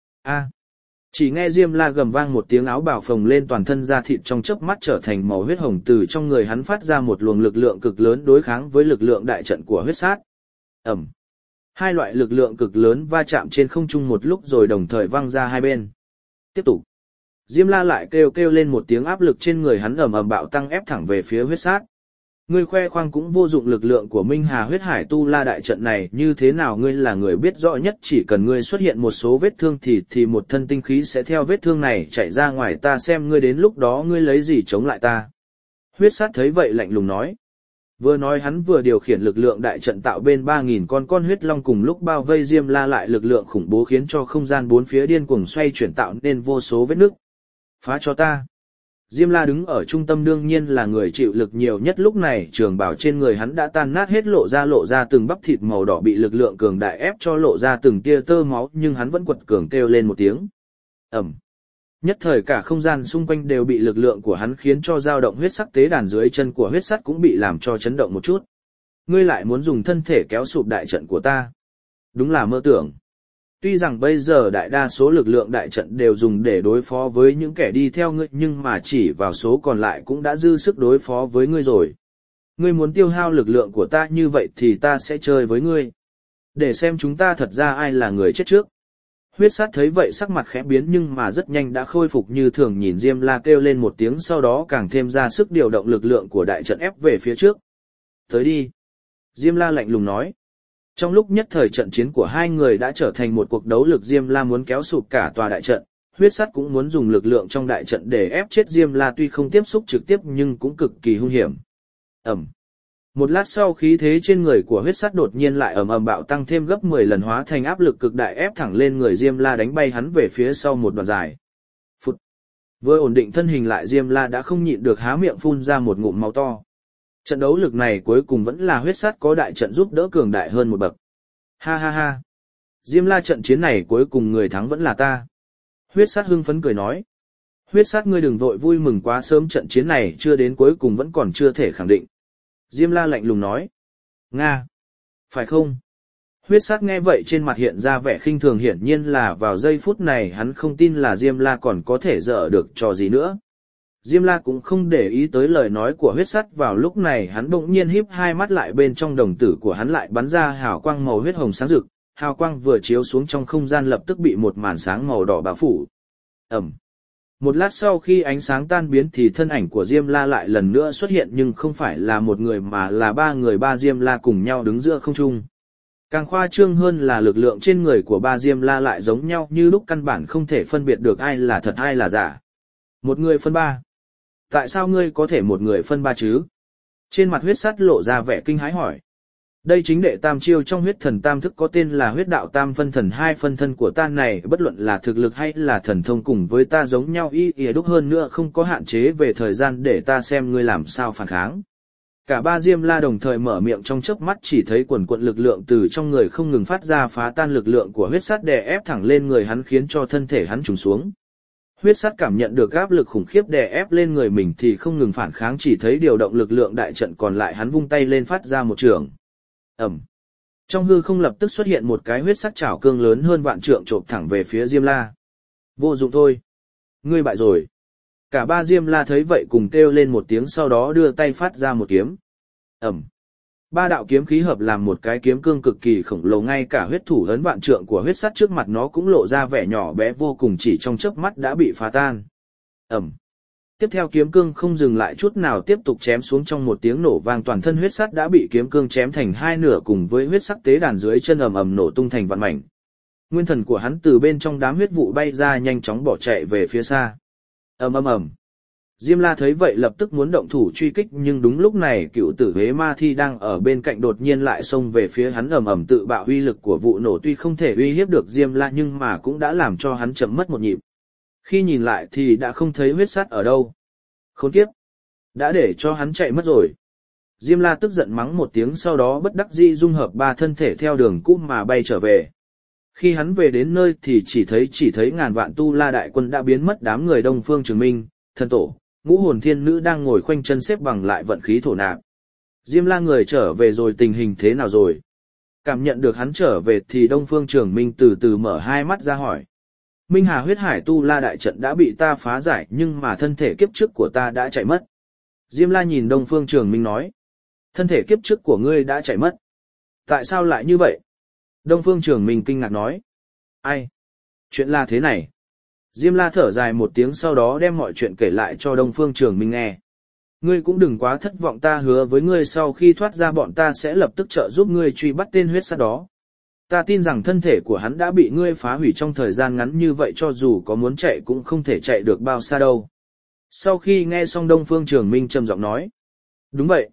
Chỉ nghe Diêm La gầm vang một tiếng, áo bào phồng lên, toàn thân da thịt trong chớp mắt trở thành màu huyết hồng, từ trong người hắn phát ra một luồng lực lượng cực lớn đối kháng với lực lượng đại trận của huyết sát. Ầm. Hai loại lực lượng cực lớn va chạm trên không trung một lúc rồi đồng thời văng ra hai bên. Tiếp tục. Diêm La lại kêu lên một tiếng, áp lực trên người hắn ầm ầm bạo tăng ép thẳng về phía huyết sát. Ngươi khoe khoang cũng vô dụng, lực lượng của Minh Hà huyết hải tu la đại trận này như thế nào ngươi là người biết rõ nhất, chỉ cần ngươi xuất hiện một số vết thương thì một thân tinh khí sẽ theo vết thương này chạy ra ngoài, ta xem ngươi đến lúc đó ngươi lấy gì chống lại ta. Huyết sát thấy vậy lạnh lùng nói. Vừa nói hắn vừa điều khiển lực lượng đại trận tạo bên 3.000 con huyết long cùng lúc bao vây Diêm La lại, lực lượng khủng bố khiến cho không gian bốn phía điên cuồng xoay chuyển tạo nên vô số vết nứt. Phá cho ta. Diêm La đứng ở trung tâm đương nhiên là người chịu lực nhiều nhất, lúc này trường bào trên người hắn đã tan nát hết, lộ ra từng bắp thịt màu đỏ bị lực lượng cường đại ép cho lộ ra từng tia tơ máu, nhưng hắn vẫn quật cường kêu lên một tiếng. Ầm. Nhất thời cả không gian xung quanh đều bị lực lượng của hắn khiến cho dao động, huyết sắc tế đàn dưới chân của huyết sắt cũng bị làm cho chấn động một chút. Ngươi lại muốn dùng thân thể kéo sụp đại trận của ta? Đúng là mơ tưởng. Tuy rằng bây giờ đại đa số lực lượng đại trận đều dùng để đối phó với những kẻ đi theo ngươi, nhưng mà chỉ vào số còn lại cũng đã dư sức đối phó với ngươi rồi. Ngươi muốn tiêu hao lực lượng của ta như vậy thì ta sẽ chơi với ngươi. Để xem chúng ta thật ra ai là người chết trước. Huyết sát thấy vậy sắc mặt khẽ biến nhưng mà rất nhanh đã khôi phục như thường, nhìn Diêm La kêu lên một tiếng, sau đó càng thêm ra sức điều động lực lượng của đại trận ép về phía trước. Tới đi. Diêm La lạnh lùng nói. Trong lúc nhất thời trận chiến của hai người đã trở thành một cuộc đấu lực, Diêm La muốn kéo sụp cả tòa đại trận, huyết sắt cũng muốn dùng lực lượng trong đại trận để ép chết Diêm La, tuy không tiếp xúc trực tiếp nhưng cũng cực kỳ hung hiểm. Ầm. Một lát sau khí thế trên người của huyết sắt đột nhiên lại ầm ầm bạo tăng thêm gấp 10 lần, hóa thành áp lực cực đại ép thẳng lên người Diêm La, đánh bay hắn về phía sau một đoạn dài. Phụt. Vừa ổn định thân hình lại, Diêm La đã không nhịn được há miệng phun ra một ngụm máu to. Trận đấu lực này cuối cùng vẫn là huyết sắt có đại trận giúp đỡ cường đại hơn một bậc. Ha ha ha. Diêm La, trận chiến này cuối cùng người thắng vẫn là ta. Huyết sắt hưng phấn cười nói. Huyết sắt, ngươi đừng vội vui mừng quá sớm, trận chiến này chưa đến cuối cùng vẫn còn chưa thể khẳng định. Diêm La lạnh lùng nói. Nga. Phải không? Huyết sắt nghe vậy trên mặt hiện ra vẻ khinh thường, hiển nhiên là vào giây phút này hắn không tin là Diêm La còn có thể dở được trò gì nữa. Diêm La cũng không để ý tới lời nói của huyết sắt, vào lúc này hắn bỗng nhiên híp hai mắt lại, bên trong đồng tử của hắn lại bắn ra hào quang màu huyết hồng sáng rực, hào quang vừa chiếu xuống trong không gian lập tức bị một màn sáng màu đỏ bao phủ. Ầm. Một lát sau khi ánh sáng tan biến thì thân ảnh của Diêm La lại lần nữa xuất hiện, nhưng không phải là một người mà là ba người, ba Diêm La cùng nhau đứng giữa không trung. Càng khoa trương hơn là lực lượng trên người của ba Diêm La lại giống nhau như lúc, căn bản không thể phân biệt được ai là thật ai là giả. Một người phân ba. Tại sao ngươi có thể một người phân ba chứ? Trên mặt huyết sắt lộ ra vẻ kinh hãi hỏi. Đây chính đệ tam chiêu trong huyết thần tam thức có tên là huyết đạo tam phân thần, hai phân thân của ta này bất luận là thực lực hay là thần thông cùng với ta giống nhau y đúc, hơn nữa không có hạn chế về thời gian, để ta xem ngươi làm sao phản kháng. Cả ba Diêm La đồng thời mở miệng, trong chớp mắt chỉ thấy quần quận lực lượng từ trong người không ngừng phát ra, phá tan lực lượng của huyết sắt đè ép thẳng lên người hắn, khiến cho thân thể hắn trùng xuống. Huyết sắt cảm nhận được áp lực khủng khiếp đè ép lên người mình thì không ngừng phản kháng, chỉ thấy điều động lực lượng đại trận còn lại, hắn vung tay lên phát ra một chưởng. Ầm. Trong hư không lập tức xuất hiện một cái huyết sắc chảo cương lớn hơn vạn trượng chộp thẳng về phía Diêm La. Vô dụng thôi. Ngươi bại rồi. Cả ba Diêm La thấy vậy cùng kêu lên một tiếng, sau đó đưa tay phát ra một kiếm. Ầm. Ba đạo kiếm khí hợp làm một cái kiếm cương cực kỳ khổng lồ, ngay cả huyết thủ ấn vạn trượng của huyết sắt trước mặt nó cũng lộ ra vẻ nhỏ bé vô cùng, chỉ trong chớp mắt đã bị phá tan. Ầm. Tiếp theo kiếm cương không dừng lại chút nào tiếp tục chém xuống, trong một tiếng nổ vang toàn thân huyết sắt đã bị kiếm cương chém thành hai nửa, cùng với huyết sắc tế đàn dưới chân ầm ầm nổ tung thành vạn mảnh. Nguyên thần của hắn từ bên trong đám huyết vụ bay ra, nhanh chóng bỏ chạy về phía xa. Ầm ầm ầm. Diêm La thấy vậy lập tức muốn động thủ truy kích, nhưng đúng lúc này cựu tử Huế Ma Thi đang ở bên cạnh đột nhiên lại xông về phía hắn, ầm ầm tự bạo. Uy lực của vụ nổ tuy không thể uy hiếp được Diêm La nhưng mà cũng đã làm cho hắn chậm mất một nhịp. Khi nhìn lại thì đã không thấy huyết sắt ở đâu. Khốn kiếp! Đã để cho hắn chạy mất rồi. Diêm La tức giận mắng một tiếng, sau đó bất đắc dĩ dung hợp ba thân thể theo đường cũ mà bay trở về. Khi hắn về đến nơi thì chỉ thấy ngàn vạn tu la đại quân đã biến mất, đám người Đông Phương Trường Minh, Thần Tổ, Ngũ Hồn Thiên Nữ đang ngồi khoanh chân xếp bằng lại vận khí thổ nạp. Diêm La người trở về rồi, tình hình thế nào rồi? Cảm nhận được hắn trở về thì Đông Phương Trường Minh từ từ mở hai mắt ra hỏi. Minh Hà huyết hải tu la đại trận đã bị ta phá giải, nhưng mà thân thể kiếp trước của ta đã chạy mất. Diêm La nhìn Đông Phương Trường Minh nói. Thân thể kiếp trước của ngươi đã chạy mất. Tại sao lại như vậy? Đông Phương Trường Minh kinh ngạc nói. Ai? Chuyện là thế này. Diêm La thở dài một tiếng, sau đó đem mọi chuyện kể lại cho Đông Phương Trường Minh nghe. Ngươi cũng đừng quá thất vọng, ta hứa với ngươi sau khi thoát ra bọn ta sẽ lập tức trợ giúp ngươi truy bắt tên huyết sắt đó. Ta tin rằng thân thể của hắn đã bị ngươi phá hủy trong thời gian ngắn như vậy, cho dù có muốn chạy cũng không thể chạy được bao xa đâu. Sau khi nghe xong Đông Phương Trường Minh trầm giọng nói. Đúng vậy.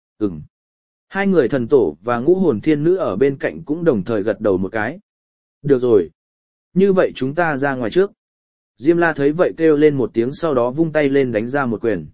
Hai người Thần Tổ và Ngũ Hồn Thiên Nữ ở bên cạnh cũng đồng thời gật đầu một cái. Được rồi. Như vậy chúng ta ra ngoài trước. Diêm La thấy vậy kêu lên một tiếng, sau đó vung tay lên đánh ra một quyền.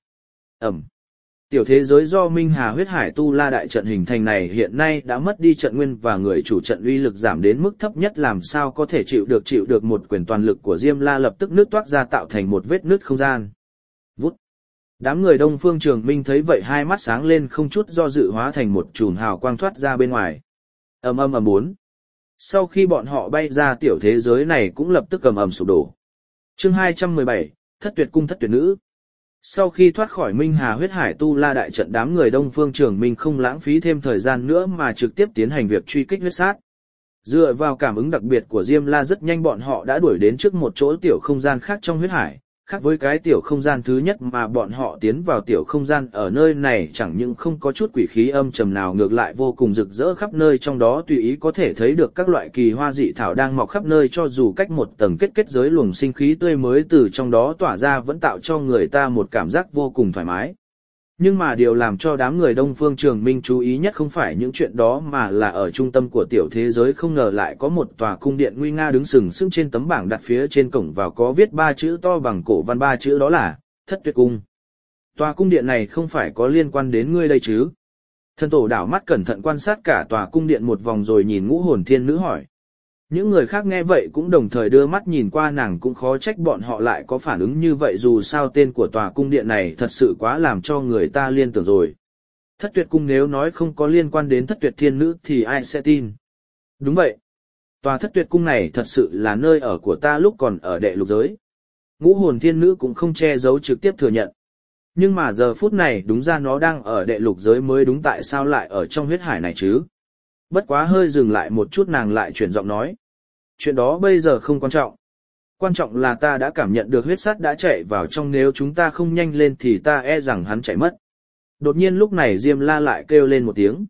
Tiểu thế giới do Minh Hà huyết hải tu la đại trận hình thành này hiện nay đã mất đi trận nguyên và người chủ trận uy lực giảm đến mức thấp nhất, làm sao có thể chịu được một quyền toàn lực của Diêm La, lập tức nứt toác ra tạo thành một vết nứt không gian. Vút. Đám người Đông Phương Trường Minh thấy vậy hai mắt sáng lên, không chút do dự hóa thành một chùm hào quang thoát ra bên ngoài. Ầm ầm ầm. 4. Sau khi bọn họ bay ra, tiểu thế giới này cũng lập tức ầm ầm sụp đổ. Chương 217, Thất Tuyệt Cung Thất Tuyệt Nữ. Sau khi thoát khỏi Minh Hà huyết hải tu la đại trận, đám người Đông Phương Trường Minh không lãng phí thêm thời gian nữa mà trực tiếp tiến hành việc truy kích huyết sát. Dựa vào cảm ứng đặc biệt của Diêm La, rất nhanh bọn họ đã đuổi đến trước một chỗ tiểu không gian khác trong huyết hải. Khác với cái tiểu không gian thứ nhất mà bọn họ tiến vào, tiểu không gian ở nơi này chẳng những không có chút quỷ khí âm trầm nào, ngược lại vô cùng rực rỡ khắp nơi, trong đó tùy ý có thể thấy được các loại kỳ hoa dị thảo đang mọc khắp nơi, cho dù cách một tầng kết giới, luồng sinh khí tươi mới từ trong đó tỏa ra vẫn tạo cho người ta một cảm giác vô cùng thoải mái. Nhưng mà điều làm cho đám người Đông Phương Trường Minh chú ý nhất không phải những chuyện đó, mà là ở trung tâm của tiểu thế giới không ngờ lại có một tòa cung điện nguy nga đứng sừng sững trên tấm bảng đặt phía trên cổng vào, có viết 3 chữ to bằng cổ văn, 3 chữ đó là Thất Tuyệt Cung. Tòa cung điện này không phải có liên quan đến ngươi đây chứ? Thần Tổ đảo mắt cẩn thận quan sát cả tòa cung điện một vòng rồi nhìn Ngũ Hồn Thiên Nữ hỏi. Những người khác nghe vậy cũng đồng thời đưa mắt nhìn qua nàng, cũng khó trách bọn họ lại có phản ứng như vậy, dù sao tên của tòa cung điện này thật sự quá làm cho người ta liên tưởng rồi. Thất Tuyệt Cung nếu nói không có liên quan đến Thất Tuyệt Thiên Nữ thì ai sẽ tin? Đúng vậy. Tòa Thất Tuyệt Cung này thật sự là nơi ở của ta lúc còn ở đệ lục giới. Ngũ Hồn Thiên Nữ cũng không che giấu, trực tiếp thừa nhận. Nhưng mà giờ phút này đúng ra nó đang ở đệ lục giới mới đúng, tại sao lại ở trong huyết hải này chứ? Bất quá hơi dừng lại một chút, nàng lại chuyển giọng nói. Chuyện đó bây giờ không quan trọng. Quan trọng là ta đã cảm nhận được huyết sắt đã chạy vào trong, nếu chúng ta không nhanh lên thì ta e rằng hắn chạy mất. Đột nhiên lúc này Diêm La lại kêu lên một tiếng.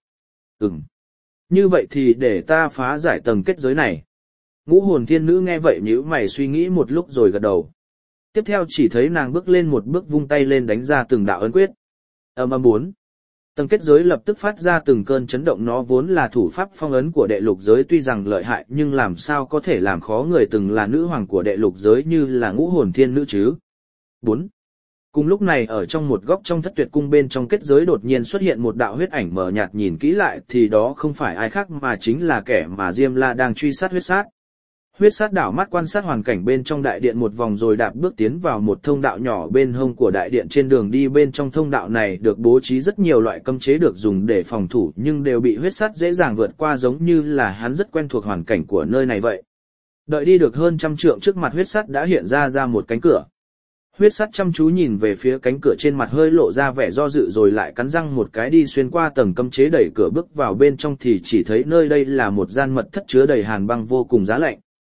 Như vậy thì để ta phá giải tầng kết giới này. Ngũ Hồn Thiên Nữ nghe vậy nhíu mày suy nghĩ một lúc rồi gật đầu. Tiếp theo chỉ thấy nàng bước lên một bước, vung tay lên đánh ra từng đạo ấn quyết. Ầm ầm. 4. Tầng kết giới lập tức phát ra từng cơn chấn động, nó vốn là thủ pháp phong ấn của đệ lục giới, tuy rằng lợi hại nhưng làm sao có thể làm khó người từng là nữ hoàng của đệ lục giới như là Ngũ Hồn Thiên Nữ chứ. 4. Cùng lúc này ở trong một góc trong Thất Tuyệt Cung bên trong kết giới đột nhiên xuất hiện một đạo huyết ảnh mờ nhạt, nhìn kỹ lại thì đó không phải ai khác mà chính là kẻ mà Diêm La đang truy sát huyết sát. Huyết sát đảo mắt quan sát hoàn cảnh bên trong đại điện một vòng rồi đạp bước tiến vào một thông đạo nhỏ bên hông của đại điện. Trên đường đi bên trong thông đạo này được bố trí rất nhiều loại cấm chế được dùng để phòng thủ, nhưng đều bị huyết sát dễ dàng vượt qua, giống như là hắn rất quen thuộc hoàn cảnh của nơi này vậy. Đợi đi được hơn 100 trượng, trước mặt huyết sát đã hiện ra một cánh cửa. Huyết sát chăm chú nhìn về phía cánh cửa, trên mặt hơi lộ ra vẻ do dự rồi lại cắn răng một cái đi xuyên qua tầng cấm chế, đẩy cửa bước vào bên trong thì chỉ thấy nơi đây là một gian mật thất chứa đầy hàn băng vô cùng giá lạnh.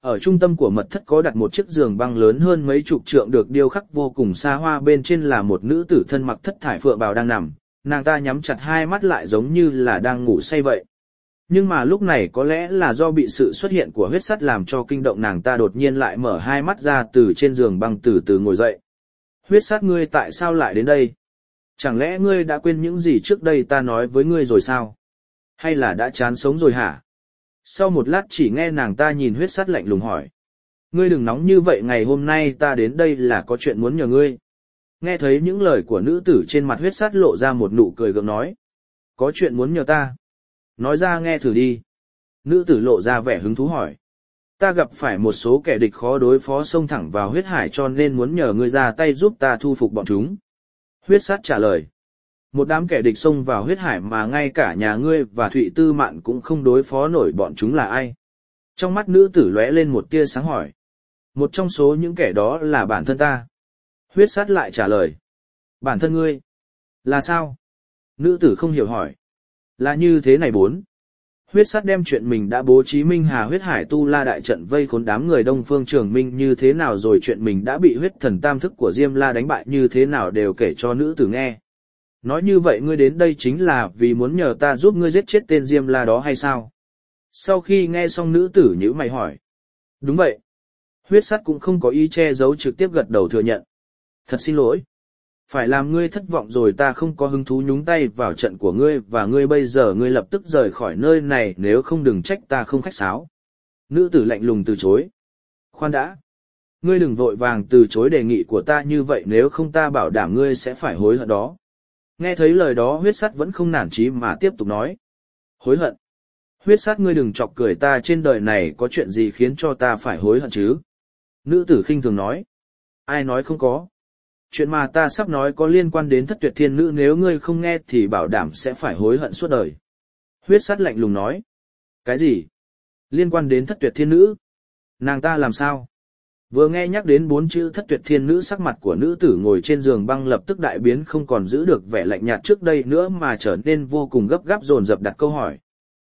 Ở trung tâm của mật thất có đặt một chiếc giường băng lớn hơn mấy chục trượng được điêu khắc vô cùng xa hoa, bên trên là một nữ tử thân mặc thất thải phượng bào đang nằm, nàng ta nhắm chặt hai mắt lại giống như là đang ngủ say vậy. Nhưng mà lúc này có lẽ là do bị sự xuất hiện của huyết sắt làm cho kinh động, nàng ta đột nhiên lại mở hai mắt ra từ trên giường băng, từ từ ngồi dậy. Huyết sắt, ngươi tại sao lại đến đây? Chẳng lẽ ngươi đã quên những gì trước đây ta nói với ngươi rồi sao? Hay là đã chán sống rồi hả? Sau một lát chỉ nghe nàng ta nhìn huyết sắt lạnh lùng hỏi. Ngươi đừng nóng như vậy, ngày hôm nay ta đến đây là có chuyện muốn nhờ ngươi. Nghe thấy những lời của nữ tử, trên mặt huyết sắt lộ ra một nụ cười gượng nói. Có chuyện muốn nhờ ta? Nói ra nghe thử đi. Nữ tử lộ ra vẻ hứng thú hỏi. Ta gặp phải một số kẻ địch khó đối phó, xông thẳng vào huyết hải, cho nên muốn nhờ ngươi ra tay giúp ta thu phục bọn chúng. Huyết sắt trả lời. Một đám kẻ địch xông vào huyết hải mà ngay cả nhà ngươi và Thụy Tư Mạn cũng không đối phó nổi, bọn chúng là ai? Trong mắt nữ tử lóe lên một tia sáng hỏi. Một trong số những kẻ đó là bản thân ta. Huyết sắt lại trả lời. Bản thân ngươi? Là sao? Nữ tử không hiểu hỏi. Là như thế này bốn. Huyết sắt đem chuyện mình đã bố trí Minh Hà huyết hải tu la đại trận vây khốn đám người Đông Phương Trường Minh như thế nào, rồi chuyện mình đã bị huyết thần tam thức của Diêm La đánh bại như thế nào đều kể cho nữ tử nghe. Nói như vậy ngươi đến đây chính là vì muốn nhờ ta giúp ngươi giết chết tên Diêm La đó hay sao? Sau khi nghe xong nữ tử nhíu mày hỏi. Đúng vậy. Huyết sắt cũng không có ý che giấu, trực tiếp gật đầu thừa nhận. Thật xin lỗi. Phải làm ngươi thất vọng rồi, ta không có hứng thú nhúng tay vào trận của ngươi, và ngươi bây giờ ngươi lập tức rời khỏi nơi này, nếu không đừng trách ta không khách sáo. Nữ tử lạnh lùng từ chối. Khoan đã. Ngươi đừng vội vàng từ chối đề nghị của ta như vậy, nếu không ta bảo đảm ngươi sẽ phải hối hận đó. Nghe thấy lời đó huyết sắt vẫn không nản chí mà tiếp tục nói. Hối hận? Huyết sắt, ngươi đừng chọc cười ta, trên đời này có chuyện gì khiến cho ta phải hối hận chứ? Nữ tử khinh thường nói. Ai nói không có? Chuyện mà ta sắp nói có liên quan đến Thất Tuyệt Thiên Nữ, nếu ngươi không nghe thì bảo đảm sẽ phải hối hận suốt đời. Huyết sắt lạnh lùng nói. Cái gì? Liên quan đến Thất Tuyệt Thiên Nữ? Nàng ta làm sao? Vừa nghe nhắc đến 4 chữ Thất Tuyệt Thiên Nữ, sắc mặt của nữ tử ngồi trên giường băng lập tức đại biến, không còn giữ được vẻ lạnh nhạt trước đây nữa mà trở nên vô cùng gấp gáp, dồn dập đặt câu hỏi.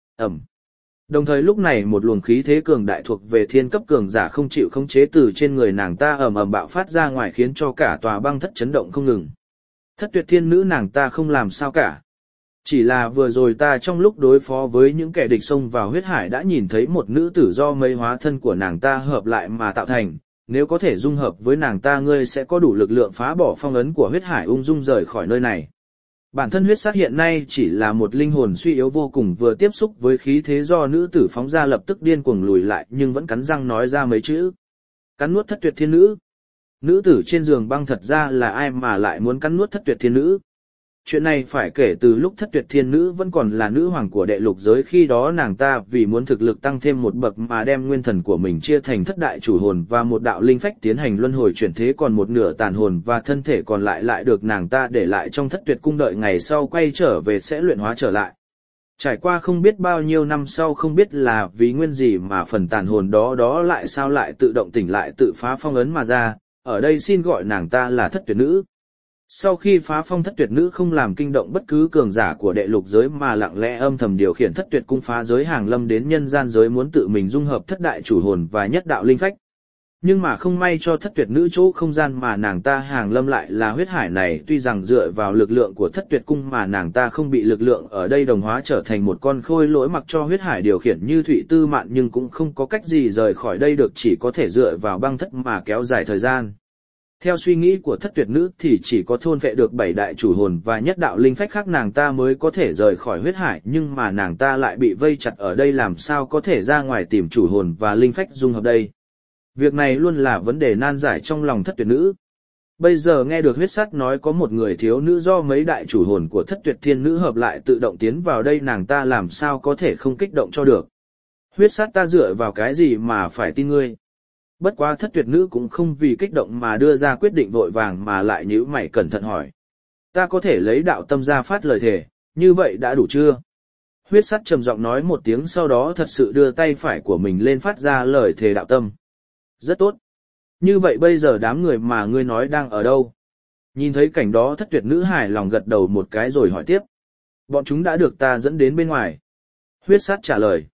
Đồng thời lúc này một luồng khí thế cường đại thuộc về thiên cấp cường giả không chịu khống chế từ trên người nàng ta ầm bạo phát ra ngoài, khiến cho cả tòa băng thất chấn động không ngừng. Thất Tuyệt Thiên Nữ nàng ta không làm sao cả. Chỉ là vừa rồi ta trong lúc đối phó với những kẻ địch xông vào huyết hải đã nhìn thấy một nữ tử do mấy hóa thân của nàng ta hợp lại mà tạo thành, nếu có thể dung hợp với nàng ta ngươi sẽ có đủ lực lượng phá bỏ phong ấn của huyết hải, ung dung rời khỏi nơi này. Bản thân huyết sát hiện nay chỉ là một linh hồn suy yếu vô cùng, vừa tiếp xúc với khí thế do nữ tử phóng ra lập tức điên cuồng lùi lại, nhưng vẫn cắn răng nói ra mấy chữ. Cắn nuốt Thất Tuyệt Thiên Nữ. Nữ tử trên giường băng thật ra là ai mà lại muốn cắn nuốt Thất Tuyệt Thiên Nữ? Chuyện này phải kể từ lúc Thất Tuyệt Thiên Nữ vẫn còn là nữ hoàng của đệ lục giới, khi đó nàng ta vì muốn thực lực tăng thêm một bậc mà đem nguyên thần của mình chia thành thất đại chủ hồn và một đạo linh phách tiến hành luân hồi chuyển thế, còn một nửa tàn hồn và thân thể còn lại được nàng ta để lại trong Thất Tuyệt cung, đợi ngày sau quay trở về sẽ luyện hóa trở lại. Trải qua không biết bao nhiêu năm sau, không biết là vì nguyên gì mà phần tàn hồn đó lại sao lại tự động tỉnh lại, tự phá phong ấn mà ra, ở đây xin gọi nàng ta là Thất Tuyệt Nữ. Sau khi phá phong, Thất Tuyệt Nữ không làm kinh động bất cứ cường giả của đệ lục giới mà lặng lẽ âm thầm điều khiển Thất Tuyệt cung phá giới hàng lâm đến nhân gian giới, muốn tự mình dung hợp thất đại chủ hồn và nhất đạo linh phách. Nhưng mà không may cho Thất Tuyệt Nữ, chỗ không gian mà nàng ta hàng lâm lại là huyết hải này, tuy rằng dựa vào lực lượng của Thất Tuyệt cung mà nàng ta không bị lực lượng ở đây đồng hóa trở thành một con khôi lỗi mặc cho huyết hải điều khiển như Thụy Tư Mạn, nhưng cũng không có cách gì rời khỏi đây được, chỉ có thể dựa vào băng thất mà kéo dài thời gian. Theo suy nghĩ của Thất Tuyệt Nữ thì chỉ có thôn vệ được 7 đại chủ hồn và nhất đạo linh phách khác nàng ta mới có thể rời khỏi huyết hải, nhưng mà nàng ta lại bị vây chặt ở đây, làm sao có thể ra ngoài tìm chủ hồn và linh phách dung hợp đây. Việc này luôn là vấn đề nan giải trong lòng Thất Tuyệt Nữ. Bây giờ nghe được huyết sắt nói có một người thiếu nữ do mấy đại chủ hồn của Thất Tuyệt Thiên Nữ hợp lại tự động tiến vào đây, nàng ta làm sao có thể không kích động cho được. Huyết sắt, ta dựa vào cái gì mà phải tin ngươi? Bất quá Thất Tuyệt Nữ cũng không vì kích động mà đưa ra quyết định vội vàng mà lại nhíu mày cẩn thận hỏi. Ta có thể lấy đạo tâm ra phát lời thề, như vậy đã đủ chưa? Huyết sắt trầm giọng nói một tiếng, sau đó thật sự đưa tay phải của mình lên phát ra lời thề đạo tâm. Rất tốt. Như vậy bây giờ đám người mà ngươi nói đang ở đâu? Nhìn thấy cảnh đó Thất Tuyệt Nữ hài lòng gật đầu một cái rồi hỏi tiếp. Bọn chúng đã được ta dẫn đến bên ngoài. Huyết sắt trả lời.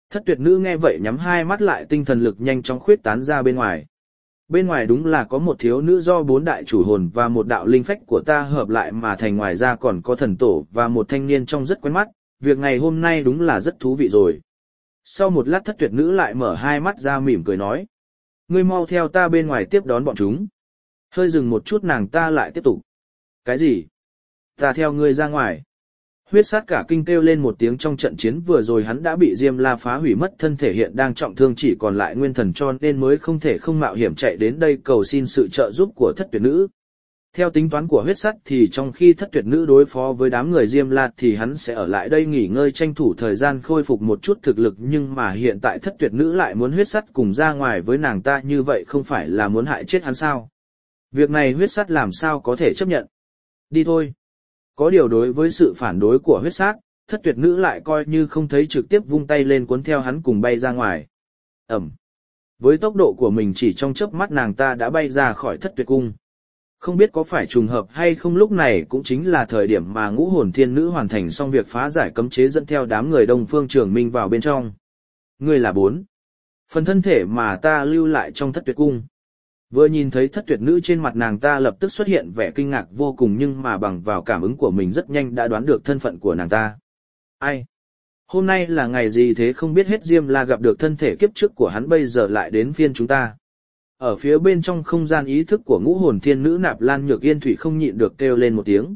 Thất tuyệt nữ nghe vậy nhắm hai mắt lại, tinh thần lực nhanh chóng khuyết tán ra bên ngoài. Bên ngoài đúng là có một thiếu nữ do 4 đại chủ hồn và một đạo linh phách của ta hợp lại mà thành, ngoài ra còn có thần tổ và một thanh niên trông rất quen mắt, việc ngày hôm nay đúng là rất thú vị rồi. Sau một lát thất tuyệt nữ lại mở hai mắt ra mỉm cười nói. Ngươi mau theo ta bên ngoài tiếp đón bọn chúng. Hơi dừng một chút nàng ta lại tiếp tục. Cái gì? Ta theo ngươi ra ngoài. Huyết sát cả kinh kêu lên một tiếng, trong trận chiến vừa rồi hắn đã bị Diêm La phá hủy mất thân thể, hiện đang trọng thương chỉ còn lại nguyên thần, cho nên mới không thể không mạo hiểm chạy đến đây cầu xin sự trợ giúp của thất tuyệt nữ. Theo tính toán của huyết sát thì trong khi thất tuyệt nữ đối phó với đám người Diêm La thì hắn sẽ ở lại đây nghỉ ngơi tranh thủ thời gian khôi phục một chút thực lực, nhưng mà hiện tại thất tuyệt nữ lại muốn huyết sát cùng ra ngoài với nàng ta, như vậy không phải là muốn hại chết hắn sao? Việc này huyết sát làm sao có thể chấp nhận? Đi thôi. Có điều đối với sự phản đối của huyết sát, thất tuyệt nữ lại coi như không thấy, trực tiếp vung tay lên cuốn theo hắn cùng bay ra ngoài. Ẩm. Với tốc độ của mình chỉ trong chớp mắt nàng ta đã bay ra khỏi thất tuyệt cung. Không biết có phải trùng hợp hay không, lúc này cũng chính là thời điểm mà ngũ hồn thiên nữ hoàn thành xong việc phá giải cấm chế, dẫn theo đám người Đông Phương Trường Minh vào bên trong. Ngươi là 4 phần thân thể mà ta lưu lại trong thất tuyệt cung. Vừa nhìn thấy thất tuyệt nữ, trên mặt nàng ta lập tức xuất hiện vẻ kinh ngạc vô cùng, nhưng mà bằng vào cảm ứng của mình rất nhanh đã đoán được thân phận của nàng ta. Ai? Hôm nay là ngày gì thế, không biết hết Diêm La gặp được thân thể kiếp trước của hắn, bây giờ lại đến phiên chúng ta. Ở phía bên trong không gian ý thức của ngũ hồn thiên nữ Nạp Lan Nhược Yên Thủy không nhịn được kêu lên một tiếng.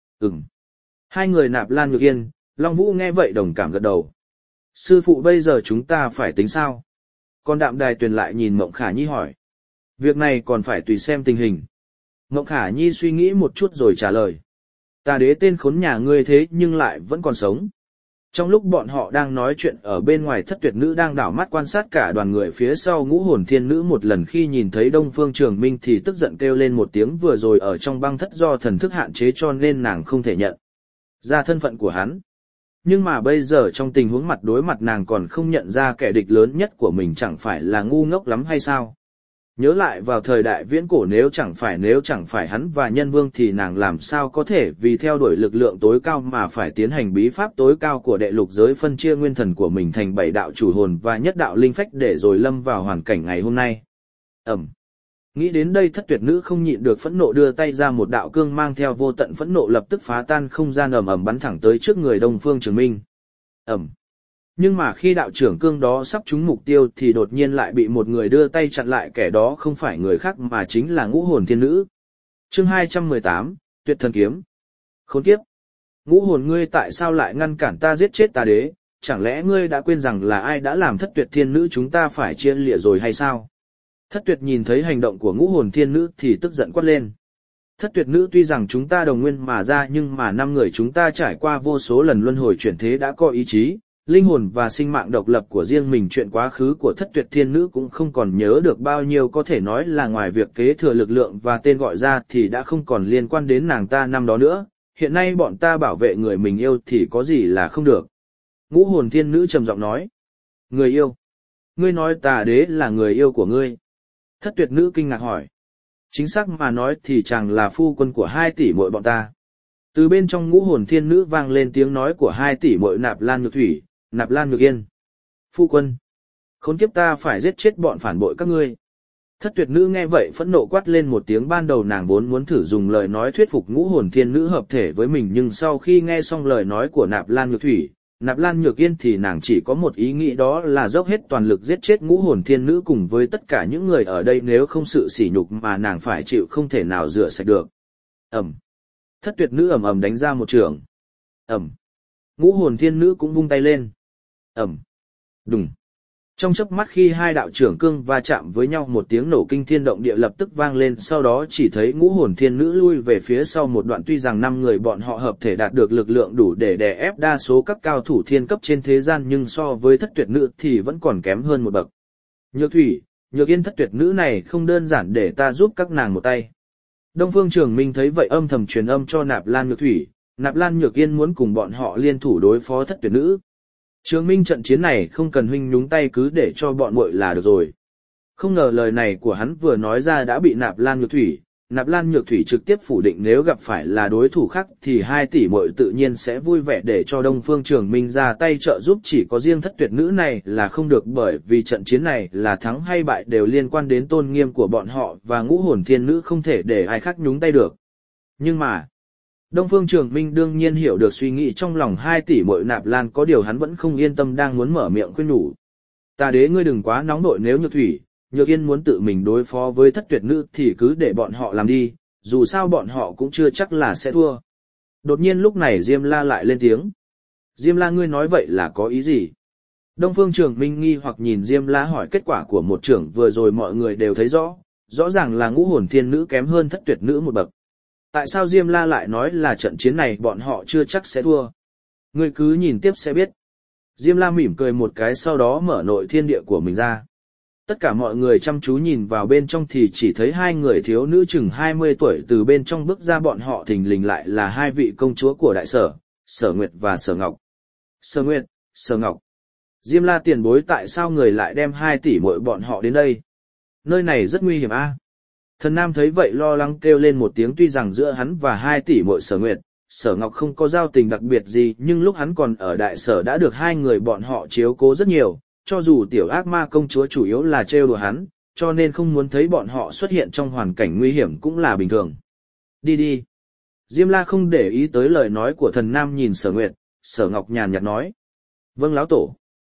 Hai người Nạp Lan Nhược Yên, Long Vũ nghe vậy đồng cảm gật đầu. Sư phụ, bây giờ chúng ta phải tính sao? Còn Đạm Đài Tuyền lại nhìn Mộng Khả Nhi hỏi. Việc này còn phải tùy xem tình hình. Mộng Khả Nhi suy nghĩ một chút rồi trả lời. Tà đế tên khốn nhà ngươi thế nhưng lại vẫn còn sống. Trong lúc bọn họ đang nói chuyện ở bên ngoài, thất tuyệt nữ đang đảo mắt quan sát cả đoàn người phía sau ngũ hồn thiên nữ một lần, khi nhìn thấy Đông Phương Trường Minh thì tức giận kêu lên một tiếng, vừa rồi ở trong băng thất do thần thức hạn chế cho nên nàng không thể nhận ra thân phận của hắn. Nhưng mà bây giờ trong tình huống mặt đối mặt nàng còn không nhận ra kẻ địch lớn nhất của mình, chẳng phải là ngu ngốc lắm hay sao? Nhớ lại vào thời đại viễn cổ, nếu chẳng phải hắn và nhân vương thì nàng làm sao có thể vì theo đuổi lực lượng tối cao mà phải tiến hành bí pháp tối cao của đệ lục giới, phân chia nguyên thần của mình thành 7 đạo chủ hồn và nhất đạo linh phách để rồi lâm vào hoàn cảnh ngày hôm nay. Nghĩ đến đây thất tuyệt nữ không nhịn được phẫn nộ, đưa tay ra, một đạo cương mang theo vô tận phẫn nộ lập tức phá tan không gian, bắn thẳng tới trước người Đông Phương Trường Minh. Nhưng mà khi đạo trưởng cương đó sắp trúng mục tiêu thì đột nhiên lại bị một người đưa tay chặn lại, kẻ đó không phải người khác mà chính là ngũ hồn thiên nữ. Chương 218, Tuyệt Thần Kiếm. Khốn kiếp! Ngũ hồn, ngươi tại sao lại ngăn cản ta giết chết tà đế? Chẳng lẽ ngươi đã quên rằng là ai đã làm thất tuyệt thiên nữ chúng ta phải chia lìa rồi hay sao? Thất tuyệt nhìn thấy hành động của ngũ hồn thiên nữ thì tức giận quát lên. Thất tuyệt nữ, tuy rằng chúng ta đồng nguyên mà ra, nhưng mà 5 người chúng ta trải qua vô số lần luân hồi chuyển thế đã có ý chí, linh hồn và sinh mạng độc lập của riêng mình, chuyện quá khứ của thất tuyệt thiên nữ cũng không còn nhớ được bao nhiêu, có thể nói là ngoài việc kế thừa lực lượng và tên gọi ra thì đã không còn liên quan đến nàng ta năm đó nữa. Hiện nay bọn ta bảo vệ người mình yêu thì có gì là không được. Ngũ hồn thiên nữ trầm giọng nói. Người yêu? Ngươi nói tà đế là người yêu của ngươi? Thất tuyệt nữ kinh ngạc hỏi. Chính xác mà nói thì chàng là phu quân của 2 tỷ muội bọn ta. Từ bên trong ngũ hồn thiên nữ vang lên tiếng nói của 2 tỷ muội Nạp Lan Nhược Thủy, Nạp Lan Nhược Yên. Phu quân! Khốn kiếp, ta phải giết chết bọn phản bội các ngươi. Thất tuyệt nữ nghe vậy phẫn nộ quát lên một tiếng, ban đầu nàng vốn muốn thử dùng lời nói thuyết phục ngũ hồn thiên nữ hợp thể với mình, nhưng sau khi nghe xong lời nói của Nạp Lan Nhược Thủy, Nạp Lan Nhược Yên thì nàng chỉ có một ý nghĩ, đó là dốc hết toàn lực giết chết ngũ hồn thiên nữ cùng với tất cả những người ở đây, nếu không sự sỉ nhục mà nàng phải chịu không thể nào rửa sạch được. Thất tuyệt nữ đánh ra một chưởng. Ngũ hồn thiên nữ cũng vung tay lên. Đùng. Trong chớp mắt khi 2 đạo trưởng cương va chạm với nhau, một tiếng nổ kinh thiên động địa lập tức vang lên, sau đó chỉ thấy ngũ hồn thiên nữ lui về phía sau một đoạn. Tuy rằng 5 người bọn họ hợp thể đạt được lực lượng đủ để đè ép đa số các cao thủ thiên cấp trên thế gian, nhưng so với thất tuyệt nữ thì vẫn còn kém hơn một bậc. Nhược Thủy, Nhược Yên, thất tuyệt nữ này không đơn giản, để ta giúp các nàng một tay. Đông Phương Trường Minh thấy vậy âm thầm truyền âm cho Nạp Lan Nhược Thủy, Nạp Lan Nhược Yên muốn cùng bọn họ liên thủ đối phó thất tuyệt nữ. Trường Minh, trận chiến này không cần huynh nhúng tay, cứ để cho bọn muội là được rồi. Không ngờ lời này của hắn vừa nói ra đã bị Nạp Lan Nhược Thủy, Nạp Lan Nhược Thủy trực tiếp phủ định nếu gặp phải là đối thủ khác thì 2 tỷ muội tự nhiên sẽ vui vẻ để cho Đông Phương Trường Minh ra tay trợ giúp, chỉ có riêng thất tuyệt nữ này là không được, bởi vì trận chiến này là thắng hay bại đều liên quan đến tôn nghiêm của bọn họ và ngũ hồn thiên nữ không thể để ai khác nhúng tay được. Nhưng mà, Đông Phương Trường Minh đương nhiên hiểu được suy nghĩ trong lòng 2 tỷ muội Nạp Lan, có điều hắn vẫn không yên tâm đang muốn mở miệng khuyên nhủ. Tà đế ngươi đừng quá nóng nội, nếu Nhược Thủy, Nhược Yên muốn tự mình đối phó với thất tuyệt nữ thì cứ để bọn họ làm đi, dù sao bọn họ cũng chưa chắc là sẽ thua. Đột nhiên lúc này Diêm La lại lên tiếng. Diêm La ngươi nói vậy là có ý gì? Đông Phương Trường Minh nghi hoặc nhìn Diêm La hỏi, kết quả của một trưởng vừa rồi mọi người đều thấy rõ ràng là ngũ hồn thiên nữ kém hơn thất tuyệt nữ một bậc. Tại sao Diêm La lại nói là trận chiến này bọn họ chưa chắc sẽ thua? Ngươi cứ nhìn tiếp sẽ biết. Diêm La mỉm cười một cái, sau đó mở nội thiên địa của mình ra. Tất cả mọi người chăm chú nhìn vào bên trong thì chỉ thấy 2 người thiếu nữ chừng 20 tuổi từ bên trong bước ra, bọn họ thình lình lại là 2 vị công chúa của Đại Sở, Sở Nguyệt và Sở Ngọc. Sở Nguyệt, Sở Ngọc. Diêm La tiền bối, tại sao người lại đem 2 tỷ muội bọn họ đến đây? Nơi này rất nguy hiểm a. Thần Nam thấy vậy lo lắng kêu lên một tiếng, tuy rằng giữa hắn và 2 tỷ muội Sở Nguyệt, Sở Ngọc không có giao tình đặc biệt gì, nhưng lúc hắn còn ở Đại Sở đã được 2 người bọn họ chiếu cố rất nhiều. Cho dù tiểu ác ma công chúa chủ yếu là trêu đùa hắn, cho nên không muốn thấy bọn họ xuất hiện trong hoàn cảnh nguy hiểm cũng là bình thường. Đi đi. Diêm La không để ý tới lời nói của Thần Nam, nhìn Sở Nguyệt, Sở Ngọc nhàn nhạt nói. Vâng lão tổ.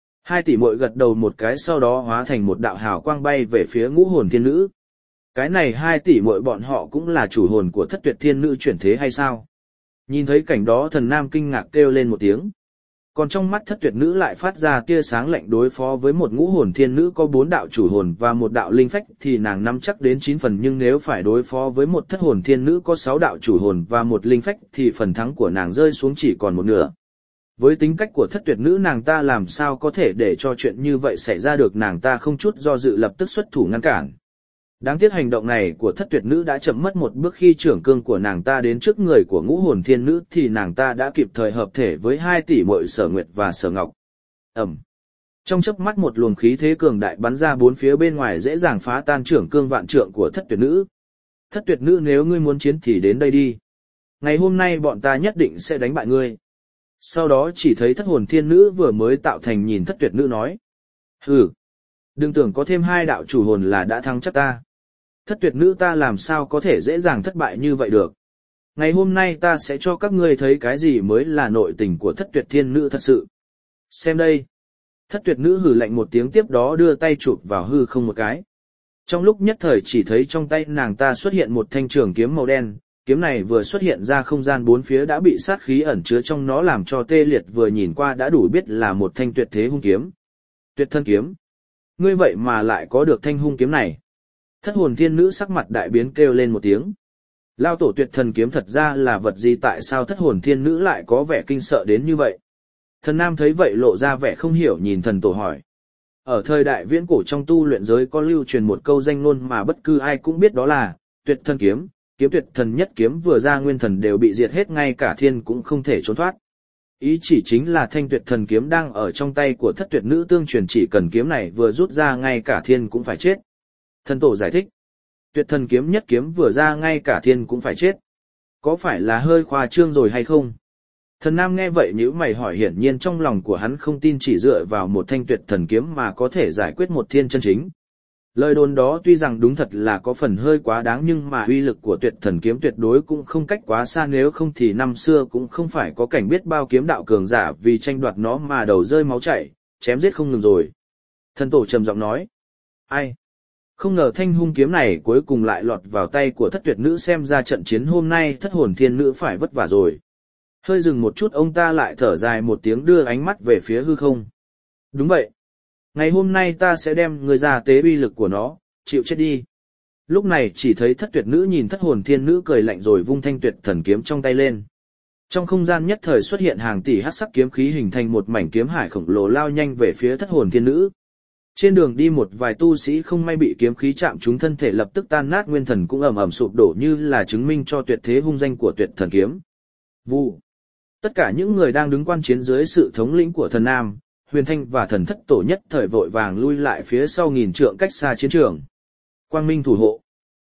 2 tỷ muội gật đầu một cái, sau đó hóa thành một đạo hào quang bay về phía ngũ hồn thiên nữ. Cái này 2 tỷ muội bọn họ cũng là chủ hồn của thất tuyệt thiên nữ chuyển thế hay sao? Nhìn thấy cảnh đó Thần Nam kinh ngạc kêu lên một tiếng. Còn trong mắt thất tuyệt nữ lại phát ra tia sáng lạnh, đối phó với một ngũ hồn thiên nữ có 4 đạo chủ hồn và 1 đạo linh phách thì nàng nắm chắc đến 9 phần, nhưng nếu phải đối phó với một thất hồn thiên nữ có 6 đạo chủ hồn và 1 linh phách thì phần thắng của nàng rơi xuống chỉ còn 1/2. Với tính cách của thất tuyệt nữ, nàng ta làm sao có thể để cho chuyện như vậy xảy ra được, nàng ta không chút do dự lập tức xuất thủ ngăn cản. Đáng tiếc hành động này của thất tuyệt nữ đã chậm mất một bước, khi trưởng cương của nàng ta đến trước người của ngũ hồn thiên nữ thì nàng ta đã kịp thời hợp thể với 2 tỷ muội Sở Nguyệt và Sở Ngọc. Ầm. Trong chớp mắt một luồng khí thế cường đại bắn ra bốn phía bên ngoài, dễ dàng phá tan trưởng cương vạn trượng của thất tuyệt nữ. Thất tuyệt nữ, nếu ngươi muốn chiến thì đến đây đi. Ngày hôm nay bọn ta nhất định sẽ đánh bại ngươi. Sau đó chỉ thấy thất hồn thiên nữ vừa mới tạo thành nhìn thất tuyệt nữ nói. Hừ. Đừng tưởng có thêm 2 đạo chủ hồn là đã thắng chắc ta. Thất tuyệt nữ, ta làm sao có thể dễ dàng thất bại như vậy được. Ngày hôm nay ta sẽ cho các ngươi thấy cái gì mới là nội tình của thất tuyệt thiên nữ thật sự. Xem đây. Thất tuyệt nữ hừ lạnh một tiếng, tiếp đó đưa tay chụp vào hư không một cái. Trong lúc nhất thời chỉ thấy trong tay nàng ta xuất hiện một thanh trường kiếm màu đen, kiếm này vừa xuất hiện ra không gian bốn phía đã bị sát khí ẩn chứa trong nó làm cho tê liệt, vừa nhìn qua đã đủ biết là một thanh tuyệt thế hung kiếm. Tuyệt thân kiếm. Ngươi vậy mà lại có được thanh hung kiếm này. Thất hồn thiên nữ sắc mặt đại biến kêu lên một tiếng. Lao tổ, tuyệt thần kiếm thật ra là vật gì, tại sao thất hồn thiên nữ lại có vẻ kinh sợ đến như vậy? Thần Nam thấy vậy lộ ra vẻ không hiểu nhìn thần tổ hỏi. Ở thời đại viễn cổ trong tu luyện giới có lưu truyền một câu danh ngôn mà bất cứ ai cũng biết, đó là tuyệt thần kiếm, kiếm tuyệt thần nhất kiếm vừa ra nguyên thần đều bị diệt hết, ngay cả thiên cũng không thể trốn thoát. Ý chỉ chính là thanh tuyệt thần kiếm đang ở trong tay của thất tuyệt nữ tương truyền, chỉ cần kiếm này vừa rút ra ngay cả thiên cũng phải chết. Thần tổ giải thích. Tuyệt thần kiếm nhất kiếm vừa ra ngay cả thiên cũng phải chết. Có phải là hơi khoa trương rồi hay không? Thần Nam nghe vậy nhíu mày hỏi, hiển nhiên trong lòng của hắn không tin chỉ dựa vào một thanh tuyệt thần kiếm mà có thể giải quyết một thiên chân chính. Lời đồn đó tuy rằng đúng thật là có phần hơi quá đáng, nhưng mà uy lực của tuyệt thần kiếm tuyệt đối cũng không cách quá xa, nếu không thì năm xưa cũng không phải có cảnh biết bao kiếm đạo cường giả vì tranh đoạt nó mà đầu rơi máu chảy, chém giết không ngừng rồi. Thần tổ trầm giọng nói. Ai? Không ngờ thanh hung kiếm này cuối cùng lại lọt vào tay của thất tuyệt nữ, xem ra trận chiến hôm nay thất hồn thiên nữ phải vất vả rồi. Hơi dừng một chút ông ta lại thở dài một tiếng, đưa ánh mắt về phía hư không. Đúng vậy. Ngày hôm nay ta sẽ đem người ra tế uy lực của nó, chịu chết đi. Lúc này chỉ thấy thất tuyệt nữ nhìn thất hồn thiên nữ cười lạnh rồi vung thanh tuyệt thần kiếm trong tay lên. Trong không gian nhất thời xuất hiện hàng tỷ hắc sắc kiếm khí hình thành một mảnh kiếm hải khổng lồ lao nhanh về phía thất hồn thiên nữ. Trên đường đi một vài tu sĩ không may bị kiếm khí chạm trúng thân thể lập tức tan nát, nguyên thần cũng ầm ầm sụp đổ, như là chứng minh cho tuyệt thế hung danh của tuyệt thần kiếm. Vụ. Tất cả những người đang đứng quan chiến dưới sự thống lĩnh của thần Nam, Huyền Thanh và thần thất tổ nhất thời vội vàng lui lại phía sau nghìn trượng cách xa chiến trường. Quang minh thủ hộ.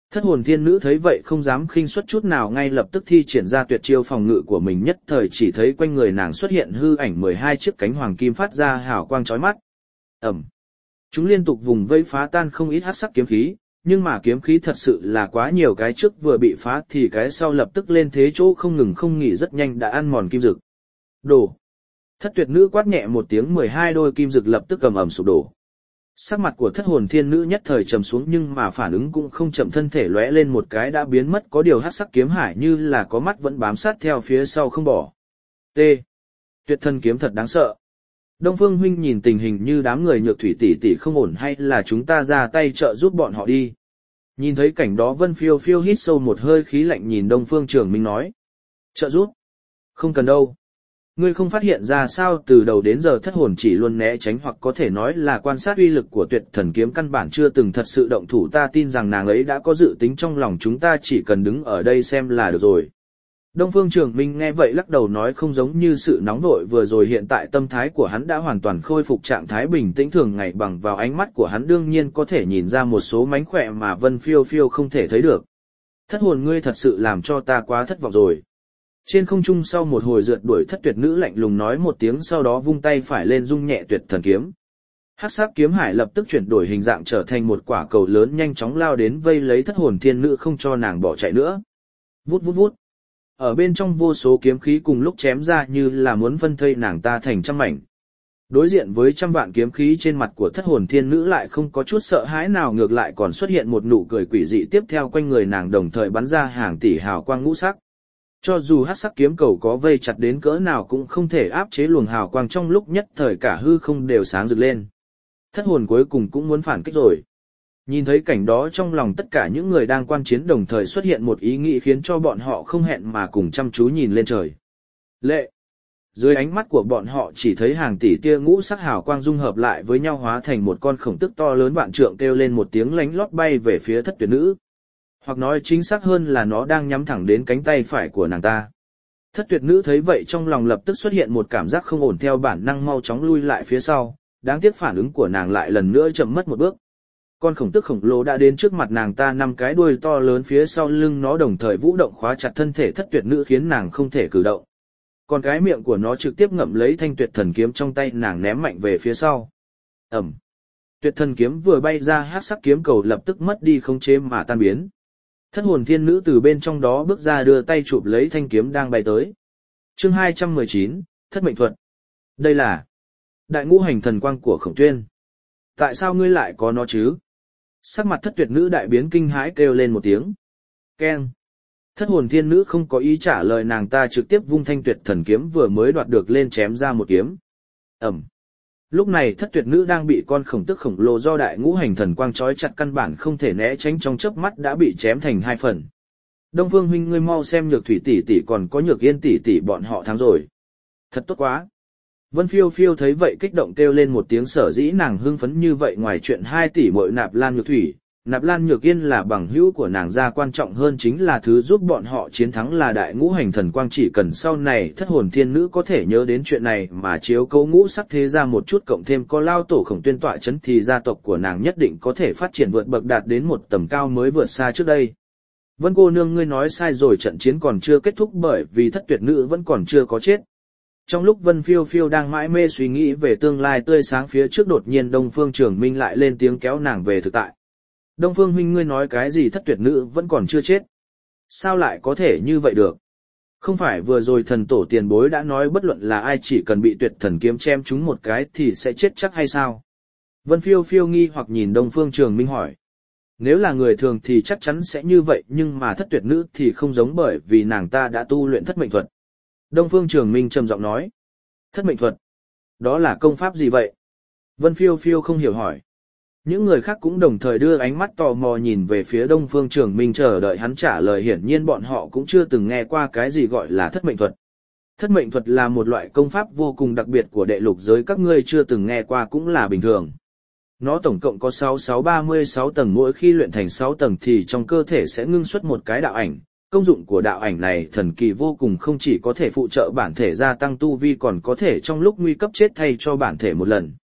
Thất hồn thiên nữ thấy vậy không dám khinh suất chút nào, ngay lập tức thi triển ra tuyệt chiêu phòng ngự của mình, nhất thời chỉ thấy quanh người nàng xuất hiện hư ảnh 12 chiếc cánh hoàng kim phát ra hào quang chói mắt. Ầm. Chúng liên tục vùng vây phá tan không ít hắc sắc kiếm khí, nhưng mà kiếm khí thật sự là quá nhiều, cái trước vừa bị phá thì cái sau lập tức lên thế chỗ không ngừng không nghỉ, rất nhanh đã ăn mòn kim dực. Đổ. Thất tuyệt nữ quát nhẹ một tiếng, 12 đôi kim dực lập tức ầm ầm sụp đổ. Sắc mặt của thất hồn thiên nữ nhất thời trầm xuống, nhưng mà phản ứng cũng không chậm, thân thể lóe lên một cái đã biến mất, có điều hắc sắc kiếm hải như là có mắt vẫn bám sát theo phía sau không bỏ. T. Tuyệt thần kiếm thật đáng sợ. Đông Phương huynh nhìn tình hình như đám người Nhược Thủy tỷ tỷ không ổn, hay là chúng ta ra tay trợ giúp bọn họ đi. Nhìn thấy cảnh đó Vân Phiêu Phiêu hít sâu một hơi khí lạnh nhìn Đông Phương Trường Minh nói. Trợ giúp? Không cần đâu. Ngươi không phát hiện ra sao, từ đầu đến giờ thất hồn chỉ luôn né tránh hoặc có thể nói là quan sát uy lực của tuyệt thần kiếm, căn bản chưa từng thật sự động thủ, ta tin rằng nàng ấy đã có dự tính trong lòng, chúng ta chỉ cần đứng ở đây xem là được rồi. Đông Phương Trường Minh nghe vậy lắc đầu nói, không giống như sự nóng vội vừa rồi, hiện tại tâm thái của hắn đã hoàn toàn khôi phục trạng thái bình tĩnh thường ngày, bằng vào ánh mắt của hắn đương nhiên có thể nhìn ra một số mánh khỏe mà Vân Phiêu Phiêu không thể thấy được. Thất hồn ngươi thật sự làm cho ta quá thất vọng rồi. Trên không trung sau một hồi rượt đuổi, thất tuyệt nữ lạnh lùng nói một tiếng, sau đó vung tay phải lên rung nhẹ tuyệt thần kiếm. Hắc sắc kiếm hải lập tức chuyển đổi hình dạng trở thành một quả cầu lớn, nhanh chóng lao đến vây lấy thất hồn thiên nữ, không cho nàng bỏ chạy nữa. Vút vút vút. Ở bên trong vô số kiếm khí cùng lúc chém ra như là muốn phân thây nàng ta thành trăm mảnh. Đối diện với trăm vạn kiếm khí, trên mặt của thất hồn thiên nữ lại không có chút sợ hãi nào, ngược lại còn xuất hiện một nụ cười quỷ dị, tiếp theo quanh người nàng đồng thời bắn ra hàng tỷ hào quang ngũ sắc. Cho dù hắc sắc kiếm cầu có vây chặt đến cỡ nào cũng không thể áp chế luồng hào quang, trong lúc nhất thời cả hư không đều sáng rực lên. Thất hồn cuối cùng cũng muốn phản kích rồi. Nhìn thấy cảnh đó, trong lòng tất cả những người đang quan chiến đồng thời xuất hiện một ý nghĩ khiến cho bọn họ không hẹn mà cùng chăm chú nhìn lên trời. Lệ! Dưới ánh mắt của bọn họ chỉ thấy hàng tỷ tia ngũ sắc hào quang dung hợp lại với nhau hóa thành một con khổng tức to lớn vạn trượng, kêu lên một tiếng lánh lót bay về phía thất tuyệt nữ. Hoặc nói chính xác hơn là nó đang nhắm thẳng đến cánh tay phải của nàng ta. Thất tuyệt nữ thấy vậy trong lòng lập tức xuất hiện một cảm giác không ổn, theo bản năng mau chóng lui lại phía sau, đáng tiếc phản ứng của nàng lại lần nữa chậm mất một bước. Con khổng tức khổng lồ đã đến trước mặt nàng ta, 5 cái đuôi to lớn phía sau lưng nó đồng thời vũ động khóa chặt thân thể thất tuyệt nữ, khiến nàng không thể cử động. Còn cái miệng của nó trực tiếp ngậm lấy thanh tuyệt thần kiếm trong tay nàng, ném mạnh về phía sau. Ầm. Tuyệt thần kiếm vừa bay ra, hắc sắc kiếm cầu lập tức mất đi khống chế mà tan biến. Thất hồn thiên nữ từ bên trong đó bước ra, đưa tay chụp lấy thanh kiếm đang bay tới. Chương 219, Thất mệnh thuật. Đây là đại ngũ hành thần quang của Khổng Tuyên. Tại sao ngươi lại có nó chứ? Sắc mặt thất tuyệt nữ đại biến, kinh hãi kêu lên một tiếng. Keng. Thất hồn thiên nữ không có ý trả lời, nàng ta trực tiếp vung thanh tuyệt thần kiếm vừa mới đoạt được lên chém ra một kiếm. Ẩm. Lúc này thất tuyệt nữ đang bị con khổng tức khổng lồ do đại ngũ hành thần quang trói chặt, căn bản không thể né tránh, trong chớp mắt đã bị chém thành 2 phần. Đông Phương huynh, ngươi mau xem, Nhược Thủy tỷ tỷ còn có Nhược Yên tỷ tỷ bọn họ thắng rồi. Thật tốt quá. Vân Phiêu Phiêu thấy vậy kích động kêu lên một tiếng, sở dĩ nàng hưng phấn như vậy ngoài chuyện 2 tỷ muội Nạp Lan Nhược Thủy, Nạp Lan Nhược Yên là bằng hữu của nàng ra, quan trọng hơn chính là thứ giúp bọn họ chiến thắng là đại ngũ hành thần quang, chỉ cần sau này thất hồn thiên nữ có thể nhớ đến chuyện này mà chiếu cố ngũ sắc thế ra một chút, cộng thêm có lao tổ Khổng Tuyên tọa chấn, thì gia tộc của nàng nhất định có thể phát triển vượt bậc, đạt đến một tầm cao mới vượt xa trước đây. Vân cô nương, ngươi nói sai rồi, trận chiến còn chưa kết thúc bởi vì thất tuyệt nữ vẫn còn chưa có chết. Trong lúc Vân Phiêu Phiêu đang mãi mê suy nghĩ về tương lai tươi sáng phía trước, đột nhiên Đông Phương Trường Minh lại lên tiếng kéo nàng về thực tại. Đông Phương huynh, ngươi nói cái gì, thất tuyệt nữ vẫn còn chưa chết? Sao lại có thể như vậy được? Không phải vừa rồi thần tổ tiền bối đã nói bất luận là ai chỉ cần bị tuyệt thần kiếm chém trúng một cái thì sẽ chết chắc hay sao? Vân Phiêu Phiêu nghi hoặc nhìn Đông Phương Trường Minh hỏi. Nếu là người thường thì chắc chắn sẽ như vậy, nhưng mà thất tuyệt nữ thì không giống, bởi vì nàng ta đã tu luyện thất mệnh thuật. Đông Phương Trường Minh trầm giọng nói. Thất mệnh thuật? Đó là công pháp gì vậy? Vân Phiêu Phiêu không hiểu hỏi. Những người khác cũng đồng thời đưa ánh mắt tò mò nhìn về phía Đông Phương Trường Minh, chờ đợi hắn trả lời, hiển nhiên bọn họ cũng chưa từng nghe qua cái gì gọi là thất mệnh thuật. Thất mệnh thuật là một loại công pháp vô cùng đặc biệt của đệ lục giới, các ngươi chưa từng nghe qua cũng là bình thường. Nó tổng cộng có 36 tầng, mỗi khi luyện thành 6 tầng thì trong cơ thể sẽ ngưng xuất một cái đạo ảnh. Công dụng của đạo ảnh này thần kỳ vô cùng, không chỉ có thể phụ trợ bản thể gia tăng tu vi, còn có thể trong lúc nguy cấp chết thay cho bản thể một lần.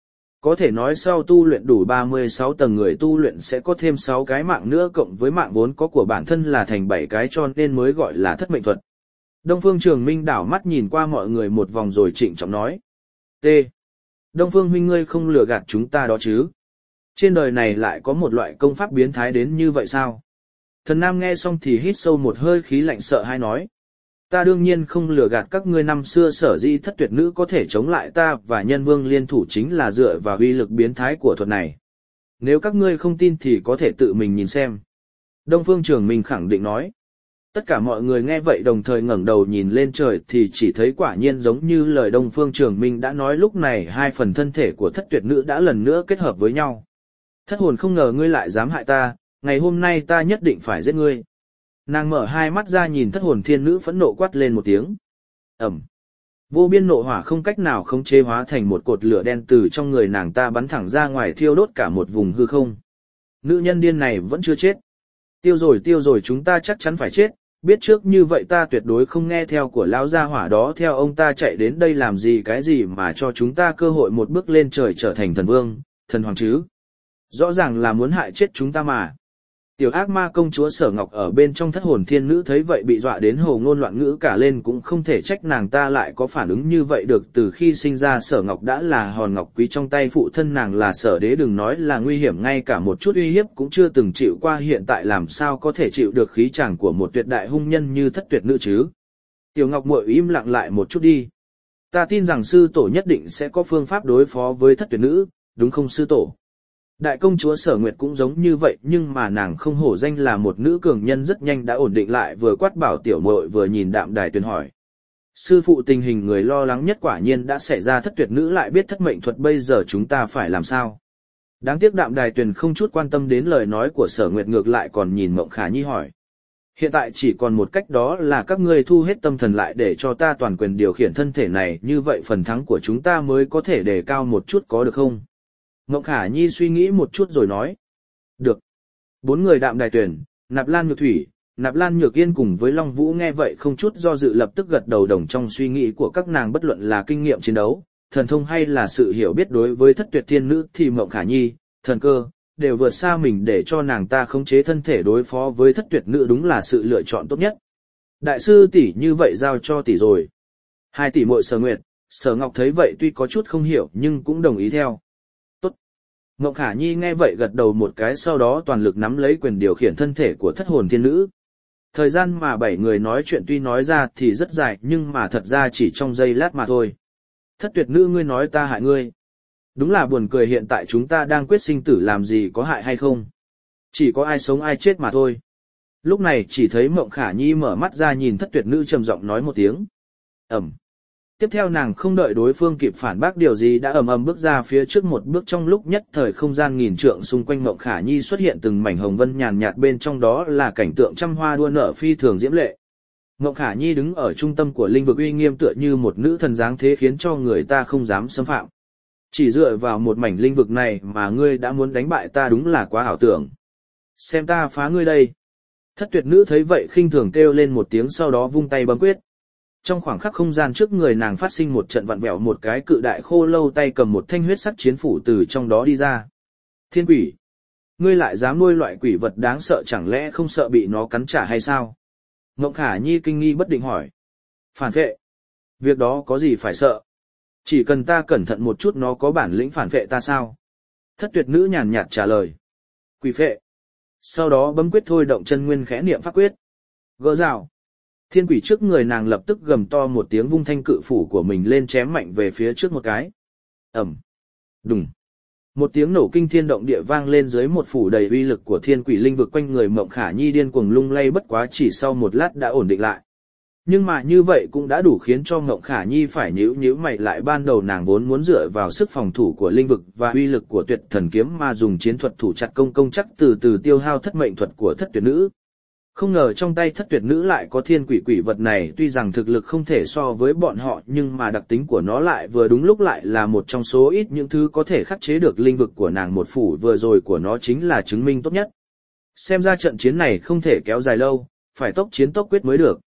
Có thể nói sau tu luyện đủ 36 tầng người tu luyện sẽ có thêm 6 cái mạng nữa cộng với mạng vốn có của bản thân là thành 7 cái cho nên mới gọi là thất mệnh thuật. Đông Phương Trường Minh đảo mắt nhìn qua mọi người một vòng rồi trịnh trọng nói. T. Đông Phương huynh ngươi không lừa gạt chúng ta đó chứ? Trên đời này lại có một loại công pháp biến thái đến như vậy sao? Thần Nam nghe xong thì hít sâu một hơi khí lạnh sợ hãi nói. Ta đương nhiên không lừa gạt các ngươi, năm xưa sở dĩ thất tuyệt nữ có thể chống lại ta và nhân vương liên thủ chính là dựa vào uy lực biến thái của thuật này. Nếu các ngươi không tin thì có thể tự mình nhìn xem. Đông Phương Trường Minh khẳng định nói. Tất cả mọi người nghe vậy đồng thời ngẩng đầu nhìn lên trời thì chỉ thấy quả nhiên giống như lời Đông Phương Trường Minh đã nói, lúc này hai phần thân thể của thất tuyệt nữ đã lần nữa kết hợp với nhau. Thất hồn, không ngờ ngươi lại dám hại ta, ngày hôm nay ta nhất định phải giết ngươi. Nàng mở hai mắt ra nhìn thất hồn thiên nữ phẫn nộ quát lên một tiếng. Ẩm. Vô biên nộ hỏa không cách nào khống chế hóa thành một cột lửa đen từ trong người nàng ta bắn thẳng ra ngoài thiêu đốt cả một vùng hư không. Nữ nhân điên này vẫn chưa chết. Tiêu rồi, chúng ta chắc chắn phải chết, biết trước như vậy ta tuyệt đối không nghe theo của lão gia hỏa đó, theo ông ta chạy đến đây làm gì cái gì mà cho chúng ta cơ hội một bước lên trời trở thành thần vương, thần hoàng chứ. Rõ ràng là muốn hại chết chúng ta mà. Tiểu ác ma công chúa Sở Ngọc ở bên trong thất hồn thiên nữ thấy vậy bị dọa đến hồ ngôn loạn ngữ cả lên, cũng không thể trách nàng ta lại có phản ứng như vậy được. Từ khi sinh ra Sở Ngọc đã là hòn ngọc quý trong tay phụ thân nàng là Sở Đế, đừng nói là nguy hiểm, ngay cả một chút uy hiếp cũng chưa từng chịu qua, hiện tại làm sao có thể chịu được khí chàng của một tuyệt đại hung nhân như thất tuyệt nữ chứ. Tiểu Ngọc muội im lặng lại một chút đi. Ta tin rằng sư tổ nhất định sẽ có phương pháp đối phó với thất tuyệt nữ, đúng không sư tổ? Đại công chúa Sở Nguyệt cũng giống như vậy, nhưng mà nàng không hổ danh là một nữ cường nhân rất nhanh đã ổn định lại, vừa quát bảo tiểu muội vừa nhìn Đạm Đài Tuyền hỏi. Sư phụ, tình hình người lo lắng nhất quả nhiên đã xảy ra, thất tuyệt nữ lại biết thất mệnh thuật, bây giờ chúng ta phải làm sao? Đáng tiếc Đạm Đài Tuyền không chút quan tâm đến lời nói của Sở Nguyệt, ngược lại còn nhìn Mộng Khả Nhi hỏi. Hiện tại chỉ còn một cách, đó là các ngươi thu hết tâm thần lại để cho ta toàn quyền điều khiển thân thể này, như vậy phần thắng của chúng ta mới có thể đề cao một chút, có được không? Mộng Khả Nhi suy nghĩ một chút rồi nói. Được. Bốn người Đạm Đài Tuyền, Nạp Lan Nhược Thủy, Nạp Lan Nhược Yên cùng với Long Vũ nghe vậy không chút do dự lập tức gật đầu đồng trong suy nghĩ của các nàng, bất luận là kinh nghiệm chiến đấu, thần thông hay là sự hiểu biết đối với thất tuyệt thiên nữ thì Mộng Khả Nhi, thần cơ, đều vượt xa mình, để cho nàng ta khống chế thân thể đối phó với thất tuyệt nữ đúng là sự lựa chọn tốt nhất. Đại sư tỷ, như vậy giao cho tỷ rồi. Hai tỷ muội Sở Nguyệt, Sở Ngọc thấy vậy tuy có chút không hiểu nhưng cũng đồng ý theo. Mộng Khả Nhi nghe vậy gật đầu một cái, sau đó toàn lực nắm lấy quyền điều khiển thân thể của thất hồn thiên nữ. Thời gian mà bảy người nói chuyện tuy nói ra thì rất dài, nhưng mà thật ra chỉ trong giây lát mà thôi. Thất tuyệt nữ, ngươi nói ta hại ngươi. Đúng là buồn cười, hiện tại chúng ta đang quyết sinh tử, làm gì có hại hay không. Chỉ có ai sống ai chết mà thôi. Lúc này chỉ thấy Mộng Khả Nhi mở mắt ra nhìn thất tuyệt nữ trầm giọng nói một tiếng. Ẩm. Tiếp theo nàng không đợi đối phương kịp phản bác điều gì đã ầm ầm bước ra phía trước một bước, trong lúc nhất thời không gian nghìn trượng xung quanh Mộng Khả Nhi xuất hiện từng mảnh hồng vân nhàn nhạt, bên trong đó là cảnh tượng trăm hoa đua nở phi thường diễm lệ. Mộng Khả Nhi đứng ở trung tâm của linh vực uy nghiêm tựa như một nữ thần dáng thế, khiến cho người ta không dám xâm phạm. Chỉ dựa vào một mảnh linh vực này mà ngươi đã muốn đánh bại ta, đúng là quá ảo tưởng. Xem ta phá ngươi đây. Thất tuyệt nữ thấy vậy khinh thường kêu lên một tiếng, sau đó vung tay bấm quyết. Trong khoảng khắc không gian trước người nàng phát sinh một trận vặn vẹo, một cái cự đại khô lâu tay cầm một thanh huyết sắc chiến phủ từ trong đó đi ra. Thiên quỷ! Ngươi lại dám nuôi loại quỷ vật đáng sợ, chẳng lẽ không sợ bị nó cắn trả hay sao? Mộng Khả Nhi kinh nghi bất định hỏi. Phản phệ! Việc đó có gì phải sợ? Chỉ cần ta cẩn thận một chút, nó có bản lĩnh phản phệ ta sao? Thất tuyệt nữ nhàn nhạt trả lời. Quỷ phệ! Sau đó bấm quyết thôi động chân nguyên khẽ niệm pháp quyết. Gỡ rào! Thiên quỷ trước người nàng lập tức gầm to một tiếng, vung thanh cự phủ của mình lên chém mạnh về phía trước một cái. Ẩm. Đùng. Một tiếng nổ kinh thiên động địa vang lên, dưới một phủ đầy uy lực của thiên quỷ, linh vực quanh người Mộng Khả Nhi điên cuồng lung lay, bất quá chỉ sau một lát đã ổn định lại. Nhưng mà như vậy cũng đã đủ khiến cho Mộng Khả Nhi phải nhíu mày lại, ban đầu nàng vốn muốn dựa vào sức phòng thủ của linh vực và uy lực của tuyệt thần kiếm mà dùng chiến thuật thủ chặt công chắc từ từ tiêu hao thất mệnh thuật của thất tuyệt nữ. Không ngờ trong tay thất tuyệt nữ lại có thiên quỷ vật này, tuy rằng thực lực không thể so với bọn họ nhưng mà đặc tính của nó lại vừa đúng, lúc lại là một trong số ít những thứ có thể khắc chế được linh vực của nàng. Một phủ vừa rồi của nó chính là chứng minh tốt nhất. Xem ra trận chiến này không thể kéo dài lâu, phải tốc chiến tốc quyết mới được.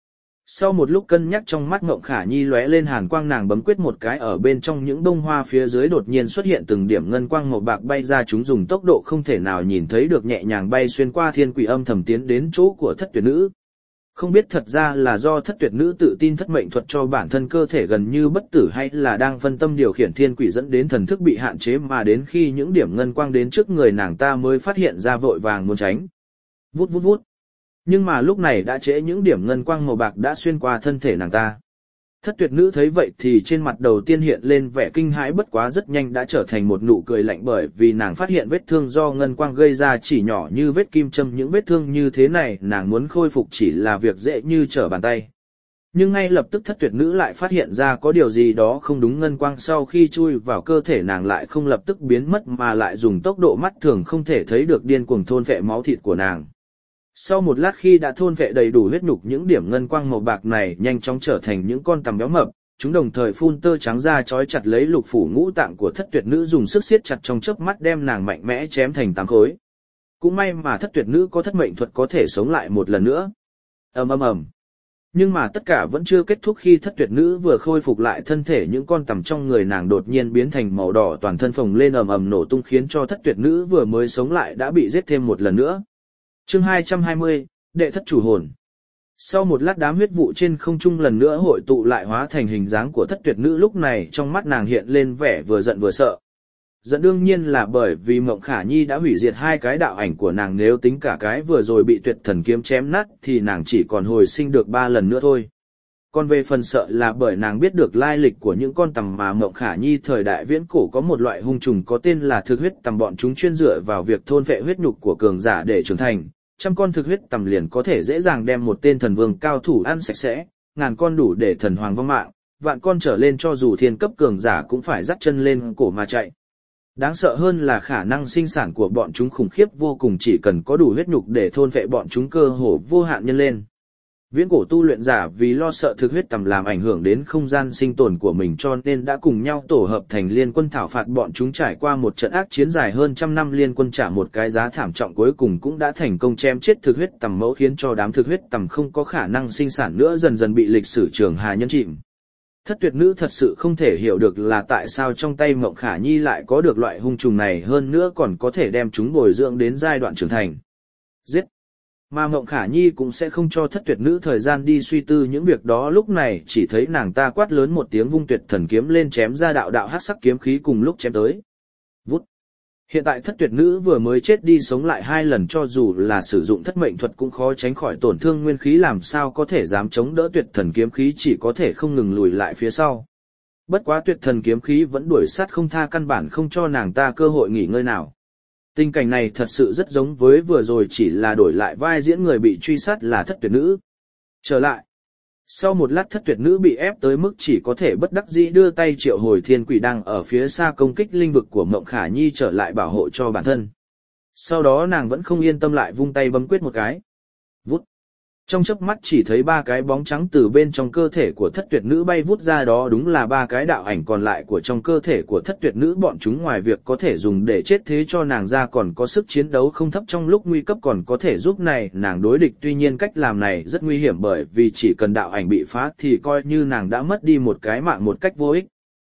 Sau một lúc cân nhắc trong mắt Ngộng Khả Nhi lóe lên hàn quang, nàng bấm quyết một cái, ở bên trong những bông hoa phía dưới đột nhiên xuất hiện từng điểm ngân quang màu bạc bay ra, chúng dùng tốc độ không thể nào nhìn thấy được nhẹ nhàng bay xuyên qua thiên quỷ, âm thầm tiến đến chỗ của Thất Tuyệt Nữ. Không biết thật ra là do Thất Tuyệt Nữ tự tin thất mệnh thuật cho bản thân cơ thể gần như bất tử, hay là đang phân tâm điều khiển thiên quỷ dẫn đến thần thức bị hạn chế, mà đến khi những điểm ngân quang đến trước người nàng ta mới phát hiện ra, vội vàng muốn tránh. Vút vút vút. Nhưng mà lúc này đã trễ, những điểm ngân quang màu bạc đã xuyên qua thân thể nàng ta. Thất Tuyệt Nữ thấy vậy thì trên mặt đầu tiên hiện lên vẻ kinh hãi, bất quá rất nhanh đã trở thành một nụ cười lạnh, bởi vì nàng phát hiện vết thương do ngân quang gây ra chỉ nhỏ như vết kim châm, những vết thương như thế này nàng muốn khôi phục chỉ là việc dễ như trở bàn tay. Nhưng ngay lập tức Thất Tuyệt Nữ lại phát hiện ra có điều gì đó không đúng, ngân quang sau khi chui vào cơ thể nàng lại không lập tức biến mất mà lại dùng tốc độ mắt thường không thể thấy được điên cuồng thôn phệ máu thịt của nàng. Sau một lát khi đã thôn phệ đầy đủ huyết nhục, những điểm ngân quang màu bạc này nhanh chóng trở thành những con tằm béo mập, chúng đồng thời phun tơ trắng ra trói chặt lấy lục phủ ngũ tạng của Thất Tuyệt Nữ, dùng sức siết chặt trong chớp mắt đem nàng mạnh mẽ chém thành 8 khối. Cũng may mà Thất Tuyệt Nữ có thất mệnh thuật có thể sống lại một lần nữa. Ầm ầm ầm. Nhưng mà tất cả vẫn chưa kết thúc, khi Thất Tuyệt Nữ vừa khôi phục lại thân thể, những con tằm trong người nàng đột nhiên biến thành màu đỏ, toàn thân phồng lên ầm ầm nổ tung, khiến cho Thất Tuyệt Nữ vừa mới sống lại đã bị giết thêm một lần nữa. Chương 220, Đệ Thất Chủ Hồn. Sau một lát đám huyết vụ trên không trung lần nữa hội tụ lại hóa thành hình dáng của Thất Tuyệt Nữ, lúc này trong mắt nàng hiện lên vẻ vừa giận vừa sợ. Giận đương nhiên là bởi vì Ngộng Khả Nhi đã hủy diệt 2 cái đạo ảnh của nàng, nếu tính cả cái vừa rồi bị Tuyệt Thần kiếm chém nát thì nàng chỉ còn hồi sinh được 3 lần nữa thôi. Còn về phần sợ là bởi nàng biết được lai lịch của những con tằm mà Ngộng Khả Nhi thời đại viễn cổ có một loại hung trùng có tên là thực huyết tằm, bọn chúng chuyên dựa vào việc thôn phệ huyết nhục của cường giả để trưởng thành. 100 con thực huyết tằm liền có thể dễ dàng đem một tên thần vương cao thủ ăn sạch sẽ, ngàn con đủ để thần hoàng vong mạng, vạn con trở lên cho dù thiên cấp cường giả cũng phải dắt chân lên cổ mà chạy. Đáng sợ hơn là khả năng sinh sản của bọn chúng khủng khiếp vô cùng, chỉ cần có đủ huyết nhục để thôn phệ bọn chúng cơ hồ vô hạn nhân lên. Viễn cổ tu luyện giả vì lo sợ thực huyết tằm làm ảnh hưởng đến không gian sinh tồn của mình cho nên đã cùng nhau tổ hợp thành liên quân thảo phạt bọn chúng, trải qua một trận ác chiến dài hơn 100 năm, liên quân trả một cái giá thảm trọng, cuối cùng cũng đã thành công chém chết thực huyết tằm mẫu, khiến cho đám thực huyết tằm không có khả năng sinh sản nữa, dần dần bị lịch sử trường hà nhấn chìm. Thất Tuyệt Nữ thật sự không thể hiểu được là tại sao trong tay Ngộng Khả Nhi lại có được loại hung trùng này, hơn nữa còn có thể đem chúng bồi dưỡng đến giai đoạn trưởng thành. Giết! Mà Ngộng Khả Nhi cũng sẽ không cho Thất Tuyệt Nữ thời gian đi suy tư những việc đó, lúc này chỉ thấy nàng ta quát lớn một tiếng, vung Tuyệt Thần kiếm lên chém ra đạo đạo hắc sắc kiếm khí cùng lúc chém tới. Vút! Hiện tại Thất Tuyệt Nữ vừa mới chết đi sống lại 2 lần, cho dù là sử dụng thất mệnh thuật cũng khó tránh khỏi tổn thương nguyên khí, làm sao có thể dám chống đỡ Tuyệt Thần kiếm khí, chỉ có thể không ngừng lùi lại phía sau. Bất quá Tuyệt Thần kiếm khí vẫn đuổi sát không tha, căn bản không cho nàng ta cơ hội nghỉ ngơi nào. Tình cảnh này thật sự rất giống với vừa rồi, chỉ là đổi lại vai diễn người bị truy sát là Thất Tuyệt Nữ. Trở lại. Sau một lát Thất Tuyệt Nữ bị ép tới mức chỉ có thể bất đắc dĩ đưa tay triệu hồi thiên quỷ đang ở phía xa công kích linh vực của Ngộng Khả Nhi trở lại bảo hộ cho bản thân. Sau đó nàng vẫn không yên tâm lại vung tay bấm quyết một cái. Vút. Trong chớp mắt chỉ thấy 3 cái bóng trắng từ bên trong cơ thể của Thất Tuyệt Nữ bay vút ra, đó đúng là 3 cái đạo ảnh còn lại của trong cơ thể của Thất Tuyệt Nữ, bọn chúng ngoài việc có thể dùng để chết thế cho nàng ra còn có sức chiến đấu không thấp, trong lúc nguy cấp còn có thể giúp nàng đối địch, tuy nhiên cách làm này rất nguy hiểm bởi vì chỉ cần đạo ảnh bị phá thì coi như nàng đã mất đi một cái mạng một cách vô ích.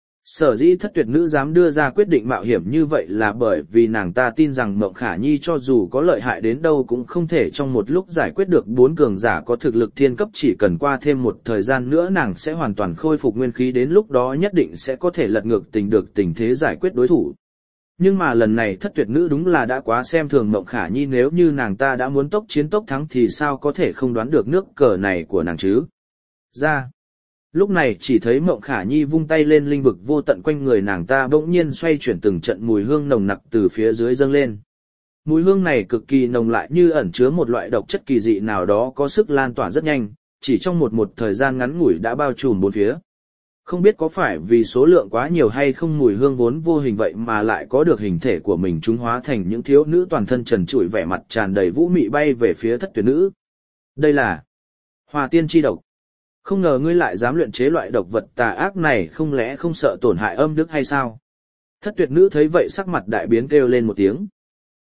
Sở dĩ Thất Tuyệt Nữ dám đưa ra quyết định mạo hiểm như vậy là bởi vì nàng ta tin rằng Ngộng Khả Nhi cho dù có lợi hại đến đâu cũng không thể trong một lúc giải quyết được 4 cường giả có thực lực thiên cấp, chỉ cần qua thêm một thời gian nữa nàng sẽ hoàn toàn khôi phục nguyên khí, đến lúc đó nhất định sẽ có thể lật ngược tình thế giải quyết đối thủ. Nhưng mà lần này Thất Tuyệt Nữ đúng là đã quá xem thường Ngộng Khả Nhi, nếu như nàng ta đã muốn tốc chiến tốc thắng thì sao có thể không đoán được nước cờ này của nàng chứ. Ra. Lúc này chỉ thấy Ngộng Khả Nhi vung tay lên, linh vực vô tận quanh người nàng ta bỗng nhiên xoay chuyển, từng trận mùi hương nồng nặc từ phía dưới dâng lên. Mùi hương này cực kỳ nồng, lại như ẩn chứa một loại độc chất kỳ dị nào đó có sức lan tỏa rất nhanh, chỉ trong một thời gian ngắn ngủi đã bao trùm bốn phía. Không biết có phải vì số lượng quá nhiều hay không, mùi hương vốn vô hình vậy mà lại có được hình thể của mình, chúng hóa thành những thiếu nữ toàn thân trần trụi, vẻ mặt tràn đầy vũ mị bay về phía Thất Tuyệt Nữ. Đây là Hòa Tiên chi độc. Không ngờ ngươi lại dám luyện chế loại độc vật tà ác này, không lẽ không sợ tổn hại âm đức hay sao? Thất Tuyệt Nữ thấy vậy sắc mặt đại biến, kêu lên một tiếng.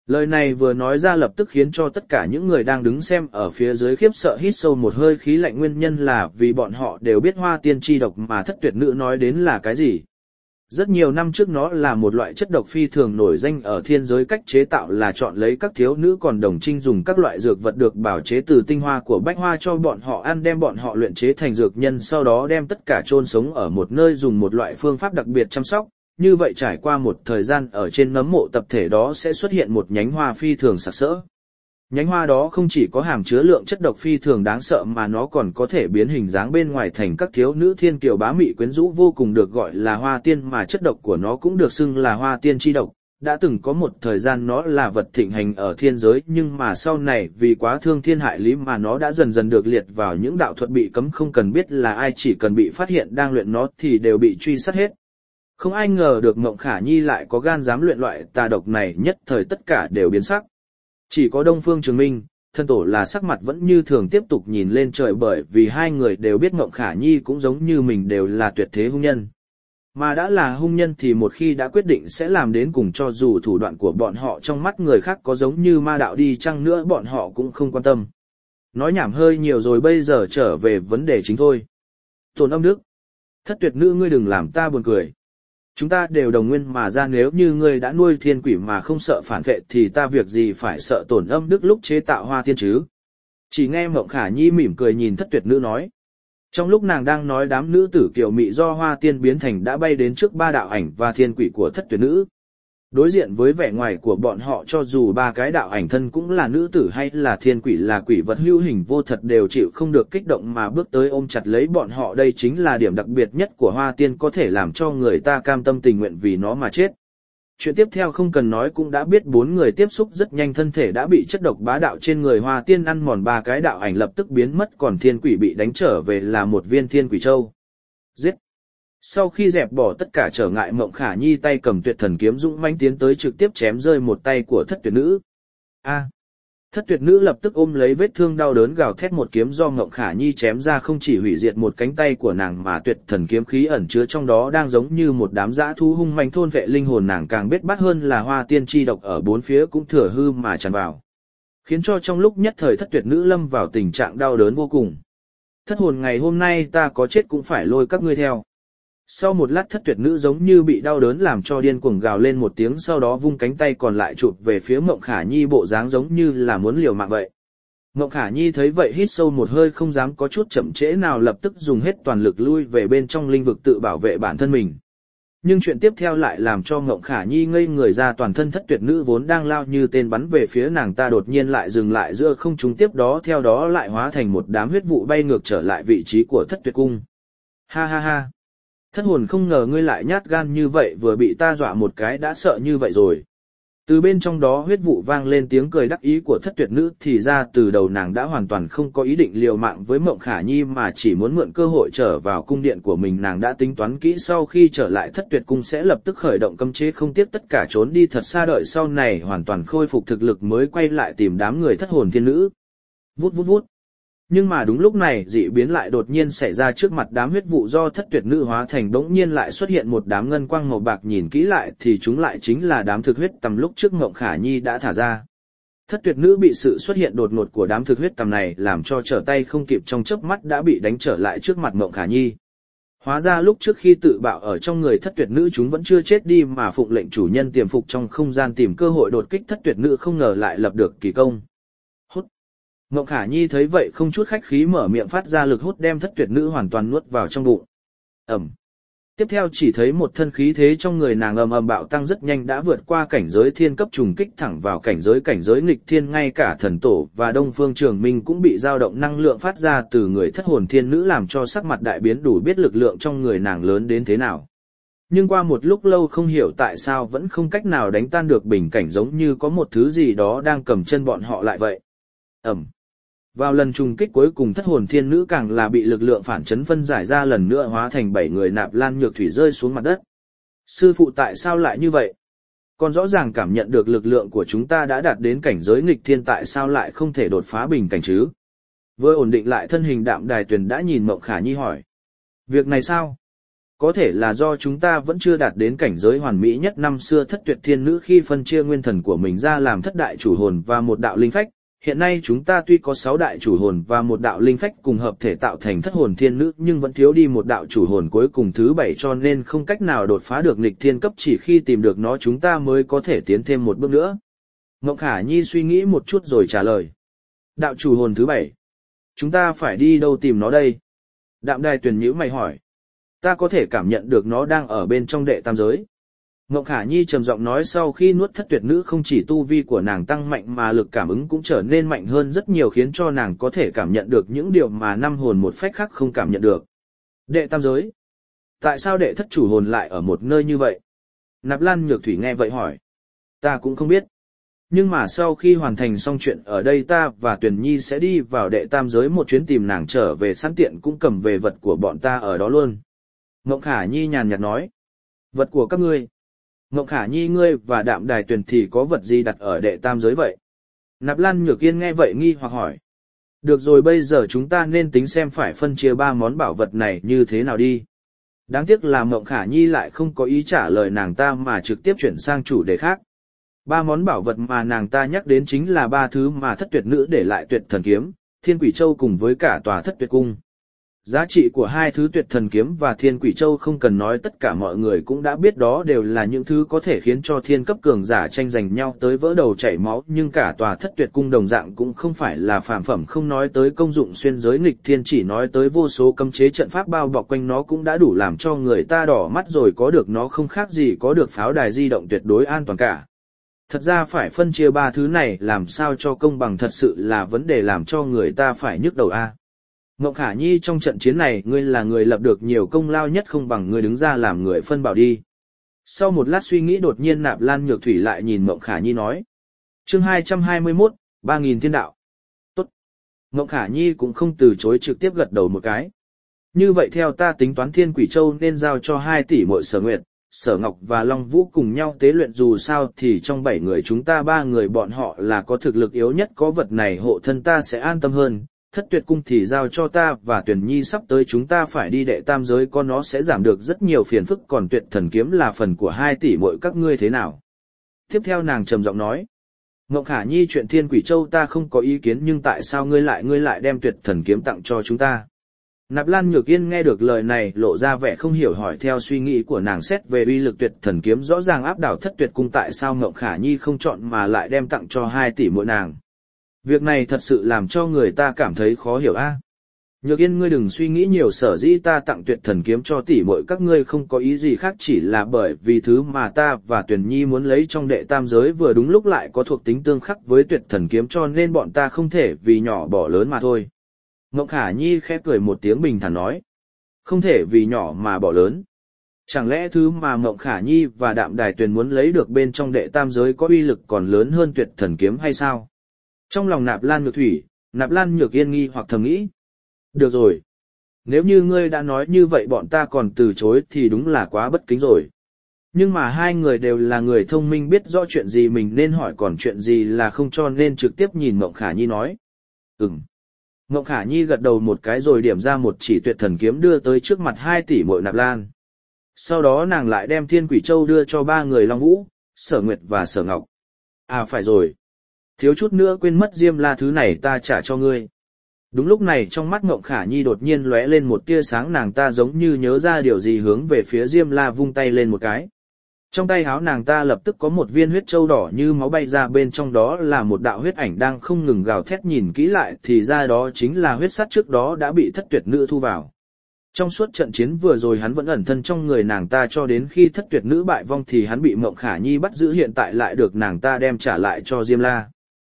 Lời này vừa nói ra lập tức khiến cho tất cả những người đang đứng xem ở phía dưới khiếp sợ hít sâu một hơi khí lạnh, nguyên nhân là vì bọn họ đều biết hoa tiên chi độc mà thất tuyệt nữ nói đến là cái gì. Rất nhiều năm trước nó là một loại chất độc phi thường nổi danh ở thiên giới, cách chế tạo là chọn lấy các thiếu nữ còn đồng trinh dùng các loại dược vật được bào chế từ tinh hoa của bách hoa cho bọn họ ăn, đem bọn họ luyện chế thành dược nhân, sau đó đem tất cả chôn sống ở một nơi dùng một loại phương pháp đặc biệt chăm sóc. Như vậy trải qua một thời gian ở trên nấm mộ tập thể đó sẽ xuất hiện một nhánh hoa phi thường sặc sỡ. Nhánh hoa đó không chỉ có hàm chứa lượng chất độc phi thường đáng sợ mà nó còn có thể biến hình dáng bên ngoài thành các thiếu nữ thiên kiều bá mị quyến rũ vô cùng, được gọi là hoa tiên, mà chất độc của nó cũng được xưng là hoa tiên chi độc. Đã từng có một thời gian nó là vật thịnh hành ở thiên giới, nhưng mà sau này vì quá thương thiên hại lý mà nó đã dần dần được liệt vào những đạo thuật bị cấm, không cần biết là ai, chỉ cần bị phát hiện đang luyện nó thì đều bị truy sát hết. Không ai ngờ được Mộng Khả Nhi lại có gan dám luyện loại tà độc này, nhất thời tất cả đều biến sắc. Chỉ có Đông Phương Trường Minh, thân tổ là sắc mặt vẫn như thường tiếp tục nhìn lên trời, bởi vì hai người đều biết Mộng Khả Nhi cũng giống như mình đều là tuyệt thế hung nhân. Mà đã là hung nhân thì một khi đã quyết định sẽ làm đến cùng, cho dù thủ đoạn của bọn họ trong mắt người khác có giống như ma đạo đi chăng nữa bọn họ cũng không quan tâm. Nói nhảm hơi nhiều rồi, bây giờ trở về vấn đề chính thôi. Tồn Âm Đức, thất tuyệt nữ, ngươi đừng làm ta buồn cười. Chúng ta đều đồng nguyên mà ra, nếu như ngươi đã nuôi thiên quỷ mà không sợ phản vệ thì ta việc gì phải sợ Tổn Âm Đức lúc chế tạo hoa tiên chứ. Chỉ nghe Mộng Khả Nhi mỉm cười nhìn thất tuyệt nữ nói. Trong lúc nàng đang nói, đám nữ tử kiều mị do hoa tiên biến thành đã bay đến trước ba đạo ảnh và thiên quỷ của thất tuyệt nữ. Đối diện với vẻ ngoài của bọn họ, cho dù ba cái đạo ảnh thân cũng là nữ tử hay là thiên quỷ là quỷ vật hữu hình vô thật đều chịu không được kích động mà bước tới ôm chặt lấy bọn họ. Đây chính là điểm đặc biệt nhất của hoa tiên, có thể làm cho người ta cam tâm tình nguyện vì nó mà chết. Chuyện tiếp theo không cần nói cũng đã biết, bốn người tiếp xúc rất nhanh thân thể đã bị chất độc bá đạo trên người hoa tiên ăn mòn, ba cái đạo ảnh lập tức biến mất, còn thiên quỷ bị đánh trở về là một viên thiên quỷ châu. Giết! Sau khi dẹp bỏ tất cả trở ngại, Mộng Khả Nhi tay cầm tuyệt thần kiếm dũng mãnh tiến tới, trực tiếp chém rơi một tay của thất tuyệt nữ. Thất tuyệt nữ lập tức ôm lấy vết thương đau đớn gào thét, một kiếm do Mộng Khả Nhi chém ra không chỉ hủy diệt một cánh tay của nàng mà tuyệt thần kiếm khí ẩn chứa trong đó đang giống như một đám dã thú hung manh thôn vệ linh hồn nàng, càng biết bát hơn là hoa tiên chi độc ở bốn phía cũng thừa hư mà tràn vào, khiến cho trong lúc nhất thời thất tuyệt nữ lâm vào tình trạng đau đớn vô cùng. Thất hồn, ngày hôm nay ta có chết cũng phải lôi các ngươi theo. Sau một lát thất tuyệt nữ giống như bị đau đớn làm cho điên cuồng gào lên một tiếng, sau đó vung cánh tay còn lại chụp về phía Mộng Khả Nhi, bộ dáng giống như là muốn liều mạng vậy. Mộng Khả Nhi thấy vậy hít sâu một hơi, không dám có chút chậm trễ nào, lập tức dùng hết toàn lực lui về bên trong linh vực tự bảo vệ bản thân mình. Nhưng chuyện tiếp theo lại làm cho Mộng Khả Nhi ngây người ra, toàn thân thất tuyệt nữ vốn đang lao như tên bắn về phía nàng ta đột nhiên lại dừng lại giữa không trung, tiếp đó theo đó lại hóa thành một đám huyết vụ bay ngược trở lại vị trí của thất tuyệt cung. Ha ha ha! Thất hồn, không ngờ ngươi lại nhát gan như vậy, vừa bị ta dọa một cái đã sợ như vậy rồi. Từ bên trong đó huyết vụ vang lên tiếng cười đắc ý của thất tuyệt nữ, thì ra từ đầu nàng đã hoàn toàn không có ý định liều mạng với Mộng Khả Nhi mà chỉ muốn mượn cơ hội trở vào cung điện của mình. Nàng đã tính toán kỹ, sau khi trở lại thất tuyệt cung sẽ lập tức khởi động cấm chế, không tiếc tất cả trốn đi thật xa, đợi sau này hoàn toàn khôi phục thực lực mới quay lại tìm đám người thất hồn thiên nữ. Vút vút vút. Nhưng mà đúng lúc này dị biến lại đột nhiên xảy ra, trước mặt đám huyết vụ do thất tuyệt nữ hóa thành bỗng nhiên lại xuất hiện một đám ngân quang màu bạc, nhìn kỹ lại thì chúng lại chính là đám thực huyết tầm lúc trước Mộng Khả Nhi đã thả ra. Thất tuyệt nữ bị sự xuất hiện đột ngột của đám thực huyết tầm này làm cho trở tay không kịp, trong chớp mắt đã bị đánh trở lại trước mặt Mộng Khả Nhi. Hóa ra lúc trước khi tự bạo ở trong người thất tuyệt nữ chúng vẫn chưa chết đi mà phụng lệnh chủ nhân tiềm phục trong không gian tìm cơ hội đột kích thất tuyệt nữ, không ngờ lại lập được kỳ công. Mộng Khả Nhi thấy vậy không chút khách khí mở miệng phát ra lực hút đem thất tuyệt nữ hoàn toàn nuốt vào trong bụng. Tiếp theo chỉ thấy một thân khí thế trong người nàng ầm ầm bạo tăng rất nhanh, đã vượt qua cảnh giới thiên cấp trùng kích thẳng vào cảnh giới nghịch thiên, ngay cả thần tổ và Đông Phương Trường Minh cũng bị dao động năng lượng phát ra từ người thất hồn thiên nữ làm cho sắc mặt đại biến, đủ biết lực lượng trong người nàng lớn đến thế nào. Nhưng qua một lúc lâu không hiểu tại sao vẫn không cách nào đánh tan được bình cảnh, giống như có một thứ gì đó đang cầm chân bọn họ lại vậy. Vào lần trùng kích cuối cùng thất hồn thiên nữ càng là bị lực lượng phản chấn phân giải ra lần nữa, hóa thành 7 người nạp lan nhược thủy rơi xuống mặt đất. Sư phụ, tại sao lại như vậy? Con rõ ràng cảm nhận được lực lượng của chúng ta đã đạt đến cảnh giới nghịch thiên, tại sao lại không thể đột phá bình cảnh chứ? Vừa ổn định lại thân hình Đạm Đài Tuyền đã nhìn Mộng Khả Nhi hỏi. Việc này sao? Có thể là do chúng ta vẫn chưa đạt đến cảnh giới hoàn mỹ nhất năm xưa thất tuyệt thiên nữ khi phân chia nguyên thần của mình ra làm thất đại chủ hồn và một đạo linh phách. Hiện nay chúng ta tuy có 6 đại chủ hồn và một đạo linh phách cùng hợp thể tạo thành thất hồn thiên nữ nhưng vẫn thiếu đi một đạo chủ hồn cuối cùng thứ 7 cho nên không cách nào đột phá được nghịch thiên cấp, chỉ khi tìm được nó chúng ta mới có thể tiến thêm một bước nữa. Ngộng Khả Nhi suy nghĩ một chút rồi trả lời. Đạo chủ hồn thứ 7. Chúng ta phải đi đâu tìm nó đây? Đạm Đài Tuyền nhíu mày hỏi. Ta có thể cảm nhận được nó đang ở bên trong đệ tam giới. Ngộng Khả Nhi trầm giọng nói sau khi nuốt thất tuyệt nữ không chỉ tu vi của nàng tăng mạnh mà lực cảm ứng cũng trở nên mạnh hơn rất nhiều khiến cho nàng có thể cảm nhận được những điều mà năm hồn một phách khác không cảm nhận được. Đệ tam giới. Tại sao đệ thất chủ hồn lại ở một nơi như vậy? Nạp Lan Nhược Thủy nghe vậy hỏi. Ta cũng không biết. Nhưng mà sau khi hoàn thành xong chuyện ở đây ta và Tuyền Nhi sẽ đi vào đệ tam giới một chuyến tìm nàng trở về sẵn tiện cũng cầm về vật của bọn ta ở đó luôn. Ngộng Khả Nhi nhàn nhạt nói. Vật của các ngươi. Ngộng Khả Nhi ngươi và Đạm Đài Tuyền thì có vật gì đặt ở đệ tam giới vậy? Nạp Lan Nhược Yên nghe vậy nghi hoặc hỏi. Được rồi bây giờ chúng ta nên tính xem phải phân chia 3 món bảo vật này như thế nào đi. Đáng tiếc là Ngộng Khả Nhi lại không có ý trả lời nàng ta mà trực tiếp chuyển sang chủ đề khác. 3 món bảo vật mà nàng ta nhắc đến chính là 3 thứ mà thất tuyệt nữ để lại tuyệt thần kiếm, thiên quỷ châu cùng với cả tòa thất tuyệt cung. Giá trị của 2 thứ tuyệt thần kiếm và thiên quỷ châu không cần nói tất cả mọi người cũng đã biết đó đều là những thứ có thể khiến cho thiên cấp cường giả tranh giành nhau tới vỡ đầu chảy máu nhưng cả tòa thất tuyệt cung đồng dạng cũng không phải là phàm phẩm không nói tới công dụng xuyên giới nghịch thiên chỉ nói tới vô số cấm chế trận pháp bao bọc quanh nó cũng đã đủ làm cho người ta đỏ mắt rồi có được nó không khác gì có được pháo đài di động tuyệt đối an toàn cả. Thật ra phải phân chia 3 thứ này làm sao cho công bằng thật sự là vấn đề làm cho người ta phải nhức đầu a. Ngộng Khả Nhi trong trận chiến này ngươi là người lập được nhiều công lao nhất không bằng ngươi đứng ra làm người phân bảo đi. Sau một lát suy nghĩ đột nhiên Nạp Lan Nhược Thủy lại nhìn Ngộng Khả Nhi nói. Chương 221, 3000 thiên đạo. Tốt. Ngộng Khả Nhi cũng không từ chối trực tiếp gật đầu một cái. Như vậy theo ta tính toán thiên quỷ châu nên giao cho 2 tỷ muội Sở Nguyệt, Sở Ngọc và Long Vũ cùng nhau tế luyện dù sao thì trong 7 người chúng ta 3 người bọn họ là có thực lực yếu nhất có vật này hộ thân ta sẽ an tâm hơn. Thất tuyệt cung thì giao cho ta và Tuyền Nhi sắp tới chúng ta phải đi đệ tam giới có nó sẽ giảm được rất nhiều phiền phức còn tuyệt thần kiếm là phần của 2 tỷ muội các ngươi thế nào. Tiếp theo nàng trầm giọng nói. Ngộng Khả Nhi chuyện thiên quỷ châu ta không có ý kiến nhưng tại sao ngươi lại đem tuyệt thần kiếm tặng cho chúng ta. Nạp Lan Nhược Yên nghe được lời này lộ ra vẻ không hiểu hỏi theo suy nghĩ của nàng xét về uy lực tuyệt thần kiếm rõ ràng áp đảo thất tuyệt cung tại sao Ngộng Khả Nhi không chọn mà lại đem tặng cho 2 tỷ muội nàng. Việc này thật sự làm cho người ta cảm thấy khó hiểu a. Nhược Yên ngươi đừng suy nghĩ nhiều sở dĩ ta tặng tuyệt thần kiếm cho tỷ muội các ngươi không có ý gì khác chỉ là bởi vì thứ mà ta và Tuyền Nhi muốn lấy trong đệ tam giới vừa đúng lúc lại có thuộc tính tương khắc với tuyệt thần kiếm cho nên bọn ta không thể vì nhỏ bỏ lớn mà thôi. Ngộng Khả Nhi khẽ cười một tiếng bình thản nói. Không thể vì nhỏ mà bỏ lớn. Chẳng lẽ thứ mà Ngộng Khả Nhi và Đạm Đài Tuyền muốn lấy được bên trong đệ tam giới có uy lực còn lớn hơn tuyệt thần kiếm hay sao? Trong lòng Nạp Lan Nhược Thủy, Nạp Lan Nhược Yên nghi hoặc thầm nghĩ. Được rồi. Nếu như ngươi đã nói như vậy bọn ta còn từ chối thì đúng là quá bất kính rồi. Nhưng mà 2 người đều là người thông minh biết rõ chuyện gì mình nên hỏi còn chuyện gì là không cho nên trực tiếp nhìn Ngộng Khả Nhi nói. Ngộng Khả Nhi gật đầu một cái rồi điểm ra một chỉ tuyệt thần kiếm đưa tới trước mặt 2 tỷ muội Nạp Lan. Sau đó nàng lại đem thiên quỷ châu đưa cho 3 người Long Vũ, Sở Nguyệt và Sở Ngọc. À phải rồi. Thiếu chút nữa quên mất Diêm La thứ này ta trả cho ngươi. Đúng lúc này trong mắt Ngộng Khả Nhi đột nhiên lóe lên một tia sáng nàng ta giống như nhớ ra điều gì hướng về phía Diêm La vung tay lên một cái. Trong tay háo nàng ta lập tức có một viên huyết châu đỏ như máu bay ra bên trong đó là một đạo huyết ảnh đang không ngừng gào thét nhìn kỹ lại thì ra đó chính là huyết sắt trước đó đã bị thất tuyệt nữ thu vào. Trong suốt trận chiến vừa rồi hắn vẫn ẩn thân trong người nàng ta cho đến khi thất tuyệt nữ bại vong thì hắn bị Ngộng Khả Nhi bắt giữ hiện tại lại được nàng ta đem trả lại cho Diêm La.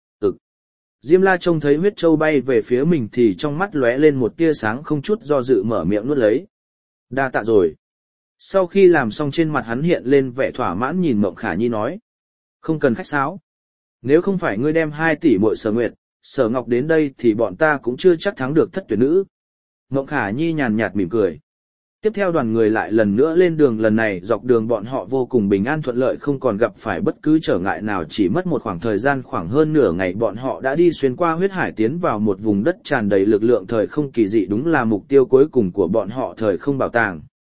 Diêm La trông thấy huyết châu bay về phía mình thì trong mắt lóe lên một tia sáng không chút do dự mở miệng nuốt lấy. Đa tạ rồi. Sau khi làm xong trên mặt hắn hiện lên vẻ thỏa mãn nhìn Ngộng Khả Nhi nói. Không cần khách sáo. Nếu không phải ngươi đem 2 tỷ muội Sở Nguyệt, Sở Ngọc đến đây thì bọn ta cũng chưa chắc thắng được thất tuyệt nữ. Ngộng Khả Nhi nhàn nhạt mỉm cười. Tiếp theo đoàn người lại lần nữa lên đường lần này dọc đường bọn họ vô cùng bình an thuận lợi không còn gặp phải bất cứ trở ngại nào chỉ mất một khoảng thời gian khoảng hơn nửa ngày bọn họ đã đi xuyên qua huyết hải tiến vào một vùng đất tràn đầy lực lượng thời không kỳ dị đúng là mục tiêu cuối cùng của bọn họ thời không bảo tàng.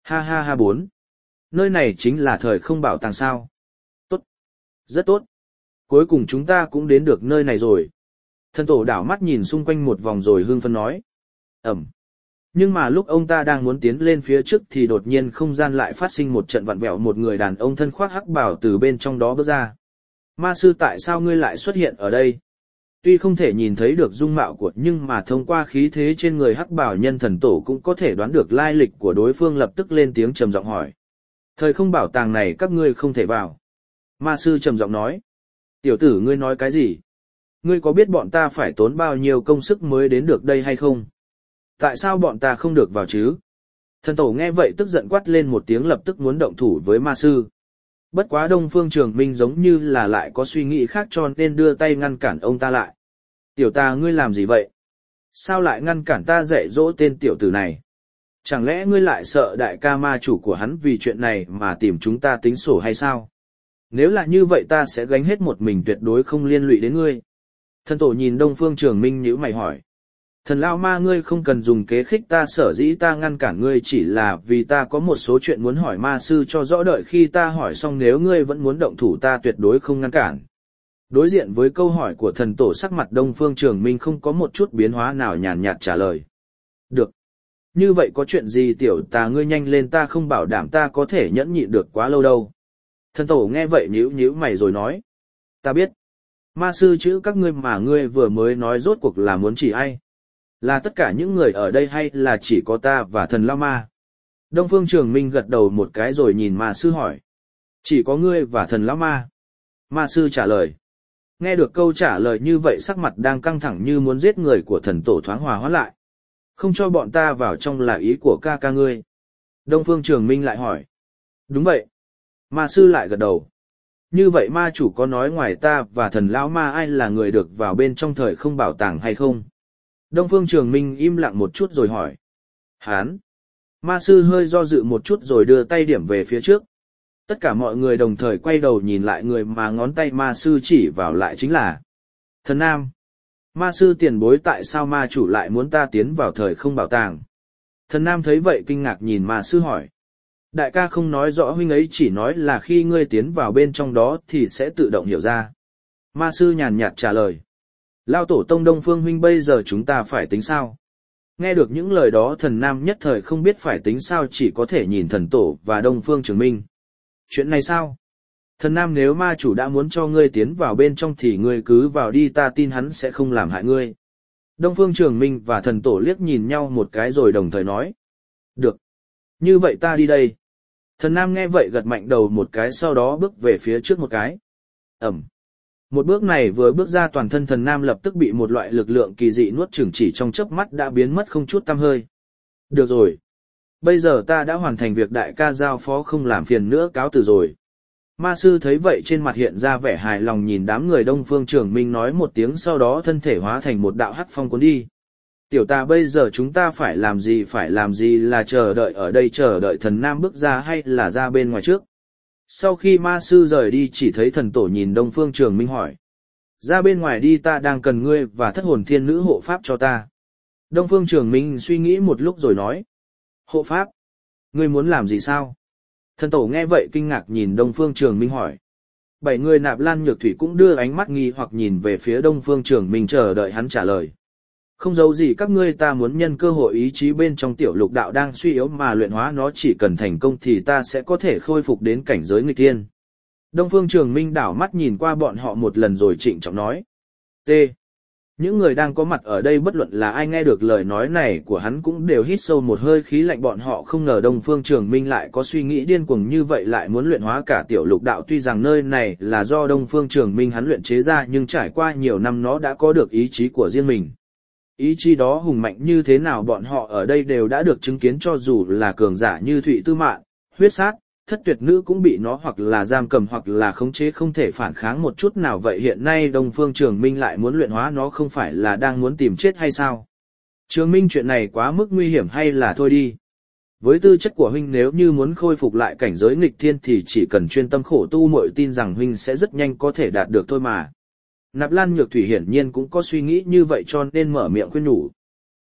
Ha ha ha bốn. Nơi này chính là thời không bảo tàng sao. Tốt. Rất tốt. Cuối cùng chúng ta cũng đến được nơi này rồi. Thần tổ đảo mắt nhìn xung quanh một vòng rồi hưng phấn nói. Ẩm. Nhưng mà lúc ông ta đang muốn tiến lên phía trước thì đột nhiên không gian lại phát sinh một trận vặn vẹo, một người đàn ông thân khoác hắc bào từ bên trong đó bước ra. Ma sư, tại sao ngươi lại xuất hiện ở đây? Tuy không thể nhìn thấy được dung mạo của, nhưng mà thông qua khí thế trên người hắc bào nhân, thần tổ cũng có thể đoán được lai lịch của đối phương, lập tức lên tiếng trầm giọng hỏi. Thời không bảo tàng này các ngươi không thể vào. Ma sư trầm giọng nói. Tiểu tử, ngươi nói cái gì? Ngươi có biết bọn ta phải tốn bao nhiêu công sức mới đến được đây hay không? Tại sao bọn ta không được vào chứ? Thần tổ nghe vậy tức giận quát lên một tiếng, lập tức muốn động thủ với ma sư. Bất quá Đông Phương Trường Minh giống như là lại có suy nghĩ khác cho nên đưa tay ngăn cản ông ta lại. Tiểu ta, ngươi làm gì vậy? Sao lại ngăn cản ta dạy dỗ tên tiểu tử này? Chẳng lẽ ngươi lại sợ đại ca ma chủ của hắn vì chuyện này mà tìm chúng ta tính sổ hay sao? Nếu là như vậy ta sẽ gánh hết một mình, tuyệt đối không liên lụy đến ngươi. Thần tổ nhìn Đông Phương Trường Minh nhíu mày hỏi. Thần lao ma, ngươi không cần dùng kế khích ta, sở dĩ ta ngăn cản ngươi chỉ là vì ta có một số chuyện muốn hỏi ma sư cho rõ, đợi khi ta hỏi xong nếu ngươi vẫn muốn động thủ ta tuyệt đối không ngăn cản. Đối diện với câu hỏi của thần tổ, sắc mặt Đông Phương Trường Minh không có một chút biến hóa nào, nhàn nhạt trả lời. Được. Như vậy có chuyện gì tiểu tà, ngươi nhanh lên, ta không bảo đảm ta có thể nhẫn nhịn được quá lâu đâu. Thần tổ nghe vậy nhíu mày rồi nói. Ta biết. Ma sư chữ các ngươi mà ngươi vừa mới nói rốt cuộc là muốn chỉ ai? Là tất cả những người ở đây hay là chỉ có ta và thần lao ma? Đông Phương Trường Minh gật đầu một cái rồi nhìn ma sư hỏi. Chỉ có ngươi và thần lão ma. Ma sư trả lời. Nghe được câu trả lời như vậy, sắc mặt đang căng thẳng như muốn giết người của thần tổ thoáng hòa hóa lại. Không cho bọn ta vào trong là ý của ca ca ngươi. Đông Phương Trường Minh lại hỏi. Đúng vậy. Ma sư lại gật đầu. Như vậy ma chủ có nói ngoài ta và thần lão ma ai là người được vào bên trong thời không bảo tàng hay không? Đông Phương Trường Minh im lặng một chút rồi hỏi. Hán. Ma sư hơi do dự một chút rồi đưa tay điểm về phía trước. Tất cả mọi người đồng thời quay đầu nhìn lại người mà ngón tay ma sư chỉ vào lại chính là Thần Nam. Ma sư tiền bối, tại sao ma chủ lại muốn ta tiến vào thời không bảo tàng? Thần Nam thấy vậy kinh ngạc nhìn ma sư hỏi. Đại ca không nói rõ, huynh ấy chỉ nói là khi ngươi tiến vào bên trong đó thì sẽ tự động hiểu ra. Ma sư nhàn nhạt trả lời. Lao tổ tông Đông Phương huynh, bây giờ chúng ta phải tính sao? Nghe được những lời đó, Thần Nam nhất thời không biết phải tính sao, chỉ có thể nhìn thần tổ và Đông Phương Trường Minh. Chuyện này sao? Thần Nam, nếu ma chủ đã muốn cho ngươi tiến vào bên trong thì ngươi cứ vào đi, ta tin hắn sẽ không làm hại ngươi. Đông Phương Trường Minh và thần tổ liếc nhìn nhau một cái rồi đồng thời nói. Được. Như vậy ta đi đây. Thần Nam nghe vậy gật mạnh đầu một cái, sau đó bước về phía trước một cái. Ẩm. Một bước này vừa bước ra, toàn thân Thần Nam lập tức bị một loại lực lượng kỳ dị nuốt chửng, chỉ trong chớp mắt đã biến mất không chút tăm hơi. Được rồi. Bây giờ ta đã hoàn thành việc đại ca giao phó, không làm phiền nữa, cáo từ rồi. Ma sư thấy vậy trên mặt hiện ra vẻ hài lòng, nhìn đám người Đông Phương Trường Minh nói một tiếng, sau đó thân thể hóa thành một đạo hắc phong cuốn đi. Tiểu ta, bây giờ chúng ta phải làm gì, là chờ đợi ở đây chờ đợi Thần Nam bước ra hay là ra bên ngoài trước? Sau khi ma sư rời đi, chỉ thấy thần tổ nhìn Đông Phương Trường Minh hỏi. Ra bên ngoài đi, ta đang cần ngươi và thất hồn thiên nữ hộ pháp cho ta. Đông Phương Trường Minh suy nghĩ một lúc rồi nói. Hộ pháp? Ngươi muốn làm gì sao? Thần tổ nghe vậy kinh ngạc nhìn Đông Phương Trường Minh hỏi. 7 người Nạp Lan Nhược Thủy cũng đưa ánh mắt nghi hoặc nhìn về phía Đông Phương Trường Minh, chờ đợi hắn trả lời. Không giấu gì các ngươi, ta muốn nhân cơ hội ý chí bên trong tiểu lục đạo đang suy yếu mà luyện hóa nó, chỉ cần thành công thì ta sẽ có thể khôi phục đến cảnh giới nghịch thiên. Đông Phương Trường Minh đảo mắt nhìn qua bọn họ một lần rồi trịnh trọng nói. T. Những người đang có mặt ở đây bất luận là ai nghe được lời nói này của hắn cũng đều hít sâu một hơi khí lạnh, bọn họ không ngờ Đông Phương Trường Minh lại có suy nghĩ điên cuồng như vậy, lại muốn luyện hóa cả tiểu lục đạo. Tuy rằng nơi này là do Đông Phương Trường Minh hắn luyện chế ra, nhưng trải qua nhiều năm nó đã có được ý chí của riêng mình. Ý chí đó hùng mạnh như thế nào bọn họ ở đây đều đã được chứng kiến, cho dù là cường giả như Thụy Tư Mạn, Huyết Sát, Thất Tuyệt Nữ cũng bị nó hoặc là giam cầm hoặc là khống chế, không thể phản kháng một chút nào. Vậy hiện nay Đông Phương Trường Minh lại muốn luyện hóa nó, không phải là đang muốn tìm chết hay sao? Trường Minh, chuyện này quá mức nguy hiểm, hay là thôi đi. Với tư chất của huynh, nếu như muốn khôi phục lại cảnh giới nghịch thiên thì chỉ cần chuyên tâm khổ tu, muội tin rằng huynh sẽ rất nhanh có thể đạt được thôi mà. Nạp Lan Nhược Thủy hiển nhiên cũng có suy nghĩ như vậy cho nên mở miệng khuyên nhủ.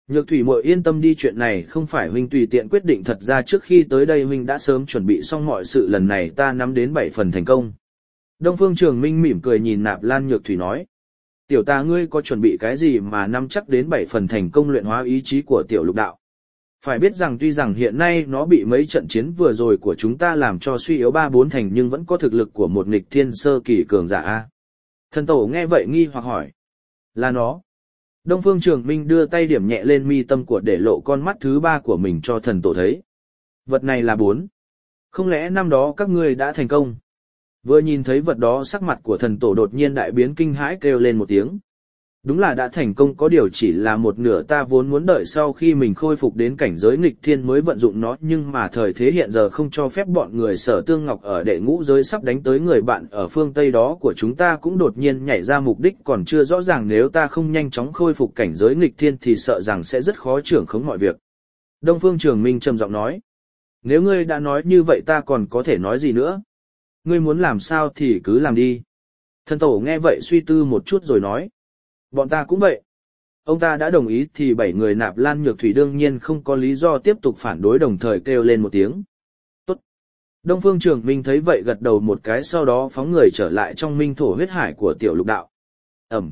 Nhược thủy muội yên tâm đi, chuyện này không phải huynh tùy tiện quyết định, thật ra trước khi tới đây huynh đã sớm chuẩn bị xong mọi sự, lần này ta nắm đến 7 phần thành công. Đông Phương Trường Minh mỉm cười nhìn Nạp Lan Nhược thủy nói. Tiểu ta ngươi có chuẩn bị cái gì mà nắm chắc đến 7 phần thành công luyện hóa ý chí của tiểu lục đạo? Phải biết rằng tuy rằng hiện nay nó bị mấy trận chiến vừa rồi của chúng ta làm cho suy yếu 3-4 thành nhưng vẫn có thực lực của một nghịch thiên sơ kỳ cường giả a. Thần tổ nghe vậy nghi hoặc hỏi. Là nó. Đông Phương Trường Minh đưa tay điểm nhẹ lên mi tâm của để lộ con mắt thứ 3 của mình cho thần tổ thấy. Vật này là 4. Không lẽ năm đó các ngươi đã thành công? Vừa nhìn thấy vật đó sắc mặt của thần tổ đột nhiên đại biến, kinh hãi kêu lên một tiếng. Đúng là đã thành công, có điều chỉ là một nửa, ta vốn muốn đợi sau khi mình khôi phục đến cảnh giới nghịch thiên mới vận dụng nó, nhưng mà thời thế hiện giờ không cho phép bọn người Sở Tương Ngọc ở đệ ngũ giới sắp đánh tới người bạn ở phương Tây đó của chúng ta cũng đột nhiên nhảy ra, mục đích còn chưa rõ ràng, nếu ta không nhanh chóng khôi phục cảnh giới nghịch thiên thì sợ rằng sẽ rất khó trưởng khống mọi việc. Đông Phương Trường Minh trầm giọng nói. Nếu ngươi đã nói như vậy ta còn có thể nói gì nữa? Ngươi muốn làm sao thì cứ làm đi. Thần tổ nghe vậy suy tư một chút rồi nói. Bọn ta cũng vậy. Ông ta đã đồng ý thì 7 người Nạp Lan Nhược thủy đương nhiên không có lý do tiếp tục phản đối, đồng thời kêu lên một tiếng. Tốt. Đông Phương Trường Minh thấy vậy gật đầu một cái, sau đó phóng người trở lại trong minh thổ huyết hải của tiểu lục đạo. Ẩm.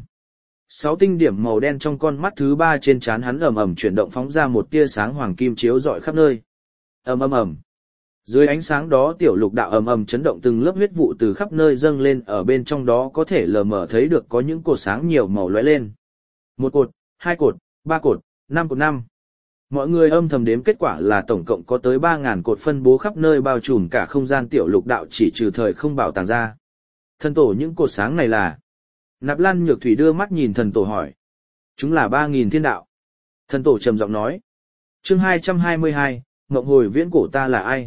6 tinh điểm màu đen trong con mắt thứ 3 trên trán hắn ầm ầm chuyển động, phóng ra một tia sáng hoàng kim chiếu rọi khắp nơi. Ầm ầm ầm. Dưới ánh sáng đó tiểu lục đạo ầm ầm chấn động, từng lớp huyết vụ từ khắp nơi dâng lên, ở bên trong đó có thể lờ mờ thấy được có những cột sáng nhiều màu lóe lên. 1 cột, 2 cột, 3 cột, 5 cột 5. Mọi người âm thầm đếm kết quả là tổng cộng có tới 3.000 cột phân bố khắp nơi bao trùm cả không gian tiểu lục đạo, chỉ trừ thời không bảo tàng ra. Thần tổ, những cột sáng này là? Nạp Lan Nhược thủy đưa mắt nhìn thần tổ hỏi. Chúng là 3.000 thiên đạo. Thần tổ trầm giọng nói. Chương 222, Ngộng hồi viễn cổ, ta là ai?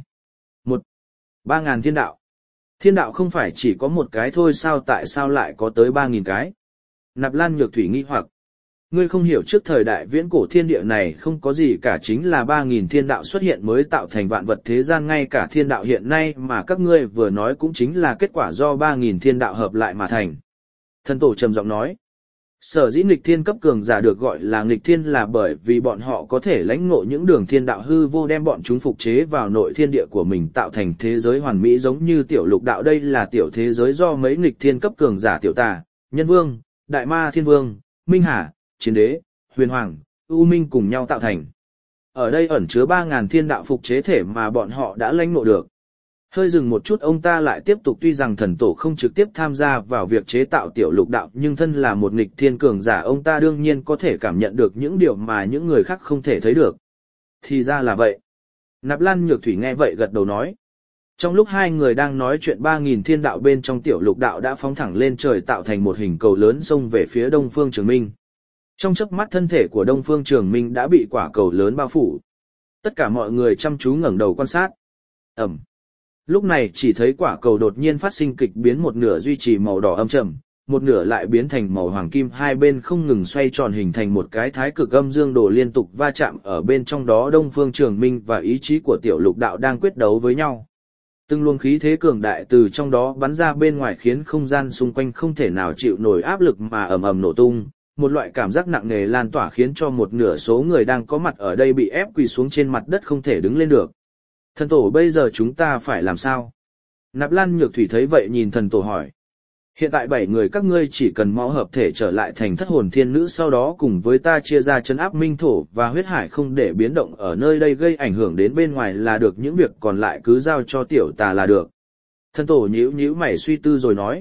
3.000 thiên đạo. Thiên đạo không phải chỉ có một cái thôi sao, tại sao lại có tới 3.000 cái? Nạp Lan Nhược thủy nghi hoặc. Ngươi không hiểu, trước thời đại viễn cổ thiên địa này không có gì cả, chính là 3.000 thiên đạo xuất hiện mới tạo thành vạn vật thế gian, ngay cả thiên đạo hiện nay mà các ngươi vừa nói cũng chính là kết quả do 3.000 thiên đạo hợp lại mà thành. Thần tổ trầm giọng nói. Sở dĩ nghịch thiên cấp cường giả được gọi là nghịch thiên là bởi vì bọn họ có thể lãnh ngộ những đường thiên đạo hư vô, đem bọn chúng phục chế vào nội thiên địa của mình, tạo thành thế giới hoàn mỹ giống như tiểu lục đạo. Đây là tiểu thế giới do mấy nghịch thiên cấp cường giả tiểu tà, nhân vương, đại ma thiên vương, minh hà, chiến đế, huyền hoàng, u minh cùng nhau tạo thành. Ở đây ẩn chứa 3.000 thiên đạo phục chế thể mà bọn họ đã lãnh ngộ được. Hơi dừng một chút ông ta lại tiếp tục, tuy rằng thần tổ không trực tiếp tham gia vào việc chế tạo tiểu lục đạo, nhưng thân là một nghịch thiên cường giả ông ta đương nhiên có thể cảm nhận được những điều mà những người khác không thể thấy được. Thì ra là vậy. Nạp Lan Nhược thủy nghe vậy gật đầu nói. Trong lúc hai người đang nói chuyện, 3.000 thiên đạo bên trong tiểu lục đạo đã phóng thẳng lên trời, tạo thành một hình cầu lớn xông về phía Đông Phương Trường Minh. Trong chớp mắt thân thể của Đông Phương Trường Minh đã bị quả cầu lớn bao phủ. Tất cả mọi người chăm chú ngẩng đầu quan sát. Ẩm. Lúc này chỉ thấy quả cầu đột nhiên phát sinh kịch biến, một nửa duy trì màu đỏ âm trầm, một nửa lại biến thành màu hoàng kim, hai bên không ngừng xoay tròn hình thành một cái thái cực âm dương đồ liên tục va chạm, ở bên trong đó Đông Phương Trường Minh và ý chí của tiểu lục đạo đang quyết đấu với nhau. Từng luồng khí thế cường đại từ trong đó bắn ra bên ngoài khiến không gian xung quanh không thể nào chịu nổi áp lực mà ầm ầm nổ tung, một loại cảm giác nặng nề lan tỏa khiến cho một nửa số người đang có mặt ở đây bị ép quỳ xuống trên mặt đất không thể đứng lên được. Thần tổ, bây giờ chúng ta phải làm sao? Nạp Lan Nhược thủy thấy vậy nhìn thần tổ hỏi. Hiện tại 7 người các ngươi chỉ cần mau hợp thể trở lại thành thất hồn thiên nữ, sau đó cùng với ta chia ra trấn áp minh thổ và huyết hải, không để biến động ở nơi đây gây ảnh hưởng đến bên ngoài là được, những việc còn lại cứ giao cho tiểu tà là được. Thần tổ nhíu mày suy tư rồi nói.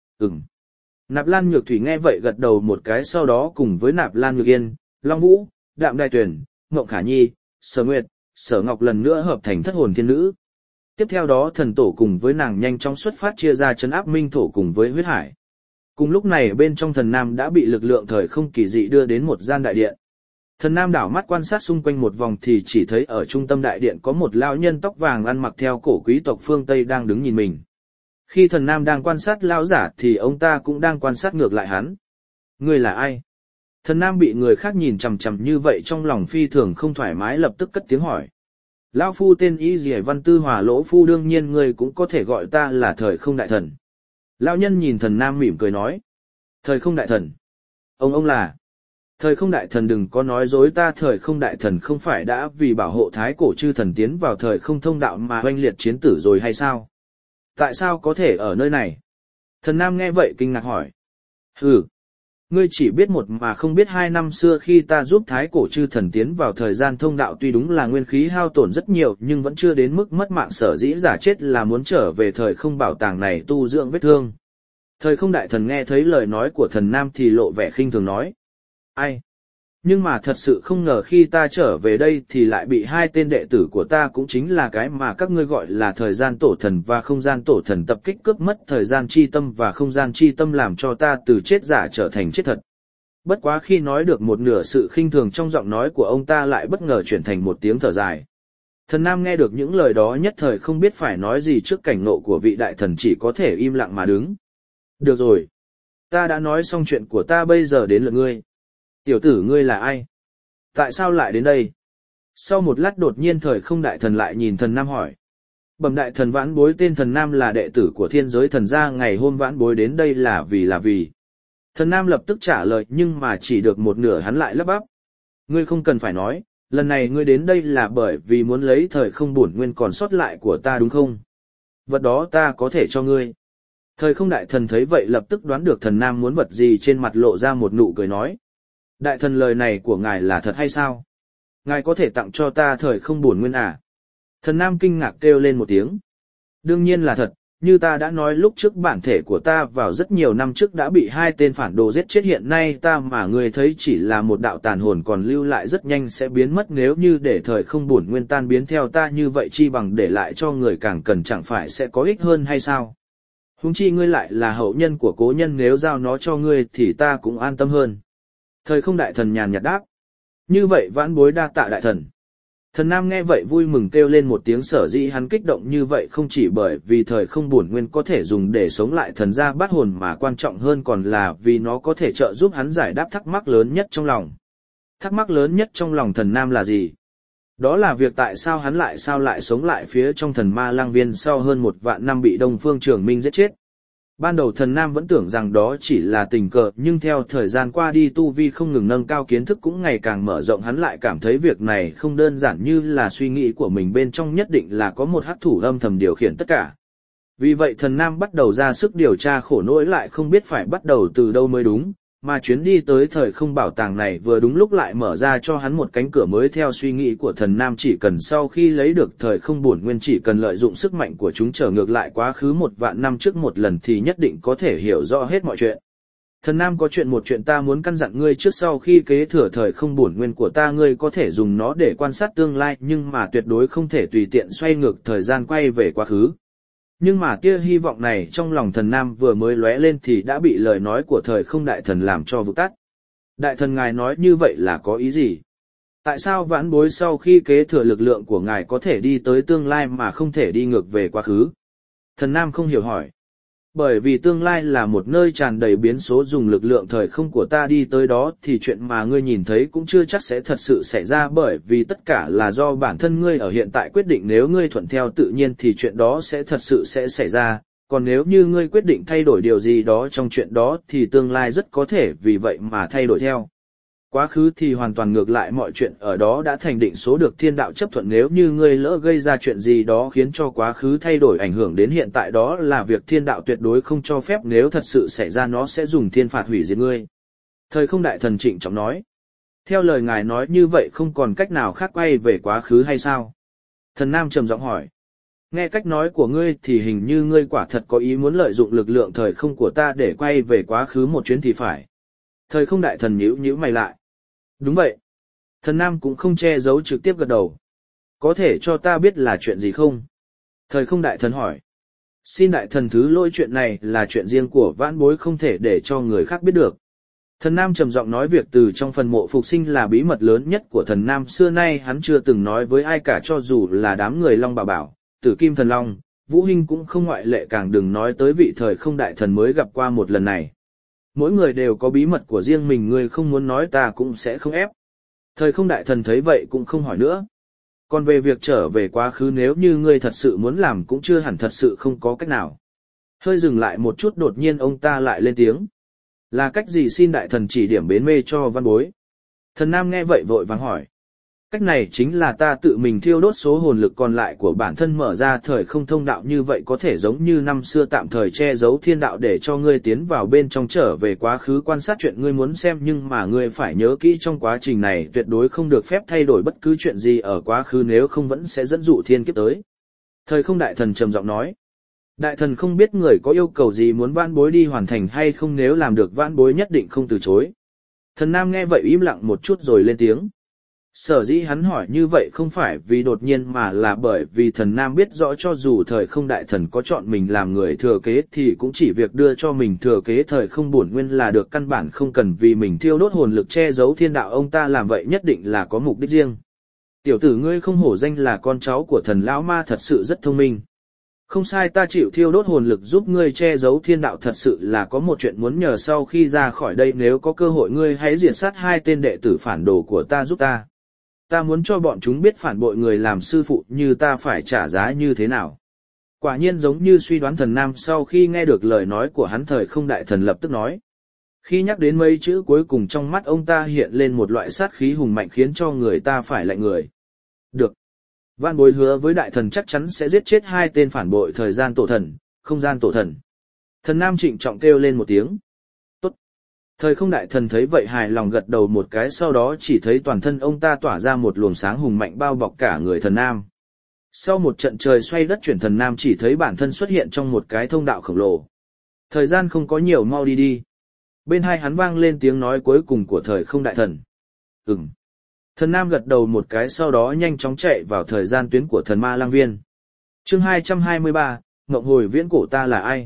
Nạp Lan Nhược thủy nghe vậy gật đầu một cái, sau đó cùng với Nạp Lan Nhược Yên, Long Vũ, Đạm Đài Tuyển, Ngộng Khả Nhi, Sở Nguyệt, Sở Ngọc lần nữa hợp thành thất hồn thiên nữ. Tiếp theo đó thần tổ cùng với nàng nhanh chóng xuất phát chia ra trấn áp minh thổ cùng với huyết hải. Cùng lúc này bên trong thần nam đã bị lực lượng thời không kỳ dị đưa đến một gian đại điện. Thần nam đảo mắt quan sát xung quanh một vòng thì chỉ thấy ở trung tâm đại điện có một lão nhân tóc vàng ăn mặc theo cổ quý tộc phương Tây đang đứng nhìn mình. Khi thần nam đang quan sát lão giả thì ông ta cũng đang quan sát ngược lại hắn. Ngươi là ai? Thần nam bị người khác nhìn chằm chằm như vậy trong lòng phi thường không thoải mái, lập tức cất tiếng hỏi. Lão phu tên Y Dì Văn Tư Hòa Lỗ phu, đương nhiên ngươi cũng có thể gọi ta là Thời Không Đại Thần. Lão nhân nhìn thần nam mỉm cười nói. Thời Không Đại Thần? Ông là? Thời không đại thần đừng có nói dối ta, thời không đại thần không phải đã vì bảo hộ thái cổ chư thần tiến vào thời không thông đạo mà oanh liệt chiến tử rồi hay sao? Tại sao có thể ở nơi này? Thần Nam nghe vậy kinh ngạc hỏi. Hừ, ngươi chỉ biết một mà không biết hai. Năm xưa khi ta giúp thái cổ chư thần tiến vào thời gian thông đạo tuy đúng là nguyên khí hao tổn rất nhiều nhưng vẫn chưa đến mức mất mạng, sở dĩ giả chết là muốn trở về thời không bảo tàng này tu dưỡng vết thương. Thời không đại thần nghe thấy lời nói của thần Nam thì lộ vẻ khinh thường nói. Ai? Nhưng mà thật sự không ngờ khi ta trở về đây thì lại bị hai tên đệ tử của ta, cũng chính là cái mà các ngươi gọi là thời gian tổ thần và không gian tổ thần, tập kích cướp mất thời gian chi tâm và không gian chi tâm, làm cho ta từ chết giả trở thành chết thật. Bất quá khi nói được một nửa, sự khinh thường trong giọng nói của ông ta lại bất ngờ chuyển thành một tiếng thở dài. Thần Nam nghe được những lời đó nhất thời không biết phải nói gì trước cảnh ngộ của vị đại thần, chỉ có thể im lặng mà đứng. Được rồi. Ta đã nói xong chuyện của ta, bây giờ đến lượt ngươi. Tiểu tử ngươi là ai? Tại sao lại đến đây? Sau một lát đột nhiên thời không đại thần lại nhìn thần Nam hỏi. Bẩm đại thần, vãn bối tên thần Nam là đệ tử của thiên giới thần gia, ngày hôm vãn bối đến đây là vì. Thần Nam lập tức trả lời nhưng mà chỉ được một nửa hắn lại lắp bắp. Ngươi không cần phải nói, lần này ngươi đến đây là bởi vì muốn lấy thời không bổn nguyên còn sót lại của ta đúng không? Vật đó ta có thể cho ngươi. Thời không đại thần thấy vậy lập tức đoán được thần Nam muốn vật gì, trên mặt lộ ra một nụ cười nói. Đại thần, lời này của ngài là thật hay sao? Ngài có thể tặng cho ta thời không bổn nguyên à? Thần Nam kinh ngạc kêu lên một tiếng. Đương nhiên là thật, như ta đã nói lúc trước, bản thể của ta vào rất nhiều năm trước đã bị hai tên phản đồ giết chết, hiện nay ta mà ngươi thấy chỉ là một đạo tàn hồn còn lưu lại, rất nhanh sẽ biến mất. Nếu như để thời không bổn nguyên tan biến theo ta như vậy, chi bằng để lại cho người càng cần, chẳng phải sẽ có ích hơn hay sao? Huống chi ngươi lại là hậu nhân của cố nhân, nếu giao nó cho ngươi thì ta cũng an tâm hơn. Thời không đại thần nhàn nhạt đáp. Như vậy vãn bối đa tạ đại thần. Thần Nam nghe vậy vui mừng kêu lên một tiếng, sở dĩ hắn kích động như vậy không chỉ bởi vì thời không bổn nguyên có thể dùng để sống lại thần gia bát hồn, mà quan trọng hơn còn là vì nó có thể trợ giúp hắn giải đáp thắc mắc lớn nhất trong lòng. Thắc mắc lớn nhất trong lòng thần Nam là gì? Đó là việc tại sao hắn lại sống lại phía trong thần ma lang viên sau hơn 1 vạn năm bị Đông Phương Trường Minh giết chết. Ban đầu thần Nam vẫn tưởng rằng đó chỉ là tình cờ, nhưng theo thời gian qua đi, tu vi không ngừng nâng cao, kiến thức cũng ngày càng mở rộng, hắn lại cảm thấy việc này không đơn giản như là suy nghĩ của mình, bên trong nhất định là có một hắc thủ âm thầm điều khiển tất cả. Vì vậy thần Nam bắt đầu ra sức điều tra, khổ nỗi lại không biết phải bắt đầu từ đâu mới đúng, mà chuyến đi tới thời không bảo tàng này vừa đúng lúc lại mở ra cho hắn một cánh cửa mới. Theo suy nghĩ của thần Nam, chỉ cần sau khi lấy được thời không bổn nguyên, chỉ cần lợi dụng sức mạnh của chúng trở ngược lại quá khứ 1 vạn năm trước một lần thì nhất định có thể hiểu rõ hết mọi chuyện. Thần Nam, có một chuyện ta muốn căn dặn ngươi, trước sau khi kế thừa thời không bổn nguyên của ta, ngươi có thể dùng nó để quan sát tương lai, nhưng mà tuyệt đối không thể tùy tiện xoay ngược thời gian quay về quá khứ. Nhưng mà tia hy vọng này trong lòng thần Nam vừa mới lóe lên thì đã bị lời nói của thời không đại thần làm cho vụt tắt. Đại thần, ngài nói như vậy là có ý gì? Tại sao vãn bối sau khi kế thừa lực lượng của ngài có thể đi tới tương lai mà không thể đi ngược về quá khứ? Thần Nam không hiểu hỏi. Bởi vì tương lai là một nơi tràn đầy biến số, dùng lực lượng thời không của ta đi tới đó thì chuyện mà ngươi nhìn thấy cũng chưa chắc sẽ thật sự xảy ra, bởi vì tất cả là do bản thân ngươi ở hiện tại quyết định. Nếu ngươi thuận theo tự nhiên thì chuyện đó sẽ thật sự sẽ xảy ra, còn nếu như ngươi quyết định thay đổi điều gì đó trong chuyện đó thì tương lai rất có thể vì vậy mà thay đổi theo. Quá khứ thì hoàn toàn ngược lại, mọi chuyện ở đó đã thành định số, được thiên đạo chấp thuận. Nếu như ngươi lỡ gây ra chuyện gì đó khiến cho quá khứ thay đổi ảnh hưởng đến hiện tại, đó là việc thiên đạo tuyệt đối không cho phép, nếu thật sự xảy ra nó sẽ dùng thiên phạt hủy diệt ngươi. Thời không đại thần trịnh trọng nói. Theo lời ngài nói như vậy không còn cách nào khác quay về quá khứ hay sao? Thần Nam trầm giọng hỏi. Nghe cách nói của ngươi thì hình như ngươi quả thật có ý muốn lợi dụng lực lượng thời không của ta để quay về quá khứ một chuyến thì phải. Thời không đại thần nhíu mày lại. Đúng vậy. Thần Nam cũng không che giấu, trực tiếp gật đầu. Có thể cho ta biết là chuyện gì không? Thời không đại thần hỏi. Xin đại thần thứ lỗi, chuyện này là chuyện riêng của vãn bối, không thể để cho người khác biết được. Thần Nam trầm giọng nói, việc từ trong phần mộ phục sinh là bí mật lớn nhất của thần Nam, xưa nay hắn chưa từng nói với ai cả, cho dù là đám người Long Bảo Bảo, Tử Kim Thần Long, Vũ Hinh cũng không ngoại lệ, càng đừng nói tới vị thời không đại thần mới gặp qua một lần này. Mỗi người đều có bí mật của riêng mình, ngươi không muốn nói ta cũng sẽ không ép. Thời không đại thần thấy vậy cũng không hỏi nữa. Còn về việc trở về quá khứ, nếu như ngươi thật sự muốn làm cũng chưa hẳn thật sự không có cách nào. Hơi dừng lại một chút, đột nhiên ông ta lại lên tiếng. Là cách gì, xin đại thần chỉ điểm bến mê cho văn bối. Thần nam nghe vậy vội vàng hỏi. Cách này chính là ta tự mình thiêu đốt số hồn lực còn lại của bản thân mở ra thời không thông đạo, như vậy có thể giống như năm xưa tạm thời che giấu thiên đạo để cho ngươi tiến vào bên trong trở về quá khứ quan sát chuyện ngươi muốn xem, nhưng mà ngươi phải nhớ kỹ trong quá trình này tuyệt đối không được phép thay đổi bất cứ chuyện gì ở quá khứ, nếu không vẫn sẽ dẫn dụ thiên kiếp tới. Thời không đại thần trầm giọng nói. Đại thần không biết người có yêu cầu gì muốn vãn bối đi hoàn thành hay không, nếu làm được vãn bối nhất định không từ chối. Thần nam nghe vậy im lặng một chút rồi lên tiếng. Sở dĩ hắn hỏi như vậy không phải vì đột nhiên mà là bởi vì thần nam biết rõ cho dù thời không đại thần có chọn mình làm người thừa kế thì cũng chỉ việc đưa cho mình thừa kế thời không bổn nguyên là được, căn bản không cần vì mình thiêu đốt hồn lực che giấu thiên đạo, ông ta làm vậy nhất định là có mục đích riêng. Tiểu tử ngươi không hổ danh là con cháu của thần lão ma, thật sự rất thông minh. Không sai, ta chịu thiêu đốt hồn lực giúp ngươi che giấu thiên đạo, thật sự là có một chuyện muốn nhờ, sau khi ra khỏi đây nếu có cơ hội ngươi hãy diệt sát 2 tên đệ tử phản đồ của ta giúp ta. Ta muốn cho bọn chúng biết phản bội người làm sư phụ như ta phải trả giá như thế nào. Quả nhiên giống như suy đoán, thần nam sau khi nghe được lời nói của hắn thời không đại thần lập tức nói. Khi nhắc đến mấy chữ cuối cùng trong mắt ông ta hiện lên một loại sát khí hùng mạnh khiến cho người ta phải lạnh người. Được. Vạn bối hứa với đại thần chắc chắn sẽ giết chết 2 tên phản bội thời gian tổ thần, không gian tổ thần. Thần nam trịnh trọng kêu lên một tiếng. Tốt. Thời không đại thần thấy vậy hài lòng gật đầu một cái, sau đó chỉ thấy toàn thân ông ta tỏa ra một luồng sáng hùng mạnh bao bọc cả người thần nam. Sau một trận trời xoay đất chuyển, thần nam chỉ thấy bản thân xuất hiện trong một cái thông đạo khổng lồ. Thời gian không có nhiều, mau đi đi. Bên hai hắn vang lên tiếng nói cuối cùng của thời không đại thần. Thần nam gật đầu một cái, sau đó nhanh chóng chạy vào thời gian tuyến của thần ma lang viên. Chương 223, Ngộng hồi viễn cổ ta là ai?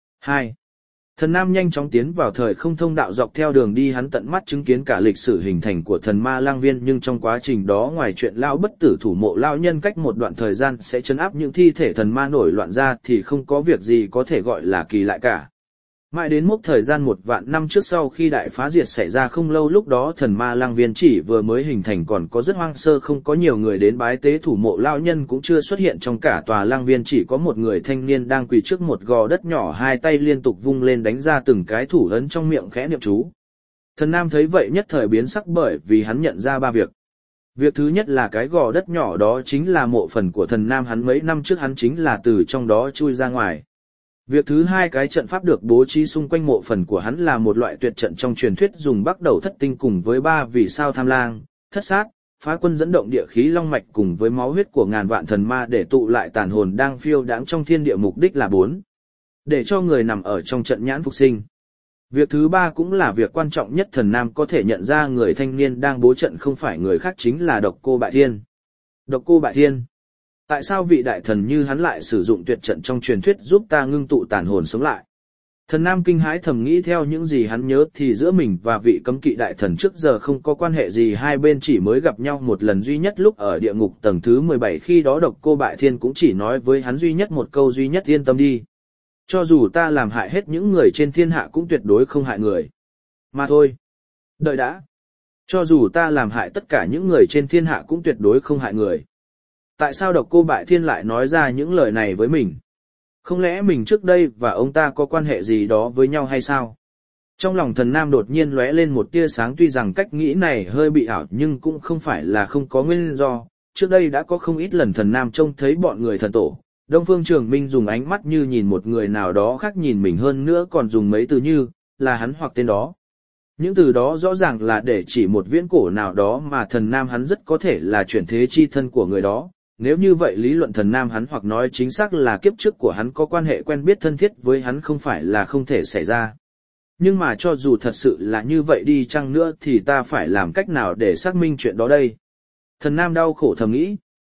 2. Thần nam nhanh chóng tiến vào thời không thông đạo, dọc theo đường đi hắn tận mắt chứng kiến cả lịch sử hình thành của thần ma lang viên, nhưng trong quá trình đó ngoài chuyện lão bất tử thủ mộ lão nhân cách một đoạn thời gian sẽ trấn áp những thi thể thần ma nổi loạn ra thì không có việc gì có thể gọi là kỳ lạ cả. Mãi đến mốc thời gian 1 vạn năm trước sau khi đại phá diệt xảy ra không lâu, lúc đó thần ma lang viên chỉ vừa mới hình thành, còn có rất hoang sơ, không có nhiều người đến bái tế, thủ mộ lão nhân cũng chưa xuất hiện, trong cả tòa lang viên chỉ có một người thanh niên đang quỳ trước một gò đất nhỏ, 2 tay liên tục vung lên đánh ra từng cái thủ ấn, trong miệng khẽ niệm chú. Thần nam thấy vậy nhất thời biến sắc, bởi vì hắn nhận ra 3 việc. Việc thứ nhất là cái gò đất nhỏ đó chính là mộ phần của thần nam, hắn mấy năm trước hắn chính là từ trong đó chui ra ngoài. Việc thứ hai, cái trận pháp được bố trí xung quanh mộ phần của hắn là một loại tuyệt trận trong truyền thuyết dùng bắt đầu thất tinh cùng với 3 vì sao tham lang, thất sát, phá quân dẫn động địa khí long mạch cùng với máu huyết của ngàn vạn thần ma để tụ lại tàn hồn đang phiêu đãng trong thiên địa, mục đích là 4. Để cho người nằm ở trong trận nhãn phục sinh. Việc thứ 3 cũng là việc quan trọng nhất, thần nam có thể nhận ra người thanh niên đang bố trận không phải người khác chính là Độc Cô Bại Thiên. Độc Cô Bại Thiên. Tại sao vị đại thần như hắn lại sử dụng tuyệt trận trong truyền thuyết giúp ta ngưng tụ tàn hồn sống lại? Thần nam kinh hãi thầm nghĩ, theo những gì hắn nhớ thì giữa mình và vị cấm kỵ đại thần trước giờ không có quan hệ gì, 2 bên chỉ mới gặp nhau một lần duy nhất lúc ở địa ngục tầng thứ 17, khi đó Độc Cô Bại Thiên cũng chỉ nói với hắn duy nhất một câu duy nhất: yên tâm đi. Cho dù ta làm hại hết những người trên thiên hạ cũng tuyệt đối không hại người. Mà thôi. Đợi đã. Cho dù ta làm hại tất cả những người trên thiên hạ cũng tuyệt đối không hại người. Tại sao Độc Cô Bại Thiên lại nói ra những lời này với mình? Không lẽ mình trước đây và ông ta có quan hệ gì đó với nhau hay sao? Trong lòng thần nam đột nhiên lóe lên một tia sáng, tuy rằng cách nghĩ này hơi bị ảo nhưng cũng không phải là không có nguyên do. Trước đây đã có không ít lần thần nam trông thấy bọn người thần tổ, Đông Phương Trường Minh dùng ánh mắt như nhìn một người nào đó khác nhìn mình, hơn nữa còn dùng mấy từ như là hắn hoặc tên đó. Những từ đó rõ ràng là để chỉ một viễn cổ nào đó mà thần nam hắn rất có thể là chuyển thế chi thân của người đó. Nếu như vậy lý luận thần nam hắn, hoặc nói chính xác là kiếp trước của hắn có quan hệ quen biết thân thiết với hắn, không phải là không thể xảy ra. Nhưng mà cho dù thật sự là như vậy đi chăng nữa thì ta phải làm cách nào để xác minh chuyện đó đây? Thần nam đau khổ thầm nghĩ.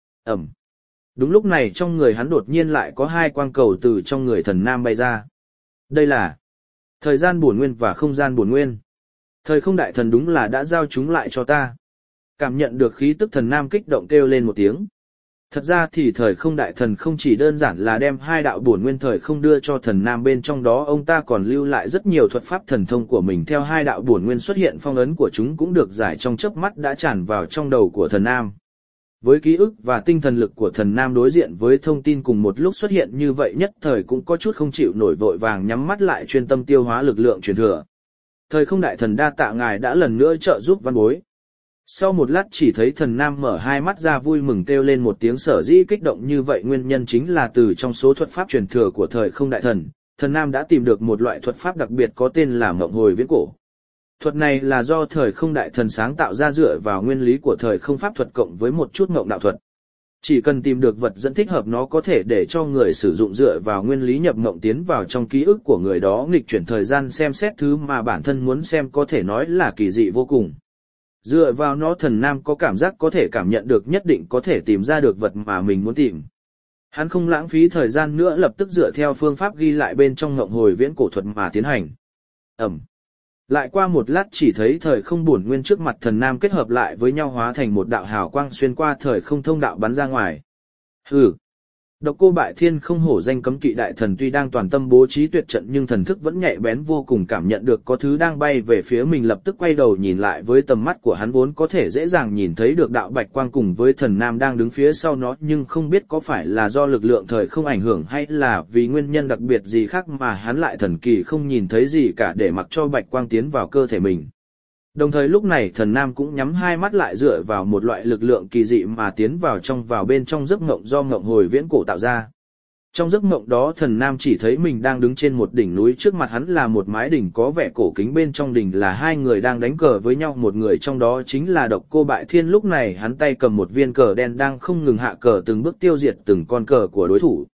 Đúng lúc này trong người hắn đột nhiên lại có 2 quang cầu từ trong người thần nam bay ra. Đây là thời gian bổn nguyên và không gian bổn nguyên. Thời không đại thần đúng là đã giao chúng lại cho ta. Cảm nhận được khí tức, thần nam kích động kêu lên một tiếng. Thật ra thì thời không đại thần không chỉ đơn giản là đem 2 đạo bổn nguyên thời không đưa cho thần nam, bên trong đó ông ta còn lưu lại rất nhiều thuật pháp thần thông của mình. Theo 2 đạo bổn nguyên xuất hiện, phong ấn của chúng cũng được giải trong chớp mắt đã tràn vào trong đầu của thần nam. Với ký ức và tinh thần lực của thần nam đối diện với thông tin cùng một lúc xuất hiện như vậy, nhất thời cũng có chút không chịu nổi, vội vàng nhắm mắt lại chuyên tâm tiêu hóa lực lượng truyền thừa. Thời không đại thần đa tạ ngài đã lần nữa trợ giúp văn bối. Sau một lát chỉ thấy thần nam mở hai mắt ra vui mừng kêu lên một tiếng, sở dĩ kích động như vậy nguyên nhân chính là từ trong số thuật pháp truyền thừa của thời không đại thần, thần nam đã tìm được một loại thuật pháp đặc biệt có tên là mộng hồi viễn cổ. Thuật này là do thời không đại thần sáng tạo ra dựa vào nguyên lý của thời không pháp thuật cộng với một chút mộng đạo thuật. Chỉ cần tìm được vật dẫn thích hợp nó có thể để cho người sử dụng dựa vào nguyên lý nhập mộng tiến vào trong ký ức của người đó, nghịch chuyển thời gian xem xét thứ mà bản thân muốn xem, có thể nói là kỳ dị vô cùng. Dựa vào nó thần nam có cảm giác có thể cảm nhận được nhất định có thể tìm ra được vật mà mình muốn tìm. Hắn không lãng phí thời gian nữa, lập tức dựa theo phương pháp ghi lại bên trong mộng hồi viễn cổ thuật mà tiến hành. Lại qua một lát chỉ thấy thời không bổn nguyên trước mặt thần nam kết hợp lại với nhau hóa thành một đạo hào quang xuyên qua thời không thông đạo bắn ra ngoài. Hừ. Độc Cô Bại Thiên không hổ danh cấm kỵ đại thần, tuy đang toàn tâm bố trí tuyệt trận nhưng thần thức vẫn nhạy bén vô cùng, cảm nhận được có thứ đang bay về phía mình, lập tức quay đầu nhìn lại, với tầm mắt của hắn vốn có thể dễ dàng nhìn thấy được đạo bạch quang cùng với thần nam đang đứng phía sau nó, nhưng không biết có phải là do lực lượng thời không ảnh hưởng hay là vì nguyên nhân đặc biệt gì khác mà hắn lại thần kỳ không nhìn thấy gì cả, để mặc cho bạch quang tiến vào cơ thể mình. Đồng thời lúc này thần nam cũng nhắm hai mắt lại, dựa vào một loại lực lượng kỳ dị mà tiến vào bên trong giấc mộng do mộng hồi viễn cổ tạo ra. Trong giấc mộng đó thần nam chỉ thấy mình đang đứng trên một đỉnh núi, trước mặt hắn là một mái đỉnh có vẻ cổ kính, bên trong đỉnh là hai người đang đánh cờ với nhau, một người trong đó chính là Độc Cô Bại Thiên. Lúc này hắn tay cầm một viên cờ đen đang không ngừng hạ cờ, từng bước tiêu diệt từng con cờ của đối thủ.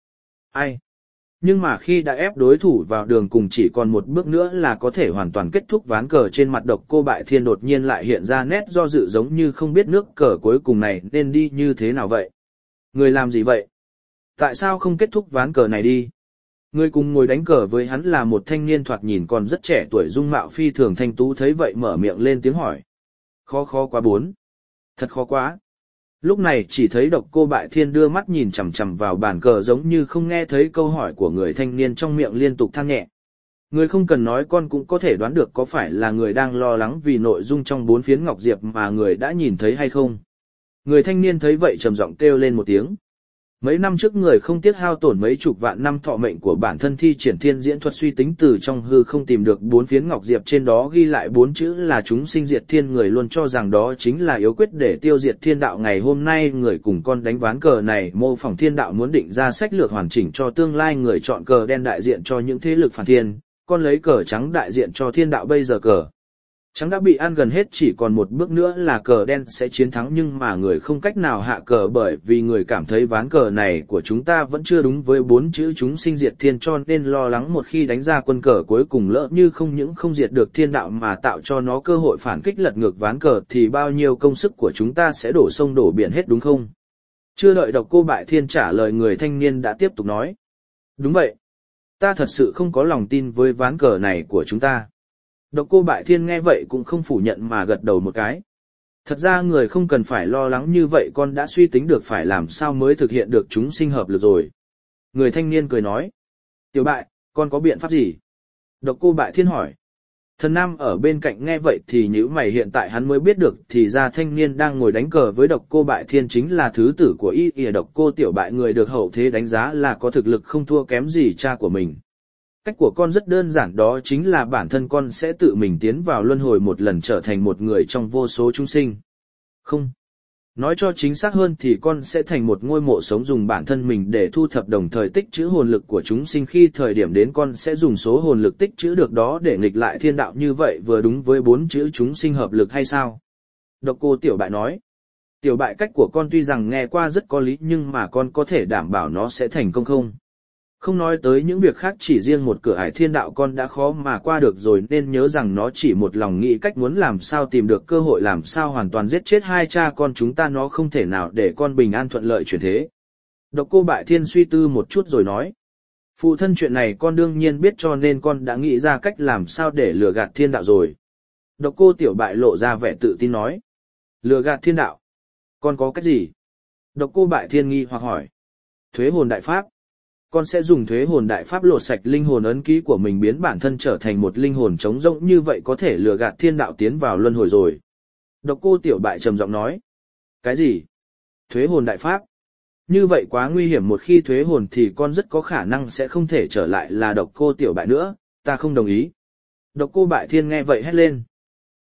Nhưng mà khi đã ép đối thủ vào đường cùng, chỉ còn một bước nữa là có thể hoàn toàn kết thúc ván cờ, trên mặt Độc Cô Bại Thiên đột nhiên lại hiện ra nét do dự, giống như không biết nước cờ cuối cùng này nên đi như thế nào vậy. Người làm gì vậy? Tại sao không kết thúc ván cờ này đi? Người cùng ngồi đánh cờ với hắn là một thanh niên thoạt nhìn còn rất trẻ tuổi, dung mạo phi thường thanh tú, thấy vậy mở miệng lên tiếng hỏi. Khó quá bốn. Thật khó quá. Lúc này chỉ thấy Độc Cô Bại Thiên đưa mắt nhìn chằm chằm vào bàn cờ, giống như không nghe thấy câu hỏi của người thanh niên, trong miệng liên tục than nhẹ. Người không cần nói con cũng có thể đoán được có phải là người đang lo lắng vì nội dung trong 4 phiến ngọc diệp mà người đã nhìn thấy hay không. Người thanh niên thấy vậy trầm giọng kêu lên một tiếng. Mấy năm trước người không tiếc hao tổn mấy chục vạn năm thọ mệnh của bản thân thi triển thiên diễn thuật, suy tính từ trong hư không tìm được 4 phiến ngọc diệp, trên đó ghi lại 4 chữ là chúng sinh diệt thiên. Người luôn cho rằng đó chính là yếu quyết để tiêu diệt thiên đạo. Ngày hôm nay người cùng con đánh ván cờ này mô phỏng thiên đạo, muốn định ra sách lược hoàn chỉnh cho tương lai. Người chọn cờ đen đại diện cho những thế lực phản thiên, con lấy cờ trắng đại diện cho thiên đạo. Bây giờ cờ trắng đã bị ăn gần hết, chỉ còn một bước nữa là cờ đen sẽ chiến thắng, nhưng mà người không cách nào hạ cờ, bởi vì người cảm thấy ván cờ này của chúng ta vẫn chưa đúng với 4 chữ chúng sinh diệt thiên, cho nên lo lắng một khi đánh ra quân cờ cuối cùng lỡ như không những không diệt được thiên đạo mà tạo cho nó cơ hội phản kích lật ngược ván cờ, thì bao nhiêu công sức của chúng ta sẽ đổ sông đổ biển hết, đúng không? Chưa đợi Độc Cô Bại Thiên trả lời, người thanh niên đã tiếp tục nói. Đúng vậy. Ta thật sự không có lòng tin với ván cờ này của chúng ta. Độc Cô Bại Thiên nghe vậy cũng không phủ nhận mà gật đầu một cái. Thật ra người không cần phải lo lắng như vậy, con đã suy tính được phải làm sao mới thực hiện được chúng sinh hợp lực rồi. Người thanh niên cười nói. Tiểu Bại, con có biện pháp gì? Độc Cô Bại Thiên hỏi. Thần Nam ở bên cạnh nghe vậy thì nhíu mày, hiện tại hắn mới biết được thì ra thanh niên đang ngồi đánh cờ với Độc Cô Bại Thiên chính là thứ tử của Độc Cô Tiểu Bại, người được hậu thế đánh giá là có thực lực không thua kém gì cha của mình. Cách của con rất đơn giản, đó chính là bản thân con sẽ tự mình tiến vào luân hồi một lần, trở thành một người trong vô số chúng sinh. Không. Nói cho chính xác hơn thì con sẽ thành một ngôi mộ sống, dùng bản thân mình để thu thập đồng thời tích trữ hồn lực của chúng sinh, khi thời điểm đến con sẽ dùng số hồn lực tích trữ được đó để nghịch lại thiên đạo, như vậy vừa đúng với 4 chữ chúng sinh hợp lực hay sao? Độc Cô Tiểu Bại nói. Tiểu Bại, cách của con tuy rằng nghe qua rất có lý, nhưng mà con có thể đảm bảo nó sẽ thành công không? Không nói tới những việc khác, chỉ riêng một cửa ải thiên đạo con đã khó mà qua được rồi, nên nhớ rằng nó chỉ một lòng nghĩ cách muốn làm sao tìm được cơ hội làm sao hoàn toàn giết chết hai cha con chúng ta, nó không thể nào để con bình an thuận lợi chuyển thế. Độc Cô Bại Thiên suy tư một chút rồi nói. Phụ thân, chuyện này con đương nhiên biết, cho nên con đã nghĩ ra cách làm sao để lừa gạt thiên đạo rồi. Độc Cô Tiểu Bại lộ ra vẻ tự tin nói. Lừa gạt thiên đạo? Con có cách gì? Độc Cô Bại Thiên nghi hoặc hỏi. Thuế hồn đại pháp. Con sẽ dùng thuế hồn đại pháp lột sạch linh hồn ấn ký của mình, biến bản thân trở thành một linh hồn trống rỗng, như vậy có thể lừa gạt thiên đạo tiến vào luân hồi rồi. Độc Cô Tiểu Bại trầm giọng nói. Cái gì? Thuế hồn đại pháp? Như vậy quá nguy hiểm, một khi thuế hồn thì con rất có khả năng sẽ không thể trở lại là Độc Cô Tiểu Bại nữa, ta không đồng ý. Độc Cô Bại Thiên nghe vậy hét lên.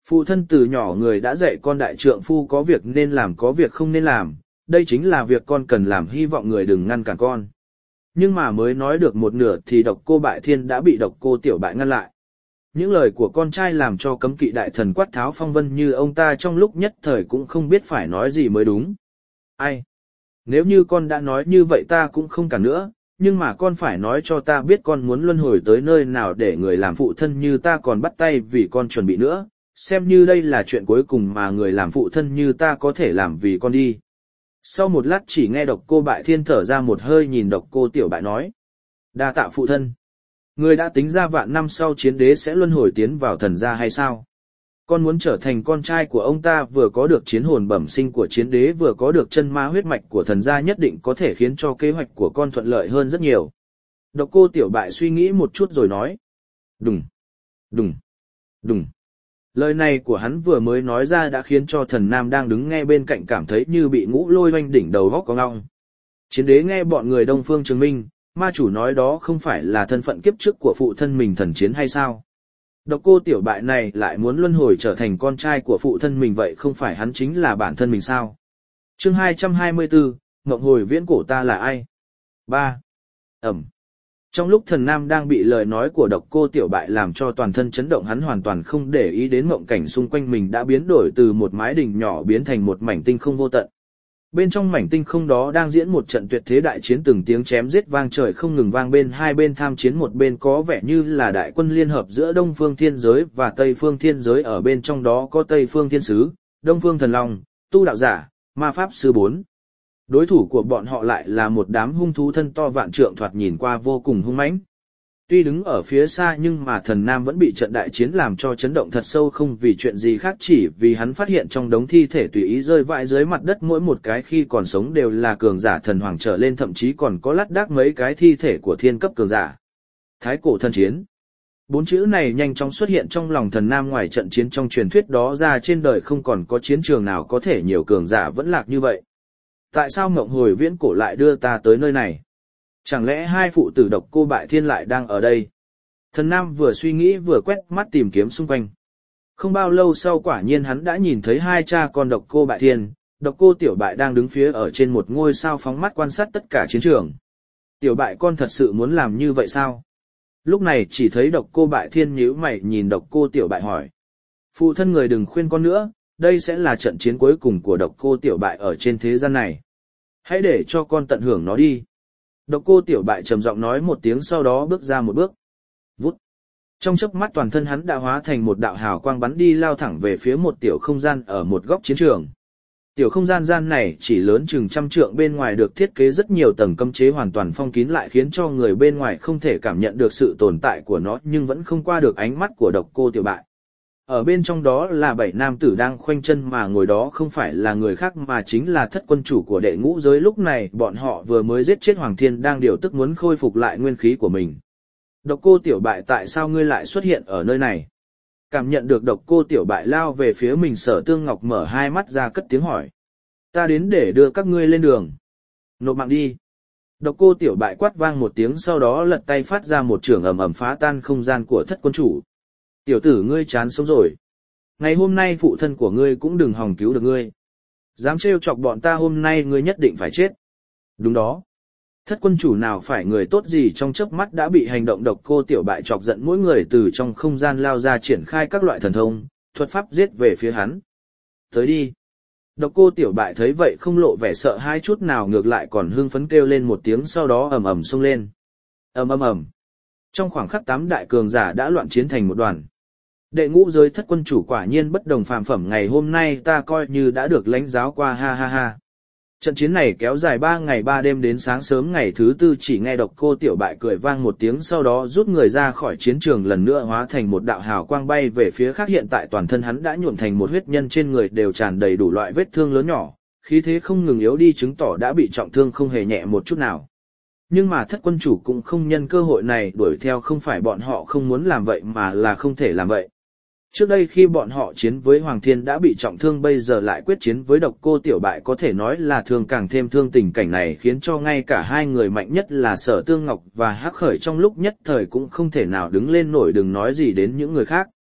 Phụ thân từ nhỏ người đã dạy con đại trượng phu có việc nên làm có việc không nên làm, đây chính là việc con cần làm, hy vọng người đừng ngăn cản con. Nhưng mà mới nói được một nửa thì Độc Cô Bại Thiên đã bị Độc Cô Tiểu Bại ngăn lại. Những lời của con trai làm cho cấm kỵ đại thần quát tháo phong vân như ông ta trong lúc nhất thời cũng không biết phải nói gì mới đúng. Ai? Nếu như con đã nói như vậy ta cũng không cản nữa, nhưng mà con phải nói cho ta biết con muốn luân hồi tới nơi nào để người làm phụ thân như ta còn bắt tay vì con chuẩn bị nữa, xem như đây là chuyện cuối cùng mà người làm phụ thân như ta có thể làm vì con đi. Sau một lát chỉ nghe Độc Cô Bại Thiên thở ra một hơi nhìn Độc Cô Tiểu Bại nói. Đa tạ phụ thân. Người đã tính ra vạn năm sau chiến đế sẽ luân hồi tiến vào thần gia hay sao? Con muốn trở thành con trai của ông ta, vừa có được chiến hồn bẩm sinh của chiến đế vừa có được chân ma huyết mạch của thần gia, nhất định có thể khiến cho kế hoạch của con thuận lợi hơn rất nhiều. Độc Cô Tiểu Bại suy nghĩ một chút rồi nói. Đùng, đùng, đùng. Lời này của hắn vừa mới nói ra đã khiến cho thần nam đang đứng nghe bên cạnh cảm thấy như bị ngũ lôi oanh đỉnh đầu góc có ngong. Chiến đế nghe bọn người Đông Phương chứng minh, ma chủ nói đó không phải là thân phận kiếp trước của phụ thân mình thần chiến hay sao? Độc Cô Tiểu Bại này lại muốn luân hồi trở thành con trai của phụ thân mình, vậy không phải hắn chính là bản thân mình sao? Chương 224, Ngộng hồi viễn cổ ta là ai? 3. Ẩm. Trong lúc thần nam đang bị lời nói của Độc Cô Tiểu Bại làm cho toàn thân chấn động, hắn hoàn toàn không để ý đến mộng cảnh xung quanh mình đã biến đổi từ một mái đình nhỏ biến thành một mảnh tinh không vô tận. Bên trong mảnh tinh không đó đang diễn một trận tuyệt thế đại chiến, từng tiếng chém giết vang trời không ngừng vang bên hai bên tham chiến, một bên có vẻ như là đại quân liên hợp giữa Đông Phương Thiên Giới và Tây Phương Thiên Giới, ở bên trong đó có Tây Phương Thiên Sứ, Đông Phương Thần Long, Tu Đạo Giả, Ma Pháp Sư 4. Đối thủ của bọn họ lại là một đám hung thú thân to vạn trượng, thoạt nhìn qua vô cùng hung mãnh. Tuy đứng ở phía xa nhưng mà thần nam vẫn bị trận đại chiến làm cho chấn động thật sâu, không vì chuyện gì khác chỉ vì hắn phát hiện trong đống thi thể tùy ý rơi vãi dưới mặt đất mỗi một cái khi còn sống đều là cường giả thần hoàng trở lên, thậm chí còn có lác đác mấy cái thi thể của thiên cấp cường giả. Thái cổ thần chiến. 4 chữ này nhanh chóng xuất hiện trong lòng thần nam, ngoài trận chiến trong truyền thuyết đó ra trên đời không còn có chiến trường nào có thể nhiều cường giả vẫn lạc như vậy. Tại sao Ngộng hồi viễn cổ lại đưa ta tới nơi này? Chẳng lẽ hai phụ tử Độc Cô Bại Thiên lại đang ở đây? Thần nam vừa suy nghĩ vừa quét mắt tìm kiếm xung quanh. Không bao lâu sau quả nhiên hắn đã nhìn thấy hai cha con Độc Cô Bại Thiên, Độc Cô Tiểu Bại đang đứng phía ở trên một ngôi sao phóng mắt quan sát tất cả chiến trường. Tiểu Bại con thật sự muốn làm như vậy sao? Lúc này chỉ thấy Độc Cô Bại Thiên nhíu mày nhìn Độc Cô Tiểu Bại hỏi. Phụ thân người đừng khuyên con nữa, đây sẽ là trận chiến cuối cùng của Độc Cô Tiểu Bại ở trên thế gian này. Hãy để cho con tận hưởng nó đi. Độc Cô Tiểu Bại trầm giọng nói một tiếng, sau đó bước ra một bước. Vút. Trong chớp mắt toàn thân hắn đã hóa thành một đạo hào quang bắn đi, lao thẳng về phía một tiểu không gian ở một góc chiến trường. Tiểu không gian này chỉ lớn chừng 100 trượng, bên ngoài được thiết kế rất nhiều tầng cấm chế hoàn toàn phong kín lại, khiến cho người bên ngoài không thể cảm nhận được sự tồn tại của nó, nhưng vẫn không qua được ánh mắt của Độc Cô Tiểu Bại. Ở bên trong đó là 7 nam tử đang khoanh chân mà ngồi, đó không phải là người khác mà chính là thất quân chủ của đệ ngũ giới. Lúc này bọn họ vừa mới giết chết Hoàng Thiên, đang điều tức muốn khôi phục lại nguyên khí của mình. Độc Cô Tiểu Bại, tại sao ngươi lại xuất hiện ở nơi này? Cảm nhận được Độc Cô Tiểu Bại lao về phía mình, Sở Tương Ngọc mở hai mắt ra cất tiếng hỏi. Ta đến để đưa các ngươi lên đường. Nộp mạng đi. Độc Cô Tiểu Bại quát vang một tiếng, sau đó lật tay phát ra một chưởng ầm ầm phá tan không gian của thất quân chủ. Tiểu tử ngươi chán sống rồi. Ngày hôm nay phụ thân của ngươi cũng đừng hòng cứu được ngươi. Dám trêu chọc bọn ta hôm nay ngươi nhất định phải chết. Đúng đó. Thất quân chủ nào phải người tốt gì, trong chớp mắt đã bị hành động Độc Cô Tiểu Bại chọc giận, mỗi người từ trong không gian lao ra triển khai các loại thần thông, thuật pháp giết về phía hắn. Tới đi. Độc Cô Tiểu Bại thấy vậy không lộ vẻ sợ hãi chút nào, ngược lại còn hưng phấn kêu lên một tiếng, sau đó ầm ầm xông lên. Ầm ầm ầm. Trong khoảng khắc 8 đại cường giả đã loạn chiến thành một đoàn. Đệ ngũ giới thất quân chủ quả nhiên bất đồng phàm phẩm, ngày hôm nay ta coi như đã được lãnh giáo qua, ha ha ha. Trận chiến này kéo dài 3 ngày 3 đêm đến sáng sớm ngày thứ 4, chỉ nghe Độc Cô Tiểu Bại cười vang một tiếng, sau đó rút người ra khỏi chiến trường, lần nữa hóa thành một đạo hào quang bay về phía khác. Hiện tại toàn thân hắn đã nhuộm thành một huyết nhân, trên người đều tràn đầy đủ loại vết thương lớn nhỏ, khí thế không ngừng yếu đi, chứng tỏ đã bị trọng thương không hề nhẹ một chút nào. Nhưng mà thất quân chủ cũng không nhân cơ hội này đuổi theo, không phải bọn họ không muốn làm vậy mà là không thể làm vậy. Trước đây khi bọn họ chiến với Hoàng Thiên đã bị trọng thương, bây giờ lại quyết chiến với Độc Cô Tiểu Bại, có thể nói là thương càng thêm thương. Tình cảnh này khiến cho ngay cả hai người mạnh nhất là Sở Tương Ngọc và Hắc Khởi trong lúc nhất thời cũng không thể nào đứng lên nổi, đừng nói gì đến những người khác.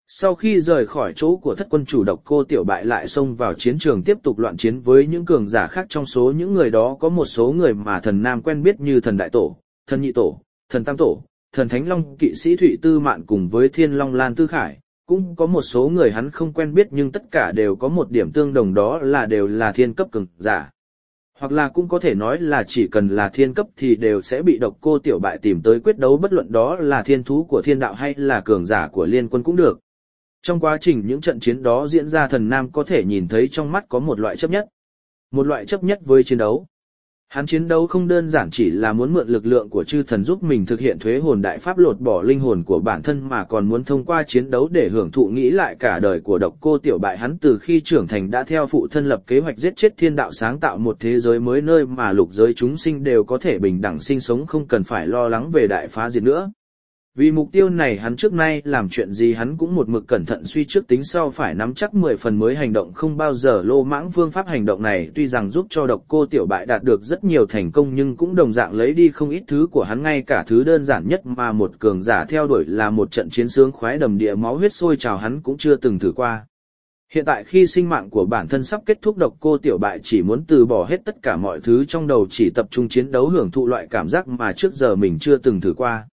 Sau khi rời khỏi chỗ của thất quân chủ, Độc Cô Tiểu Bại lại xông vào chiến trường tiếp tục loạn chiến với những cường giả khác. Trong số những người đó có một số người mà Thần Nam quen biết như Thần Đại Tổ, Thần Nhị Tổ, Thần Tam Tổ, Thần Thánh Long Kỵ Sĩ Thụy Tư Mạn cùng với Thiên Long Lan Tư Khải. Cũng có một số người hắn không quen biết nhưng tất cả đều có một điểm tương đồng, đó là đều là thiên cấp cường giả. Hoặc là cũng có thể nói là chỉ cần là thiên cấp thì đều sẽ bị Độc Cô Tiểu Bại tìm tới quyết đấu, bất luận đó là thiên thú của thiên đạo hay là cường giả của liên quân cũng được. Trong quá trình những trận chiến đó diễn ra, Thần Nam có thể nhìn thấy trong mắt có một loại chấp nhất. Một loại chấp nhất với chiến đấu. Hắn chiến đấu không đơn giản chỉ là muốn mượn lực lượng của chư thần giúp mình thực hiện thuế hồn đại pháp lột bỏ linh hồn của bản thân, mà còn muốn thông qua chiến đấu để hưởng thụ. Nghĩ lại cả đời của Độc Cô Tiểu Bại, hắn từ khi trưởng thành đã theo phụ thân lập kế hoạch giết chết thiên đạo, sáng tạo một thế giới mới nơi mà lục giới chúng sinh đều có thể bình đẳng sinh sống, không cần phải lo lắng về đại phá diệt nữa. Vì mục tiêu này hắn trước nay làm chuyện gì hắn cũng một mực cẩn thận suy trước tính sau, phải nắm chắc 10 phần mới hành động, không bao giờ lô mãng. Phương pháp hành động này tuy rằng giúp cho Độc Cô Tiểu Bại đạt được rất nhiều thành công nhưng cũng đồng dạng lấy đi không ít thứ của hắn, ngay cả thứ đơn giản nhất mà một cường giả theo đuổi là một trận chiến sướng khoái đầm địa máu huyết sôi trào hắn cũng chưa từng thử qua. Hiện tại khi sinh mạng của bản thân sắp kết thúc, Độc Cô Tiểu Bại chỉ muốn từ bỏ hết tất cả mọi thứ trong đầu, chỉ tập trung chiến đấu, hưởng thụ loại cảm giác mà trước giờ mình chưa từng thử qua.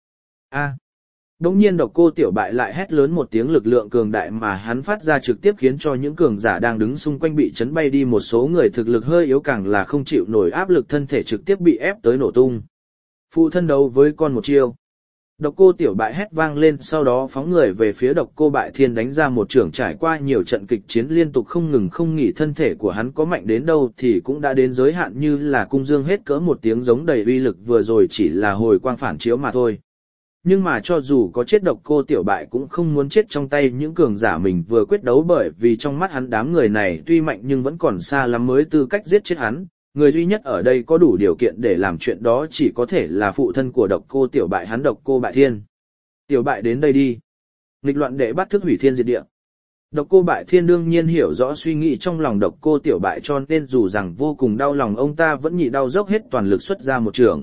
Đống nhiên Độc Cô Tiểu Bại lại hét lớn một tiếng, lực lượng cường đại mà hắn phát ra trực tiếp khiến cho những cường giả đang đứng xung quanh bị chấn bay đi, một số người thực lực hơi yếu càng là không chịu nổi áp lực, thân thể trực tiếp bị ép tới nổ tung. Phụ thân đấu với con một chiêu. Độc Cô Tiểu Bại hét vang lên, sau đó phóng người về phía Độc Cô Bại Thiên đánh ra một chưởng. Trải qua nhiều trận kịch chiến liên tục không ngừng không nghỉ, thân thể của hắn có mạnh đến đâu thì cũng đã đến giới hạn, như là cung dương hết cỡ, một tiếng giống đầy uy lực. Vừa rồi chỉ là hồi quang phản chiếu mà thôi. Nhưng mà cho dù có chết, Độc Cô Tiểu Bại cũng không muốn chết trong tay những cường giả mình vừa quyết đấu, bởi vì trong mắt hắn đám người này tuy mạnh nhưng vẫn còn xa lắm mới tư cách giết chết hắn. Người duy nhất ở đây có đủ điều kiện để làm chuyện đó chỉ có thể là phụ thân của Độc Cô Tiểu Bại, hắn Độc Cô Bại Thiên. Tiểu Bại đến đây đi. Nghịch loạn đệ bắt thức hủy thiên diệt địa. Độc Cô Bại Thiên đương nhiên hiểu rõ suy nghĩ trong lòng Độc Cô Tiểu Bại, cho nên dù rằng vô cùng đau lòng, ông ta vẫn nhịn đau dốc hết toàn lực xuất ra một chưởng.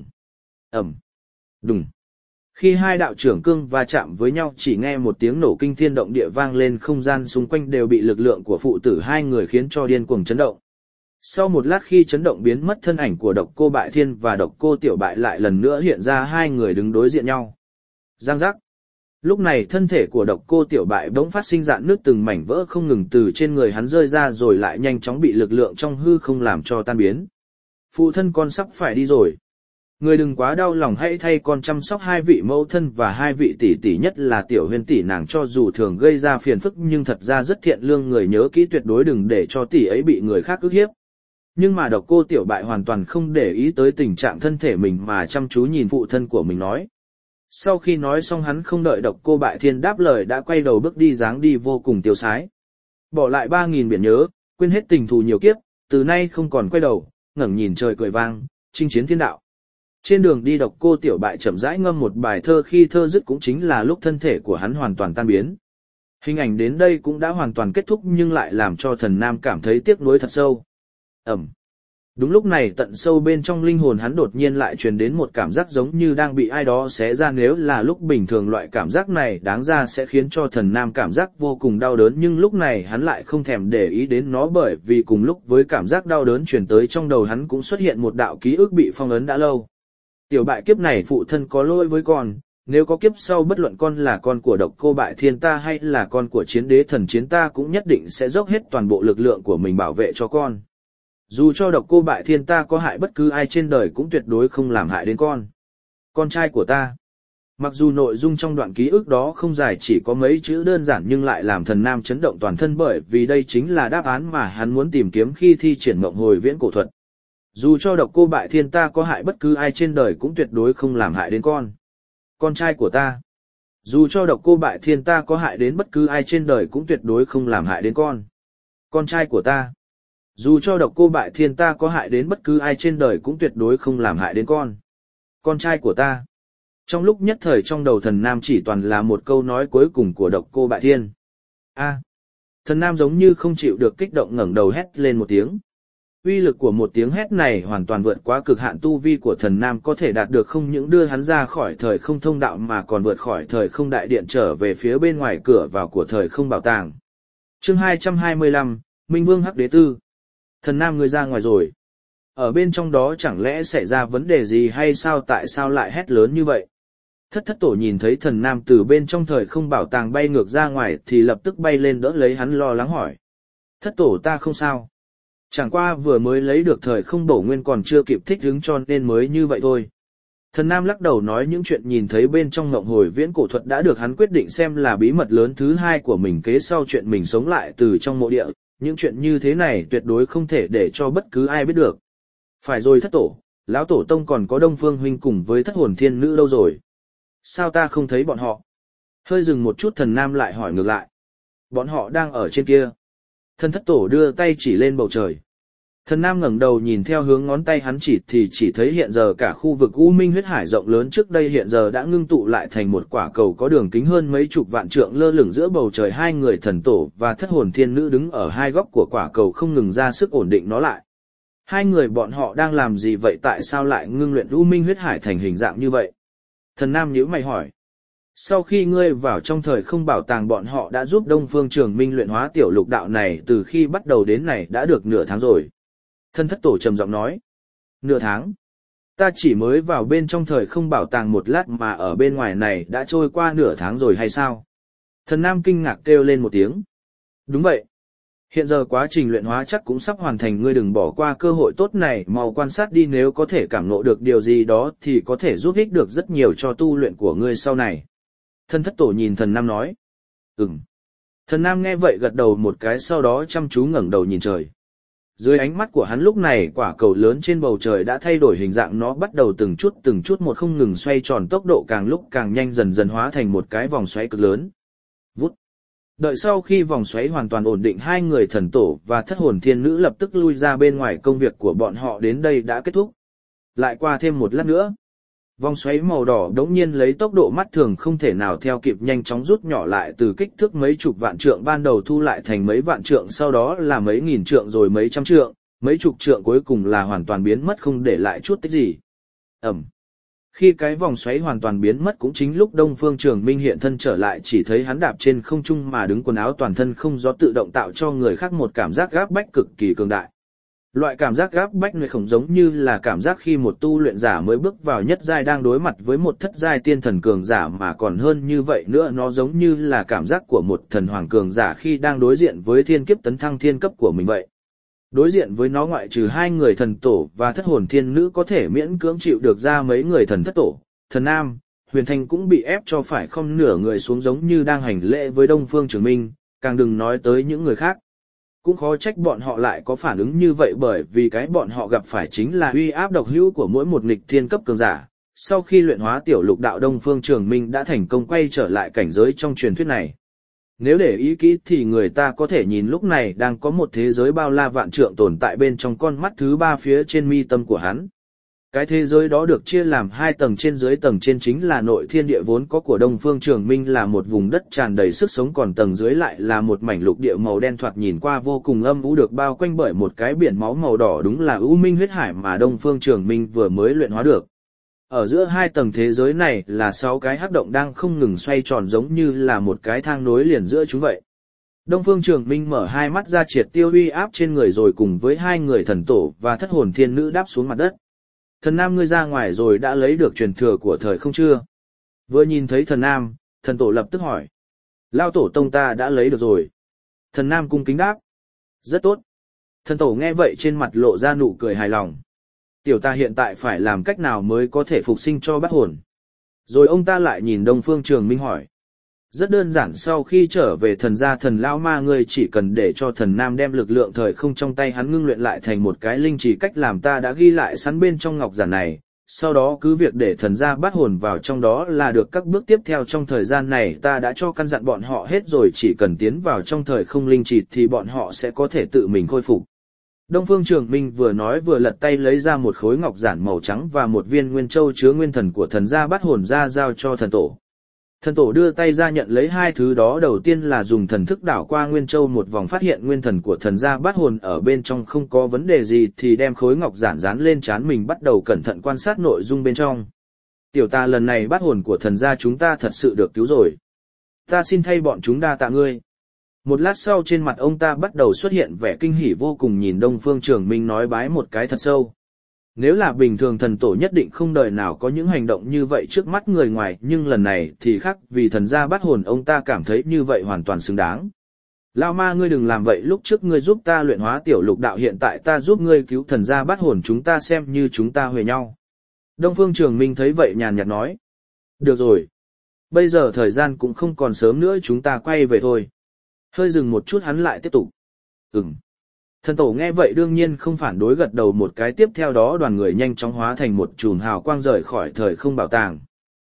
Đùng. Khi hai đạo trưởng cương va chạm với nhau, chỉ nghe một tiếng nổ kinh thiên động địa vang lên, không gian xung quanh đều bị lực lượng của phụ tử hai người khiến cho điên cuồng chấn động. Sau một lát khi chấn động biến mất, thân ảnh của Độc Cô Bại Thiên và Độc Cô Tiểu Bại lại lần nữa hiện ra, hai người đứng đối diện nhau. Giang giác. Lúc này thân thể của Độc Cô Tiểu Bại bỗng phát sinh rạn nứt, từng mảnh vỡ không ngừng từ trên người hắn rơi ra rồi lại nhanh chóng bị lực lượng trong hư không làm cho tan biến. Phụ thân, con sắp phải đi rồi. Người đừng quá đau lòng, hãy thay con chăm sóc hai vị mẫu thân và hai vị tỷ tỷ, nhất là Tiểu Huyên tỷ, nàng cho dù thường gây ra phiền phức nhưng thật ra rất thiện lương, người nhớ kỹ tuyệt đối đừng để cho tỷ ấy bị người khác ức hiếp. Nhưng mà Độc Cô Tiểu Bại hoàn toàn không để ý tới tình trạng thân thể mình mà chăm chú nhìn phụ thân của mình nói. Sau khi nói xong hắn không đợi Độc Cô Bại Thiên đáp lời đã quay đầu bước đi, dáng đi vô cùng tiêu sái. Bỏ lại 3000 biển nhớ, quên hết tình thù nhiều kiếp, từ nay không còn quay đầu, ngẩng nhìn trời cười vang, chinh chiến thiên đạo. Trên đường đi Độc Cô Tiểu Bại chậm rãi ngâm một bài thơ, khi thơ dứt cũng chính là lúc thân thể của hắn hoàn toàn tan biến. Hình ảnh đến đây cũng đã hoàn toàn kết thúc nhưng lại làm cho Thần Nam cảm thấy tiếc nuối thật sâu. Đúng lúc này tận sâu bên trong linh hồn hắn đột nhiên lại truyền đến một cảm giác giống như đang bị ai đó xé ra, nếu là lúc bình thường loại cảm giác này đáng ra sẽ khiến cho Thần Nam cảm giác vô cùng đau đớn, nhưng lúc này hắn lại không thèm để ý đến nó, bởi vì cùng lúc với cảm giác đau đớn truyền tới trong đầu hắn cũng xuất hiện một đạo ký ức bị phong ấn đã lâu. Tiểu Bại, kiếp này phụ thân có lỗi với con, nếu có kiếp sau bất luận con là con của Độc Cô Bại Thiên ta hay là con của Chiến Đế Thần Chiến ta cũng nhất định sẽ dốc hết toàn bộ lực lượng của mình bảo vệ cho con. Dù cho Độc Cô Bại Thiên ta có hại bất cứ ai trên đời cũng tuyệt đối không làm hại đến con. Con trai của ta. Mặc dù nội dung trong đoạn ký ức đó không dài, chỉ có mấy chữ đơn giản nhưng lại làm Thần Nam chấn động toàn thân, bởi vì đây chính là đáp án mà hắn muốn tìm kiếm khi thi triển Mộng Hồi Viễn Cổ Thuật. Dù cho Độc Cô Bại Thiên ta có hại bất cứ ai trên đời cũng tuyệt đối không làm hại đến con. Con trai của ta. Dù cho Độc Cô Bại Thiên ta có hại đến bất cứ ai trên đời cũng tuyệt đối không làm hại đến con. Con trai của ta. Dù cho Độc Cô Bại Thiên ta có hại đến bất cứ ai trên đời cũng tuyệt đối không làm hại đến con. Con trai của ta. Trong lúc nhất thời trong đầu Thần Nam chỉ toàn là một câu nói cuối cùng của Độc Cô Bại Thiên. Thần Nam giống như không chịu được kích động ngẩng đầu hét lên một tiếng. Uy lực của một tiếng hét này hoàn toàn vượt quá cực hạn tu vi của thần nam có thể đạt được, không những đưa hắn ra khỏi thời không thông đạo mà còn vượt khỏi thời không đại điện trở về phía bên ngoài cửa vào của thời không bảo tàng. Chương 225, Minh Vương Hắc Đế Tư. Thần nam ngươi ra ngoài rồi. Ở bên trong đó chẳng lẽ xảy ra vấn đề gì hay sao, tại sao lại hét lớn như vậy? Thất tổ nhìn thấy thần nam từ bên trong thời không bảo tàng bay ngược ra ngoài thì lập tức bay lên đỡ lấy hắn, lo lắng hỏi. Thất tổ ta không sao. Chẳng qua vừa mới lấy được thời không bổ nguyên còn chưa kịp thích ứng cho nên mới như vậy thôi. Thần nam lắc đầu nói những chuyện nhìn thấy bên trong ngộng hồi viễn cổ thuật đã được hắn quyết định xem là bí mật lớn thứ hai của mình kế sau chuyện mình sống lại từ trong mộ địa. Những chuyện như thế này tuyệt đối không thể để cho bất cứ ai biết được. Phải rồi thất tổ, lão tổ tông còn có Đông Phương huynh cùng với thất hồn thiên nữ đâu rồi? Sao ta không thấy bọn họ? Hơi dừng một chút thần nam lại hỏi ngược lại. Bọn họ đang ở trên kia. Thần thất tổ đưa tay chỉ lên bầu trời. Thần nam ngẩng đầu nhìn theo hướng ngón tay hắn chỉ thì chỉ thấy hiện giờ cả khu vực U Minh huyết hải rộng lớn trước đây hiện giờ đã ngưng tụ lại thành một quả cầu có đường kính hơn mấy chục vạn trượng lơ lửng giữa bầu trời. Hai người thần tổ và thất hồn thiên nữ đứng ở hai góc của quả cầu không ngừng ra sức ổn định nó lại. Hai người bọn họ đang làm gì vậy, tại sao lại ngưng luyện U Minh huyết hải thành hình dạng như vậy? Thần nam nhíu mày hỏi. Sau khi ngươi vào trong thời không bảo tàng bọn họ đã giúp Đông Phương Trường Minh luyện hóa tiểu lục đạo này từ khi bắt đầu đến này đã được nửa tháng rồi. Thân thất tổ trầm giọng nói. Nửa tháng? Ta chỉ mới vào bên trong thời không bảo tàng một lát mà ở bên ngoài này đã trôi qua nửa tháng rồi hay sao? Thần nam kinh ngạc kêu lên một tiếng. Đúng vậy. Hiện giờ quá trình luyện hóa chắc cũng sắp hoàn thành, ngươi đừng bỏ qua cơ hội tốt này, mau quan sát đi, nếu có thể cảm ngộ được điều gì đó thì có thể giúp ích được rất nhiều cho tu luyện của ngươi sau này. Thân thất tổ nhìn thần nam nói. Thần nam nghe vậy gật đầu một cái, sau đó chăm chú ngẩng đầu nhìn trời. Dưới ánh mắt của hắn lúc này quả cầu lớn trên bầu trời đã thay đổi hình dạng, nó bắt đầu từng chút một không ngừng xoay tròn, tốc độ càng lúc càng nhanh, dần dần hóa thành một cái vòng xoáy cực lớn. Vút. Đợi sau khi vòng xoáy hoàn toàn ổn định, hai người thần tổ và thất hồn thiên nữ lập tức lui ra bên ngoài, công việc của bọn họ đến đây đã kết thúc. Lại qua thêm một lát nữa, vòng xoáy màu đỏ đống nhiên lấy tốc độ mắt thường không thể nào theo kịp nhanh chóng rút nhỏ lại, từ kích thước mấy chục vạn trượng ban đầu thu lại thành mấy vạn trượng, sau đó là mấy nghìn trượng, rồi mấy trăm trượng, mấy chục trượng, cuối cùng là hoàn toàn biến mất không để lại chút tích gì. Khi cái vòng xoáy hoàn toàn biến mất cũng chính lúc Đông Phương Trường Minh hiện thân trở lại, chỉ thấy hắn đạp trên không trung mà đứng, quần áo toàn thân không gió, tự động tạo cho người khác một cảm giác gáp bách cực kỳ cường đại. Loại cảm giác gáp bách này không giống như là cảm giác khi một tu luyện giả mới bước vào nhất giai đang đối mặt với một thất giai tiên thần cường giả, mà còn hơn như vậy nữa, nó giống như là cảm giác của một thần hoàng cường giả khi đang đối diện với thiên kiếp tấn thăng thiên cấp của mình vậy. Đối diện với nó ngoại trừ hai người thần tổ và thất hồn thiên nữ có thể miễn cưỡng chịu được ra, mấy người thần thất tổ, thần nam, Huyền Thanh cũng bị ép cho phải không nửa người xuống giống như đang hành lễ với Đông Phương Trường Minh, càng đừng nói tới những người khác. Cũng khó trách bọn họ lại có phản ứng như vậy, bởi vì cái bọn họ gặp phải chính là uy áp độc hữu của mỗi một nghịch thiên cấp cường giả. Sau khi luyện hóa tiểu lục đạo, Đông Phương Trường Minh đã thành công quay trở lại cảnh giới trong truyền thuyết này. Nếu để ý kỹ thì người ta có thể nhìn lúc này đang có một thế giới bao la vạn trượng tồn tại bên trong con mắt thứ ba phía trên mi tâm của hắn. Cái thế giới đó được chia làm hai tầng, trên dưới tầng trên chính là nội thiên địa vốn có của Đông Phương Trường Minh, là một vùng đất tràn đầy sức sống, còn tầng dưới lại là một mảnh lục địa màu đen thoạt nhìn qua vô cùng âm u, được bao quanh bởi một cái biển máu màu đỏ, đúng là U Minh huyết hải mà Đông Phương Trường Minh vừa mới luyện hóa được. Ở giữa hai tầng thế giới này là 6 cái hắc động đang không ngừng xoay tròn, giống như là một cái thang nối liền giữa chúng vậy. Đông Phương Trường Minh mở hai mắt ra, triệt tiêu uy áp trên người, rồi cùng với hai người thần tổ và thất hồn thiên nữ đáp xuống mặt đất. Thần nam, ngươi ra ngoài rồi đã lấy được truyền thừa của thời không chưa? Vừa nhìn thấy thần nam, thần tổ lập tức hỏi. Lao tổ tông ta đã lấy được rồi. Thần nam cung kính đáp. Rất tốt. Thần tổ nghe vậy trên mặt lộ ra nụ cười hài lòng. Tiểu ta hiện tại phải làm cách nào mới có thể phục sinh cho bát hồn? Rồi ông ta lại nhìn Đông Phương Trường Minh hỏi. Rất đơn giản, sau khi trở về thần gia thần lão ma, ngươi chỉ cần để cho thần nam đem lực lượng thời không trong tay hắn ngưng luyện lại thành một cái linh chỉ, cách làm ta đã ghi lại sẵn bên trong ngọc giản này, sau đó cứ việc để thần gia bát hồn vào trong đó là được. Các bước tiếp theo trong thời gian này ta đã cho căn dặn bọn họ hết rồi, chỉ cần tiến vào trong thời không linh chỉ thì bọn họ sẽ có thể tự mình khôi phục. Đông Phương Trường Minh vừa nói vừa lật tay lấy ra một khối ngọc giản màu trắng và một viên nguyên châu chứa nguyên thần của thần gia bát hồn ra giao cho thần tổ. Thần tổ đưa tay ra nhận lấy hai thứ đó, đầu tiên là dùng thần thức đảo qua Nguyên Châu một vòng, phát hiện nguyên thần của thần gia bát hồn ở bên trong không có vấn đề gì, thì đem khối ngọc giản dán lên trán mình, bắt đầu cẩn thận quan sát nội dung bên trong. Tiểu ta, lần này bát hồn của thần gia chúng ta thật sự được cứu rồi. Ta xin thay bọn chúng đa tạ ngươi. Một lát sau trên mặt ông ta bắt đầu xuất hiện vẻ kinh hỉ vô cùng, nhìn Đông Phương Trường Minh nói bái một cái thật sâu. Nếu là bình thường thần tổ nhất định không đời nào có những hành động như vậy trước mắt người ngoài, nhưng lần này thì khác, vì thần gia bát hồn ông ta cảm thấy như vậy hoàn toàn xứng đáng. Lão ma, ngươi đừng làm vậy, lúc trước ngươi giúp ta luyện hóa tiểu lục đạo, hiện tại ta giúp ngươi cứu thần gia bát hồn, chúng ta xem như chúng ta huề nhau. Đông Phương Trường Minh thấy vậy nhàn nhạt nói. Được rồi. Bây giờ thời gian cũng không còn sớm nữa, chúng ta quay về thôi. Hơi dừng một chút hắn lại tiếp tục. Thần tổ nghe vậy đương nhiên không phản đối, gật đầu một cái, tiếp theo đó đoàn người nhanh chóng hóa thành một chùm hào quang rời khỏi thời không bảo tàng.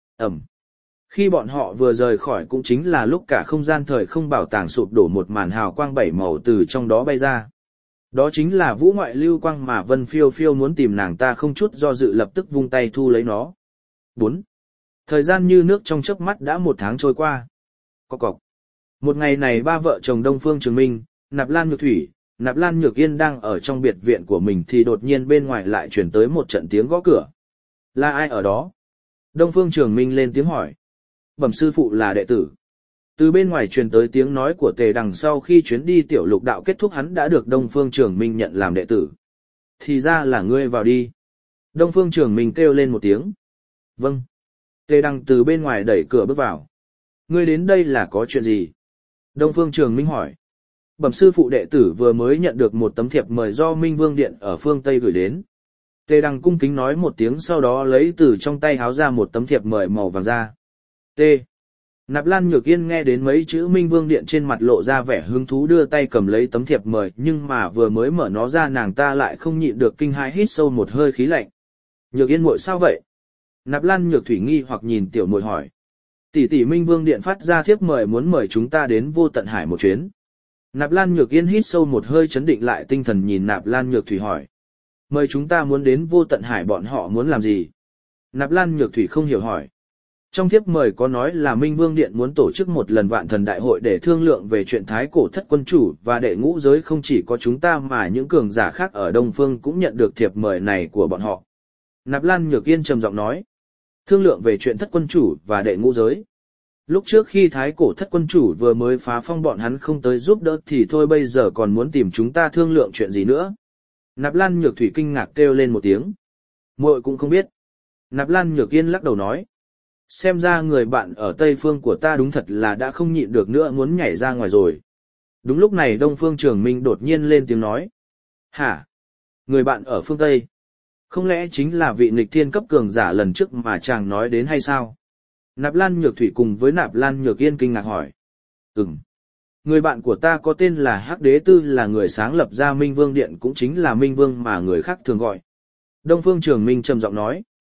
Khi bọn họ vừa rời khỏi cũng chính là lúc cả không gian thời không bảo tàng sụp đổ, một màn hào quang bảy màu từ trong đó bay ra. Đó chính là vũ ngoại lưu quang mà Vân Phiêu Phiêu muốn tìm, nàng ta không chút do dự lập tức vung tay thu lấy nó. 4. Thời gian như nước trong chớp mắt đã 1 tháng trôi qua. Cộc cộc. Một ngày này ba vợ chồng Đông Phương Trường Minh, Nạp Lan Nhược Thủy, Nạp Lan Nhược Yên đang ở trong biệt viện của mình thì đột nhiên bên ngoài lại truyền tới một trận tiếng gõ cửa. Là ai ở đó? Đông Phương Trường Minh lên tiếng hỏi. Bẩm sư phụ, là đệ tử. Từ bên ngoài truyền tới tiếng nói của Tề Đằng, sau khi chuyến đi tiểu lục đạo kết thúc hắn đã được Đông Phương Trường Minh nhận làm đệ tử. Thì ra là ngươi, vào đi. Đông Phương Trường Minh kêu lên một tiếng. Vâng. Tề Đằng từ bên ngoài đẩy cửa bước vào. Ngươi đến đây là có chuyện gì? Đông Phương Trường Minh hỏi. Bẩm sư phụ, đệ tử vừa mới nhận được một tấm thiệp mời do Minh Vương Điện ở phương Tây gửi đến. Tề Đằng cung kính nói một tiếng, sau đó lấy từ trong tay háo ra một tấm thiệp mời màu vàng ra. T. Nạp Lan Nhược Yên nghe đến mấy chữ Minh Vương Điện trên mặt lộ ra vẻ hứng thú, đưa tay cầm lấy tấm thiệp mời, nhưng mà vừa mới mở nó ra nàng ta lại không nhịn được kinh hãi, hít sâu một hơi khí lạnh. Nhược Yên muội sao vậy? Nạp Lan Nhược Thủy nghi hoặc nhìn tiểu muội hỏi. Tỷ tỷ, Minh Vương Điện phát ra thiệp mời muốn mời chúng ta đến Vô Tận Hải một chuyến. Nạp Lan Nhược Yên hít sâu một hơi, chấn định lại tinh thần nhìn Nạp Lan Nhược Thủy hỏi. Mời chúng ta muốn đến Vô Tận Hải, bọn họ muốn làm gì? Nạp Lan Nhược Thủy không hiểu hỏi. Trong thiếp mời có nói là Minh Vương Điện muốn tổ chức một lần vạn thần đại hội để thương lượng về chuyện Thái Cổ Thất Quân Chủ và đệ ngũ giới, không chỉ có chúng ta mà những cường giả khác ở Đông Phương cũng nhận được thiệp mời này của bọn họ. Nạp Lan Nhược Yên trầm giọng nói. Thương lượng về chuyện Thất Quân Chủ và đệ ngũ giới. Lúc trước khi Thái Cổ Thất Quân Chủ vừa mới phá phong bọn hắn không tới giúp đỡ thì thôi, bây giờ còn muốn tìm chúng ta thương lượng chuyện gì nữa? Nạp Lan Nhược Thủy kinh ngạc kêu lên một tiếng. Muội cũng không biết. Nạp Lan Nhược Yên lắc đầu nói. Xem ra người bạn ở Tây Phương của ta đúng thật là đã không nhịn được nữa, muốn nhảy ra ngoài rồi. Đúng lúc này Đông Phương Trường Minh đột nhiên lên tiếng nói. Hả? Người bạn ở phương Tây? Không lẽ chính là vị nghịch thiên cấp cường giả lần trước mà chàng nói đến hay sao? Nạp Lan Nhược Thủy cùng với Nạp Lan Nhược Yên kinh ngạc hỏi. Người bạn của ta có tên là Hắc Đế Tư, là người sáng lập ra Minh Vương Điện, cũng chính là Minh Vương mà người khác thường gọi. Đông Phương Trường Minh trầm giọng nói.